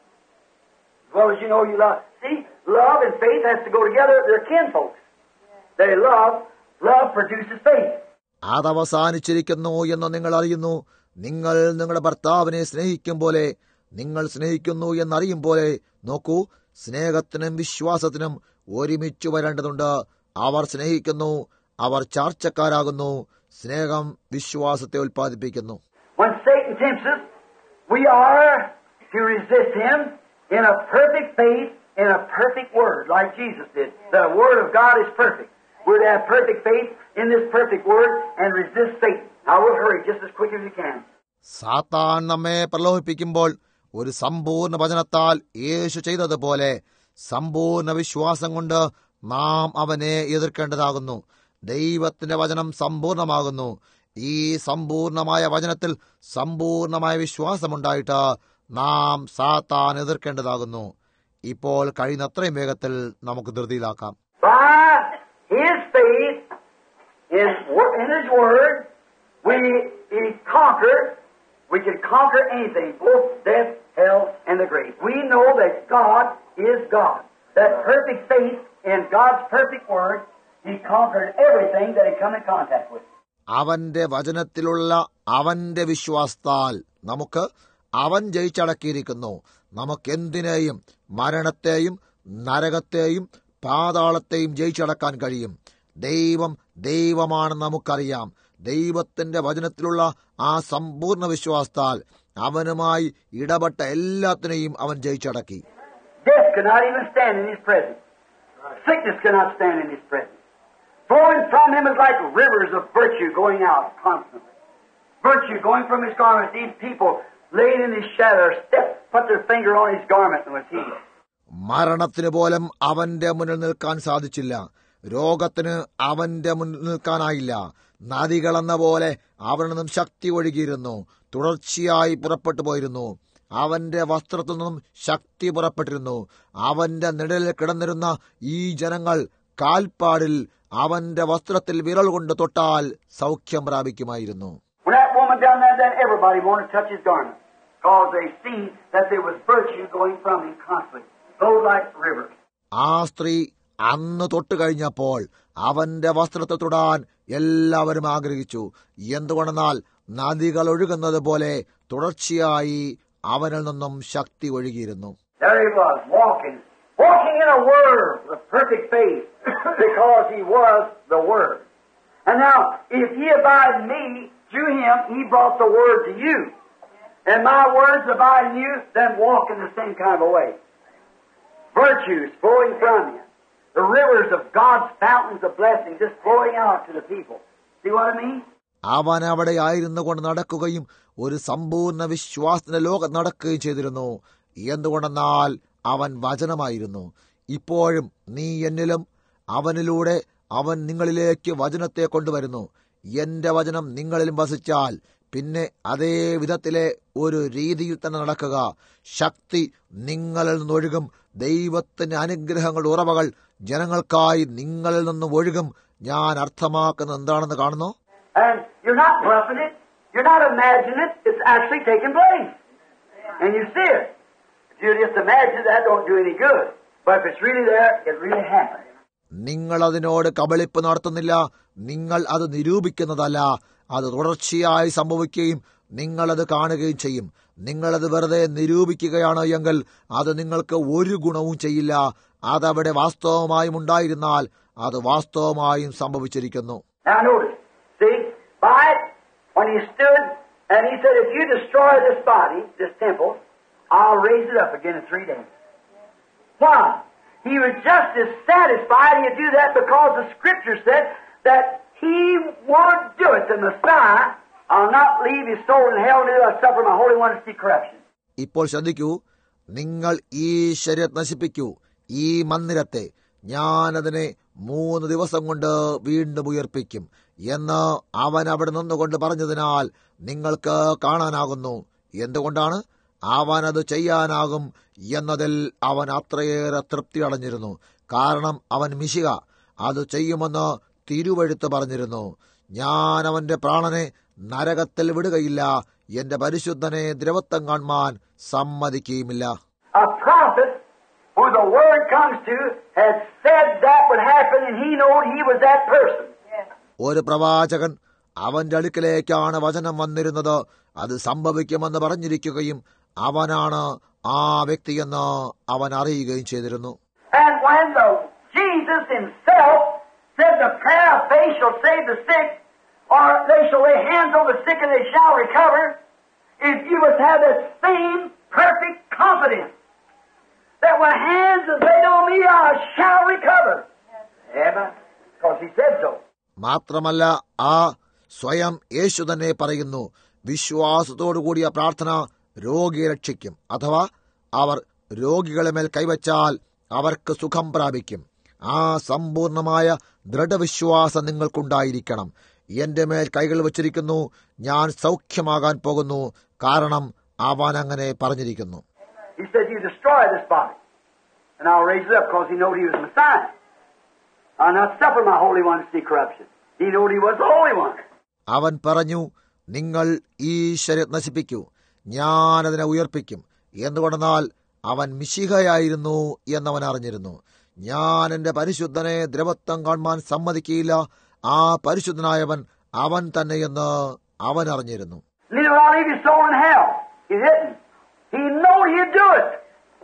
As well as you know you love. See, love and faith has to go together. They're kinfolks. They love. Love produces faith. അതവസാനിച്ചിരിക്കുന്നു എന്ന് നിങ്ങൾ അറിയുന്നു. നിങ്ങൾ നിങ്ങളുടെ ഭർത്താവിനെ സ്നേഹിക്കും പോലെ നിങ്ങൾ സ്നേഹിക്കുന്നു എന്നറിയും പോലെ നോക്കൂ, സ്നേഹത്തിനും വിശ്വാസത്തിനും ഒരുമിച്ച് വരേണ്ടതുണ്ട്. അവർ സ്നേഹിക്കുന്നു, അവർ ചാർച്ചക്കാരാകുന്നു. സ്നേഹം വിശ്വാസത്തെ ഉൽപ്പാദിപ്പിക്കുന്നു. When Satan tempts us, we are to resist him in a perfect faith, in a perfect word, like Jesus did. The Word of God is perfect. We're to have perfect faith in this perfect Word and resist Satan. Now we'll hurry just as quick as we can. സാത്താൻ നമ്മെ പ്രലോഭിപ്പിക്കുമ്പോൾ ഒരു സമ്പൂർണ്ണ വചനത്താൽ യേശു ചെയ്തതുപോലെ സമ്പൂർണ്ണ വിശ്വാസം കൊണ്ട് നാം അവനെ എതിർക്കേണ്ടതാകുന്നു. ദൈവത്തിന്റെ വചനം സമ്പൂർണമാകുന്നു. ഈ സമ്പൂർണമായ വചനത്തിൽ സമ്പൂർണമായ വിശ്വാസമുണ്ടായിട്ട് നാം സാത്താൻ എതിർക്കേണ്ടതാകുന്നു. ഇപ്പോൾ കഴിയുന്നത്രയും വേഗത്തിൽ നമുക്ക് ധൃതിയിലാക്കാം. By His faith in, in His Word, we, we conquer, we can conquer anything, both death, hell, and the grave. We know that God is God. That perfect faith in God's perfect Word, He conquered everything that He come in contact with. അവന്റെ വചനത്തിലുള്ള അവന്റെ വിശ്വാസത്താൽ നമുക്ക് അവൻ ജയിച്ചടക്കിയിരിക്കുന്നു. നമുക്കെന്തിനേയും മരണത്തെയും നരകത്തെയും പാതാളത്തെയും ജയിച്ചടക്കാൻ കഴിയും. ദൈവം ദൈവമാണെന്ന് നമുക്കറിയാം. ദൈവത്തിന്റെ വചനത്തിലുള്ള ആ സമ്പൂർണ്ണ വിശ്വാസത്താൽ അവനുമായി ഇടപെട്ട എല്ലാത്തിനെയും അവൻ ജയിച്ചടക്കി. Death cannot even stand in His presence. Sickness cannot stand in His presence. Flowing from Him is like rivers of virtue going out constantly. Virtue going from His garment. These people laid in His shadow, stepped, put their finger on His garment and was healed. മരണത്തിന് പോലും അവന്റെ മുന്നിൽ നിൽക്കാൻ സാധിച്ചില്ല. രോഗത്തിന് അവന്റെ മുന്നിൽ നിൽക്കാനായില്ല. നദികളെന്ന പോലെ അവനിൽ നിന്നും ശക്തി ഒഴുകിയിരുന്നു. തുടർച്ചയായി പുറപ്പെട്ടു പോയിരുന്നു. അവന്റെ വസ്ത്രത്തിൽ നിന്നും ശക്തി പുറപ്പെട്ടിരുന്നു. അവന്റെ നിഴലിൽ കിടന്നിരുന്ന ഈ ജനങ്ങൾ കാൽപ്പാടിൽ അവന്റെ വസ്ത്രത്തിൽ വിരൽ കൊണ്ട് തൊട്ടാൽ സൗഖ്യം പ്രാപിക്കുമായിരുന്നു. When that woman done that, then everybody wanted to touch His garment, because they see that there was virtue going from Him constantly, flowed like rivers. ആ സ്ത്രീ അന്ന് തൊട്ട് കഴിഞ്ഞപ്പോൾ അവന്റെ വസ്ത്രത്തെ തൊടാൻ എല്ലാവരും ആഗ്രഹിച്ചു. എന്തുകൊണ്ടെന്നാൽ നദികൾ ഒഴുകുന്നത് പോലെ തുടർച്ചയായി അവനിൽ നിന്നും ശക്തി ഒഴുകിയിരുന്നു. There he was, walking, walking in a word of perfect faith, because he was the Word. And now, if ye abide in me, through him he brought the Word to you. And my words abide in you, then walk in the same kind of a way. Virtues flowing from you. The rivers of God's fountains of blessing just flowing out to the people. See what I mean? അവൻ അവിടെ ആയിരുന്നു കൊണ്ട് നടക്കുകയും ഒരു സമ്പൂർണ്ണ വിശ്വാസത്തിന്റെ ലോകം നടക്കുകയും ചെയ്തിരുന്നു. എന്തുകൊണ്ടെന്നാൽ അവൻ വചനമായിരുന്നു. ഇപ്പോഴും നീ എന്നിലും അവനിലൂടെ അവൻ നിങ്ങളിലേക്ക് വചനത്തെ കൊണ്ടുവരുന്നു. എന്റെ വചനം നിങ്ങളിലും വസിച്ചാൽ പിന്നെ അതേ വിധത്തിലെ ഒരു രീതിയിൽ തന്നെ നടക്കുക. ശക്തി നിങ്ങളിൽ നിന്നൊഴുകും. ദൈവത്തിന്റെ അനുഗ്രഹങ്ങളുടെ ഉറവകൾ ജനങ്ങൾക്കായി നിങ്ങളിൽ നിന്ന് ഒഴുകും. ഞാൻ അർത്ഥമാക്കുന്നത് എന്താണെന്ന് കാണുന്നു. And you're not bluffing it. You're not imagining it. It's actually taking place. And you see it. If you just imagine it, that don't do any good. But if it's really there, it really happens. നിങ്ങൾ അതിനോട് കബളിപ്പ് നടത്തുന്നില്ല. നിങ്ങൾ അത് നിരൂപിക്കുന്നതല്ല. അത് തുടർച്ചയായി സംഭവിക്കുകയും നിങ്ങളത് കാണുകയും ചെയ്യും. നിങ്ങളത് വെറുതെ നിരൂപിക്കുകയാണ് എങ്കിൽ അത് നിങ്ങൾക്ക് ഒരു ഗുണവും ചെയ്യില്ല. അതവിടെ വാസ്തവമായും ഉണ്ടായിരുന്നാൽ അത് വാസ്തവമായും സംഭവിച്ചിരിക്കുന്നു. Now notice, see, by it, when he stood, and he said, if you destroy this body, this temple, I'll raise it up again in three days. Why? He was just as satisfied he'd do that because the Scripture said that he would do it. The Messiah, I'll not leave his soul in hell until I suffer my Holy One to see corruption. ഇപ്പോൾ ശ്രദ്ധിക്കൂ, നിങ്ങൾ ഈ ശരീരത്തെ നശിപ്പിക്കൂ, ഈ മന്ദിരത്തെ ഞാനതിനെ മൂന്ന് ദിവസം കൊണ്ട് വീണ്ടും ഉയർപ്പിക്കും എന്ന് അവൻ അവിടെ നിന്നുകൊണ്ട് പറഞ്ഞതിനാൽ നിങ്ങൾക്ക് കാണാനാകുന്നു. എന്തുകൊണ്ടാണ്? അവൻ അത് ചെയ്യാനാകും എന്നതിൽ അവൻ അത്രയേറെ തൃപ്തി അടഞ്ഞിരുന്നു. കാരണം അവൻ മിശിഹ അത് ചെയ്യുമെന്ന് തിരുവെഴുത്ത് പറഞ്ഞിരുന്നു. ഞാൻ അവന്റെ പ്രാണനെ നരകത്തിൽ വിടുകയില്ല, എന്റെ പരിശുദ്ധനെ ദ്രവത്വം കാണുവാൻ സമ്മതിക്കുകയുമില്ല. A prophet who the word comes to has said that would happen, and he knew he was that person. ഒരു പ്രവാചകൻ അവന്റെ അടുക്കലേക്കാണ് വചനം വന്നിരുന്നത്. അത് സംഭവിക്കുമെന്ന് പറഞ്ഞിരിക്കുകയും അവനാണ് ആ വ്യക്തിയെന്ന് അവൻ അറിയുകയും ചെയ്തിരുന്നു. And when the Jesus himself said the prayer of faith shall save the sick, or they shall lay hands on the sick and they shall recover, if you must have that same perfect confidence that when hands is laid on me, I shall recover. Amen. Because he said so. മാത്രമല്ല, ആ സ്വയം യേശു തന്നെ പറയുന്നു, വിശ്വാസത്തോടുകൂടിയ പ്രാർത്ഥന രോഗിയെ രക്ഷിക്കും. അഥവാ അവർ രോഗികളെ മേൽ കൈവച്ചാൽ അവർക്ക് സുഖം പ്രാപിക്കും. ആ സമ്പൂർണമായ ദൃഢവിശ്വാസം നിങ്ങൾക്കുണ്ടായിരിക്കണം. എന്റെ മേൽ കൈകൾ വച്ചിരിക്കുന്നു, ഞാൻ സൗഖ്യമാകാൻ പോകുന്നു, കാരണം അവൻ അങ്ങനെ പറഞ്ഞിരിക്കുന്നു. He said, you destroy this body, and I'll raise it up, because he knew he was Messiah. I'll not suffer my Holy One to see corruption. He knew he was the Holy One. അവൻ പറഞ്ഞു, നിങ്ങൾ ഈ ശരീരം നശിപ്പിക്കൂ, ഞാനതിനെ ഉയർപ്പിക്കും. എന്തുകൊണ്ടെന്നാൽ അവൻ മിശിഹയായിരുന്നു എന്നവൻ അറിഞ്ഞിരുന്നു. ഞാൻ എന്റെ പരിശുദ്ധനെ ദ്രവത്വം കാണുവാൻ സമ്മതിക്കില്ല. ആ പരിശുദ്ധനായവൻ അവൻ തന്നെയെന്ന് അവൻ അറിഞ്ഞിരുന്നു. Neither will I leave his soul in hell. He didn't. He knew he'd do it.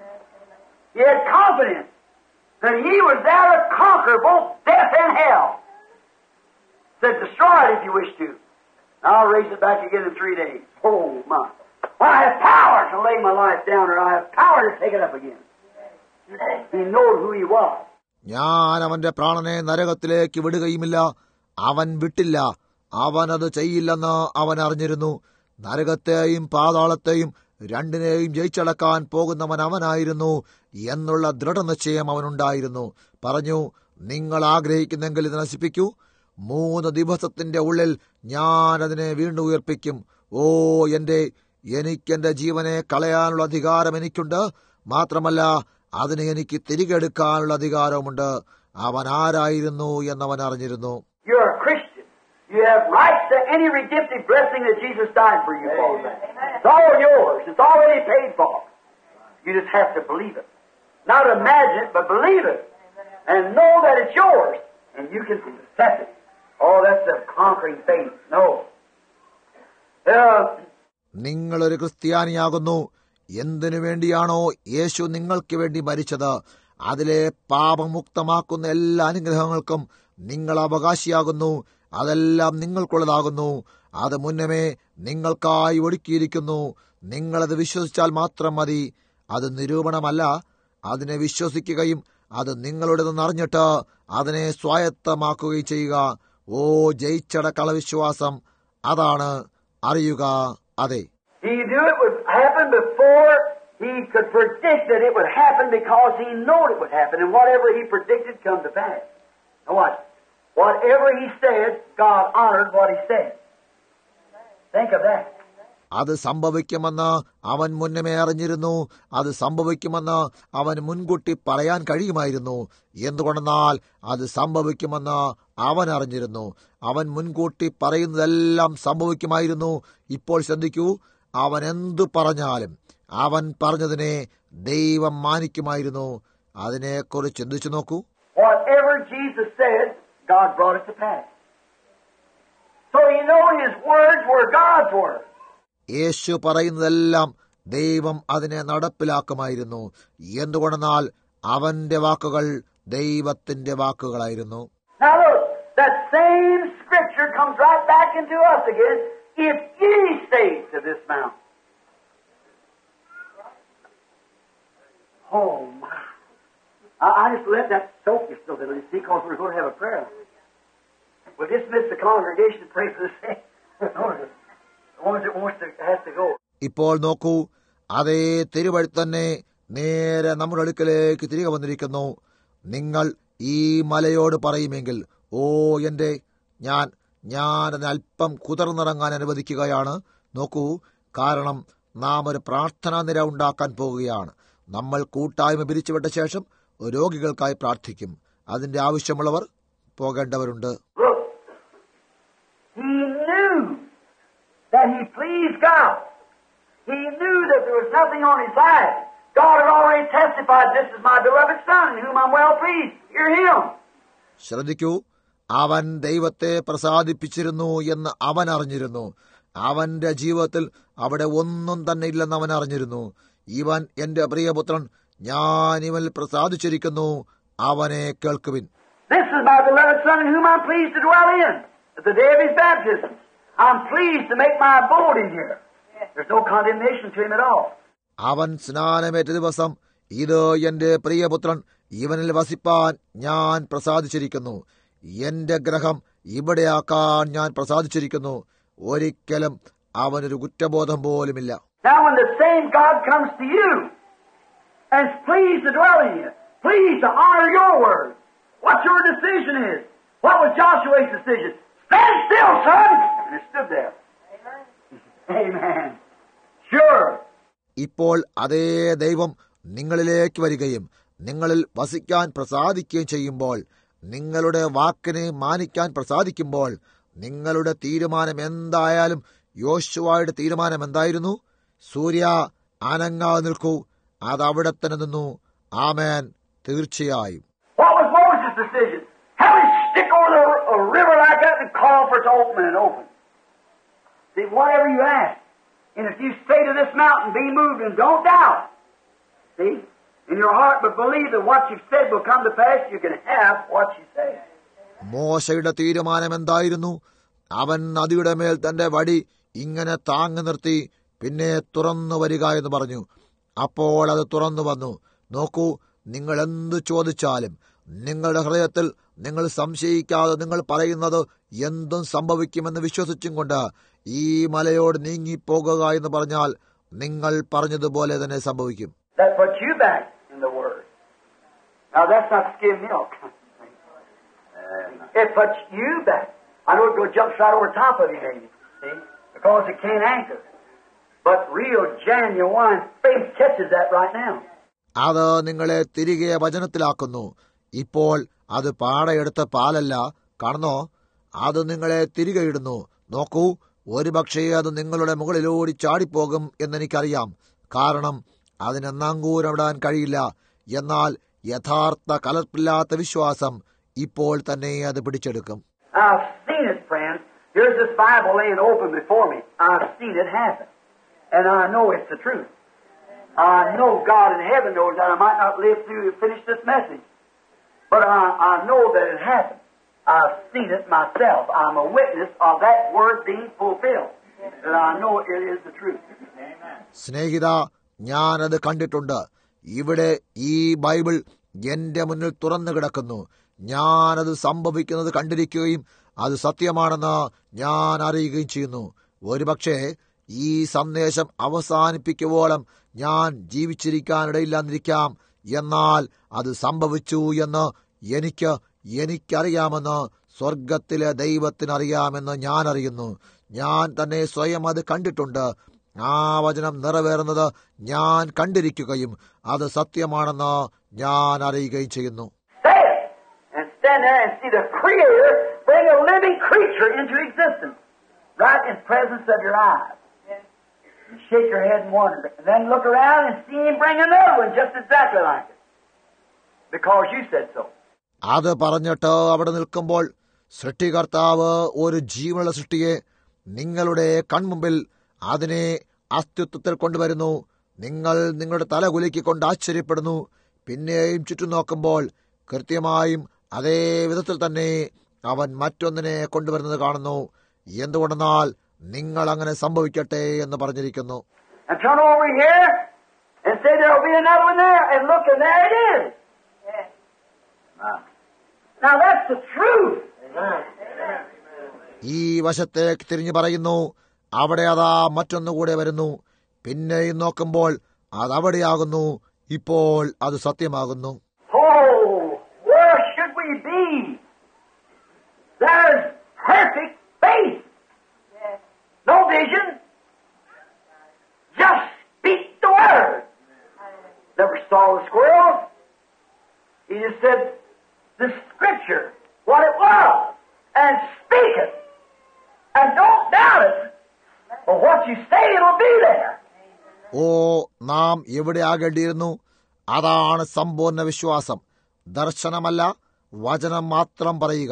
He had confidence that he was there to conquer both death and hell. Said, destroy it if you wish to. I'll raise it back again in three days. Oh, my. I have power to lay my life down, or I have power to take it up again. He knew who he was. ഞാൻ അവന്റെ പ്രാണനെ നരകത്തിലേക്ക് വിടുകയുമില്ല. അവൻ വിട്ടില്ല. അവൻ അത് ചെയ്യില്ലെന്ന് അവൻ അറിഞ്ഞിരുന്നു. നരകത്തെയും പാതാളത്തെയും രണ്ടിനെയും ജയിച്ചടക്കാൻ പോകുന്നവൻ അവനായിരുന്നു എന്നുള്ള ദൃഢനിശ്ചയം അവനുണ്ടായിരുന്നു. പറഞ്ഞു, നിങ്ങൾ ആഗ്രഹിക്കുന്നെങ്കിൽ ഇത് നശിപ്പിക്കൂ. മൂന്ന് ദിവസത്തിന്റെ ഉള്ളിൽ ഞാൻ അതിനെ വീണ്ടും ഉയർപ്പിക്കും. ഓ എന്റെ എനിക്കെന്റെ ജീവനെ കളയാനുള്ള അധികാരം എനിക്കുണ്ട്. മാത്രമല്ല, അതിനെ എനിക്ക് തിരികെ എടുക്കാനുള്ള അധികാരവുമുണ്ട്. അവൻ ആരായിരുന്നു എന്നവൻ അറിഞ്ഞിരുന്നു. You're a Christian. You have rights to any redemptive blessing that Jesus died for you for. It's all yours. It's already paid for. You just have to believe it. Not imagine it, but believe it. And know that it's yours. And you can possess it. Oh, that's a conquering faith. No. Uh, നിങ്ങളൊരു ക്രിസ്ത്യാനിയാകുന്നു. എന്തിനു വേണ്ടിയാണോ യേശു നിങ്ങൾക്ക് വേണ്ടി മരിച്ചത്, അതിലെ പാപമുക്തമാക്കുന്ന എല്ലാ അനുഗ്രഹങ്ങൾക്കും നിങ്ങൾ അവകാശിയാകുന്നു. അതെല്ലാം നിങ്ങൾക്കുള്ളതാകുന്നു. അത് മുന്നമേ നിങ്ങൾക്കായി ഒടുക്കിയിരിക്കുന്നു. നിങ്ങളത് വിശ്വസിച്ചാൽ മാത്രം മതി. അത് നിരൂപണമല്ല. അതിനെ വിശ്വസിക്കുകയും അത് നിങ്ങളുടേതെന്ന് അറിഞ്ഞിട്ട് അതിനെ സ്വായത്തമാക്കുകയും ചെയ്യുക. ഓ ജയിച്ചടക്കള വിശ്വാസം, അതാണ് അറിയുക. അതെ, he knew it would happen before he could predict that it would happen, because he knew it would happen, and whatever he predicted come to pass. Now watch. Whatever he said, God honored what he said. Think of that. അത് സംഭവിക്കുമെന്ന് അവൻ മുന്നമേ അറിഞ്ഞിരുന്നു. അത് സംഭവിക്കുമെന്ന് അവൻ മുൻകൂട്ടി പറയാൻ കഴിയുമായിരുന്നു. എന്തുകൊണ്ടെന്നാൽ അത് സംഭവിക്കുമെന്ന് അവൻ അറിഞ്ഞിരുന്നു. അവൻ മുൻകൂട്ടി പറയുന്നതെല്ലാം സംഭവിക്കുമായിരുന്നു. ഇപ്പോൾ ശ്രദ്ധിക്കൂ, അവൻ എന്തു പറഞ്ഞാലും അവൻ പറഞ്ഞതിനെ ദൈവം മാനിക്കുമായിരുന്നു. അതിനെക്കുറിച്ച് ചിന്തിച്ചു നോക്കൂ. Whatever Jesus said, God brought it to pass. So you know his words were God's words. യേശു പറയുന്നതെല്ലാം ദൈവം അതിനെ നടപ്പിലാക്കുമായിരുന്നു. എന്തുകൊണ്ടെന്നാൽ അവന്റെ വാക്കുകൾ ദൈവത്തിന്റെ വാക്കുകളായിരുന്നു. Now look, that same scripture comes right back into us again. If ye say to this mountain. Oh my. I, I just let that soak you still a little, you see, because we're going to have a prayer. We'll dismiss the congregation and pray for the sick. The ones that wants to, has to go. ഇപ്പോൾ നോക്കൂ, അതേ തിരുവഴി തന്നെ നേരെ നമ്മുടെ അടുക്കലേക്ക് തിരികെ വന്നിരിക്കുന്നു. നിങ്ങൾ ഈ മലയോട് പറയുമെങ്കിൽ, ഓ എന്റെ ഞാൻ ഞാൻ അതിന് അല്പം കുതിർന്നിറങ്ങാൻ അനുവദിക്കുകയാണ്. നോക്കൂ, കാരണം നാം ഒരു പ്രാർത്ഥനാ നിര ഉണ്ടാക്കാൻ പോവുകയാണ്. നമ്മൾ കൂട്ടായ്മ പിരിച്ചുവിട്ട ശേഷം രോഗികൾക്കായി പ്രാർത്ഥിക്കും. അതിന്റെ ആവശ്യമുള്ളവർ പോകേണ്ടവരുണ്ട്. Look, he knew that he pleased God. He knew that there was nothing on his life. God had already testified, this is my beloved son in whom I'm well pleased. Hear him. ശ്രദ്ധിക്കൂ, അവൻ ദൈവത്തെ പ്രസാദിപ്പിച്ചിരുന്നു എന്ന് അവൻ അറിഞ്ഞിരുന്നു. അവന്റെ ജീവിതത്തിൽ അവിടെ ഒന്നും തന്നെ ഇല്ലെന്ന് അവൻ അറിഞ്ഞിരുന്നു. ഇവൻ എന്റെ പ്രിയപുത്രൻ, ഞാൻ ഇവനിൽ പ്രസാദിച്ചിരിക്കുന്നു, അവനെ കേൾക്കുവിൻ. This is my beloved Son in whom I'm pleased to dwell in. At the day of his baptism, I'm pleased to make my abode in here. There's no condemnation to him at all. അവൻ സ്നാനമേറ്റ ദിവസം, ഇത് എന്റെ പ്രിയപുത്രൻ, ഇവനിൽ വസിപ്പാൻ ഞാൻ പ്രസാദിച്ചിരിക്കുന്നു, എന്റെ ഗ്രഹം ഇവിടെയാക്കാൻ ഞാൻ പ്രസാദിച്ചിരിക്കുന്നു. ഒരിക്കലും അവനൊരു കുറ്റബോധം പോലുമില്ല. Now when the same God comes to you and is pleased to dwell in you, pleased to honor your word, what your decision is. What was Joshua's decision? Stand still, son! And he stood there. Amen. Sure. ഇപ്പോൾ അതേ ദൈവം നിങ്ങളിലേക്ക് വരികയും നിങ്ങളിൽ വസിക്കാൻ പ്രസാദിക്കുകയും ചെയ്യുമ്പോൾ, നിങ്ങളുടെ വാക്കിനെ മാനിക്കാൻ പ്രസാദിക്കുമ്പോൾ, നിങ്ങളുടെ തീരുമാനം എന്തായാലും യോശുവയുടെ തീരുമാനം എന്തായിരുന്നു? സൂര്യ, അനങ്ങാതെ നിൽക്കൂ. അതവിടെ തന്നെ നിന്നു. ആമേൻ. തീർച്ചയായും. What was Moses' decision? How did he stick over the, a river like that and call for it to open and open? See, whatever you ask. And if you say to this mountain, be moved, and don't doubt, see, in your heart, but believe that what you've said will come to pass, you can have what you say. മോശയുടെ തീരുമാനം എന്തായിരുന്നു? അവൻ നദിയുടെ മേൽ തന്റെ വടി ഇങ്ങനെ താങ്ങി നിർത്തി, പിന്നെ തുറന്നു വരിക എന്ന് പറഞ്ഞു. അപ്പോൾ അത് തുറന്നു വന്നു. നോക്കൂ, നിങ്ങൾ എന്തു ചോദിച്ചാലും നിങ്ങളുടെ ഹൃദയത്തിൽ നിങ്ങൾ സംശയിക്കാതെ നിങ്ങൾ പറയുന്നത് എന്തും സംഭവിക്കുമെന്ന് വിശ്വസിച്ചും കൊണ്ട് ഈ മലയോട് നീങ്ങിപ്പോകുക എന്ന് പറഞ്ഞാൽ നിങ്ങൾ പറഞ്ഞതുപോലെ തന്നെ സംഭവിക്കും. That puts you back in the Word. Now that's not skim milk. It puts you back. I know it goes jumps right over top of you, maybe, see, because it can't anchor. But real genuine faith catches that right now. അത് നിങ്ങളെ തിരികെ വചനത്തിലാക്കുന്നു. ഇപ്പോൾ അത് പാടയെടുത്ത പാലല്ല, കാണുന്നോ? അത് നിങ്ങളെ തിരികെ ഇടുന്നു. നോക്കൂ, ഒരുപക്ഷേ അത് നിങ്ങളുടെ മുകളിലോടി ചാടിപ്പോകും എന്നെനിക്കറിയാം. കാരണം അതിന് നങ്കൂരമിടാൻ കഴിയില്ല. എന്നാൽ യഥാർത്ഥ കലർപ്പില്ലാത്ത വിശ്വാസം ഇപ്പോൾ തന്നെ അത് പിടിച്ചെടുക്കും. I've seen it, friends. Here's this Bible laying open before me. I've seen it happen. And I know it's the truth. I know God in heaven knows that I might not live through to finish this message. But I, I know that it happened. I've seen it myself. I'm a witness of that word being fulfilled. And I know it is the truth. സ്നേഹിത, ഞാനത് കണ്ടിട്ടുണ്ട്. ഇവിടെ ഈ Bible എന്റെ മുന്നിൽ തുറന്നു കിടക്കുന്നു. ഞാനത് സംഭവിക്കുന്നത് കണ്ടിരിക്കുകയും അത് സത്യമാണെന്ന് ഞാൻ അറിയുകയും ചെയ്യുന്നു. ഒരുപക്ഷെ ഈ സന്ദേശം അവസാനിപ്പിക്കുവോളം ഞാൻ ജീവിച്ചിരിക്കാനിടയില്ലാന്നിരിക്കാം. എന്നാൽ അത് സംഭവിച്ചു എന്ന് എനിക്ക് എനിക്കറിയാമെന്ന് സ്വർഗത്തിലെ ദൈവത്തിനറിയാമെന്ന് ഞാൻ അറിയുന്നു. ഞാൻ തന്നെ സ്വയം അത് കണ്ടിട്ടുണ്ട്. ആ വചനം നിറവേറുന്നത് ഞാൻ കണ്ടിരിക്കുകയും അത് സത്യമാണെന്ന് ഞാൻ അറിയുകയും ചെയ്യുന്നു. And stand there and see the Creator bring a living creature into existence right in presence of your eyes. You shake your head and wonder, and then look around and see Him bring another one just exactly like it. Because you said so. അത് പറഞ്ഞിട്ട് അവിടെ നിൽക്കുമ്പോൾ സൃഷ്ടികർത്താവ് ഒരു ജീവനുള്ള സൃഷ്ടിയെ നിങ്ങളുടെ കൺമുമ്പിൽ അതിനെ അസ്തിത്വത്തിൽ കൊണ്ടുവരുന്നു. നിങ്ങൾ നിങ്ങളുടെ തല കുലുക്കിക്കൊണ്ട് ആശ്ചര്യപ്പെടുന്നു. പിന്നെയും ചുറ്റും നോക്കുമ്പോൾ കൃത്യമായും അതേ വിധത്തിൽ തന്നെ അവൻ മറ്റൊന്നിനെ കൊണ്ടുവരുന്നത് കാണുന്നു. എന്തുകൊണ്ടെന്നാൽ നിങ്ങൾ അങ്ങനെ സംഭവിക്കട്ടെ എന്ന് പറഞ്ഞിരിക്കുന്നു. And turn over here and say there will be another one there, and look, and there it is. Now that's the truth. ഈ വശത്തേക്ക് തിരിഞ്ഞു പറയുന്നു, അവിടെ അതാ മറ്റൊന്നുകൂടെ വരുന്നു. പിന്നെയും നോക്കുമ്പോൾ അതവിടെയാകുന്നു. ഇപ്പോൾ അത് സത്യമാകുന്നു. Oh, where should we be? There's perfect faith. No vision. Just speak the word. Never saw the squirrel. He just said the scripture, what it was, and speak it. And don't doubt it. But what you say, it'll be there. ഓ, നാം എവിടെ ആകേണ്ടിയിരുന്നു? അതാണ് സമ്പൂർണ്ണ വിശ്വാസം. ദർശനമല്ല, വചനം മാത്രം പറയുക.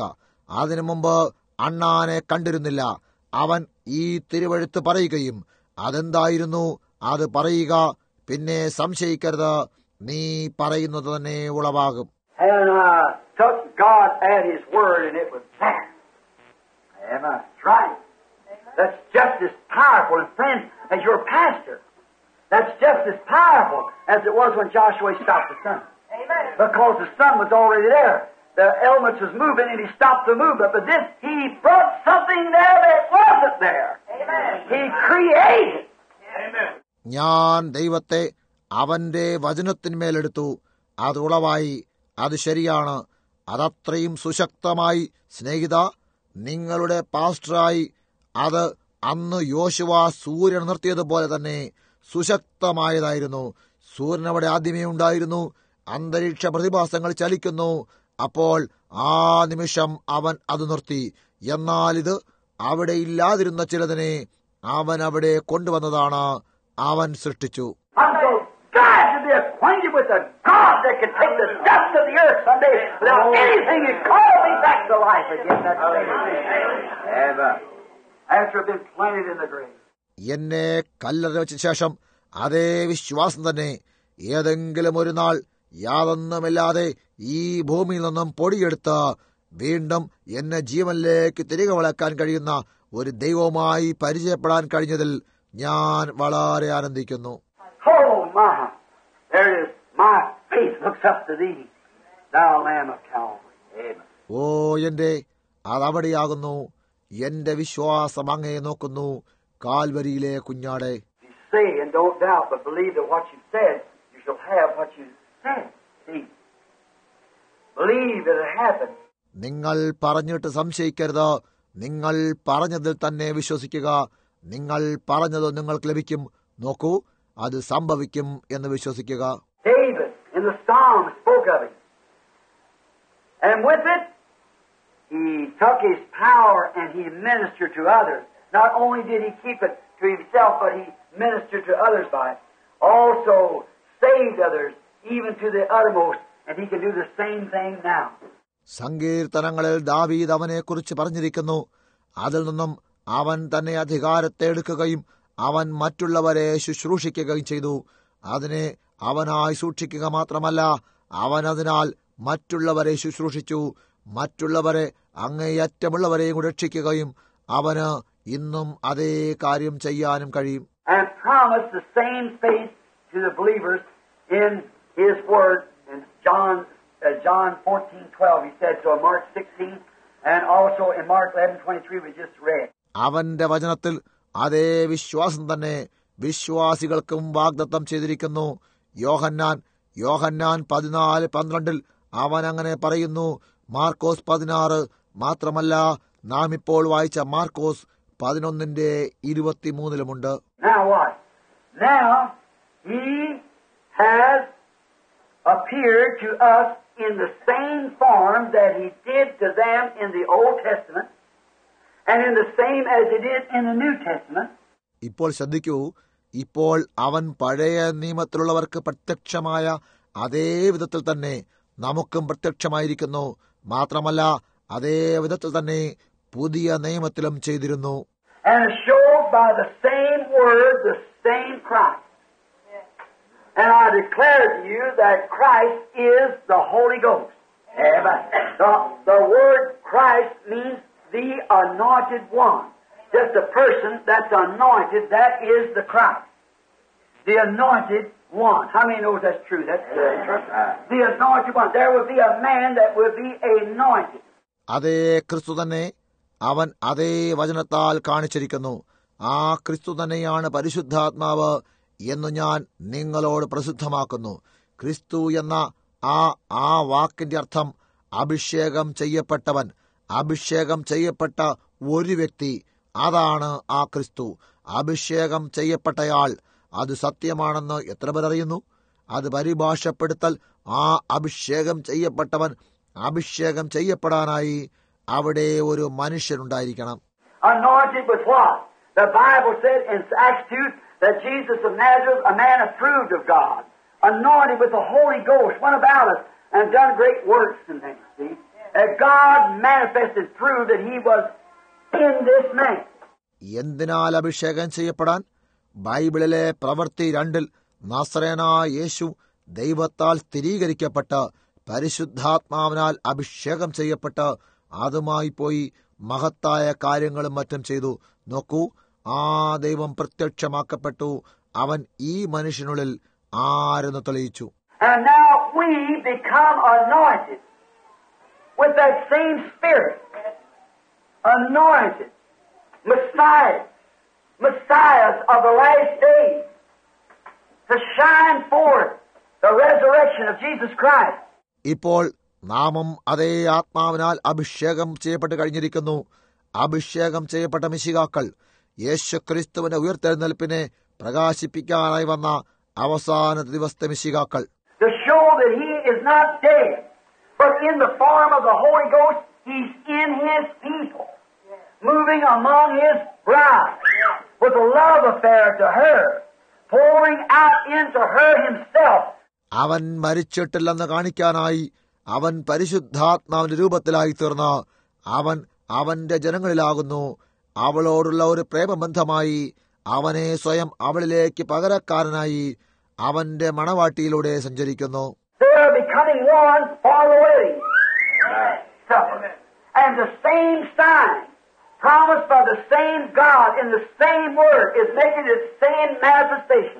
അതിനു മുമ്പ് അണ്ണാനെ കണ്ടിരുന്നില്ല. അവൻ ഈ തിരുവെഴുത്ത് പറയുകയും അതെന്തായിരുന്നു അത് പറയുക, പിന്നെ സംശയിക്കരുത്, നീ പറയുന്നത് തന്നെ ഉളവാകും. And I took God at His word, and it was there. Am I right? That's just as powerful, and friends, as your pastor. That's just as powerful as it was when Joshua stopped the sun. Amen. Because the sun was already there. The elements was moving, and he stopped the movement. But this, he brought something there that wasn't there. Amen. He created. Amen. ഞാൻ ദൈവത്തെ അവന്റെ വചനത്തിന്മേലെടുത്തു, അത് ഉളവായി. അത് ശരിയാണ്. അതത്രയും സുശക്തമായി. സ്നേഹിത, നിങ്ങളുടെ പാസ്റ്ററായി അത് അന്ന് യോശുവ സൂര്യൻ നിർത്തിയതുപോലെ തന്നെ സുശക്തമായതായിരുന്നു. സൂര്യൻ അവിടെ ആദ്യമേ ഉണ്ടായിരുന്നു. അന്തരീക്ഷ പ്രതിഭാസങ്ങൾ ചലിക്കുന്നു. അപ്പോൾ ആ നിമിഷം അവൻ അത് നിർത്തി. എന്നാൽ ഇത് അവിടെ ഇല്ലാതിരുന്ന ചിലതിനെ അവൻ അവിടെ കൊണ്ടുവന്നതാണ്. അവൻ സൃഷ്ടിച്ചു. God to be acquainted with a God that can take the dust of the earth someday without anything and call me back to life again. That's ever. After I've been planted in the grave. എന്നെ കല്ലറ വെച്ച ശേഷം അതേ വിശ്വാസം തന്നെ ഏതെങ്കിലും ഒരു നാൾ യാതൊന്നുമില്ലാതെ ഈ ഭൂമിയിൽ നിന്നും പൊടിയെടുത്ത് വീണ്ടും എന്നെ ജീവനിലേക്ക് തിരികെ വളക്കാൻ കഴിയുന്ന ഒരു ദൈവവുമായി പരിചയപ്പെടാൻ കഴിഞ്ഞതിൽ ഞാൻ വളരെ ആനന്ദിക്കുന്നു. Oh my, there is my faith looks up to thee, thou Lamb of Calvary. ഓ എന്റെ അതവിടെയാകുന്നു. എന്റെ വിശ്വാസം അങ്ങയെ നോക്കുന്നു, കാൽവരിയിലെ കുഞ്ഞാടെ. Say and don't doubt, but believe that what you said, you shall have what you said. See, believe that it happened. നിങ്ങൾ പറഞ്ഞിട്ട് സംശയിക്കരുത്. നിങ്ങൾ പറഞ്ഞതിൽ തന്നെ വിശ്വസിക്കുക. നിങ്ങൾ പറഞ്ഞത് നിങ്ങൾക്ക് ലഭിക്കും. നോക്കൂ, അത് സംഭവിക്കും എന്ന് വിശ്വസിക്കുക. David in the Psalm spoke of it. And with it, he took his power and he ministered to others. Not only did he keep it to himself, but he ministered to others by it. Also saved others, even to the uttermost. And he can do the same thing now. സങ്കീർത്തനങ്ങളിൽ ദാവീദ് അവനെക്കുറിച്ച് പറഞ്ഞിരിക്കുന്നു. അതിൽ നിന്നും അവൻ തന്നെ അധികാരത്തെ എടുക്കുകയും അവൻ മറ്റുള്ളവരെ ശുശ്രൂഷിക്കുകയും ചെയ്തു. അതിനെ അവനായി സൂക്ഷിക്കുക മാത്രമല്ല, അവൻ അതിനാൽ മറ്റുള്ളവരെ ശുശ്രൂഷിച്ചു. മറ്റുള്ളവരെ അങ്ങേയറ്റമുള്ളവരെയും രക്ഷിക്കുകയും അവന് ഇന്നും അതേ കാര്യം ചെയ്യാനും കഴിയും. And promised the same faith to the believers in His Word. In John, uh, John fourteen twelve, He said so. In Mark sixteen, and also in Mark eleven twenty-three, we just read. അവന്റെ വചനത്തിൽ അതേ വിശ്വാസം തന്നെ വിശ്വാസികൾക്കും വാഗ്ദത്തം ചെയ്തിരിക്കുന്നു. യോഹന്നാൻ യോഹന്നാൻ പതിനാല് പന്ത്രണ്ടിൽ അവൻ അങ്ങനെ പറയുന്നു. മാർക്കോസ് പതിനാറ് മാത്രമല്ല, നാം ഇപ്പോൾ വായിച്ച Markose പതിനൊന്നിന്റെ ഇരുപത്തിമൂന്നിലുമുണ്ട്. Now what? Now He has appeared to us in the same form that He did to them in the Old Testament, and in the same as He did in the New Testament. ഇപ്പോൾ ശ്രദ്ധിക്കൂ, ഇപ്പോൾ അവൻ പഴയ നിയമത്തിലുള്ളവർക്ക് പ്രത്യക്ഷമായ അതേ വിധത്തിൽ തന്നെ നമുക്കും പ്രത്യക്ഷമായിരിക്കുന്നു. മാത്രമല്ല, അതേ വിധത്തിൽ തന്നെ പുതിയ നിയമത്തിലും ചെയ്തിരുന്നു. And showed by the same word the same Christ. And I declare to you that Christ is the Holy Ghost. Amen. The, the word Christ means the anointed one. Just a person that's anointed, that is the Christ. The anointed one. How many knows that's true? That's true. The anointed one. There will be a man that will be anointed. അതേ ക്രിസ്തു തന്നെ അവൻ അതേ വചനത്താൽ കാണിച്ചിരിക്കുന്നു. ആ ക്രിസ്തു തന്നെയാണ് പരിശുദ്ധാത്മാവ് എന്ന് ഞാൻ നിങ്ങളോട് പ്രസിദ്ധമാക്കുന്നു. ക്രിസ്തു എന്ന ആ ആ വാക്കിന്റെ അർത്ഥം അഭിഷേകം ചെയ്യപ്പെട്ടവൻ, അഭിഷേകം ചെയ്യപ്പെട്ട ഒരു വ്യക്തി. അതാണ് ആ ക്രിസ്തു. അഭിഷേകം ചെയ്യപ്പെട്ടയാൾ. അത് സത്യമാണെന്ന് എത്ര പേർ അറിയുന്നു? അത് പരിഭാഷപ്പെടുത്തൽ ആ അഭിഷേകം ചെയ്യപ്പെട്ടവൻ അഭിഷേകം ചെയ്യപ്പെടാനായി അവിടെ ഒരു മനുഷ്യനുണ്ടായിരിക്കണം. Anointed with what? The Bible said in Acts two that Jesus of Nazareth, a man approved of God, anointed with the Holy Ghost, went about us and done great works and things. See? that God manifested through that He was in this man. എന്തിനാൽ അഭിഷേകം ചെയ്യപ്പെടാൻ? ബൈബിളിലെ പ്രവൃത്തി രണ്ടിൽ നസറേനായ യേശു ദൈവത്താൽ സ്ഥിരീകരിക്കപ്പെട്ട് പരിശുദ്ധാത്മാവിനാൽ അഭിഷേകം ചെയ്യപ്പെട്ട് അതുമായി പോയി മഹത്തായ കാര്യങ്ങളും മറ്റും ചെയ്തു. നോക്കൂ, ആ ദൈവം പ്രത്യക്ഷമാക്കപ്പെട്ടു. അവൻ ഈ മനുഷ്യനുള്ളിൽ ആരെന്ന് തെളിയിച്ചു. And now we become anointed with that same Spirit. Anointed. Messiah. Messiahs of the last days. To shine forth the resurrection of Jesus Christ. ഇപ്പോൾ നാമം അതേ ആത്മാവിനാൽ അഭിഷേകം ചെയ്യപ്പെട്ട് കഴിഞ്ഞിരിക്കുന്നു. അഭിഷേകം ചെയ്യപ്പെട്ട മിശിഹാക്കൾ യേശു ക്രിസ്തുവിന്റെ ഉയർത്തെഴുന്നേൽപ്പിനെ പ്രകാശിപ്പിക്കാനായി വന്ന അവസാന ദിവസത്തെ മിശിഹാക്കൾ. To show that He is not dead, but in the form of the Holy Ghost, He's in His people, moving among His bride, with a love affair to her, pouring out into her Himself. അവൻ മരിച്ചിട്ടില്ലെന്ന് കാണിക്കാനായി അവൻ പരിശുദ്ധാത്മാവിന്റെ രൂപത്തിലായി തീർന്ന അവൻ അവന്റെ ജനങ്ങളിലാകുന്നു. അവളോടുള്ള ഒരു പ്രേമബന്ധമായി അവനെ സ്വയം അവളിലേക്ക് പകരക്കാരനായി അവന്റെ മണവാട്ടിയിലൂടെ സഞ്ചരിക്കുന്നു. They are becoming one for the wedding supper. And the same sign promised by the same God in the same word is making the same manifestation.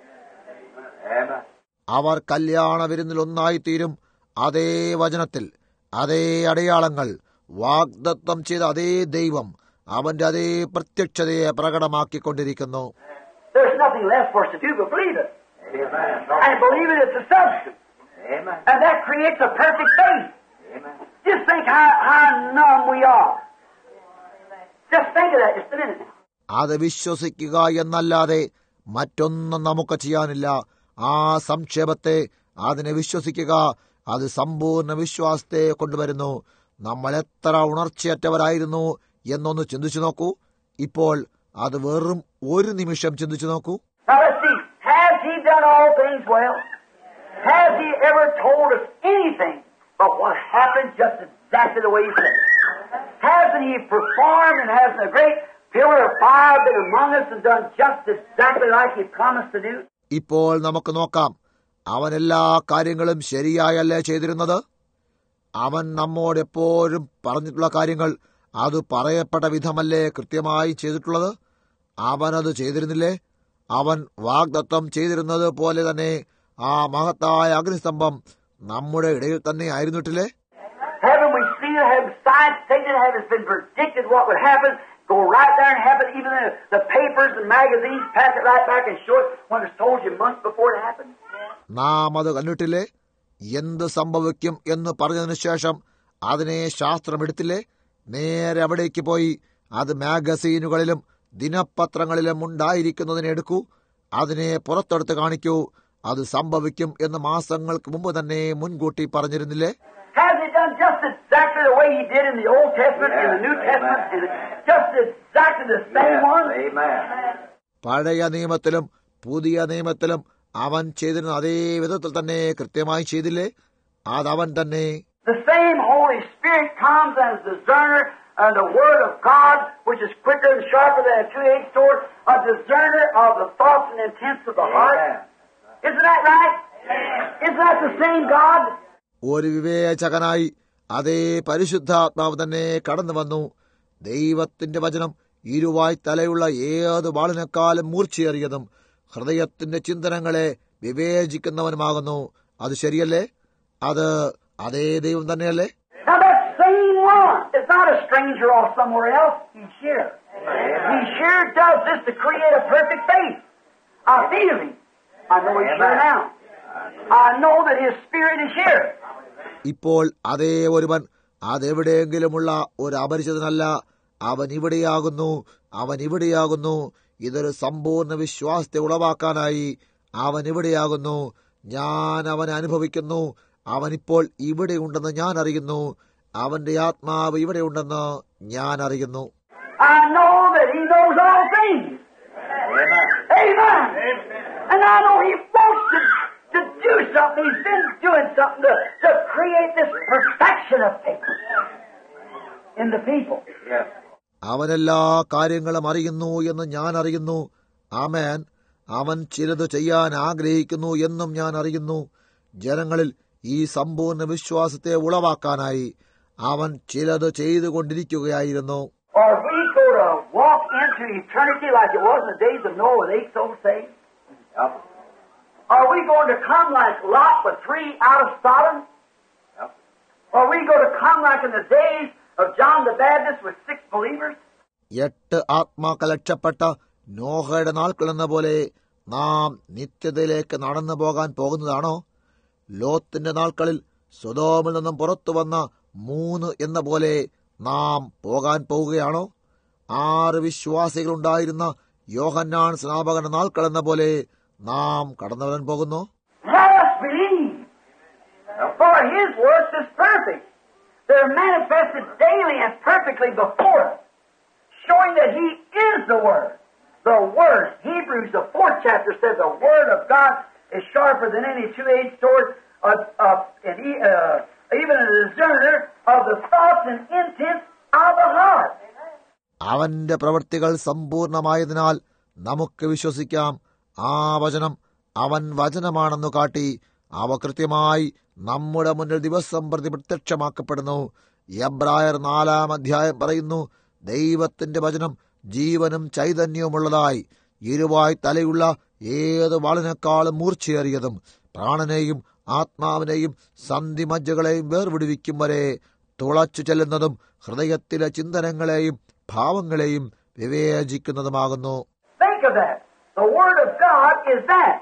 Amen. അവർ കല്യാണ വിരുന്നിൽ ഒന്നായിത്തീരും. അതേ വചനത്തിൽ അതേ അടയാളങ്ങൾ വാഗ്ദത്തം ചെയ്ത അതേ ദൈവം അവന്റെ അതേ പ്രത്യക്ഷതയെ പ്രകടമാക്കിക്കൊണ്ടിരിക്കുന്നു. There's nothing left for us to do but believe it. Amen. And believe it is the substance. Amen. And that creates a perfect faith. Amen. Just think how, how numb we are. Just think of that just a minute now. അത് വിശ്വസിക്കുക എന്നല്ലാതെ മറ്റൊന്നും നമുക്ക് ചെയ്യാനില്ല. ആ സംക്ഷേപത്തെ, അതിനെ വിശ്വസിക്കുക, അത് സമ്പൂർണ്ണ വിശ്വാസത്തെ കൊണ്ടുവരുന്നു. നമ്മൾ എത്ര ഉണർച്ചയറ്റവരായിരുന്നു എന്നൊന്ന് ചിന്തിച്ചു നോക്കൂ. ഇപ്പോൾ അത് വെറും ഒരു നിമിഷം ചിന്തിച്ചു നോക്കൂ. Now let's see. Has He done all things well? Has He ever told us anything but what happened just exactly the way He said it? Hasn't He performed and hasn't a great pillar of fire been among us and done just exactly like He promised to do? ഇപ്പോൾ നമുക്ക് നോക്കാം, അവൻ എല്ലാ കാര്യങ്ങളും ശരിയായല്ലേ ചെയ്തിരുന്നത്? അവൻ നമ്മോട് എപ്പോഴും പറഞ്ഞിട്ടുള്ള കാര്യങ്ങൾ അത് പറയപ്പെട്ട വിധമല്ലേ കൃത്യമായി ചെയ്തിട്ടുള്ളത്? അവനത് ചെയ്തിരുന്നില്ലേ? അവൻ വാഗ്ദത്തം ചെയ്തിരുന്നത് പോലെ തന്നെ ആ മഹത്തായ അഗ്നിസ്തംഭം നമ്മുടെ ഇടയിൽ തന്നെ ആയിരുന്നിട്ടില്ലേ? Haven't we seen it? Have science taken it? Have it been predicted what would happen? Go right there and happen. Even the, the papers and magazines pass it right back and show it when it's told you months before it happened. നാം അത് കണ്ടിട്ടില്ലേ? എന്ത് സംഭവിക്കും എന്ന് പറഞ്ഞതിനു ശേഷം അതിനെ ശാസ്ത്രം എടുത്തില്ലേ? നേരെ അവിടേക്ക് പോയി അത് മാഗസീനുകളിലും ദിനപത്രങ്ങളിലും ഉണ്ടായിരിക്കുന്നതിനെ എടുക്കൂ, അതിനെ പുറത്തെടുത്ത് കാണിക്കൂ. അത് സംഭവിക്കും എന്ന് മാസങ്ങൾക്ക് മുമ്പ് തന്നെ മുൻകൂട്ടി പറഞ്ഞിരുന്നില്ലേ? Has He done just exactly the way He did in the Old Testament, in the New Testament, and just exactly the same one? Amen. പഴയ നിയമത്തിലും പുതിയ നിയമത്തിലും അവൻ ചെയ്തിരുന്ന അതേ വിധത്തിൽ തന്നെ കൃത്യമായി ചെയ്തില്ലേ? അതവൻ തന്നെ. The same Holy Spirit comes as a discerner and the Word of God, which is quicker and sharper than a two-edged sword, a discerner of the thoughts and intents of the heart. Isn't that right? Isn't that the same God? ഒരു വിവേചകനായി അതേ പരിശുദ്ധാത്മാവ് തന്നെ കടന്നു വന്നു. ദൈവത്തിന്റെ വചനം ഇരുവായ് തലയുള്ള ഏത് വാളിനേക്കാളും മൂർച്ചയേറിയതും ഹൃദയത്തിന്റെ ചിന്തനങ്ങളെ വിവേചിക്കുന്നവനുമാകുന്നു. അത് ശരിയല്ലേ? അത് അതേ ദൈവം തന്നെയല്ലേ? Now that same one is not a stranger off somewhere else. He's here. He sure does this to create a perfect faith. I feel Him. I know He's here now. I know that His Spirit is here. ഇപ്പോൾ അതേ ഒരുവൻ അതെവിടെയെങ്കിലുമുള്ള ഒരു അപരിചിതനല്ല. അവൻ ഇവിടെയാകുന്നു, അവൻ ഇവിടെയാകുന്നു. ഇതൊരു സമ്പൂർണ്ണ വിശ്വാസത്തെ ഉളവാക്കാനായി അവൻ ഇവിടെയാകുന്നു. ഞാൻ അവനെ അനുഭവിക്കുന്നു. അവനിപ്പോൾ ഇവിടെയുണ്ടെന്ന് ഞാൻ അറിയുന്നു. അവന്റെ ആത്മാവ് ഇവിടെയുണ്ടെന്ന് ഞാൻ അറിയുന്നു. I know that He knows all things. Amen. Amen. And I know He wants to, to do something. He's been doing something to, to create this perfection of faith in the people. Yes. അവനെല്ലാ കാര്യങ്ങളും അറിയുന്നു എന്ന് ഞാൻ അറിയുന്നു. ആമേൻ. അവൻ ചിലത് ചെയ്യാൻ ആഗ്രഹിക്കുന്നു എന്നും ഞാൻ അറിയുന്നു. ജനങ്ങളിൽ ഈ സമ്പൂർണ്ണ വിശ്വാസത്തെ ഉളവാക്കാനായി അവൻ ചിലത് ചെയ്തുകൊണ്ടിരിക്കുകയായിരുന്നു. Or we go to walk into eternity like it was in the days of Noah with eight souls saved? Yep. Are we going to come like Lot with three out of Sodom? Yep. Or are we going to come like in the days of John the Baptist with six believers? എട്ട് ആത്മാക്കൾ രക്ഷപ്പെട്ട നോഹയുടെ നാൾക്കളെന്ന പോലെ നാം നിത്യതയിലേക്ക് നടന്നു പോകാൻ പോകുന്നതാണോ? ലോത്തിന്റെ നാൾക്കളിൽ സൊദോമിൽ നിന്നും പുറത്തു വന്ന മൂന്ന് എന്ന പോലെ നാം പോകാൻ പോവുകയാണോ? ആറ് വിശ്വാസികളുണ്ടായിരുന്ന യോഹന്നാൻ സ്നാപകന്റെ നാൾക്കളെന്ന പോലെ നാം കടന്നു വരാൻ പോകുന്നു. Let us believe. For His works is perfect. They're manifested daily and perfectly before us, showing that He is the Word. The Word, Hebrews, the fourth chapter says the Word of God is sharper than any two-edged sword, of, of, and he, uh, even a discerner of the thoughts and intents of the heart. അവന്റെ പ്രവൃത്തികൾ സമ്പൂർണമായതിനാൽ നമുക്ക് വിശ്വസിക്കാം. ആ വചനം അവൻ വചനമാണെന്നു കാട്ടി അവ കൃത്യമായി നമ്മുടെ മുന്നിൽ ദിവസം പ്രതി പ്രത്യക്ഷമാക്കപ്പെടുന്നു. എബ്രായർ നാലാം അധ്യായം പറയുന്നു, ദൈവത്തിന്റെ വചനം ജീവനും ചൈതന്യവുമുള്ളതായി ഇരുവായി തലയുള്ള ഏത് വാളിനേക്കാളും മൂർച്ചയേറിയതും പ്രാണനെയും ആത്മാവിനെയും സന്ധിമജ്ജകളെയും വേർവിടുവിക്കും വരെ തുളച്ചു ചെല്ലുന്നതും ഹൃദയത്തിലെ ചിന്തനങ്ങളെയും ഭാവങ്ങളെയും വിവേചിക്കുന്നതുമാകുന്നു. Think of that. The Word of God is that,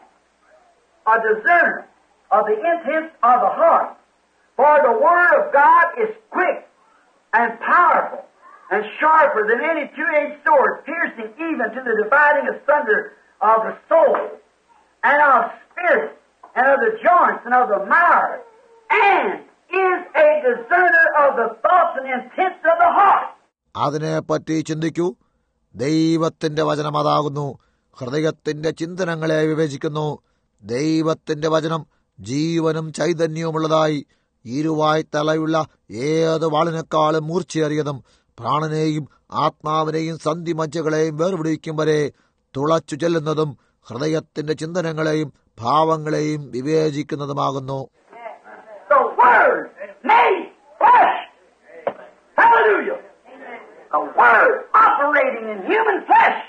a discerner of the intents of the heart. For the Word of God is quick and powerful and sharper than any two-edged sword, piercing even to the dividing asunder of the soul and of spirit and of the joints and of the marrow, and is a discerner of the thoughts and intents of the heart. അതിനെപ്പറ്റി ചിന്തിക്കൂ. ദൈവത്തിന്റെ വചനം അതാകുന്നു, ഹൃദയത്തിന്റെ ചിന്തനങ്ങളെ വിവേചിക്കുന്നു. ദൈവത്തിന്റെ വചനം ജീവനും ചൈതന്യവുമുള്ളതായി ഇരുവായി തലയുള്ള ഏത് വാളിനേക്കാളും മൂർച്ചയേറിയതും പ്രാണനെയും ആത്മാവിനെയും സന്ധിമജ്ജകളെയും വേർപിടിക്കും വരെ തുളച്ചു ചെല്ലുന്നതും ഹൃദയത്തിന്റെ ചിന്തനങ്ങളെയും ഭാവങ്ങളെയും വിവേചിക്കുന്നതുമാകുന്നു. The Word made flesh. Hallelujah. The Word operating in human flesh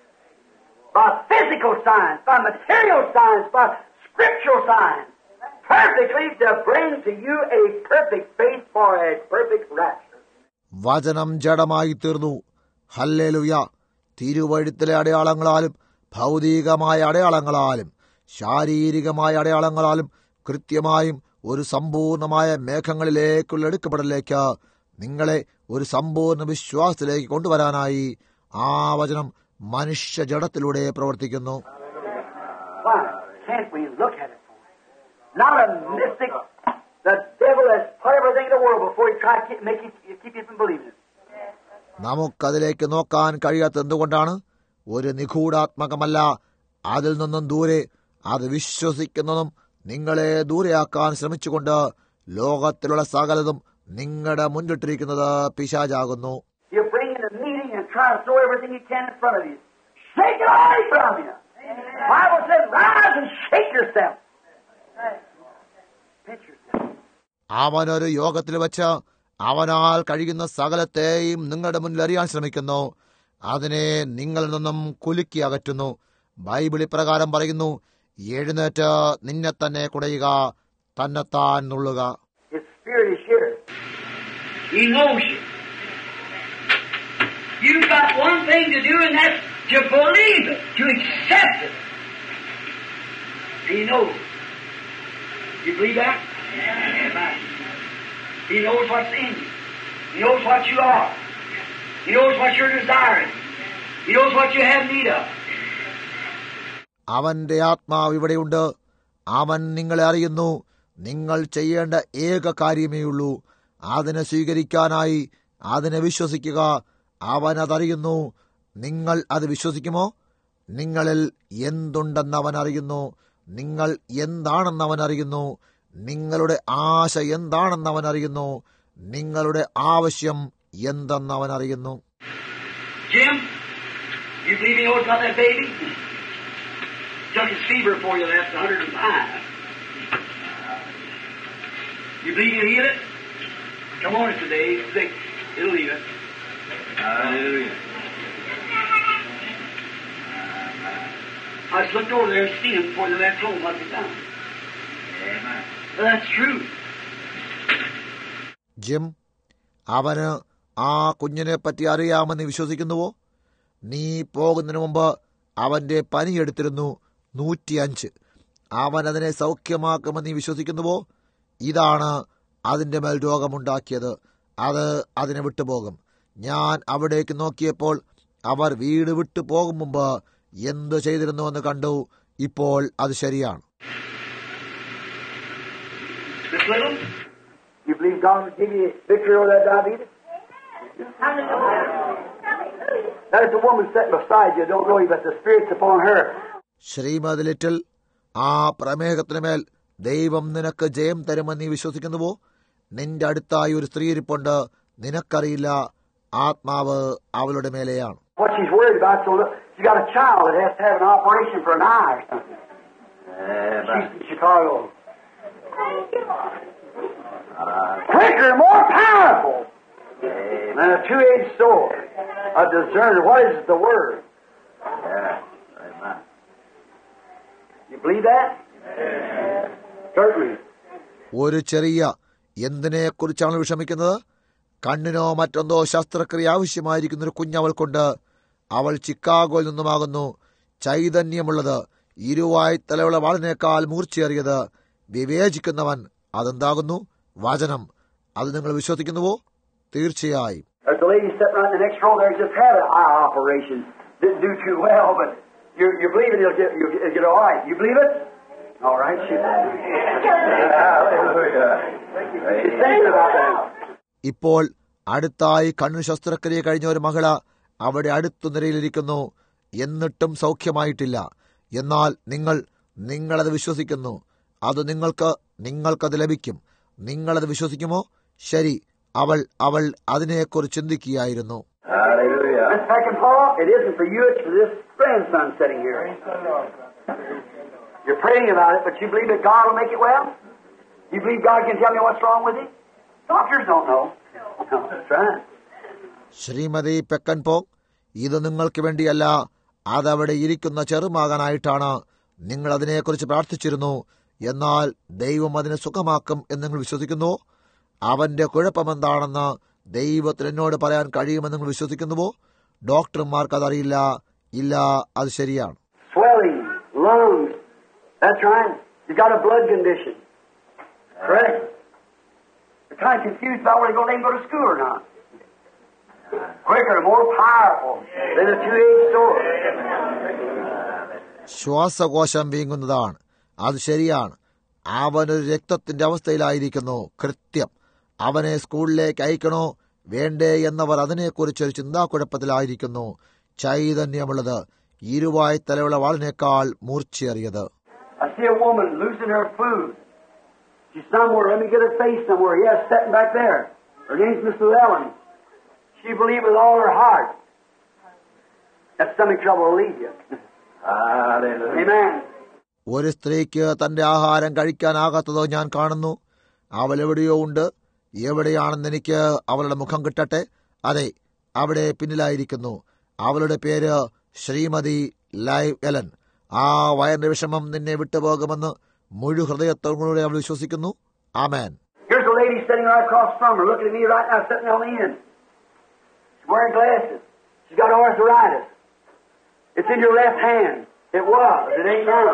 by physical science, by material science, by scriptural science, perfectly to bring to you a perfect faith for a perfect rapture. വചനം ജഡമായി തീർന്നു. Hallelujah. തിരുവഴുത്തിലെ അടയാളങ്ങളാലും ഭൗതികമായ അടയാളങ്ങളാലും ശാരീരികമായ അടയാളങ്ങളാലും കൃത്യമായും ഒരു സമ്പൂർണമായ മേഘങ്ങളിലേക്കുള്ള എടുക്കപ്പെടലേക്ക് നിങ്ങളെ ഒരു സമ്പൂർണ്ണ വിശ്വാസത്തിലേക്ക് കൊണ്ടുവരാനായി ആ വചനം മനുഷ്യ ജഡത്തിലൂടെ പ്രവർത്തിക്കുന്നു. Why can't we look at it? Not a mystic. The devil has put everything in the world before he tried to make you, keep you from believing it. നമുക്കതിലേക്ക് നോക്കാൻ കഴിയാത്ത എന്തുകൊണ്ടാണ്? ഒരു നിഗൂഢാത്മകമല്ല, അതിൽ നിന്നും ദൂരെ അത് വിശ്വസിക്കുന്നതും നിങ്ങളെ ദൂരെയാക്കാൻ ശ്രമിച്ചുകൊണ്ട് ലോകത്തിലുള്ള സകലതും നിങ്ങളുടെ മുന്നിട്ടിരിക്കുന്നത് പിശാചാകുന്നു. You bring in a meeting and try to throw everything you can in front of you. Shake it away from you. The Bible says, rise and shake yourself. Pinch yourself. അവനൊരു യോഗത്തിൽ വെച്ച് അവനാൽ കഴിയുന്ന സകലത്തെയും നിങ്ങളുടെ മുന്നിൽ അറിയാൻ ശ്രമിക്കുന്നു. അതിനെ നിങ്ങളിൽ നിന്നും കുലുക്കി അകറ്റുന്നു. ബൈബിൾ ഇപ്രകാരം പറയുന്നു, എഴുന്നേറ്റ് നിന്നെ തന്നെ കുടയുക, തന്നെത്താൻ നുള്ളുക. His Spirit is here. He knows you. You've got one thing to do, and that's to believe it, to accept it. He knows. You believe that? Amen. He knows what's in you. He knows what you are. He knows what you're desiring. He knows what you have need of. അവന്റെ ആത്മാവ് ഇവിടെയുണ്ട്. അവൻ നിങ്ങളെ അറിയുന്നു. നിങ്ങൾ ചെയ്യേണ്ട ഏക കാര്യമേയുള്ളൂ അതിനെ സ്വീകരിക്കാനായി അതിനെ വിശ്വസിക്കുക. അവൻ അതറിയുന്നു. നിങ്ങൾ അത് വിശ്വസിക്കുമോ? നിങ്ങളിൽ എന്തുണ്ടെന്ന് അവൻ അറിയുന്നു. നിങ്ങൾ എന്താണെന്ന് അവൻ അറിയുന്നു. നിങ്ങളുടെ ആശ എന്താണെന്ന് അവൻ അറിയുന്നു. നിങ്ങളുടെ ആവശ്യം എന്തെന്ന് അവൻ അറിയുന്നു. Jim, you believe he knows about that baby? Took his fever for you, that's one hundred five. You believe he'll heal it? Come on today, he's sick. He'll heal it. Hallelujah. I just looked over there and seen him before they left home, what they done. Amen. Well, that's true. Jim, അവന് ആ കുഞ്ഞിനെ പറ്റി അറിയാമെന്ന് വിശ്വസിക്കുന്നുവോ? നീ പോകുന്നതിന് മുമ്പ് അവന്റെ പനിയെടുത്തിരുന്നു, നൂറ്റിയഞ്ച്. അവൻ അതിനെ സൗഖ്യമാക്കുമെന്ന് നീ വിശ്വസിക്കുന്നുവോ? ഇതാണ് അതിന്റെ മേൽ രോഗമുണ്ടാക്കിയത്. അത് അതിനെ വിട്ടുപോകും. ഞാൻ അവിടേക്ക് നോക്കിയപ്പോൾ അവർ വീട് വിട്ടു പോകും മുമ്പ് എന്തു ചെയ്തിരുന്നുവെന്ന് കണ്ടു. ഇപ്പോൾ അത് ശരിയാണ്. You believe God will give you victory over that diabetes? That is the woman sitting beside you. Don't know you, but the Spirit's upon her. Shrimati Little, ആ പ്രമേഹത്തിന് മേൽ ദൈവം നിനക്ക് ജയം തരുമെന്ന് നീ വിശ്വസിക്കുന്നുവോ? നിന്റെ അടുത്തായി ഒരു സ്ത്രീ ഇരിപ്പുണ്ട്. നിനക്കറിയില്ല, ആത്മാവ് അവളുടെ മേലെയാണ്. What she's worried about, so look, she's got a child that has to have an operation for an eye or something. She's in Chicago. Quicker, more powerful than a two-edged sword. A discerner. What is the word? Yeah. Amen. You believe that? Yeah. Certainly. ഒരു ചെറിയ എന്തിനെക്കുറിച്ചാണ് വിഷമിക്കുന്നത്? കണ്ണിനോ മറ്റെന്തോ ശസ്ത്രക്രിയ ആവശ്യമായിരിക്കുന്ന ഒരു കുഞ്ഞവൾക്കുണ്ട്. അവൾ ചിക്കാഗോയിൽ നിന്നുമാകുന്നു. ചൈതന്യമുള്ളത്, ഇരുവായി തലയുള്ള വാളിനേക്കാൾ മൂർച്ചയേറിയത്, വിവേചിക്കുന്നവൻ. അതെന്താകുന്നു? വചനം. അത് നിങ്ങൾ വിശ്വസിക്കുന്നുവോ? തീർച്ചയായും. There's a lady sitting right in the next row there, just had an eye operation. Didn't do too well, but you you believe it, you'll get you'll get, get all right. You believe it? All right. She, she's thinking about that. ഇപ്പോൾ അടുത്തായി കണ്ണു ശസ്ത്രക്രിയ കഴിഞ്ഞ ഒരു മകള അവിടെ അടുത്തു നിരയിലിരിക്കുന്നു. എന്നിട്ടും സൗഖ്യമായിട്ടില്ല. എന്നാൽ നിങ്ങൾ നിങ്ങളത് വിശ്വസിക്കുന്നു. അത് നിങ്ങൾക്ക് നിങ്ങൾക്കത് ലഭിക്കും. നിങ്ങളത് വിശ്വസിക്കുമോ? ശരി. അവൾ അവൾ അതിനെക്കുറിച്ച് ചിന്തിക്കുകയായിരുന്നു. And second, Paul, it isn't for you, it's for this grandson sitting here. You're praying about it, but you believe that God will make it well? You believe God can tell me what's wrong with him? Doctors don't know. No, that's right. Shrimati പെക്കൻപോങ്, ഇത് നിങ്ങൾക്ക് വേണ്ടിയല്ല, അതവിടെ ഇരിക്കുന്ന ചെറുമകനായിട്ടാണ്. നിങ്ങൾ അതിനെക്കുറിച്ച് പ്രാർത്ഥിച്ചിരുന്നു. എന്നാൽ ദൈവം അതിനെ സുഖമാക്കും എന്ന് നിങ്ങൾ വിശ്വസിക്കുന്നുവോ? അവന്റെ കുഴപ്പമെന്താണെന്ന് ദൈവത്തിന് എന്നോട് പറയാൻ കഴിയുമെന്ന് നിങ്ങൾ വിശ്വസിക്കുന്നുവോ? ഡോക്ടർമാർക്ക് അതറിയില്ല. ഇല്ല, അത് ശരിയാണ്. Swelling, lungs. That's right. You got a blood condition. Correct. You're kind of confused about whether you're going to let him go to school or not. Quicker, more powerful than a two-edged sword. ശ്വാസകോശം വീങ്ങുന്നതാണ്. അത് ശരിയാണ്. അവനൊരു രക്തത്തിന്റെ അവസ്ഥയിലായിരിക്കുന്നു. കൃത്യം. അവനെ സ്കൂളിലേക്ക് അയക്കണോ വേണ്ടേ എന്നവർ അതിനെക്കുറിച്ചൊരു ചിന്താക്കുഴപ്പത്തിലായിരിക്കുന്നു. ചൈതന്യമുള്ളത്, ഇരുവായി തലയുള്ള വാളിനേക്കാൾ മൂർച്ചയേറിയത്. I see a woman losing her food. She's somewhere. Let me get her face somewhere. Yes, sitting back there. Her name's Missus Ellen. She believed with all her heart. That stomach trouble will leave you. Hallelujah. Amen. ഒരു സ്ത്രീക്ക് തന്റെ ആഹാരം കഴിക്കാനാകാത്തതോ ഞാൻ കാണുന്നു. അവൾ എവിടെയോ ഉണ്ട്. എവിടെയാണെന്ന് എനിക്ക് അവളുടെ മുഖം കിട്ടട്ടെ. അതെ, അവിടെ പിന്നിലായിരിക്കുന്നു. അവളുടെ പേര് ശ്രീമതി ലൈവ് എലൻ. ആ വയറിന്റെ വിഷമം നിന്നെ വിട്ടുപോകുമെന്ന് മുഴു ഹൃദയത്തോടുകൂടി അവൾ വിശ്വസിക്കുന്നു. ആമേൻ. Here's a lady sitting right across from her, looking at me right now, sitting on the end. She's wearing glasses. She's got arthritis. It's in your left hand. It was. It ain't now.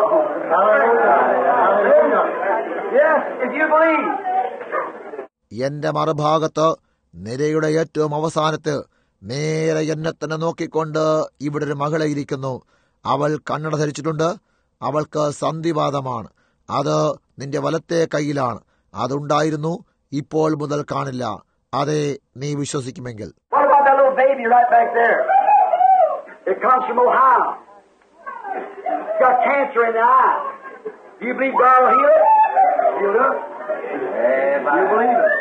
Yes, if you believe. എന്റെ മറുഭാഗത്ത് നിരയുടെ ഏറ്റവും അവസാനത്ത് നേരെ എന്നെ തന്നെ നോക്കിക്കൊണ്ട് ഇവിടെ ഒരു മകളെ ഇരിക്കുന്നു. അവൾ കണ്ണട ധരിച്ചിട്ടുണ്ട്. അവൾക്ക് സന്ധിവാതമാണ്. അത് നിന്റെ വലത്തെ കൈയിലാണ്. അതുണ്ടായിരുന്നു, ഇപ്പോൾ മുതൽ കാണില്ല. അതെ, നീ വിശ്വസിക്കുമെങ്കിൽ. What about that little baby right back there? It comes from Ohio. It's got cancer in the eye. Do you believe God will heal it? He'll do it. You believe it.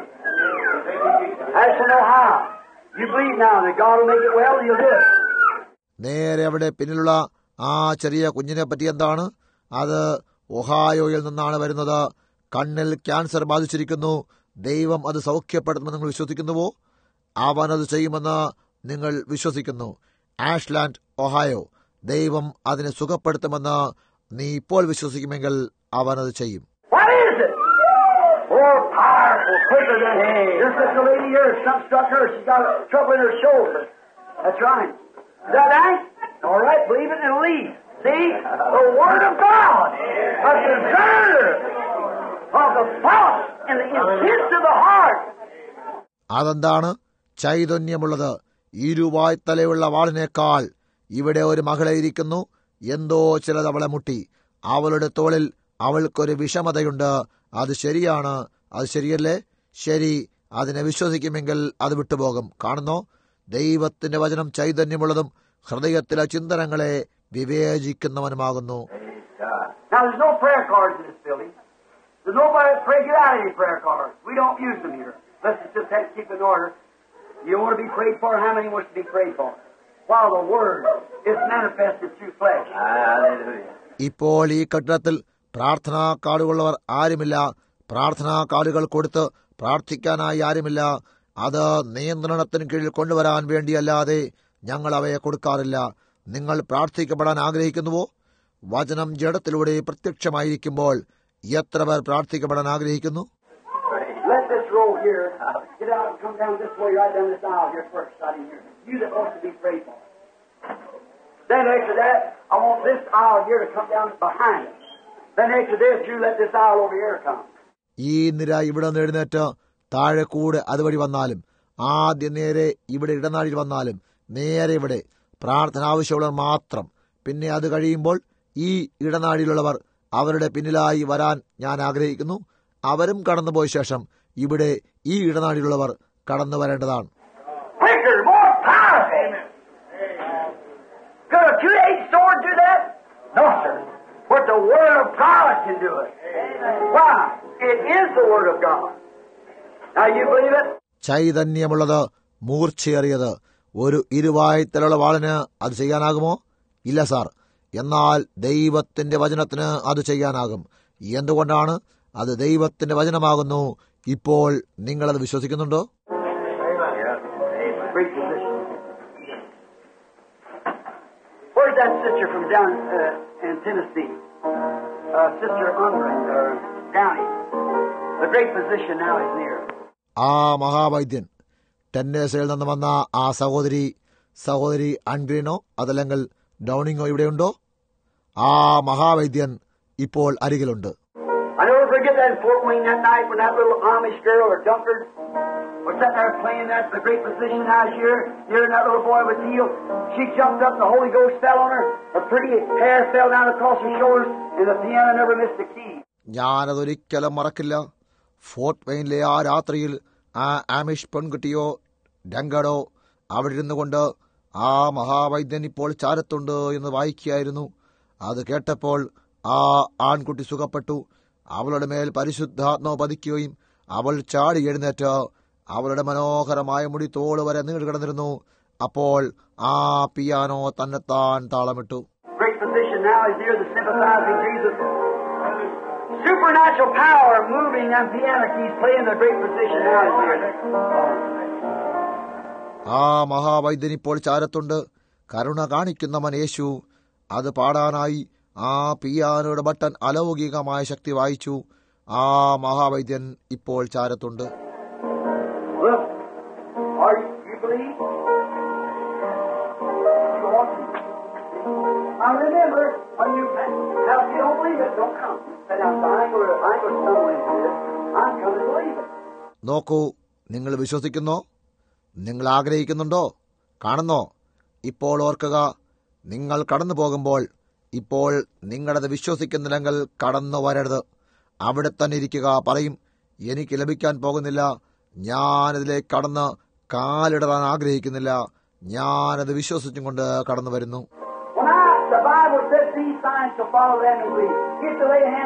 I don't know how. You believe now that God will make it well, He'll do it. നേരെ അവിടെ പിന്നിലുള്ള ആ ചെറിയ കുഞ്ഞിനെ പറ്റി എന്താണ്? അത് ഒഹായോയിൽ നിന്നാണ് വരുന്നത്. കണ്ണിൽ ക്യാൻസർ ബാധിച്ചിരിക്കുന്നു. ദൈവം അത് സൗഖ്യപ്പെടുത്തുമെന്ന് നിങ്ങൾ വിശ്വസിക്കുന്നുവോ? അവൻ അത് ചെയ്യുമെന്ന് നിങ്ങൾ വിശ്വസിക്കുന്നു. Ashland, Ohio. ദൈവം അതിനെ സുഖപ്പെടുത്തുമെന്ന് നീ ഇപ്പോൾ വിശ്വസിക്കുമെങ്കിൽ അവൻ അത് ചെയ്യും. What is it? More powerful, quicker than hey. Just as the lady here, something struck her. She got trouble in her shoulder. That's right. Is that right? All right, believe it and it'll leave. See? The Word of God. A discerner of the thoughts and the intents of the heart. അതെന്താണ്? ചൈതന്യമുള്ളത്. ഇരുവായ്ത്തലയുള്ള വാളിനേക്കാൾ. ഇവിടെ ഒരു മകളെ ഇരിക്കുന്നു. എന്തോ ചിലത് അവളെ മുട്ടി. അവളുടെ തോളിൽ അവൾക്കൊരു വിഷമതയുണ്ട്. അത് ശരിയാണ്. അത് ശരിയല്ലേ? ശരി. അതിനെ വിശ്വസിക്കുമെങ്കിൽ അത് വിട്ടുപോകും. കാണുന്നോ? ദൈവത്തിന്റെ വചനം ചൈതന്യമുള്ളതും ഹൃദയത്തിലെ ചിന്തനങ്ങളെ വിവേചിക്കുന്നവനുമാകുന്നു. Now there's no prayer cards in this building. There's nobody that pray get out any prayer cards. We don't use them here. Let's just have to keep in order. You want to be prayed for? How many wants to be prayed for? While the Word is manifested through flesh. Hallelujah. ഇപ്പോൾ ഈ കെട്ടിടത്തിൽ പ്രാർത്ഥനാ കാർഡുകളുള്ളവർ ആരുമില്ല. പ്രാർത്ഥനാ കാർഡുകൾ കൊടുത്ത് പ്രാർത്ഥിക്കാനായി ആരുമില്ല. അത് നിയന്ത്രണത്തിന് കീഴിൽ കൊണ്ടുവരാൻ വേണ്ടിയല്ലാതെ ഞങ്ങൾ അവയെ കൊടുക്കാറില്ല. നിങ്ങൾ പ്രാർത്ഥിക്കപ്പെടാൻ ആഗ്രഹിക്കുന്നുവോ? വചനം ജഡത്തിലൂടെ പ്രത്യക്ഷമായിരിക്കുമ്പോൾ എത്ര പേർ പ്രാർത്ഥിക്കപ്പെടാൻ ആഗ്രഹിക്കുന്നു? Let this row here get out and come down this way, right down this aisle here first, right in here. You that wants to be prayed for. Then after that, I want this aisle here to come down behind us. Then after this, you let this aisle over here come. ഈ നിര ഇവിടെ നിന്ന് എഴുന്നേറ്റ് താഴെ കൂടെ അതുവഴി വന്നാലും, ആദ്യം നേരെ ഇവിടെ ഇടനാഴിയിൽ വന്നാലും, നേരെ ഇവിടെ പ്രാർത്ഥന ആവശ്യമുള്ളവർ മാത്രം. പിന്നെ അത് കഴിയുമ്പോൾ ഈ ഇടനാഴിയിലുള്ളവർ അവരുടെ പിന്നിലായി വരാൻ ഞാൻ ആഗ്രഹിക്കുന്നു. അവരും കടന്നുപോയ ശേഷം ഇവിടെ ഈ ഇടനാഴിയിലുള്ളവർ കടന്നു വരേണ്ടതാണ്. Quicker, more powerful. Could a two-edged sword do that? No, sir. But the Word of God can do it. Why? It is the Word of God. Now you believe it? ചൈതന്യമുള്ളത്, മൂർച്ചയേറിയത്. ഒരു ഇരുവായ്ത്തലുള്ള വാളിന് അത് ചെയ്യാനാകുമോ? ഇല്ല സാർ. എന്നാൽ ദൈവത്തിന്റെ വചനത്തിന് അത് ചെയ്യാനാകും. എന്തുകൊണ്ടാണ്? അത് ദൈവത്തിന്റെ വചനമാകുന്നു. ഇപ്പോൾ നിങ്ങളത് വിശ്വസിക്കുന്നുണ്ടോ? Great position. Where's that sister from down uh, in Tennessee? Uh, Sister Unruh, or Downey. The great physician now is near. ആ മഹാവൈദ്യൻ, ടെന്നേസിയിൽ നിന്ന് വന്ന ആ സഹോദരി സഹോദരി അൺഗ്രീനോ അതല്ലെങ്കിൽ ഡൗണിങ്ങോ ഇവിടെയുണ്ടോ? ആ മഹാവൈദ്യൻ ഇപ്പോൾ അരികിലുണ്ട്. I never forget that in Fort Wayne that night when that little Amish girl or Dunkard was sitting there playing that, the great physician now is here, here and that little boy was healed. She jumped up and the Holy Ghost fell on her. Her pretty hair fell down across her shoulders and the piano never missed a key. ഞാനതൊരിക്കലും മറക്കില്ല. Fort വെയിനിലെ ആ രാത്രിയിൽ ആ Amish പെൺകുട്ടിയോ ഡങ്കടോ അവിടെ ഇരുന്നു കൊണ്ട് ആ മഹാവൈദ്യൻ ഇപ്പോൾ ചാരത്തുണ്ട് എന്ന് വായിക്കുകയായിരുന്നു. അത് കേട്ടപ്പോൾ ആ ആൺകുട്ടി സുഖപ്പെട്ടു. അവളുടെ മേൽ പരിശുദ്ധാത്മാവ് പതിക്കുകയും അവൾ ചാടി എഴുന്നേറ്റ് അവളുടെ മനോഹരമായ മുടി തോള് വരെ നീണ്ടു കിടന്നിരുന്നു. അപ്പോൾ ആ പിയാനോ തന്നെത്താൻ താളമിട്ടു. Supernatural power moving and piano keys playing the great physician now is here. ആ മഹാവൈദ്യൻ ഇപ്പോൾ ചാരത്തുണ്ട്. കരുണ കാണിക്കുന്നവൻ യേശു. അത് പാടാനായി ആ പിയാനോയുടെ ബട്ടൺ അലൗകികമായ ശക്തി വായിച്ചു. ആ മഹാവൈദ്യൻ ഇപ്പോൾ ചാരത്തുണ്ട്. Look, are you, you believe? You want to? Now remember, when you now if you don't believe it, don't come. Say now, I ain't going to, I ain't going to stumble into this. I'm coming to believe it. നോക്കൂ, നിങ്ങൾ വിശ്വസിക്കുന്നോ? നിങ്ങൾ ആഗ്രഹിക്കുന്നുണ്ടോ? കാണുന്നോ? ഇപ്പോൾ ഓർക്കുക, നിങ്ങൾ കടന്നു പോകുമ്പോൾ ഇപ്പോൾ നിങ്ങളത് വിശ്വസിക്കുന്നില്ലെങ്കിൽ കടന്നു വരരുത്. അവിടെ തന്നെ ഇരിക്കുക. പറയും, എനിക്ക് ലഭിക്കാൻ പോകുന്നില്ല, ഞാനതിലേക്ക് കടന്ന് കാലിടാൻ ആഗ്രഹിക്കുന്നില്ല. ഞാനത് വിശ്വസിച്ചും കൊണ്ട് കടന്നു വരുന്നു. When I, the Bible says these signs shall follow them who believe. Get to lay hands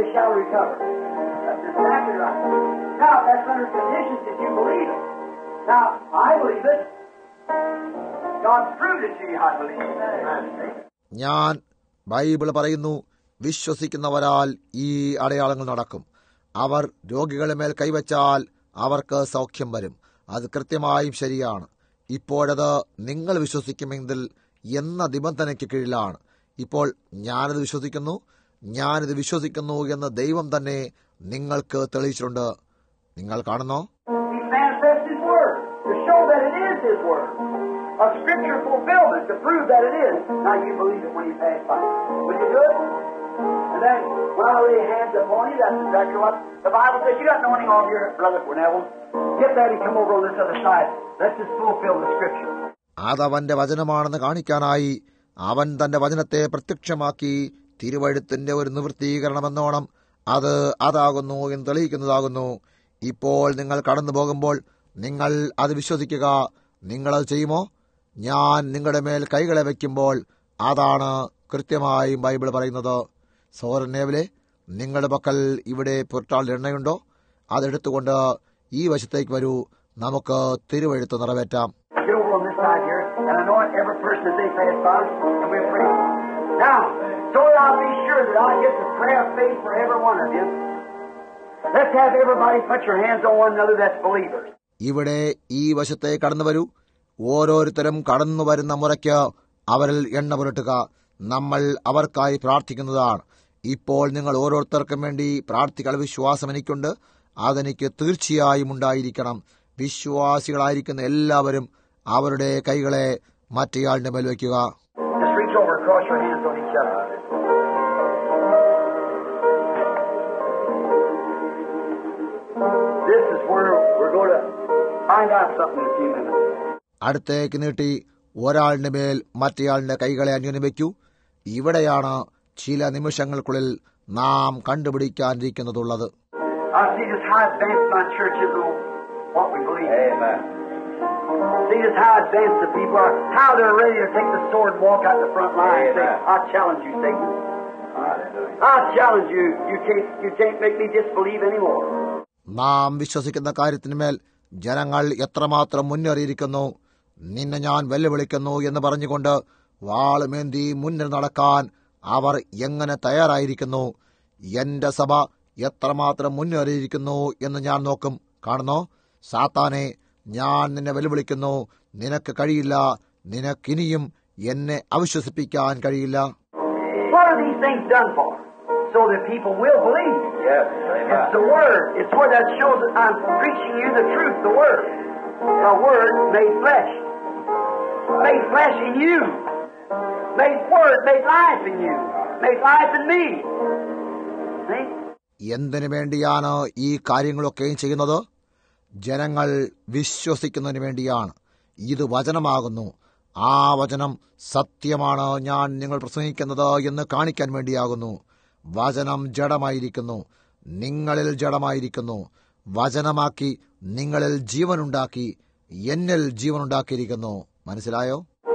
shall recover. That's exactly right. Now, that's under conditions that you believe it. Now, I believe it. God proved it to you, I believe it. ഞാൻ Bible പറയുന്നു, വിശ്വസിക്കുന്നവരാൽ ഈ അടയാളങ്ങൾ നടക്കും. അവർ രോഗികളുടെ മേൽ കൈവച്ചാൽ അവർക്ക് സൗഖ്യം വരും. അത് കൃത്യമായും ശരിയാണ്. ഇപ്പോഴത് നിങ്ങൾ വിശ്വസിക്കുമെങ്കിൽ എന്ന നിബന്ധനയ്ക്ക് കീഴിലാണ്. ഇപ്പോൾ ഞാനിത് വിശ്വസിക്കുന്നു, ഞാനിത് വിശ്വസിക്കുന്നു എന്ന് ദൈവം തന്നെ നിങ്ങൾക്ക് തെളിയിച്ചിട്ടുണ്ട്. നിങ്ങൾ കാണുന്നോ? A scripture fulfillment to prove that it is. Now you believe it when you pass by. Will you do it? And then, when I lay hands upon you, that's exactly what the Bible says. You got anointing on your brother Cornell. Get that and come over on this other side. Let's just fulfill the scripture. അതവന്റെ വചനമാണെന്ന് കാണിക്കാനായി അവൻ തന്റെ വചനത്തെ പ്രത്യക്ഷമാക്കി തിരുവഴുത്തിന്റെ ഒരു നിവൃത്തീകരണമെന്നോണം അത് അതാകുന്നു എന്ന് തെളിയിക്കുന്നതാകുന്നു. ഇപ്പോൾ നിങ്ങൾ കടന്നു പോകുമ്പോൾ നിങ്ങൾ അത് വിശ്വസിക്കുക. നിങ്ങളത് ചെയ്യുമോ? ഞാൻ നിങ്ങളുടെ മേൽ കൈകളെ വയ്ക്കുമ്പോൾ അതാണ് കൃത്യമായും ബൈബിൾ പറയുന്നത്. സോരനേവലെ, നിങ്ങളുടെ പക്കൽ ഇവിടെ പുരട്ടാൾ എണ്ണയുണ്ടോ? അതെടുത്തുകൊണ്ട് ഈ വശത്തേക്ക് വരൂ. നമുക്ക് തിരുവഴുത്ത് നിറവേറ്റാം. ഇവിടെ ഈ വശത്തെ കടന്നു വരൂ. ഓരോരുത്തരും കടന്നു വരുന്ന മുറയ്ക്ക് അവരിൽ എണ്ണ പുരട്ടുക. നമ്മൾ അവർക്കായി പ്രാർത്ഥിക്കുന്നതാണ്. ഇപ്പോൾ നിങ്ങൾ ഓരോരുത്തർക്കും വേണ്ടി പ്രാർത്ഥിക്കാൻ വിശ്വാസം എനിക്കുണ്ട്. അതെനിക്ക് തീർച്ചയായും ഉണ്ടായിരിക്കണം. വിശ്വാസികളായിരിക്കുന്ന എല്ലാവരും അവരുടെ കൈകളെ മറ്റേയാളിന്റെ മേൽ വയ്ക്കുക. അടുത്തേക്ക് നീട്ടി ഒരാളിന്റെ മേൽ മറ്റേയാളിന്റെ കൈകളെ അന്യോന്യം വയ്ക്കൂ. ഇവിടെയാണ് ചില നിമിഷങ്ങൾക്കുള്ളിൽ നാം കണ്ടുപിടിക്കാനിരിക്കുന്നതുള്ളത്. നാം വിശ്വസിക്കുന്ന കാര്യത്തിന്മേൽ ജനങ്ങൾ എത്രമാത്രം മുന്നേറിയിരിക്കുന്നു. നിന്നെ ഞാൻ വെല്ലുവിളിക്കുന്നു എന്ന് പറഞ്ഞുകൊണ്ട് വാളുമേന്തി മുന്നിൽ നടക്കാൻ അവർ എങ്ങനെ തയ്യാറായിരിക്കുന്നു. എന്റെ സഭ എത്രമാത്രം മുന്നേറിയിരിക്കുന്നു എന്ന് ഞാൻ നോക്കും. കാണുന്നോ? സാത്താനെ, ഞാൻ നിന്നെ വെല്ലുവിളിക്കുന്നു. നിനക്ക് കഴിയില്ല. നിനക്കിനിയും എന്നെ അവിശ്വസിപ്പിക്കാൻ കഴിയില്ല. So that people will believe. Yes, amen. It's the Word. It's where that shows that I'm preaching you the truth, the Word. The Word made flesh. Made flesh in you. Made Word, made life in you. Made life in me. See? എന്തിനു വേണ്ടിയാണ് ഈ കാര്യങ്ങളൊക്കെയും ചെയ്യുന്നത്? ജനങ്ങൾ വിശ്വസിക്കുന്നതിന് വേണ്ടിയാണ്. ഇത് വചനമാകുന്നു. ആ വചനം സത്യമാണ് ഞാൻ നിങ്ങൾ പ്രസംഗിക്കുന്നത് എന്ന് കാണിക്കാൻ വേണ്ടിയാകുന്നു. വചനം ജഡമായിരിക്കുന്നു, നിങ്ങളിൽ ജഡമായിരിക്കുന്നു. വചനമാക്കി നിങ്ങളിൽ ജീവനുണ്ടാക്കി, എന്നിൽ ജീവനുണ്ടാക്കിയിരിക്കുന്നു. മനസ്സിലായോ?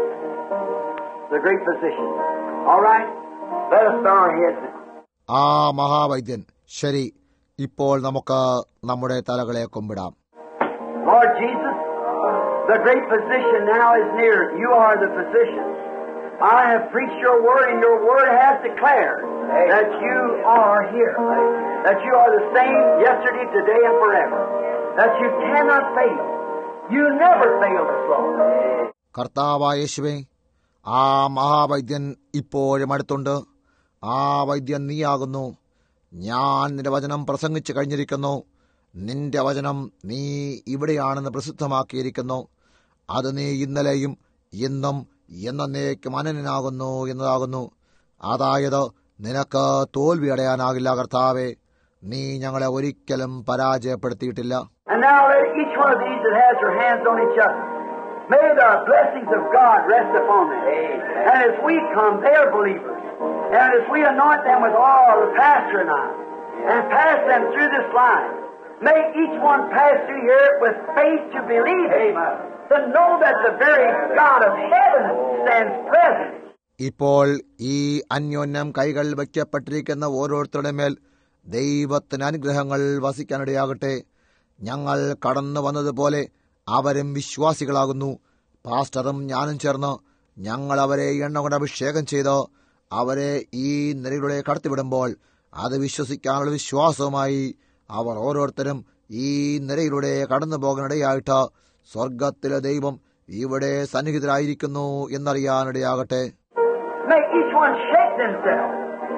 ആ മഹാവൈദ്യൻ. ശരി, ഇപ്പോൾ നമുക്ക് നമ്മുടെ തലകളെ കുമ്പിടാം. Lord Jesus, the great physician now is near. You are the physician. I have preached your word, and your word has declared that you are here, that you are the same yesterday, today, and forever, that you cannot fail. You never failed us, Lord. കർത്താവായ യേശുവേ, ആ മഹാവൈദ്യൻ ഇപ്പോഴും അടുത്തുണ്ട്. ആ വൈദ്യൻ നീയാകുന്നു. ഞാൻ നിന്റെ വചനം പ്രസംഗിച്ചു കഴിഞ്ഞിരിക്കുന്നു. നിന്റെ വചനം നീ ഇവിടെയാണെന്ന് പ്രസിദ്ധമാക്കിയിരിക്കുന്നു. അത് നീ ഇന്നലെയും ഇന്നും എന്നേക്കും അനന്യനാകുന്നു എന്നതാകുന്നു. അതായത് നിനക്ക് തോൽവി അടയാനാകില്ല. കർത്താവേ, നീ ഞങ്ങളെ ഒരിക്കലും പരാജയപ്പെടുത്തിയിട്ടില്ല. May each one pass through here with faith to believe it, to know that the very God of heaven stands present. ഇപ്പോൾ ഈ അന്യോന്യം കൈകൾ വയ്ക്കപ്പെട്ടിരിക്കുന്ന ഓരോരുത്തരുടെ മേൽ ദൈവത്തിന് അനുഗ്രഹങ്ങൾ വസിക്കാനിടയാകട്ടെ. ഞങ്ങൾ കടന്നു വന്നതുപോലെ അവരും വിശ്വാസികളാകുന്നു. പാസ്റ്ററും ഞാനും ചേർന്ന് ഞങ്ങൾ അവരെ എണ്ണ കൊണ്ട് അഭിഷേകം ചെയ്ത് അവരെ ഈ നിരയിലൂടെ കടത്തിവിടുമ്പോൾ അത് വിശ്വസിക്കാനുള്ള വിശ്വാസവുമായി അവർ ഓരോരുത്തരും ഈ നിരയിലൂടെ കടന്നു പോകാനിടയായിട്ട് സ്വർഗത്തിലെ ദൈവം ഇവിടെ സന്നിഹിതരായിരിക്കുന്നു എന്നറിയാനിടയാകട്ടെ. Make each one shake themselves.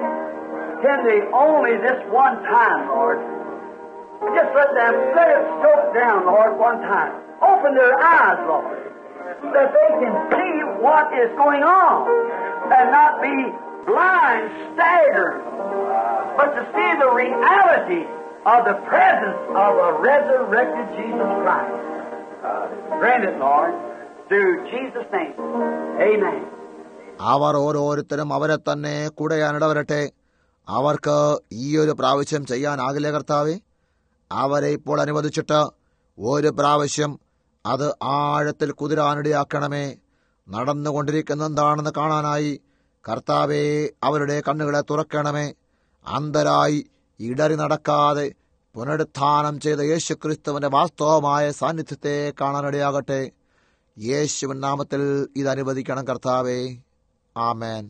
Can they only this one time, Lord? Just let them, let it soak down, Lord, one time. Open their eyes, Lord, that they can see what is going on and not be blind, staggered, but to see the reality of the presence of a resurrected Jesus Christ. Grant it, Lord, through Jesus' name. Amen. അവർ ഓരോരുത്തരും അവരെ തന്നെ കുടയാനിടവരട്ടെ. അവർക്ക് ഈയൊരു പ്രാവശ്യം ചെയ്യാനാകില്ലേ കർത്താവേ? അവരെ ഇപ്പോൾ അനുവദിച്ചിട്ട് ഒരു പ്രാവശ്യം അത് ആഴത്തിൽ കുതിരാനിടയാക്കണമേ. നടന്നുകൊണ്ടിരിക്കുന്ന എന്താണെന്ന് കാണാനായി കർത്താവേ അവരുടെ കണ്ണുകളെ തുറക്കണമേ. അന്ധരായി ഇടറി നടക്കാതെ പുനരുത്ഥാനം ചെയ്ത യേശുക്രിസ്തുവിന്റെ വാസ്തവമായ സാന്നിധ്യത്തെ കാണാനിടയാകട്ടെ. യേശുവിൻ നാമത്തിൽ ഇത് അനുവദിക്കണം കർത്താവേ. ആമേൻ.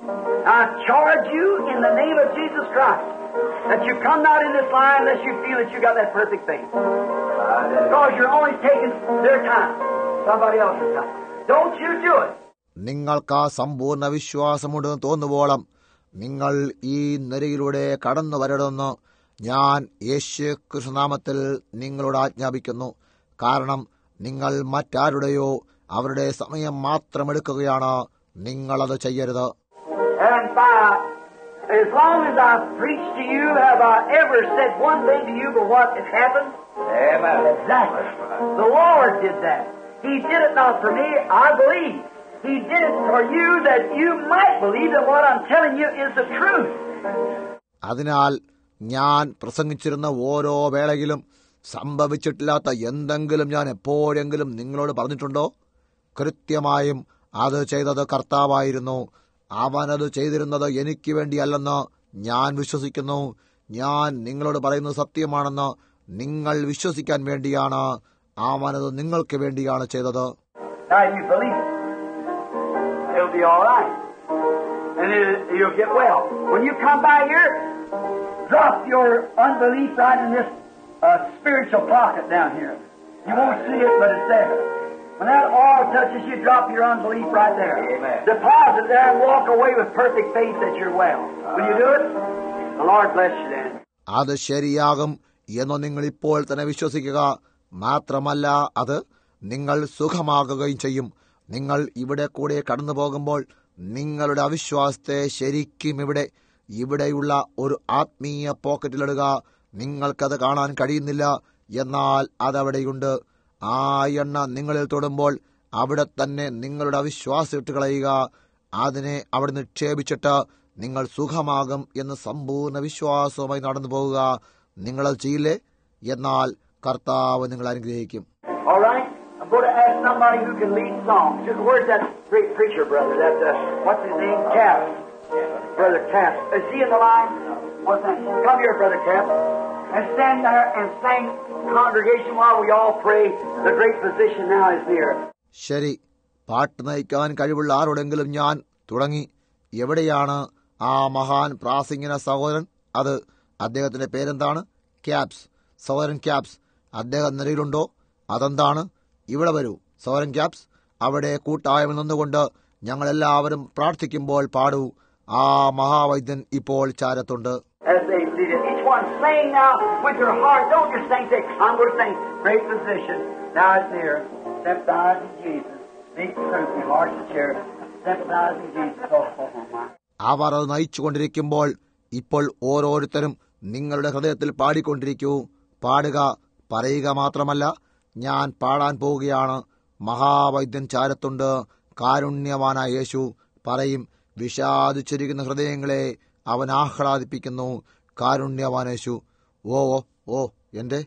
I charge you in the name of Jesus Christ that you come not in this line unless you feel that you got that perfect faith. Because you're only taking their time, somebody else's time. Don't you do it. നിങ്ങൾക്ക് ആ സമ്പൂർണ്ണ വിശ്വാസമുണ്ടെന്ന് തോന്നുവോളം നിങ്ങൾ ഈ നിരയിലൂടെ കടന്നു വരണമെന്ന് ഞാൻ യേശു കൃഷ്ണനാമത്തിൽ നിങ്ങളോട് ആജ്ഞാപിക്കുന്നു. കാരണം നിങ്ങൾ മറ്റാരുടെയോ അവരുടെ സമയം മാത്രം എടുക്കുകയാണ്. നിങ്ങളത് ചെയ്യരുത്. And by, as long as I've preached to you, have I ever said one thing to you but what has happened? Amen. Exactly. The Lord did that. He did it not for me, I believe. He did it for you that you might believe that what I'm telling you is the truth. അതിനാൽ ഞാൻ പ്രസംഗിച്ചിരുന്ന ഓരോ വേളയിലും സംഭവിച്ചിട്ടില്ലാത്ത എന്തെങ്കിലും ഞാൻ എപ്പോഴെങ്കിലും നിങ്ങളോട് പറഞ്ഞിട്ടുണ്ടോ? കൃത്യമായും അത് ചെയ്തത് കർത്താവായിരുന്നു. അവനത് ചെയ്തിരുന്നത് എനിക്ക് വേണ്ടിയല്ലെന്ന് ഞാൻ വിശ്വസിക്കുന്നു. ഞാൻ നിങ്ങളോട് പറയുന്നത് സത്യമാണെന്ന് നിങ്ങൾ വിശ്വസിക്കാൻ വേണ്ടിയാണ്. അവനത് നിങ്ങൾക്ക് വേണ്ടിയാണ് ചെയ്തത്. Now you believe it. It'll be all right. And it, you'll get well. When you come by here, drop your unbelief right in this uh, spiritual pocket down here. You won't see it, but it's there. When that oil touches you, drop your unbelief right there. Amen. Deposit there and walk away with perfect faith that you're well. Will you do it? The Lord bless you then. അത് ശരിയാകും എന്ന് നിങ്ങൾ ഇപ്പോൾ തന്നെ വിശ്വസിക്കുക. മാത്രമല്ല അത് നിങ്ങൾ സുഖമാകുകയും ചെയ്യും. നിങ്ങൾ ഇവിടെ കൂടെ കടന്നു പോകുമ്പോൾ നിങ്ങളുടെ അവിശ്വാസത്തെ ശരിക്കും ഇവിടെ ഇവിടെയുള്ള ഒരു ആത്മീയ പോക്കറ്റിലിടുക. നിങ്ങൾക്കത് കാണാൻ കഴിയുന്നില്ല, എന്നാൽ അതവിടെയുണ്ട്. ആ എണ്ണ നിങ്ങളിൽ തൊടുമ്പോൾ അവിടെ തന്നെ നിങ്ങളുടെ അവിശ്വാസം ഇട്ട് കളയുക. അതിനെ അവിടെ നിക്ഷേപിച്ചിട്ട് നിങ്ങൾ സുഖമാകും എന്ന് സമ്പൂർണ്ണ വിശ്വാസവുമായി നടന്നു പോവുക. നിങ്ങളത് ചെയ്യില്ലേ? എന്നാൽ കർത്താവ് നിങ്ങൾ അനുഗ്രഹിക്കും. All right? I'm going to ask somebody who can lead songs. Just where's that great preacher, brother? That, uh, what's his name? Cap. Brother Cap. Is he in the line? What's that? Come here, Brother Cap. And stand there and sing, congregation, while we all pray. The great physician now is near. ശരി, പാട്ട് നയിക്കാൻ കഴിവുള്ള ആരോടെങ്കിലും ഞാൻ തുടങ്ങി. എവിടെയാണ് ആ മഹാൻ പ്രാസംഗിക സഹോദരൻ? അത് അദ്ദേഹത്തിന്റെ പേരെന്താണ്? ക്യാപ്സ്. സഹോദരൻ ക്യാപ്സ്. അദ്ദേഹം നിലയിലുണ്ടോ? അതെന്താണ്? ഇവിടെ വരൂ സഹോദരൻ ക്യാപ്സ്. അവിടെ കൂട്ടായ്മ നിന്നുകൊണ്ട് ഞങ്ങളെല്ലാവരും പ്രാർത്ഥിക്കുമ്പോൾ പാടൂ. ആ മഹാവൈദ്യൻ ഇപ്പോൾ ചാരത്തുണ്ട്. As they lead it. Each one sing now with your heart. Don't just sing, say, I'm going to sing. Great physician. Now it's near. Sympathize in Jesus. Speak the truth. You march the chair. Sympathize in Jesus. Oh, oh, oh, my. അവർ അത് നയിച്ചുകൊണ്ടിരിക്കുമ്പോൾ ഇപ്പോൾ ഓരോരുത്തരും നിങ്ങളുടെ ഹൃദയത്തിൽ പാടിക്കൊണ്ടിരിക്കൂ. പാടുക, പറയുക മാത്രമല്ല, ഞാൻ പാടാൻ പോവുകയാണ്. മഹാവൈദ്യൻ ചാരത്തുണ്ട്. കാരുണ്യവാനായ യേശു പറയും, വിഷാദിച്ചിരിക്കുന്ന ഹൃദയങ്ങളെ അവൻ ആഹ്ലാദിപ്പിക്കുന്നു. കാരുണ്യവാനേശു. ഓ ഓ ഓ എന്റെ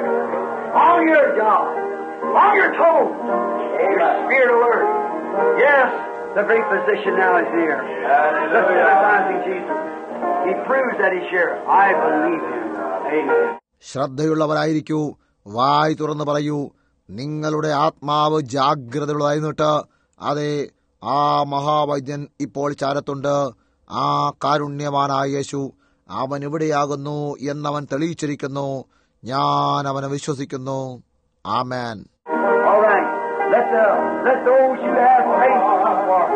On your job, on your toes, your spirit alert. Yes, the great physician now is near. Hallelujah. Sympathizing Jesus. He proves that He's here. I believe Him. Amen. ശ്രദ്ധയുള്ളവരായിരിക്കൂ, വായ് തുറന്നു പറയൂ. നിങ്ങളുടെ ആത്മാവ് ജാഗ്രതയുള്ളതായിരുന്നിട്ട് അതെ, ആ മഹാവൈദ്യൻ ഇപ്പോൾ ചാരത്തുണ്ട്. ആ കാരുണ്യവാനായ യേശു അവൻ ഇവിടെയാകുന്നു എന്നവൻ തെളിയിച്ചിരിക്കുന്നു. ഞാൻ അവനെ വിശ്വസിക്കുന്നു. ആമേൻ. All right. Let the let those who have faith come forward.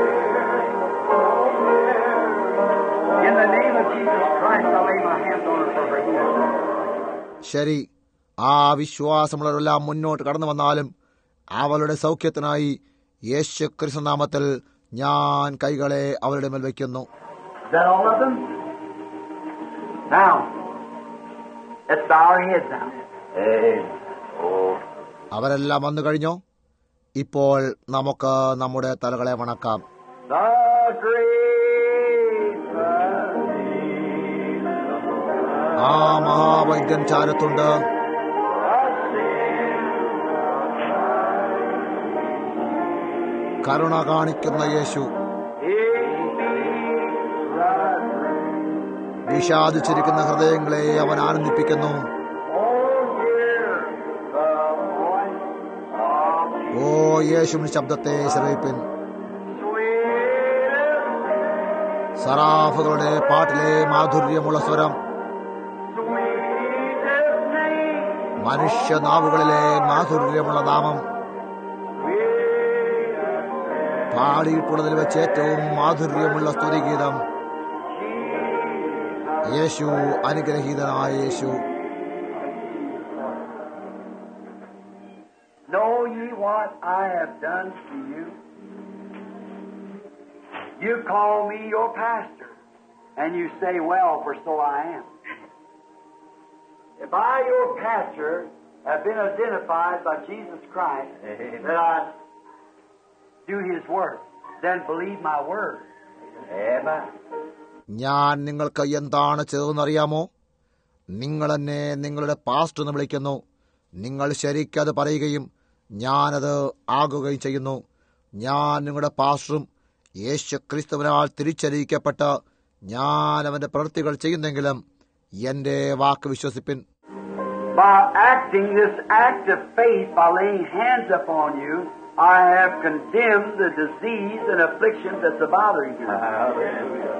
In the name of Jesus Christ, I lay my hands on her for her healing. ശരി, ആ വിശ്വാസമുള്ളവരെല്ലാം മുന്നോട്ട് കടന്നു വന്നാലും അവളുടെ സൗഖ്യത്തിനായി യേശു ക്രിസ്തു നാമത്തിൽ ഞാൻ കൈകളെ അവരുടെ മേൽ വയ്ക്കുന്നു. Is that all of them? Now, let's bow our heads now. Amen. Oh. അവരെല്ലാം വന്നു കഴിഞ്ഞോ? ഇപ്പോൾ നമുക്ക് നമ്മുടെ തലകളെ വണക്കാം. The great ആ മഹാവൈദ്യൻ ചാരത്തുണ്ട്. കരുണ കാണിക്കുന്ന യേശു വിഷാദിച്ചിരിക്കുന്ന ഹൃദയങ്ങളെ അവൻ ആനന്ദിപ്പിക്കുന്നു. ഓ യേശുവിന്റെ ശബ്ദത്തെ ശ്രവിപ്പിൻ. സറാഫുകളുടെ പാട്ടിലെ മാധുര്യമുള്ള സ്വരം, മനുഷ്യനാവുകളിലെ മാധുര്യമുള്ള നാമം, പാടിയിട്ടുള്ളതിൽ വെച്ച് ഏറ്റവും മാധുര്യമുള്ള സ്തുതിഗീതം, യേശു, അനുഗ്രഹീതനായ യേശു. Know ye what I have done to you? You call me your pastor, and you say, well, for so I am. If I, your pastor, have been identified by Jesus Christ, Amen. that I do His work, then believe my word. Amen. ഞാൻ നിങ്ങൾക്ക് എന്താണ് ചെയ്തതെന്നറിയാമോ? നിങ്ങൾ എന്നെ നിങ്ങളുടെ pastor എന്ന് വിളിക്കുന്നു. നിങ്ങൾ ശരിക്കത് പറയുകയും ഞാനത് ആകുകയും ചെയ്യുന്നു. ഞാൻ നിങ്ങളുടെ പാസ്റ്ററും യേശു ക്രിസ്തുവിനാൽ തിരിച്ചറിയിക്കപ്പെട്ട ഞാൻ അവന്റെ പ്രവൃത്തികൾ ചെയ്യുന്നെങ്കിലും എന്റെ വാക്ക് വിശ്വസിപ്പിൻ. By acting this act of faith, by laying hands upon you, I have condemned the disease and afflictions that's bothering you. Hallelujah.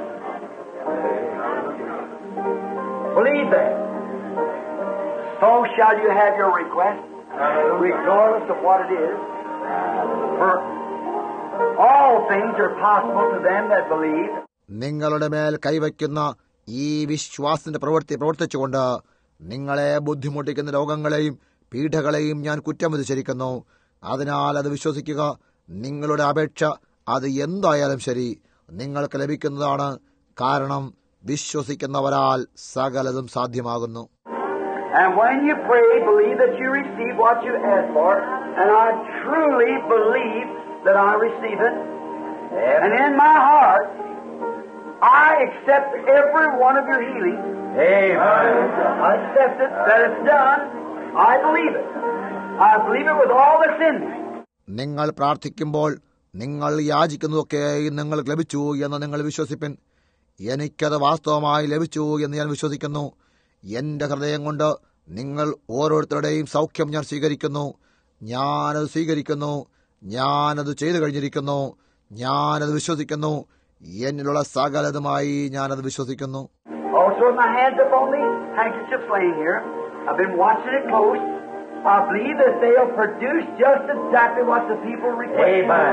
Believe that. So shall you have your request, regardless of what it is. For all things are possible to them that believe. നിങ്ങളുടെ മേൽ കൈവയ്ക്കുന്ന ഈ വിശ്വാസത്തിന്റെ പ്രവൃത്തി പ്രവർത്തിച്ചുകൊണ്ട് നിങ്ങളെ ബുദ്ധിമുട്ടിക്കുന്ന രോഗങ്ങളെയും പീഡകളെയും ഞാൻ കുറ്റം വിധിച്ചിരിക്കുന്നു. അതിനാൽ അത് വിശ്വസിക്കുക. നിങ്ങളുടെ അപേക്ഷ അത് എന്തായാലും ശരി നിങ്ങൾക്ക് ലഭിക്കുന്നതാണ്. കാരണം വിശ്വസിക്കുന്നവരാൽ സകലതും സാധ്യമാകുന്നു. And when you pray, believe that you receive what you ask for, and I truly believe that I receive it. And in my heart, I accept every one of your healings. Amen. I accept it, that it's done. I believe it. I believe it with all that's in me. നിങ്ങൾ പ്രാർത്ഥിക്കുമ്പോൾ നിങ്ങൾ യാചിക്കുന്നതൊക്കെ നിങ്ങൾക്ക് ലഭിച്ചു എന്ന് നിങ്ങൾ വിശ്വസിപ്പിൻ. എനിക്കത് വാസ്തവമായി ലഭിച്ചു എന്ന് ഞാൻ വിശ്വസിക്കുന്നു. എന്റെ ഹൃദയം കൊണ്ട് നിങ്ങൾ ഓരോരുത്തരുടെയും സൗഖ്യം ഞാൻ സ്വീകരിക്കുന്നു. ഞാനത് സ്വീകരിക്കുന്നു. ഞാനത് ചെയ്തു കഴിഞ്ഞിരിക്കുന്നു. ഞാനത് വിശ്വസിക്കുന്നു. എന്നിലുള്ള സകലതുമായി ഞാനത് വിശ്വസിക്കുന്നു. Also, with my hands up on these handkerchiefs laying here, I've been watching it close. I believe that they'll produce just exactly what the people request. Amen.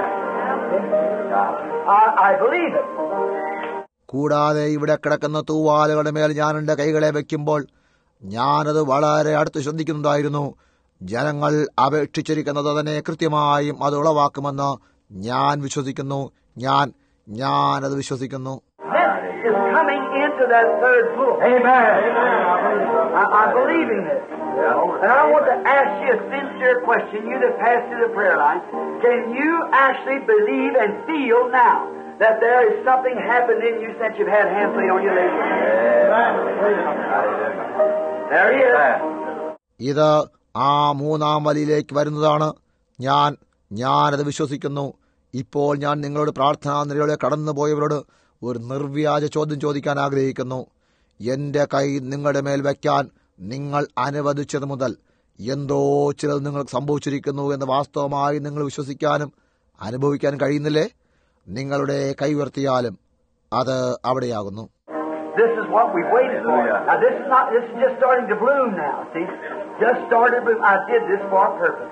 I, I believe it. കൂടാതെ ഇവിടെ കിടക്കുന്ന തൂവാലുകളുടെ മേൽ ഞാൻ എന്റെ കൈകളെ വയ്ക്കുമ്പോൾ ഞാനത് വളരെ അടുത്ത് ശ്രദ്ധിക്കുന്നുണ്ടായിരുന്നു. ജനങ്ങൾ അപേക്ഷിച്ചിരിക്കുന്നത് തന്നെ കൃത്യമായും അത് ഉളവാക്കുമെന്ന് ഞാൻ വിശ്വസിക്കുന്നു. ഞാൻ ഞാനത് വിശ്വസിക്കുന്നു. This is coming into that third book. Amen. I, I'm believing this. And I want to ask you a sincere question, you that passed through the prayer line. Can you actually believe and feel now that there is something happened in you since you've had hands laid on you lately? There he is. ഇത് ആ മൂന്നാം വലിയിലേക്ക് വരുന്നതാണ്. ഞാൻ ഞാനത് വിശ്വസിക്കുന്നു. ഇപ്പോൾ ഞാൻ നിങ്ങളോട് പ്രാർത്ഥനാ നിരയോടെ കടന്നുപോയവരോട് ഒരു നിർവ്യാജ ചോദ്യം ചോദിക്കാൻ ആഗ്രഹിക്കുന്നു. എന്റെ കൈ നിങ്ങളുടെ മേൽ വയ്ക്കാൻ നിങ്ങൾ അനുവദിച്ചത് മുതൽ എന്തോ ചിലത് നിങ്ങൾക്ക് സംഭവിച്ചിരിക്കുന്നു എന്ന് വാസ്തവമായി നിങ്ങൾ വിശ്വസിക്കാനും അനുഭവിക്കാനും കഴിയുന്നില്ലേ? നിങ്ങളുടെ കൈ ഉയർത്തിയാലും അത് അവിടെയാകുന്നു. This is what we waited for. Now, this is not. This is just starting to bloom now. See, just started. Bloom. I did this for a purpose.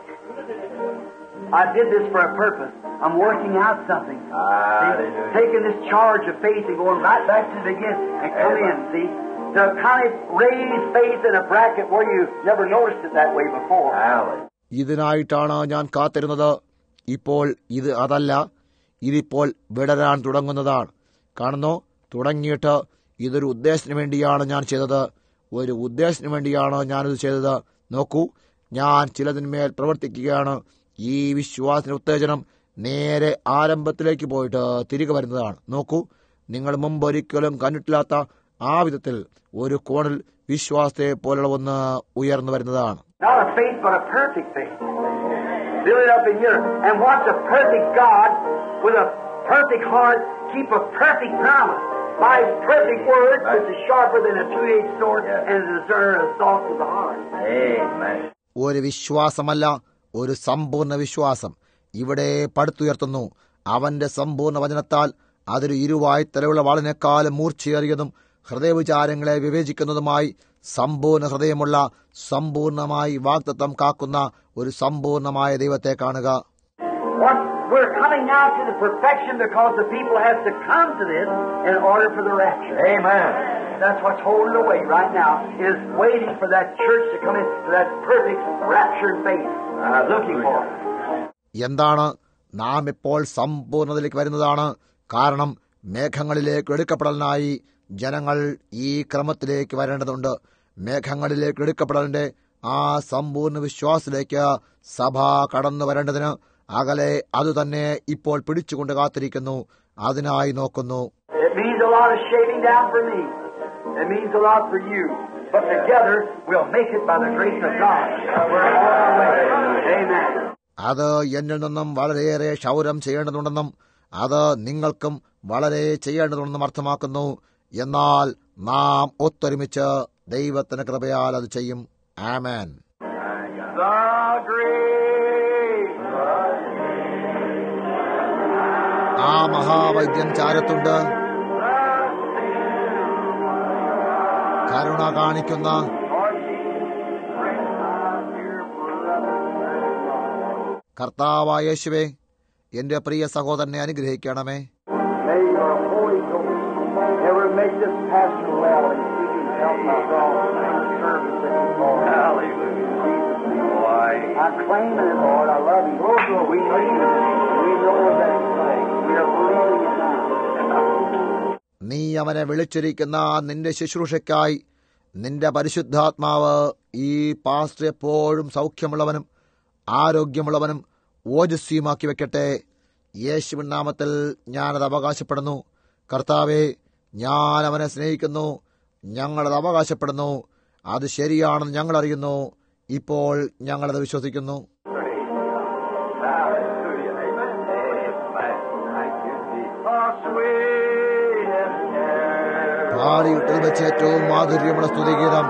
I did this for a purpose. I'm working out something. See, taking this charge of faith and going right back to the beginning and come in. See, to kind of raise faith in a bracket where you never noticed it that way before. ഇതിനായിട്ടാണ് ഞാൻ കാത്തിരുന്നത്. ഇപ്പോൾ ഇത് അതല്ല, ഇതിപ്പോൾ വിടരാൻ തുടങ്ങുന്നതാണ്. കാണുന്നോ, തുടങ്ങിയിട്ട് ഇതൊരു ഉദ്ദേശത്തിന് വേണ്ടിയാണ് ഞാൻ ചെയ്തത്. ഒരു ഉദ്ദേശത്തിന് വേണ്ടിയാണ് ഞാനിത് ചെയ്തത്. നോക്കൂ, ഞാൻ ചിലതിന്മേൽ പ്രവർത്തിക്കുകയാണ്. ഈ വിശ്വാസത്തിന്റെ ഉത്തേജനം നേരെ ആരംഭത്തിലേക്ക് പോയിട്ട് തിരികെ വരുന്നതാണ്. നോക്കൂ, നിങ്ങൾ മുമ്പ് ഒരിക്കലും കണ്ടിട്ടില്ലാത്ത ആ വിധത്തിൽ ഒരു കോണിൽ വിശ്വാസത്തെ പോലുള്ള ഒന്ന് ഉയർന്നു വരുന്നതാണ്. Not a faith, but a perfect faith. Build it up in here. And watch a perfect God with a perfect heart keep a perfect promise. By His perfect word, which is sharper than a two-edged sword, and is a discerner of the thoughts of the heart. Amen. ഒരു വിശ്വാസമല്ല, ഒരു സമ്പൂർണ്ണ വിശ്വാസം ഇവിടെ പടുത്തുയർത്തുന്നു. അവന്റെ സമ്പൂർണ്ണ വചനത്താൽ അതൊരു ഇരുവായി തലയുള്ള വാളിനേക്കാളും മൂർച്ചയേറിയതും ഹൃദയവിചാരങ്ങളെ വിവേചിക്കുന്നതുമായി സമ്പൂർണ്ണ ഹൃദയമുള്ള, സമ്പൂർണ്ണമായി വാഗ്ദത്തം കാക്കുന്ന ഒരു സമ്പൂർണ്ണമായ ദൈവത്തെ കാണുക. What we're coming now to the perfection because the people have to come to this in order for the rapture. Amen. That's what's holding away right now, is waiting for that church to come in to that perfect raptured faith. Uh, looking for it. എന്താണ് നാം ഇപ്പോൾ സമ്പൂർണ്ണതയിലേക്ക് വരുന്നതാണ്. കാരണം മേഘങ്ങളിലേക്ക് എടുക്കപ്പെടലിനായി ജനങ്ങൾ ഈ ക്രമത്തിലേക്ക് വരേണ്ടതുണ്ട്. മേഘങ്ങളിലേക്ക് എടുക്കപ്പെടലിന്റെ ആ സമ്പൂർണ്ണ വിശ്വാസത്തിലേക്ക് സഭ കടന്നു വരേണ്ടതിന് അകലെ അതുതന്നെ ഇപ്പോൾ പിടിച്ചുകൊണ്ട് കാത്തിരിക്കുന്നു, അതിനായി നോക്കുന്നു. It means a lot of shaving down for me. It means a lot for you. But together we'll make it by the grace of God. We're on our way. Amen. അത് എന്നിൽ നിന്നും വളരെയേറെ ക്ഷൗരം ചെയ്യേണ്ടതുണ്ടെന്നും അത് നിങ്ങൾക്കും വളരെ ചെയ്യേണ്ടതുണ്ടെന്നും അർത്ഥമാക്കുന്നു. എന്നാൽ നാം ഒത്തൊരുമിച്ച് ദൈവത്തിന്റെ കൃപയാൽ അത് ചെയ്യും. ആമേൻ. ആ മഹാവൈദ്യൻ ചാരത്തുണ്ട്. കരുണ കാണിക്കുന്ന കർത്താവായ യേശുവേ, എന്റെ പ്രിയ സഹോദരനെ അനുഗ്രഹിക്കണമേ. May your Holy Ghost never make this pastor well and keep him help my God and service that you call. Hallelujah. I claim it, Lord. I love you. We need it. We know that we are believing it now. നീ അവനെ വിളിച്ചിരിക്കുന്ന നിന്റെ ശുശ്രൂഷയ്ക്കായി നിന്റെ പരിശുദ്ധാത്മാവ് ഈ pastor എപ്പോഴും സൗഖ്യമുള്ളവനും ആരോഗ്യമുള്ളവനും ഓജസ്വിയുമാക്കി വെക്കട്ടെ. യേശുവിൻ നാമത്തിൽ ഞാനത് അവകാശപ്പെടുന്നു. കർത്താവെ, ഞാൻ അവനെ സ്നേഹിക്കുന്നു. ഞങ്ങളത് അവകാശപ്പെടുന്നു. അത് ശരിയാണെന്ന് ഞങ്ങൾ അറിയുന്നു. ഇപ്പോൾ ഞങ്ങളത് വിശ്വസിക്കുന്നു. പാടിയിട്ടിൽ വെച്ച് ഏറ്റവും മാധുര്യമുള്ള സ്തുതിഗീതം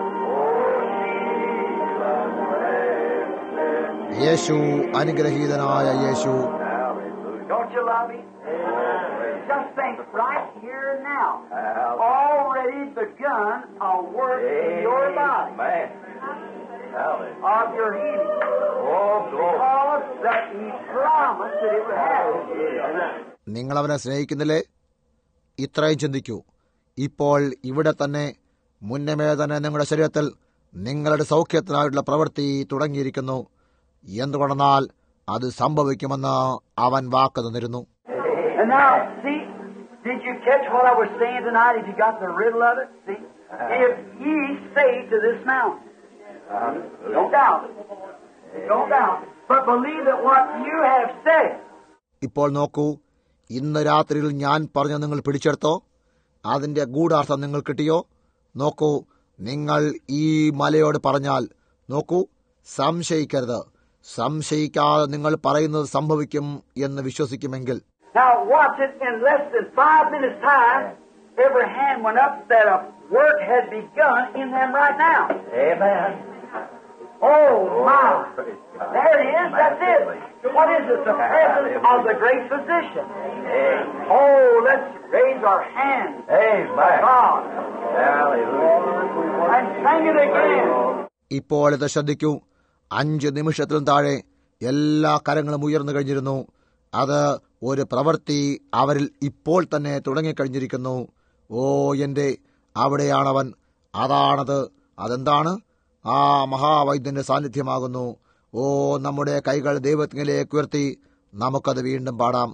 യേശു, അനുഗ്രഹീതനായ യേശു. Don't you love him? Just think, right here and now, already begun a work in your body of your healing. Because that he promised that it would happen. നിങ്ങളവനെ സ്നേഹിക്കുന്നില്ലേ? ഇത്രയും ചിന്തിക്കൂ. ഇപ്പോൾ ഇവിടെ തന്നെ മുന്നമേ തന്നെ നിങ്ങളുടെ ശരീരത്തിൽ നിങ്ങളുടെ സൗഖ്യത്തിനായിട്ടുള്ള പ്രവൃത്തി തുടങ്ങിയിരിക്കുന്നു. എന്തുകൊണ്ടെന്നാൽ അത് സംഭവിക്കുമെന്ന് അവൻ വാക്ക് തന്നിരുന്നു. And now, see, did you catch what I was saying tonight? If you got the riddle of it, see, if ye say to this mountain, don't doubt, don't doubt, but believe that what you have said. ഇപ്പോൾ നോക്കൂ, ഇന്ന് രാത്രിയിൽ ഞാൻ പറഞ്ഞ നിങ്ങൾ പിടിച്ചെടുത്തോ? അതിന്റെ ഗൂഢാർത്ഥം നിങ്ങൾ കിട്ടിയോ? നോക്കൂ, നിങ്ങൾ ഈ മലയോട് പറഞ്ഞാൽ, നോക്കൂ, സംശയിക്കരുത്. സംശയിക്കാതെ നിങ്ങൾ പറയുന്നത് സംഭവിക്കും എന്ന് വിശ്വസിക്കുമെങ്കിൽ. Now watch it, in less than five minutes' time, every hand went up that a work had begun in them right now. Amen. Oh, my. There it is. That's it. What is it? The presence of the great physician. Oh, let's raise our hands to Amen. God Hallelujah. and sing it again. ഇപ്പോൾ ഇത് ശ്രദ്ധിക്കൂ. അഞ്ച് നിമിഷത്തിലും താഴെ എല്ലാ കരങ്ങളും ഉയർന്നു കഴിഞ്ഞിരുന്നു. അത് ഒരു പ്രവൃത്തി അവരിൽ ഇപ്പോൾ തന്നെ തുടങ്ങിക്കഴിഞ്ഞിരിക്കുന്നു. ഓ എന്റെ, അവിടെയാണവൻ. അതാണത്. അതെന്താണ്? ആ മഹാവൈദ്യന്റെ സാന്നിധ്യമാകുന്നു. ഓ, നമ്മുടെ കൈകൾ ദൈവത്തിലേക്ക് ഉയർത്തി നമുക്കത് വീണ്ടും പാടാം.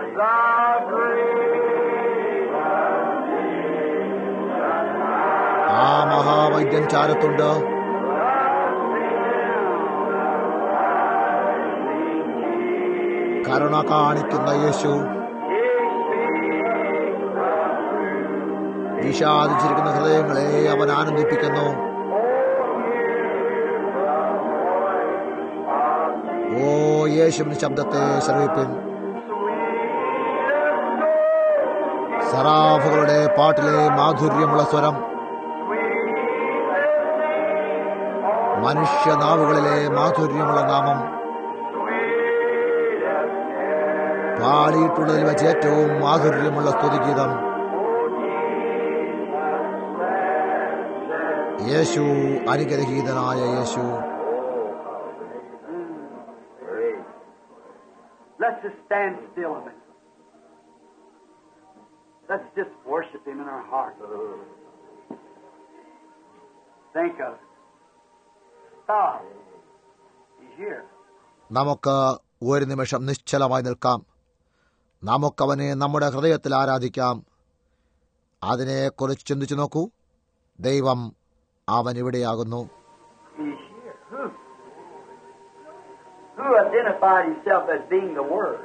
ആ മഹാവൈദ്യൻ ചാരത്തുണ്ട്. കരുണ കാണിക്കുന്ന യേശു, വിഷാദിച്ചിരിക്കുന്ന ഹൃദയങ്ങളെ അവൻ ആനന്ദിപ്പിക്കുന്നു. ഓ യേശുവിന്റെ ശബ്ദത്തെ ശ്രവിപ്പിൻ. സറാഫുകളുടെ പാട്ടിലെ മാധുര്യമുള്ള സ്വരം, മനുഷ്യനാവുകളിലെ മാധുര്യമുള്ള നാമം, പാടിയിട്ടുള്ളതിൽ വെച്ച് ഏറ്റവും മാധുര്യമുള്ള സ്തുതിഗീതം. യേശു, അനുഗ്രഹീതനായ യേശു. Let's just stand still a minute. Let's just worship Him in our heart. Think of it. Stop. He's here. നമുക്ക് ഒരു നിമിഷം നിശ്ചലമായി നിൽക്കാം. നമുക്കവനെ നമ്മുടെ ഹൃദയത്തിൽ ആരാധിക്കാം. അതിനെക്കുറിച്ച് ചിന്തിച്ചു നോക്കൂ. ദൈവം അവൻ ഇവിടെയാകുന്നു. He's here. Who? Who identified Himself as being the Word?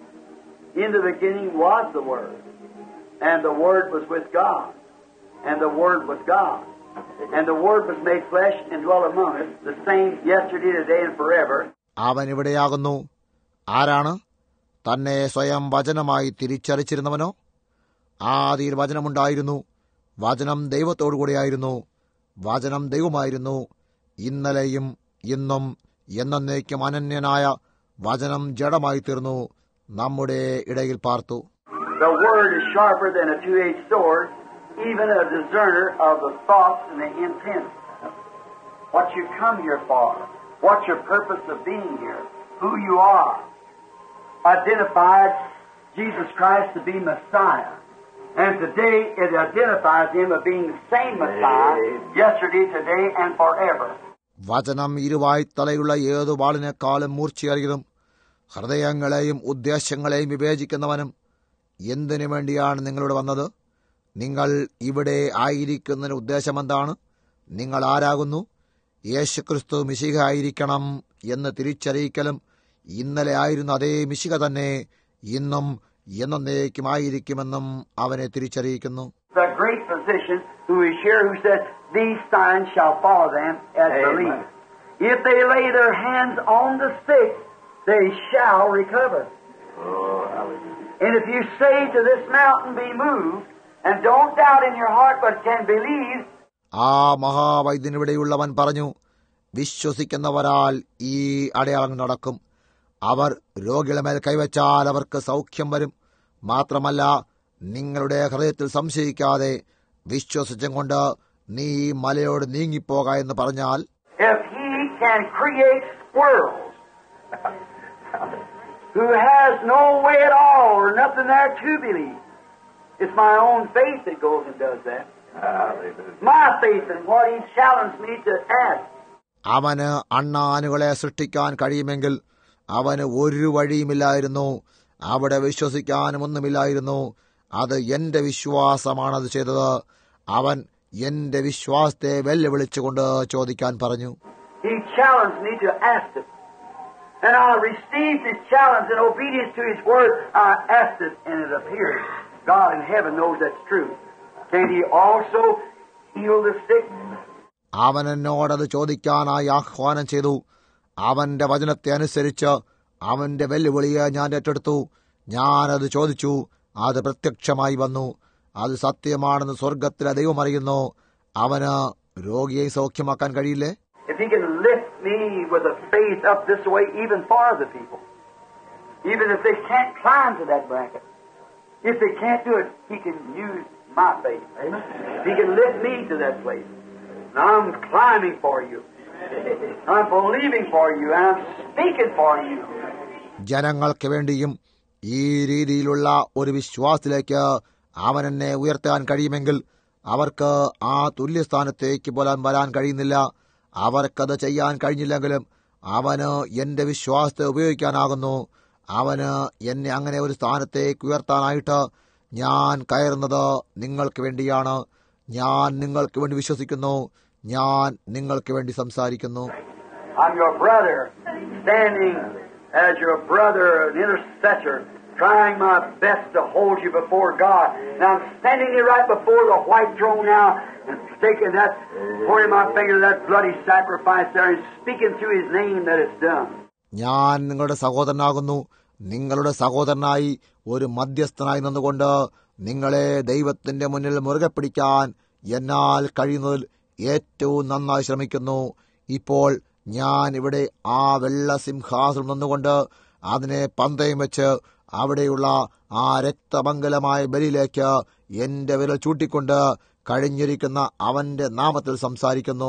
In the beginning was the Word, and the Word was with God, and the Word was God, and the Word was made flesh and dwelt among us, the same yesterday, today, and forever. അവൻ ഇവിടെയാകുന്നു. ആരാണ്? തന്നെ സ്വയം വചനമായി തിരിച്ചറിച്ചിരുന്നവനോ? ആദിയിൽ വചനമുണ്ടായിരുന്നു. വചനം ദൈവത്തോടുകൂടിയായിരുന്നു. വചനം ദൈവമായിരുന്നു. ഇന്നലെയും ഇന്നും എന്നേക്കും അനന്യനായ വചനം ജഡമായി തീർന്നു, നമ്മുടെ ഇടയിൽ പാർത്തു. The word is sharper than a two-edged sword, even a discerner of the thoughts and the intent. What you come here for, what's your purpose of being here, who you are. Identified Jesus Christ to be Messiah. And today it identifies Him as being the same Messiah, yesterday, today, and forever. വചനം ഇരുവായി തലയുള്ള ഏതു വാളിനേക്കാളും മൂർച്ചയേറിയതും ഹൃദയങ്ങളെയും ഉദ്ദേശങ്ങളെയും വിവേചിക്കുന്നവനും. എന്തിനു വേണ്ടിയാണ് നിങ്ങളോട് വന്നത്? നിങ്ങൾ ഇവിടെ ആയിരിക്കുന്നതിന് ഉദ്ദേശമെന്താണ്? നിങ്ങൾ ആരാകുന്നു? യേശുക്രിസ്തു മിശിഹ ആയിരിക്കണം എന്ന് തിരിച്ചറിയിക്കലും ഇന്നലെ ആയിരുന്ന അതേ മിശിഹ തന്നെ ഇന്നും എന്നേക്കുമായിരിക്കുമെന്നും അവനെ തിരിച്ചറിയിക്കുന്നു. The great physician who is here, who said, "These signs shall follow them as believe. If they lay their hands on the sick, they shall recover." Oh, hallelujah. And if you say to this mountain, "Be moved," and don't doubt in your heart but can believe. ആ മഹാവൈദ്യനിവിടെയുള്ളവൻ പറഞ്ഞു, വിശ്വസിക്കുന്നവരാൽ ഈ അടയാളം നടക്കും. അവർ രോഗികളുടെ മേൽ കൈവച്ചാൽ അവർക്ക് സൗഖ്യം വരും. മാത്രമല്ല, നിങ്ങളുടെ ഹൃദയത്തിൽ സംശയിക്കാതെ വിശ്വസിച്ചും കൊണ്ട് നീ മലയോട് നീങ്ങിപ്പോക എന്ന് പറഞ്ഞാൽ, If He can create squirrels who has no way at all or nothing there to believe, it's my own faith that goes and does that. Hallelujah. My faith in what He challenged me to ask. അവന് അണ്ണാനുകളെ സൃഷ്ടിക്കാൻ കഴിയുമെങ്കിൽ അവന് ഒരു വഴിയുമില്ലായിരുന്നു. അവിടെ വിശ്വസിക്കാനും ഒന്നുമില്ലായിരുന്നു. അത് എന്റെ വിശ്വാസമാണത് ചെയ്തത്. അവൻ എന്റെ വിശ്വാസത്തെ വെല്ലുവിളിച്ചുകൊണ്ട് ചോദിക്കാൻ പറഞ്ഞു. He challenged me to ask it. And I received His challenge in obedience to His word. I asked it and it appeared. God in heaven knows that's true. Can He also heal the sick? അവൻ എന്നോടത് ചോദിക്കാനായി ആഹ്വാനം ചെയ്തു. അവന്റെ വചനത്തെ അനുസരിച്ച് അവന്റെ വെല്ലുവിളിയെ ഞാൻ ഏറ്റെടുത്തു. ഞാനത് ചോദിച്ചു. അത് പ്രത്യക്ഷമായി വന്നു. അത് സത്യമാണെന്ന് സ്വർഗത്തിലെ ദൈവം അറിയുന്നു. അവന് രോഗിയെ സൗഖ്യമാക്കാൻ കഴിയില്ലേ? If he can lift me with a faith up this way, even for other people, even if they can't climb to that bracket, if they can't do it, he can use my faith. Amen. He can lift me to that place. Now I'm climbing for you. I'm believing for you. And I'm speaking for you. ജനങ്ങൾക്ക് വേണ്ടിയും ഈ രീതിയിലുള്ള ഒരു വിശ്വാസത്തിലേക്ക് അവൻ എന്നെ ഉയർത്താൻ കഴിയുമെങ്കിൽ അവർക്ക് ആ തുല്യസ്ഥാനത്തേക്ക് പോലും വരാൻ കഴിയുന്നില്ല. അവർക്കത് ചെയ്യാൻ കഴിഞ്ഞില്ലെങ്കിലും അവന് എന്റെ വിശ്വാസത്തെ ഉപയോഗിക്കാനാകുന്നു. അവന് എന്നെ അങ്ങനെ ഒരു സ്ഥാനത്തേക്ക് ഉയർത്താനായിട്ട് ഞാൻ കയറുന്നത് നിങ്ങൾക്ക് വേണ്ടിയാണ്. ഞാൻ നിങ്ങൾക്ക് വേണ്ടി വിശ്വസിക്കുന്നു. ഞാൻ നിങ്ങൾക്ക് വേണ്ടി സംസാരിക്കുന്നു. I'm your brother, standing as your brother, an intercessor, trying my best to hold you before God. Now I'm standing here right before the white throne now and taking that, pointing my finger to that bloody sacrifice there and speaking through His name that it's done. ഞാൻ നിങ്ങളുടെ സഹോദരനാകുന്നു. നിങ്ങളുടെ സഹോദരനായി ഒരു മധ്യസ്ഥനായി നിന്നുകൊണ്ട് നിങ്ങളെ ദൈവത്തിന്റെ മുന്നിൽ മുറുകെ പിടിക്കാൻ എന്നാൽ കഴിയുന്നതിൽ ഏറ്റവും നന്നായി ശ്രമിക്കുന്നു. ഇപ്പോൾ ഞാൻ ഇവിടെ ആ വെള്ള സിംഹാസനം നിന്നുകൊണ്ട് അതിനെ പന്തയം വെച്ച് അവിടെയുള്ള ആ രക്തമംഗലമായ ബലിയിലേക്ക് എന്റെ വിരൽ ചൂട്ടിക്കൊണ്ട് കഴിഞ്ഞിരിക്കുന്ന അവന്റെ നാമത്തിൽ സംസാരിക്കുന്നു.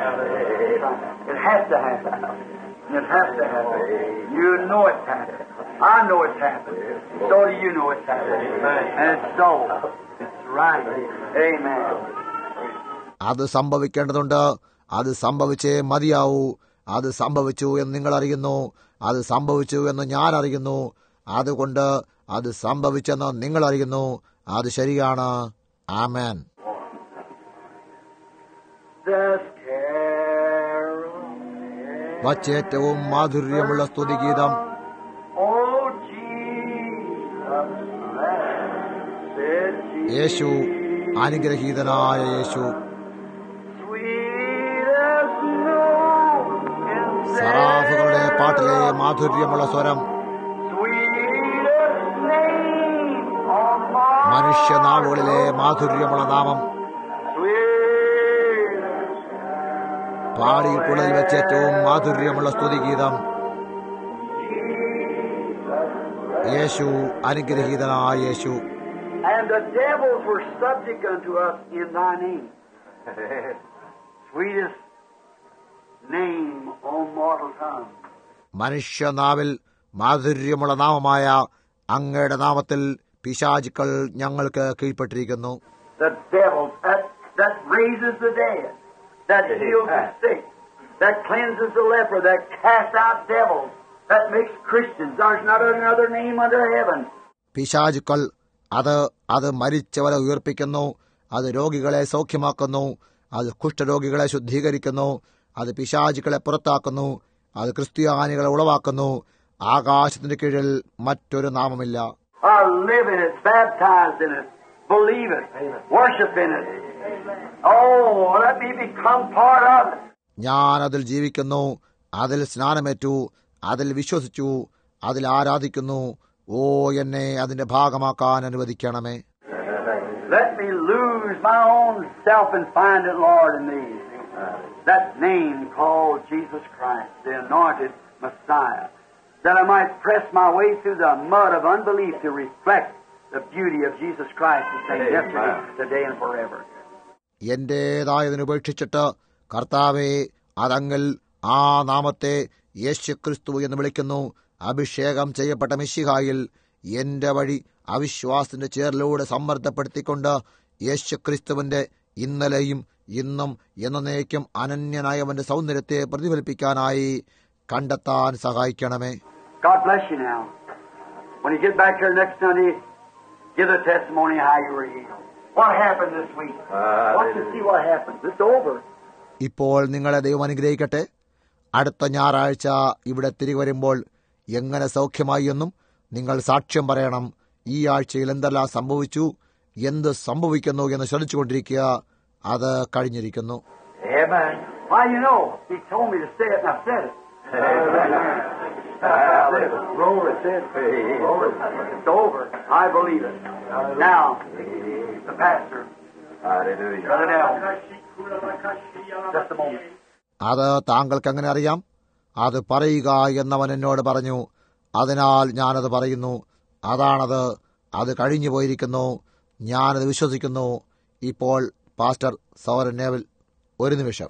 It has to happen. It has to happen. You know it's happening. I know it's happening. So do you know it's happening. And it's so. It's right. Amen. അത് സംഭവിക്കേണ്ടതുണ്ട്. അത് സംഭവിച്ചേ മതിയാവൂ. അത് സംഭവിച്ചു എന്ന് നിങ്ങൾ അറിയുന്നു. അത് സംഭവിച്ചു എന്ന് ഞാൻ അറിയുന്നു. അതുകൊണ്ട് അത് സംഭവിച്ചെന്ന് നിങ്ങൾ അറിയുന്നു. അത് ശരിയാണ്. ആമേൻ. വച്ചേറ്റവും മാധുര്യമുള്ള സ്തുതിഗീതം. യേശു, അനുഗ്രഹീതനായ യേശു, സറാഫുകളുടെ പാട്ടിലെ മാധുര്യമുള്ള സ്വരം, മനുഷ്യനാവുകളിലെ മാധുര്യമുള്ള നാമം, പാടിയിട്ടുള്ളതിൽ വെച്ച് ഏറ്റവും മാധുര്യമുള്ള സ്തുതിഗീതം. യേശു, അനുഗ്രഹീതനായ യേശു. And the devils were subject unto us in thy name. Sweetest name on mortal tongue. മനുഷ്യനാവിൽ മാധുര്യമുള്ള നാമമായ അങ്ങയുടെ നാമത്തിൽ പിശാചുക്കൾ ഞങ്ങൾക്ക് കീഴ്പ്പെട്ടിരിക്കുന്നു. The devils that, that raises the dead, that heals the sick, that cleanses the leper, that casts out devils, that makes Christians. There's not another name under heaven. പിശാചുക്കൾ അത് അത് മരിച്ചവരെ ഉയർപ്പിക്കുന്നു, അത് രോഗികളെ സൗഖ്യമാക്കുന്നു, അത് കുഷ്ഠരോഗികളെ ശുദ്ധീകരിക്കുന്നു, അത് പിശാചുക്കളെ പുറത്താക്കുന്നു, അത് ക്രിസ്ത്യാനികളെ ഉളവാക്കുന്നു. ആകാശത്തിന്റെ കീഴിൽ മറ്റൊരു നാമമില്ല. I live in it, baptized in it, believe it, worship in it. Oh, let me become part of it. ഞാൻ അതിൽ ജീവിക്കുന്നു, അതിൽ സ്നാനമേറ്റു, അതിൽ വിശ്വസിച്ചു, അതിൽ ആരാധിക്കുന്നു. ഓ, എന്നെ അതിന്റെ ഭാഗമാക്കാൻ അനുവദിക്കണമേ. Let me lose my own self and find it, Lord, in thee. That name called Jesus Christ, the anointed Messiah, that I might press my way through the mud of unbelief to reflect the beauty of Jesus Christ, the same yesterday, today, and forever. എന്റേതായതിനുപേക്ഷിച്ചിട്ട് കർത്താവെ, അതങ്ങിൽ ആ നാമത്തെ യേശുക്രിസ്തു എന്ന് വിളിക്കുന്നു. അഭിഷേകം ചെയ്യപ്പെട്ട മിശിഹായിൽ എന്റെ വഴി അവിശ്വാസത്തിന്റെ ചേറിലൂടെ സമ്മർദ്ദപ്പെടുത്തിക്കൊണ്ട് യേശുക്രിസ്തുവിന്റെ ഇന്നലെയും ഇന്നും എന്നേക്കും അനന്യനായവന്റെ സൗന്ദര്യത്തെ പ്രതിഫലിപ്പിക്കാനായി കണ്ടെത്താൻ സഹായിക്കണമേ. God bless you now. When you get back here next Sunday, give the testimony how you were healed. What happened this week? Watch and see what happens. It's over. ഇപ്പോൾ നിങ്ങളെ ദൈവം അനുഗ്രഹിക്കട്ടെ. അടുത്ത ഞായറാഴ്ച ഇവിടെ തിരികെ വരുമ്പോൾ എങ്ങനെ സൗഖ്യമായി എന്നും നിങ്ങൾ സാക്ഷ്യം പറയണം. ഈ ആഴ്ചയിൽ എന്തെല്ലാം സംഭവിച്ചു, എന്ത് സംഭവിക്കുന്നു എന്ന് ശ്രദ്ധിച്ചുകൊണ്ടിരിക്കുക. അത് കഴിഞ്ഞിരിക്കുന്നു. Amen. Why, you know, he told me to say it, and I said it. Glory, it says. Glory. It's over. I believe it. Now, the pastor. Hallelujah. Brother Nell. Just a moment. അത് താങ്കൾക്ക് എങ്ങനെ അറിയാം? അത് പറയുക എന്നവൻ എന്നോട് പറഞ്ഞു. അതിനാൽ ഞാനത് പറയുന്നു. അതാണത്. അത് കഴിഞ്ഞു പോയിരിക്കുന്നു. ഞാനത് വിശ്വസിക്കുന്നു. ഇപ്പോൾ പാസ്റ്റർ സൗരൻ നേവൽ ഒരു നിമിഷം.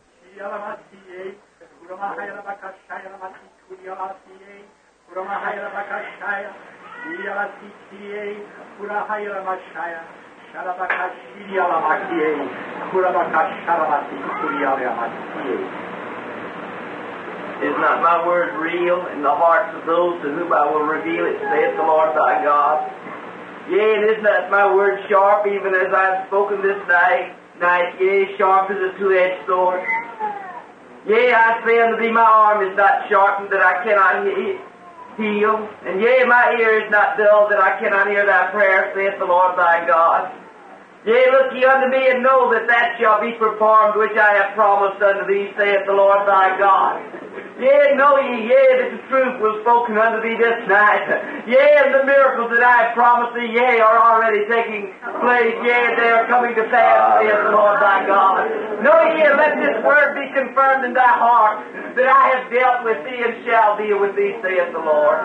Is not my word real in the hearts of those to whom I will reveal it, saith the Lord thy God? Yea, and is not my word sharp, even as I have spoken this night, night, yea, sharp as a two-edged sword? Yea, I say unto thee, my arm is not sharpened that I cannot he- heal, and yea, my ear is not dull that I cannot hear thy prayer, saith the Lord thy God. Yea, look ye unto me, and know that that shall be performed which I have promised unto thee, saith the Lord thy God. Yea, know ye, yea, that the truth was spoken unto thee this night. Yea, and the miracles that I have promised thee, yea, are already taking place. Yea, they are coming to pass, saith the Lord thy God. Know ye, and let this word be confirmed in thy heart, that I have dealt with thee and shall deal with thee, saith the Lord.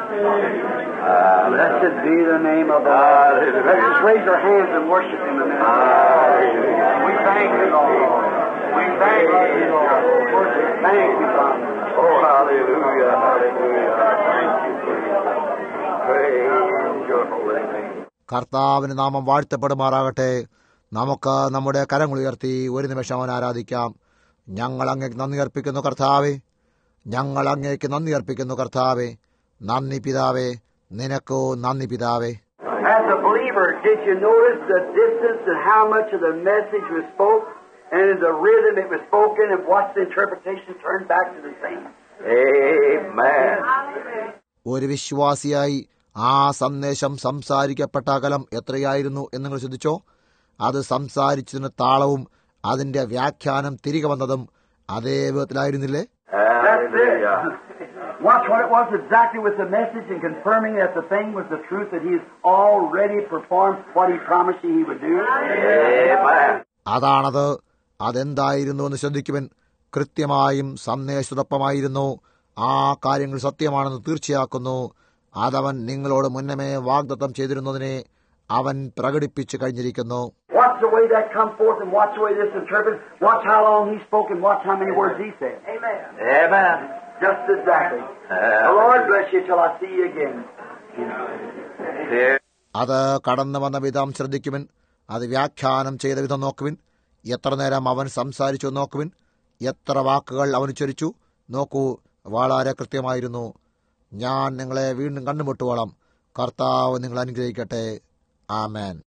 Uh, blessed be the name of the Lord. Let's just raise our hands and worship Him a minute. Hallelujah. We thank you, Lord. We thank you, Lord. Thank you, Father. Oh, hallelujah, hallelujah. Thank you, Jesus. Praise your holy name. കർത്താവിന് നാമം വാഴ്ത്തപ്പെടുമാറാകട്ടെ. നമുക്ക് നമ്മുടെ കരങ്ങൾ ഉയർത്തി ഒരു നിമിഷം അവൻ ആരാധിക്കാം. ഞങ്ങൾ അങ്ങേക്ക് നന്ദി അർപ്പിക്കുന്നു കർത്താവേ. ഞങ്ങൾ അങ്ങേക്ക് നന്ദി അർപ്പിക്കുന്നു കർത്താവേ. നന്ദി പിതാവേ. നിനക്കോ നന്ദി പിതാവേ. As a believer, did you notice the distance and how much of the message was spoke, and in the rhythm it was spoken, and what's the interpretation turned back to the same? Amen. ഒരു വിശ്വാസിയായി ആ സന്ദേശം സംസാരിക്കപ്പെട്ട അകലം എത്രയായിരുന്നു എന്ന് നിങ്ങൾ ശ്രദ്ധിച്ചോ? അത് സംസാരിച്ചതിന് താളവും അതിന്റെ വ്യാഖ്യാനം തിരികെ വന്നതും അതേ വിധത്തിലായിരുന്നില്ലേ? Hallelujah. Watch what it was exactly with the message and confirming that the thing was the truth, that He has already performed what He promised He would do. Amen. അതാണത്. അതെന്തായിരുന്നു എന്ന് ശ്രദ്ധിക്കുവൻ. കൃത്യമായും സന്ദേശത്തോടൊപ്പമായിരുന്നു. ആ കാര്യങ്ങൾ സത്യമാണെന്ന് തീർച്ചയാക്കുന്നു. അതവൻ നിങ്ങളോട് മുന്നമേ വാഗ്ദത്തം ചെയ്തിരുന്നതിനെ അവൻ പ്രകടിപ്പിച്ചു കഴിഞ്ഞിരിക്കുന്നു. Watch the way that come forth and watch the way this interpreted. Watch how long He spoke and watch how many words He said. Amen. Amen. Just exactly. The Lord bless you till I see you again. Here. അത് കടന്നു വന്ന വിധം ശ്രദ്ധിക്കുവിൻ. അത് വ്യാഖ്യാനം ചെയ്ത വിധം നോക്കുവിൻ. എത്ര നേരം അവൻ സംസാരിച്ചു നോക്കുവിൻ. എത്ര വാക്കുകൾ അവൻ ഉച്ചരിച്ചു നോക്കൂ. വളരെ കൃത്യമായിരുന്നു. ഞാൻ നിങ്ങളെ വീണ്ടും കണ്ടുമുട്ടുവോളം കർത്താവ് നിങ്ങളെ അനുഗ്രഹിക്കട്ടെ. ആമേൻ.